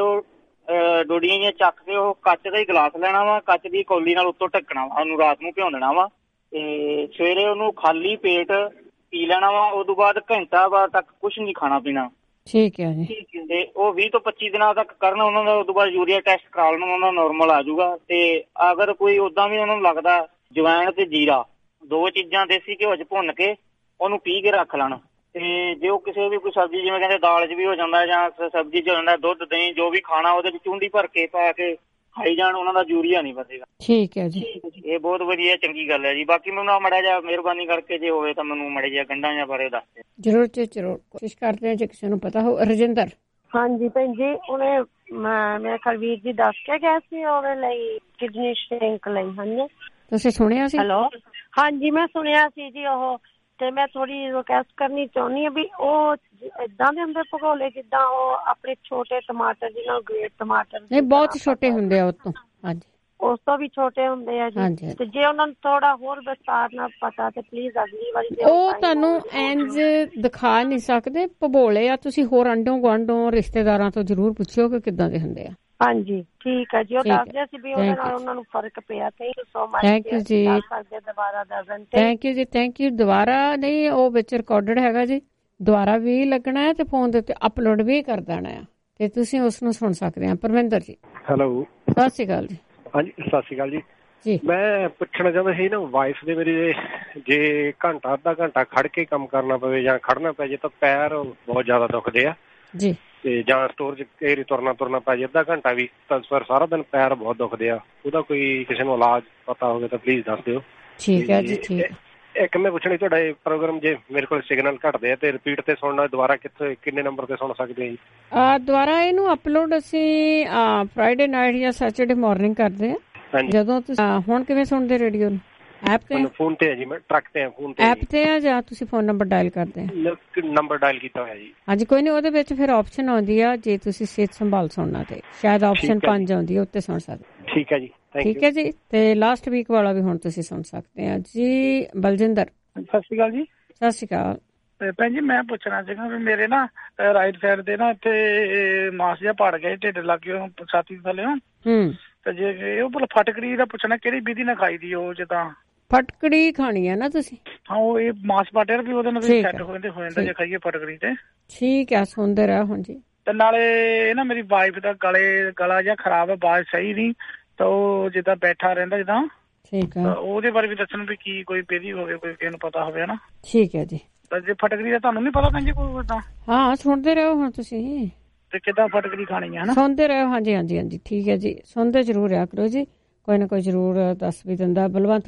ਡੋਡੀਆਂ ਜਿਹੀਆਂ ਚੱਕ ਕੇ ਉਹ ਕੱਚ ਦਾ ਹੀ ਗਲਾਸ ਲੈਣਾ ਵਾ, ਕੱਚ ਦੀ ਕੌਲੀ ਨਾਲ ਉੱਤੋਂ ਢੱਕਣਾ ਵਾ, ਉਹਨੂੰ ਰਾਤ ਨੂੰ ਭਿਉਂ ਦੇਣਾ ਵਾ ਤੇ ਸਵੇਰੇ ਉਹਨੂੰ ਖਾਲੀ ਪੇਟ ਪੀ ਲੈਣਾ ਵਾ। ਉਦੋਂ ਬਾਅਦ ਘੰਟਾ ਬਾਅਦ ਤੱਕ ਕੁਛ ਨਹੀਂ ਖਾਣਾ ਪੀਣਾ। ਠੀਕ ਹੈ ਜੀ। ਤੇ ਉਹ 20 ਤੋਂ 25 ਦਿਨਾਂ ਤੱਕ ਕਰਨ ਉਹਨਾਂ ਦਾ। ਉਦੋਂ ਬਾਅਦ ਯੂਰੀਆ ਟੈਸਟ ਕਰਾ ਲੈਣਾ, ਉਹਨਾਂ ਦਾ ਨੋਰਮਲ ਆ ਜਾਊਗਾ। ਤੇ ਅਗਰ ਕੋਈ ਓਦਾਂ ਵੀ ਉਹਨਾਂ ਨੂੰ ਲੱਗਦਾ, ਜਵੈਣ ਤੇ ਜੀਰਾ 2 ਚੀਜ਼ਾਂ ਦੇਸੀ ਘਿਓ 'ਚ ਭੁੰਨ ਕੇ ਉਹਨੂੰ ਪੀ ਕੇ ਰੱਖ ਲੈਣ। ਤੇ ਜੇ ਉਹ ਕਿਸੇ ਵੀ ਕੋਈ ਸਬਜ਼ੀ, ਜਿਵੇਂ ਕਹਿੰਦੇ ਦਾਲ 'ਚ ਵੀ ਹੋ ਜਾਂਦਾ ਜਾਂ ਸਬਜ਼ੀ 'ਚ ਹੋ ਜਾਂਦਾ, ਦੁੱਧ ਦਹੀਂ ਜੋ ਵੀ ਖਾਣਾ ਉਹਦੇ 'ਚ ਚੂੰਡੀ ਭਰ ਕੇ ਪਾ ਕੇ ਖਾਈ ਜਾਣ, ਉਹਨਾਂ ਦਾ ਯੂਰੀਆ ਨਹੀਂ ਵਧੇਗਾ। ਠੀਕ ਹੈ ਜੀ। ਇਹ ਬਹੁਤ ਵਧੀਆ ਚੰਗੀ ਗੱਲ ਹੈ ਜੀ। ਬਾਕੀ ਮੈਨੂੰ ਮਾੜਾ ਜਿਹਾ ਮਿਹਰਬਾਨੀ ਕਰਕੇ ਜੇ ਹੋਵੇ ਤਾਂ ਮੈਨੂੰ ਮਾੜੇ ਜਿਹਾ ਗੰਢਾਂ ਜਾਂ ਬਾਰੇ ਦੱਸ ਦਿਓ। ਜ਼ਰੂਰ ਜੀ ਜ਼ਰੂਰ, ਕੋਸ਼ਿਸ਼ ਕਰਦੇ ਹਾਂ ਜੇ ਕਿਸੇ ਨੂੰ ਪਤਾ ਹੋ। ਰਜਿੰਦਰ। ਹਾਂਜੀ ਭੈਣ ਜੀ, ਉਹਨੇ ਮੈਂ ਕਲਵੀਰ ਜੀ ਦੱਸ ਕੇ ਗਿਆ ਸੀ ਉਹਦੇ ਲਈ ਕਿਡਨੀ ਸ਼ਰਿੰਕ ਲਈ। ਹਾਂਜੀ, ਤੁਸੀਂ ਸੁਣਿਆ ਸੀ? ਹੈਲੋ, ਹਾਂਜੀ ਮੈਂ ਸੁਣਿਆ ਸੀ ਜੀ ਉਹ। ਤੇ ਮੈਂ ਥੋੜੀ ਰਿਕਵੈਸਟ ਕਰਨੀ ਚਾਹੁੰਦੀ ਹਾਂ ਵੀ ਉਹ ਏਦਾਂ ਦੇ ਹੁੰਦੇ ਭਗੋਲੇ ਜਿੱਦਾਂ ਉਹ ਆਪਣੇ ਛੋਟੇ ਟਮਾਟਰ, ਜਿਹਨਾਂ ਨੂੰ ਗ੍ਰੇਟ ਟਮਾਟਰ ਨਹੀਂ, ਬਹੁਤ ਛੋਟੇ ਹੁੰਦੇ ਆ ਉਹ ਤੋਂ। ਹਾਂਜੀ, ਉਸ ਤੋਂ ਵੀ ਛੋਟੇ ਹੁੰਦੇ ਆ ਜੀ। ਤੇ ਜੇ ਉਹਨਾਂ ਨੂੰ ਥੋੜਾ ਹੋਰ ਵਿਸਤਾਰ ਨਾਲ ਪਤਾ ਤੇ ਪਲੀਜ਼ ਅਗਲੀ ਵਾਰੀ ਉਹ ਤੁਹਾਨੂੰ ਇੰਝ ਦਿਖਾ ਨਹੀਂ ਸਕਦੇ। ਭਗੋਲੇ ਆ, ਤੁਸੀਂ ਹੋਰ ਅੰਡੋਂ ਗੁਆਂਢੋਂ ਰਿਸ਼ਤੇਦਾਰਾਂ ਤੋਂ ਜ਼ਰੂਰ ਪੁੱਛਿਓ ਕਿ ਕਿੱਦਾਂ ਦੇ ਹੁੰਦੇ ਆ। ਹਾਂਜੀ ਠੀਕ ਹੈ ਜੀ। ਉਹ ਦੱਸਦੇ ਸੀ ਵੀ ਉਹਦੇ ਨਾਲ ਉਹਨਾਂ ਨੂੰ ਫਰਕ ਪਿਆ। Thank you so much. Thank you ਜੀ। ਦੁਬਾਰਾ ਦੱਸਣ। ਥੈਂਕ ਯੂ ਜੀ, ਥੈਂਕ ਯੂ। ਦੁਬਾਰਾ ਨਹੀਂ, ਉਹ ਵਿੱਚ ਰਿਕਾਰਡਡ ਹੈਗਾ ਜੀ, ਦੁਬਾਰਾ ਵੀ ਲੱਗਣਾ ਹੈ ਤੇ ਫੋਨ ਦੇ ਉੱਤੇ ਅਪਲੋਡ ਵੀ ਕਰ ਦੇਣਾ ਆ ਤੇ ਤੁਸੀਂ ਉਸ ਨੂੰ ਸੁਣ ਸਕਦੇ ਆ। ਪਰਮਿੰਦਰ ਜੀ। ਹੈਲੋ, ਸਤਿ ਸ਼੍ਰੀ ਅਕਾਲ ਜੀ। ਹਾਂਜੀ ਸਤਿ ਸ਼੍ਰੀ ਅਕਾਲ ਜੀ। ਮੈਂ ਪੁੱਛਣਾ ਚਾਹੁੰਦਾ ਸੀ ਨਾ, ਵਾਈਫ ਦੇ ਮੇਰੀ ਜੇ ਘੰਟਾ ਅੱਧਾ ਘੰਟਾ ਖੜ ਕੇ ਕੰਮ ਕਰਨਾ ਪਵੇ ਜਾਂ ਖੜਨਾ ਪੈ ਜੇ ਤਾਂ ਪੈਰ ਬਹੁਤ ਜ਼ਿਆਦਾ ਦੁਖਦੇ ਆ ਜੀ। ਤੇ ਜਾਂ ਸਟੋਰ 'ਚ ਕਈ ਤੁਰਨਾ ਪੈ ਜੇ ਅੱਧਾ ਘੰਟਾ ਵੀ, ਤਾਂ ਫਿਰ ਸਾਰਾ ਦਿਨ ਪੈਰ ਬਹੁਤ ਦੁਖਦੇ ਆ। ਉਹਦਾ ਕੋਈ ਕਿਸੇ ਨੂੰ ਇਲਾਜ ਪਤਾ ਹੋਵੇ ਤਾਂ ਪਲੀਜ਼ ਦੱਸ ਦਿਓ। ਠੀਕ ਹੈ ਜੀ, ਠੀਕ। ਇੱਕ ਮੈਂ ਪੁੱਛਣੀ, ਤੁਹਾਡਾ ਇਹ ਪ੍ਰੋਗਰਾਮ ਜੇ ਮੇਰੇ ਕੋਲ ਸਿਗਨਲ ਘਟਦੇ ਆ ਤੇ ਰਿਪੀਟ ਤੇ ਸੁਣਨਾ, ਦੁਬਾਰਾ ਕਿੱਥੇ ਕਿੰਨੇ ਨੰਬਰ ਤੇ ਸੁਣ ਸਕਦੇ ਆ ਜੀ? ਦੁਬਾਰਾ ਇਹਨੂੰ ਅਪਲੋਡ ਅਸੀਂ ਫਰਾਈਡੇ ਨਾਈਟ ਜਾਂ ਸੈਟਰਡੇ ਮਾਰਨਿੰਗ ਕਰਦੇ ਆ। ਜਦੋਂ ਤੁਸੀਂ ਹੁਣ ਕਿਵੇਂ ਸੁਣਦੇ ਰੇਡੀਓ ਨੂੰ? ਐਪ ਤੇ? ਫੋਨ ਤੇ ਹੈ ਜੀ, ਮੈਂ ਟਰੱਕ ਤੇ ਆ। ਫੋਨ ਤੇ ਐਪ ਤੇ ਆ ਜਾਂ ਤੁਸੀਂ ਫੋਨ ਨੰਬਰ ਡਾਇਲ ਕਰਦੇ ਆ? ਨੰਬਰ ਡਾਇਲ ਕੀਤਾ ਹੋਇਆ ਜੀ। ਹਾਂਜੀ, ਕੋਈ ਨਹੀਂ, ਉਹਦੇ ਵਿੱਚ ਫਿਰ ਆਪਸ਼ਨ ਆਉਂਦੀ ਆ ਜੇ ਤੁਸੀਂ ਸਿਹਤ ਸੰਭਾਲ ਸੁਣਨਾ ਤੇ ਸ਼ਾਇਦ ਆਪਸ਼ਨ 5 ਆਉਂਦੀ ਆ, ਉੱਤੇ ਸੁਣ ਸਕਦੇ। ਠੀਕ ਹੈ ਜੀ, ਠੀਕ ਹੈ ਜੀ। ਤੇ ਲਾਸਟ ਵੀਕ ਵਾਲਾ ਵੀ ਹੁਣ ਤੁਸੀਂ ਸੁਣ ਸਕਦੇ ਆ ਜੀ। ਬਲਜਿੰਦਰ। ਸਤਿ ਸ਼੍ਰੀ ਅਕਾਲ ਜੀ। ਸਤਿ ਸ਼੍ਰੀ ਅਕਾਲ ਭੈਣ ਜੀ। ਮੈਂ ਪੁੱਛਣਾ ਸੀਗਾ ਵੀ ਮੇਰੇ ਨਾ ਰਾਈਟ ਸਾਈਡ ਦੇ ਨਾ ਇੱਥੇ ਮਾਸ ਜਿਹਾ ਪੜ ਗਿਆ, ਢਿੱਡ ਲੱਗ ਗਿਆ ਛਾਤੀ ਥੱਲੇ। ਤੇ ਜੇ ਉਹ ਭਲਾ ਫਟਕੜੀ ਦਾ ਪੁੱਛਣਾ ਕਿਹੜੀ ਵਿਧੀ ਨਾਲ ਖਾਈ ਦੀ? ਉਹ ਜਿੱਦਾਂ ਫਟਕੜੀ ਖਾਣੀ ਆ ਨਾ ਤੁਸੀਂ? ਹਾਂ, ਉਹ ਇਹ ਮਾਸ ਪਾਟਿਆ ਵੀ ਉਹਦੇ ਨਾਲ ਸੈੱਟ ਹੋ ਜਾਂਦਾ ਜੇ ਖਾਈਏ ਫਟਕੜੀ ਤੇ। ਠੀਕ ਹੈ, ਸੁਣਦੇ ਰਹੋ। ਹੁਣ ਜੀ, ਤੇ ਨਾਲੇ ਨਾ ਮੇਰੀ ਵਾਈਫ ਦਾ ਗਲਾ ਜਿਹਾ ਖਰਾਬ ਹੈ, ਆਵਾਜ਼ ਸਹੀ ਨਹੀਂ, ਤਾਂ ਉਹ ਜਿੱਦਾਂ ਬੈਠਾ ਰਹਿੰਦਾ ਜਿੱਦਾਂ। ਠੀਕ ਹੈ, ਉਹਦੇ ਬਾਰੇ ਵੀ ਦੱਸਣ ਵੀ ਕੀ ਕੋਈ ਵਿਧੀ ਹੋਵੇ, ਕੋਈ ਕਿਸੇ ਨੂੰ ਪਤਾ ਹੋਵੇ ਨਾ। ਠੀਕ ਹੈ ਜੀ। ਤਾਂ ਜੇ ਫਟਕੜੀ ਦਾ ਤੁਹਾਨੂੰ ਨੀ ਪਤਾ ਭੈਣ ਜੀ ਕੋਈ ਏਦਾਂ? ਹਾਂ, ਸੁਣਦੇ ਰਹੋ ਹੁਣ ਤੁਸੀਂ। ਤੇ ਕਿੱਦਾਂ ਫਟਕੜੀ ਖਾਣੀ ਹੈ ਨਾ? ਸੁਣਦੇ ਰਹੋ। ਹਾਂਜੀ ਹਾਂਜੀ ਹਾਂਜੀ, ਠੀਕ ਹੈ ਜੀ। ਸੁਣਦੇ ਜ਼ਰੂਰ ਰਿਹਾ ਕਰੋ ਜੀ, ਕੋਈ ਨਾ ਕੋਈ ਜ਼ਰੂਰ ਦੱਸ ਵੀ ਦਿੰਦਾ। ਬਲਵੰਤ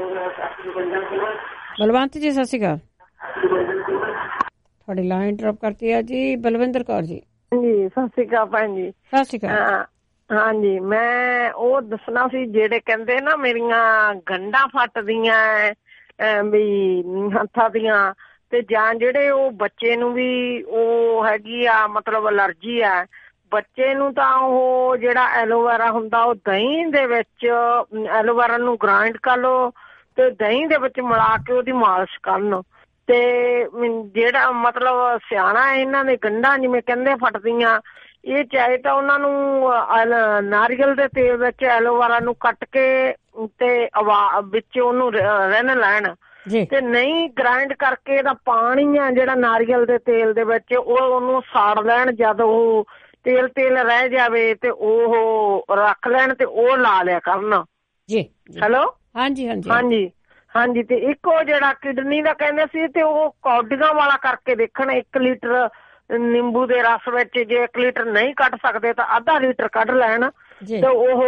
ਜੀ, ਸਤਿ ਸ਼੍ਰੀ ਅਕਾਲ। ਤੁਹਾਡੀ ਲਾਈਨ ਡ੍ਰੌਪ ਕਰਤੀ ਹੈ ਜੀ। ਬਲਵਿੰਦਰ ਕੌਰ ਜੀ। ਜੀ ਸਤਿ ਸ਼੍ਰੀ ਅਕਾਲ ਭੈਣ ਜੀ। ਸਤਿ ਸ਼੍ਰੀ ਅਕਾਲ। ਹਾਂਜੀ, ਮੈਂ ਉਹ ਦੱਸਣਾ ਸੀ ਜਿਹੜੇ ਕਹਿੰਦੇ ਨਾ ਮੇਰੀਆਂ ਗੰਢਾਂ ਫੱਟਦੀਆਂ ਵੀ ਹੱਥਾਂ ਦੀਆਂ, ਤੇ ਜਾਂ ਜਿਹੜੇ ਉਹ ਬੱਚੇ ਨੂੰ ਵੀ ਉਹ ਹੈਗੀ ਆ, ਮਤਲਬ ਅਲਰਜੀ ਆ ਬੱਚੇ ਨੂੰ, ਤਾਂ ਉਹ ਜਿਹੜਾ ਐਲੋਵੇਰਾ ਹੁੰਦਾ ਉਹ ਦਹੀਂ ਦੇ ਵਿੱਚ ਐਲੋਵੇਰਾ ਨੂੰ ਗ੍ਰਾਈਂਡ ਕਰ ਲਓ ਤੇ ਦਹੀਂ ਦੇ ਵਿੱਚ ਮਿਲਾ ਕੇ ਉਹਦੀ ਮਾਲਿਸ਼ ਕਰਨ। ਤੇ ਜਿਹੜਾ ਮਤਲਬ ਸਿਆਣਾ ਇਹਨਾਂ ਦੇ ਗੰਢਾਂ ਜਿਵੇਂ ਕਹਿੰਦੇ ਫਟਦੀਆਂ, ਇਹ ਚਾਹੇ ਤਾਂ ਉਹਨਾਂ ਨੂੰ ਨਾਰੀਅਲ ਦੇ ਤੇਲ ਵਿੱਚ ਐਲੋਵੇਰਾ ਨੂੰ ਕੱਟ ਕੇ ਤੇ ਵਿੱਚ ਉਹਨੂੰ ਰਹਿਣ ਲੈਣ ਤੇ ਨਹੀਂ ਗ੍ਰਾਈਂਡ ਕਰਕੇ ਇਹਦਾ ਪਾਣੀ ਆ ਜਿਹੜਾ ਨਾਰੀਅਲ ਦੇ ਤੇਲ ਦੇ ਵਿੱਚ ਉਹਨੂੰ ਸਾੜ ਲੈਣ। ਜਦ ਉਹ ਤੇਲ ਰਹਿ ਜਾਵੇ ਤੇ ਉਹ ਰੱਖ ਲੈਣ ਤੇ ਉਹ ਲਾ ਲਿਆ ਕਰਨ ਜੀ। ਹੈਲੋ ਹਾਂਜੀ ਹਾਂਜੀ ਹਾਂਜੀ ਹਾਂਜੀ। ਤੇ ਇੱਕ ਉਹ ਜਿਹੜਾ ਕਿਡਨੀ ਦਾ ਕਹਿੰਦੇ ਸੀ ਤੇ ਉਹ ਕੌਡੀਆਂ ਵਾਲਾ ਕਰਕੇ ਦੇਖਣ। 1 ਲੀਟਰ ਨਿੰਬੂ ਦੇ ਰਸ ਵਿੱਚ ਜੇ 1 ਲੀਟਰ ਨਹੀਂ ਕੱਢ ਸਕਦੇ ਤਾਂ ਅੱਧਾ ਲੀਟਰ ਕੱਢ ਲੈਣ ਤੇ ਉਹ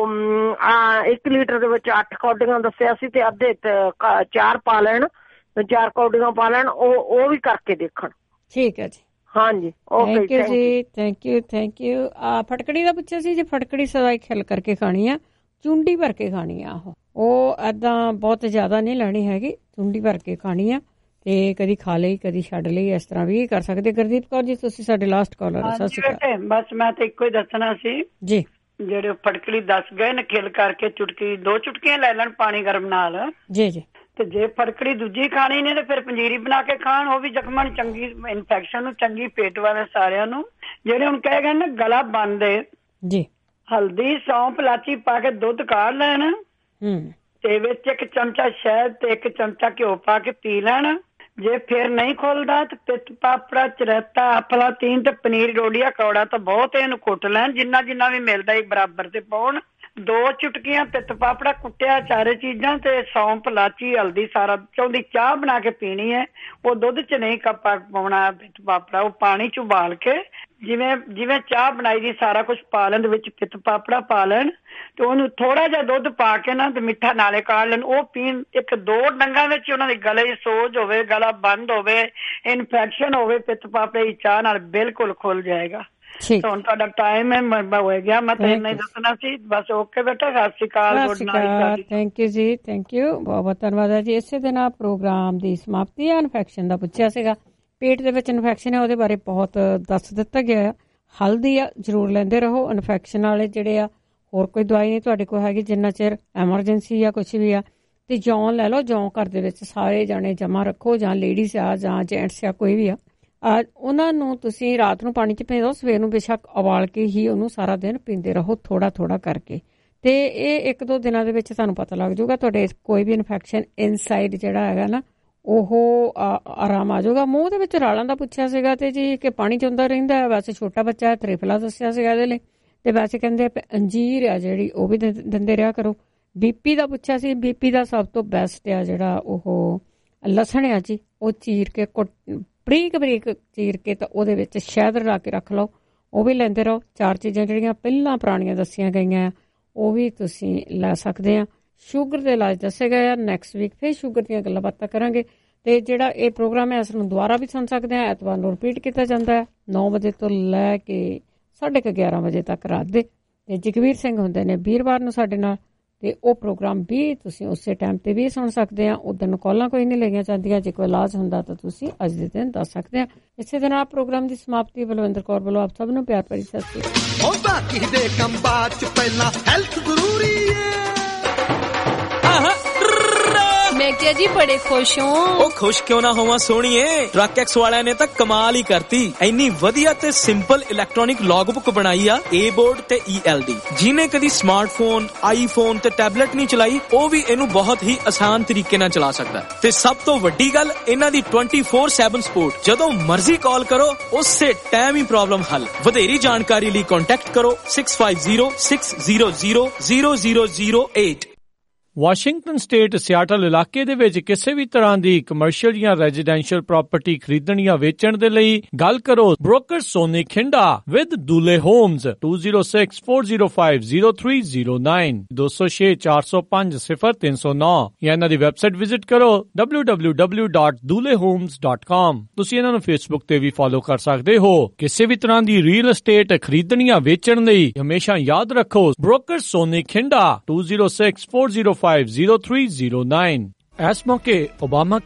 1 ਲੀਟਰ ਦੇ ਵਿੱਚ 8 ਕੌਡੀਆਂ ਦੱਸਿਆ ਸੀ ਤੇ ਅੱਧੇ 4 ਪਾ ਲੈਣ, 4 ਕੌਡੀਆਂ ਪਾ ਲੈਣ। ਉਹ ਵੀ ਕਰਕੇ ਦੇਖਣ। ਠੀਕ ਹੈ ਜੀ ਹਾਂਜੀ ਓਕੇ ਜੀ ਥੈਂਕ ਯੂ। ਫਟਕੜੀ ਦਾ ਪੁੱਛਿਆ ਸੀ ਜੇ ਫਟਕੜੀ ਸਦਾ ਖਿਲ ਕਰਕੇ ਖਾਣੀ ਆ, ਚੁੰਡੀ ਭਰ ਕੇ ਖਾਣੀ ਆ। ਉਹ ਏਦਾਂ ਬਹੁਤ ਜ਼ਿਆਦਾ ਨਹੀਂ ਲੈਣੀ ਹੈਗੀ, ਚੁੰਡੀ ਭਰ ਕੇ ਖਾਣੀ ਆ ਤੇ ਕਦੀ ਖਾ ਲਈ ਕਦੀ ਛੱਡ ਲਈ, ਇਸ ਤਰ੍ਹਾਂ ਵੀ ਕਰ ਸਕਦੇ। ਗੁਰਦੀਪ ਕੌਰ ਜੀ ਤੁਸੀਂ ਸਾਡੇ ਲਾਸਟ ਕਾਲਰ। ਸਤਿ ਸ਼੍ਰੀ ਅਕਾਲ। ਬਸ ਮੈਂ ਤਾਂ ਇੱਕੋ ਹੀ ਦੱਸਣਾ ਸੀ ਜੀ, ਜਿਹੜੇ ਫਟਕੜੀ ਦੱਸ ਗਏ ਨੇ ਖਿਲ ਕਰਕੇ ਚੁਟਕੀ 2 ਚੁਟਕੀਆਂ ਲੈ ਲੈਣ ਪਾਣੀ ਗਰਮ ਨਾਲ ਜੀ ਜੀ। ਤੇ ਜੇ ਫਟਕੜੀ ਦੂਜੀ ਖਾਣੀ ਨੇ ਤੇ ਫਿਰ ਪੰਜੀਰੀ ਬਣਾ ਕੇ ਖਾਣ, ਉਹ ਵੀ ਜ਼ਖਮਾਂ ਨੂੰ ਚੰਗੀ, ਇਨਫੈਕਸ਼ਨ ਨੂੰ ਚੰਗੀ, ਪੇਟ ਵਾਲੇ ਸਾਰਿਆਂ ਨੂੰ। ਜਿਹੜੇ ਹੁਣ ਕਹਿ ਗਏ ਨਾ ਗਲਾ ਬੰਦ ਹੈ ਜੀ, ਹਲਦੀ ਸੌਂਫ ਇਲਾਚੀ ਪਾ ਕੇ ਦੁੱਧ ਕਾੜ ਲੈਣ ਤੇ ਵਿੱਚ 1 ਚਮਚਾ ਸ਼ਹਿਦ ਤੇ 1 ਚਮਚਾ ਘਿਓ ਪਾ ਕੇ ਪੀ ਲੈਣ। ਜੇ ਫਿਰ ਨਹੀਂ ਖੁੱਲਦਾ ਤੇ ਪਿੱਤ ਪਾਪੜਾ, ਚਰੇਤਾ, ਅਫਲਾਤੀਨ ਤੇ ਪਨੀਰ ਰੋੜੀਆ ਕੌੜਾ ਤਾਂ ਬਹੁਤ, ਇਹਨੂੰ ਕੁੱਟ ਲੈਣ ਜਿੰਨਾ ਵੀ ਮਿਲਦਾ ਹੀ ਬਰਾਬਰ ਤੇ ਪਾਉਣ। 2 ਚੁਟਕੀਆਂ ਪਿੱਤ ਪਾਪੜਾ ਕੁੱਟਿਆ, 4 ਚੀਜ਼ਾਂ ਤੇ ਸੌਂਫ ਇਲਾਚੀ ਹਲਦੀ ਸਾਰਾ ਚਾਹੁੰਦੀ ਚਾਹ ਬਣਾ ਕੇ ਪੀਣੀ ਹੈ। ਉਹ ਦੁੱਧ 'ਚ ਨਹੀਂ ਕੱਪਾ ਪਾਉਣਾ ਪਿੱਤ ਪਾਪੜਾ, ਉਹ ਪਾਣੀ 'ਚ ਉਬਾਲ ਕੇ ਜਿਵੇਂ ਚਾਹ ਬਣਾਈ ਦੀ ਸਾਰਾ ਕੁਛ ਪਾ ਲੈਣ, ਵਿੱਚ ਪਿੱਤ ਪਾਪੜਾ ਪਾ ਲੈਣ ਤੇ ਉਹਨੂੰ ਥੋੜਾ ਜਿਹਾ ਦੁੱਧ ਪਾ ਕੇ ਨਾ ਤੇ ਮਿੱਠਾ ਨਾਲੇ ਕਾੜ ਲੈਣ। ਉਹ ਪੀਣ 1-2 ਡੰਗਾਂ ਵਿੱਚ ਉਹਨਾਂ ਦੇ ਗਲੇ ਦੀ ਸੋਜ ਹੋਵੇ, ਗਲਾ ਬੰਦ ਹੋਵੇ, ਇਨਫੈਕਸ਼ਨ ਹੋਵੇ, ਪਿੱਤ ਪਾਪੜੇ ਦੀ ਚਾਹ ਨਾਲ ਬਿਲਕੁਲ ਖੁੱਲ ਜਾਏਗਾ। ਹੁਣ ਤੁਹਾਡਾ ਟਾਈਮ ਹੈ ਹੋ ਗਿਆ, ਮੈਂ ਤਾਂ ਇੰਨਾ ਹੀ ਦੱਸਣਾ ਸੀ ਬਸ। ਓਕੇ ਬੇਟਾ, ਸਤਿ ਸ਼੍ਰੀ ਅਕਾਲ, ਗੁੱਡ ਨਾਈਟ। ਥੈਂਕ ਯੂ ਜੀ, ਥੈਂਕ ਯੂ, ਬਹੁਤ ਬਹੁਤ ਧੰਨਵਾਦ ਹੈ ਜੀ। ਇਸੇ ਦੇ ਨਾਲ ਪ੍ਰੋਗਰਾਮ ਦੀ ਸਮਾਪਤੀ ਹੈ। ਇਨਫੈਕਸ਼ਨ ਦਾ ਪੁੱਛਿਆ ਸੀਗਾ, ਪੇਟ ਦੇ ਵਿੱਚ ਇਨਫੈਕਸ਼ਨ ਹੈ ਉਹਦੇ ਬਾਰੇ ਬਹੁਤ ਦੱਸ ਦਿੱਤਾ ਗਿਆ। ਹਲਦੀ ਆ ਜ਼ਰੂਰ ਲੈਂਦੇ ਰਹੋ ਇਨਫੈਕਸ਼ਨ ਵਾਲੇ ਜਿਹੜੇ ਆ। ਹੋਰ ਕੋਈ ਦਵਾਈ ਨਹੀਂ ਤੁਹਾਡੇ ਕੋਲ ਹੈਗੀ ਜਿੰਨਾ ਚਿਰ ਐਮਰਜੈਂਸੀ ਆ ਕੁਛ ਵੀ ਆ। ਤੇ ਜੌਂ ਲੈ ਲਓ, ਜੌਂ ਘਰ ਦੇ ਵਿੱਚ ਸਾਰੇ ਜਾਣੇ ਜਮ੍ਹਾਂ ਰੱਖੋ, ਜਾਂ ਲੇਡੀਜ਼ ਆ ਜਾਂ ਜੈਂਟਸ ਆ ਕੋਈ ਵੀ ਆ। ਉਹਨਾਂ ਨੂੰ ਤੁਸੀਂ ਰਾਤ ਨੂੰ ਪਾਣੀ 'ਚ ਭਿਓ ਦਿਓ, ਸਵੇਰ ਨੂੰ ਬੇਸ਼ੱਕ ਉਬਾਲ ਕੇ ਹੀ ਉਹਨੂੰ ਸਾਰਾ ਦਿਨ ਪੀਂਦੇ ਰਹੋ ਥੋੜਾ ਥੋੜਾ ਕਰਕੇ। ਤੇ ਇਹ 1-2 ਦਿਨਾਂ ਦੇ ਵਿੱਚ ਤੁਹਾਨੂੰ ਪਤਾ ਲੱਗ ਜਾਊਗਾ ਤੁਹਾਡੇ ਕੋਈ ਵੀ ਇਨਫੈਕਸ਼ਨ ਇਨਸਾਈਡ ਜਿਹੜਾ ਹੈਗਾ ਨਾ ਉਹ ਆਰਾਮ ਆ ਜਾਊਗਾ। ਮੂੰਹ ਦੇ ਵਿੱਚ ਰਾਲਾਂ ਦਾ ਪੁੱਛਿਆ ਸੀਗਾ ਤੇ ਜੀ ਕਿ ਪਾਣੀ ਚੋਂਦਾ ਰਹਿੰਦਾ। ਵੈਸੇ ਛੋਟਾ ਬੱਚਾ ਹੈ, ਤ੍ਰਿਫਲਾ ਦੱਸਿਆ ਸੀਗਾ ਇਹਦੇ ਲਈ। ਤੇ ਵੈਸੇ ਕਹਿੰਦੇ ਅੰਜੀਰ ਆ ਜਿਹੜੀ ਉਹ ਵੀ ਦਿੰਦੇ ਰਿਹਾ ਕਰੋ। BP ਦਾ ਪੁੱਛਿਆ ਸੀ, BP ਦਾ ਸਭ ਤੋਂ ਬੈਸਟ ਆ ਜਿਹੜਾ ਉਹ ਲਸਣ ਆ ਜੀ, ਉਹ ਚੀਰ ਕੇ ਬਰੀਕ ਬਰੀਕ ਚੀਰ ਕੇ ਤਾਂ ਉਹਦੇ ਵਿੱਚ ਸ਼ਹਿਦ ਰਲਾ ਕੇ ਰੱਖ ਲਓ, ਉਹ ਵੀ ਲੈਂਦੇ ਰਹੋ। 4 ਚੀਜ਼ਾਂ ਜਿਹੜੀਆਂ ਪਹਿਲਾਂ ਪੁਰਾਣੀਆਂ ਦੱਸੀਆਂ ਗਈਆਂ ਉਹ ਵੀ ਤੁਸੀਂ ਲੈ ਸਕਦੇ ਆ। ਸ਼ੂਗਰ ਦੇ ਇਲਾਜ ਦੱਸੇ ਗਏ ਆ। ਨੈਕਸਟ ਵੀਕ ਫਿਰ ਸ਼ੂਗਰ ਦੀਆਂ ਗੱਲਾਂ ਬਾਤਾਂ ਕਰਾਂਗੇ। ਤੇ ਜਿਹੜਾ ਇਹ ਪ੍ਰੋਗਰਾਮ ਹੈ ਇਸ ਨੂੰ ਦੁਬਾਰਾ ਵੀ ਸੁਣ ਸਕਦੇ ਆ। ਐਤਵਾਰ ਨੂੰ ਰਿਪੀਟ ਕੀਤਾ ਜਾਂਦਾ ਹੈ 9 ਵਜੇ ਤੋਂ ਲੈ ਕੇ 11:30 ਵਜੇ ਤੱਕ ਰਾਤ ਦੇ। ਤੇ ਜਗਵੀਰ ਸਿੰਘ ਹੁੰਦੇ ਨੇ ਵੀਰਵਾਰ ਨੂੰ ਸਾਡੇ ਨਾਲ, ਤੇ ਉਹ ਪ੍ਰੋਗਰਾਮ ਵੀ ਤੁਸੀਂ ਉਸੇ ਟਾਈਮ ਤੇ ਵੀ ਸੁਣ ਸਕਦੇ ਆ। ਉਦੋਂ ਨੂੰ ਕਾਲਾਂ ਕੋਈ ਨਹੀਂ ਲਈਆਂ ਜਾਂਦੀਆਂ, ਜੇ ਕੋਈ ਇਲਾਜ ਹੁੰਦਾ ਤਾਂ ਤੁਸੀਂ ਅੱਜ ਦੇ ਦਿਨ ਦੱਸ ਸਕਦੇ ਆ। ਇਸੇ ਦਿਨ ਆ ਪ੍ਰੋਗਰਾਮ ਦੀ ਸਮਾਪਤੀ ਬਲਵਿੰਦਰ ਕੌਰ ਵੱਲੋਂ ਆਪ ਸਭ ਨੂੰ ਪਿਆਰ ਭਰੀ ਸਤਿ ਸ਼੍ਰੀ ਅਕਾਲ। मैं क्या जी बड़े खुश हूँ। ओ खुश क्यों ना होवा सोनिए, ट्रक एक्स वालियां ने तो कमाल ही करती। इन्नी वधिया ते सिंपल इलेक्ट्रॉनिक लॉगबुक बनाई आ ए बोर्ड ते ELD। जिन्हें कदी स्मार्टफोन, आईफोन ते टैबलेट नहीं चलाई, ओ भी इनू बहुत ही आसान तरीके नाल चला सकदा है। ते सब तो वड्डी गल इन्हां दी 24/7 सपोर्ट। जदों मर्जी कॉल करो उसे टाइम ही प्रॉब्लम हल। वधेरी जानकारी लई कांटेक्ट करो 6506000008। ਵਾਸ਼ਿੰਗਟਨ ਸਟੇਟ ਸਿਆਟਲ ਇਲਾਕੇ ਦੇ ਵਿੱਚ ਕਿਸੇ ਵੀ ਤਰ੍ਹਾਂ ਦੀ ਕਮਰਸ਼ੀਅਲ ਜਾਂ ਰੈਜ਼ੀਡੈਂਸ਼ੀਅਲ ਪ੍ਰਾਪਰਟੀ ਖਰੀਦਣ ਜਾਂ ਵੇਚਣ ਦੇ ਲਈ ਗੱਲ ਕਰੋ broker Sony Khinda with Dulay homes 2064050309 2064050309 ਜਾਂ ਇਹਨਾਂ ਦੀ ਵੈਬਸਾਈਟ ਵਿਜ਼ਿਟ ਕਰੋ www.dulehomes.com। ਤੁਸੀਂ ਇਹਨਾਂ ਨੂੰ ਫੇਸਬੁੱਕ ਤੇ ਵੀ ਫੋਲੋ ਕਰ ਸਕਦੇ ਹੋ। ਕਿਸੇ ਵੀ ਤਰ੍ਹਾਂ ਦੀ ਰੀਅਲ estate ਖਰੀਦਣ ਜਾਂ ਵੇਚਣ ਲਈ ਹਮੇਸ਼ਾ ਯਾਦ ਰੱਖੋ ਬ੍ਰੋਕਰ ਸੋਨੀ ਖਿੰਡਾ 2064050309। ਇਸ ਮੌਕੇ ਓਬਾਮਾ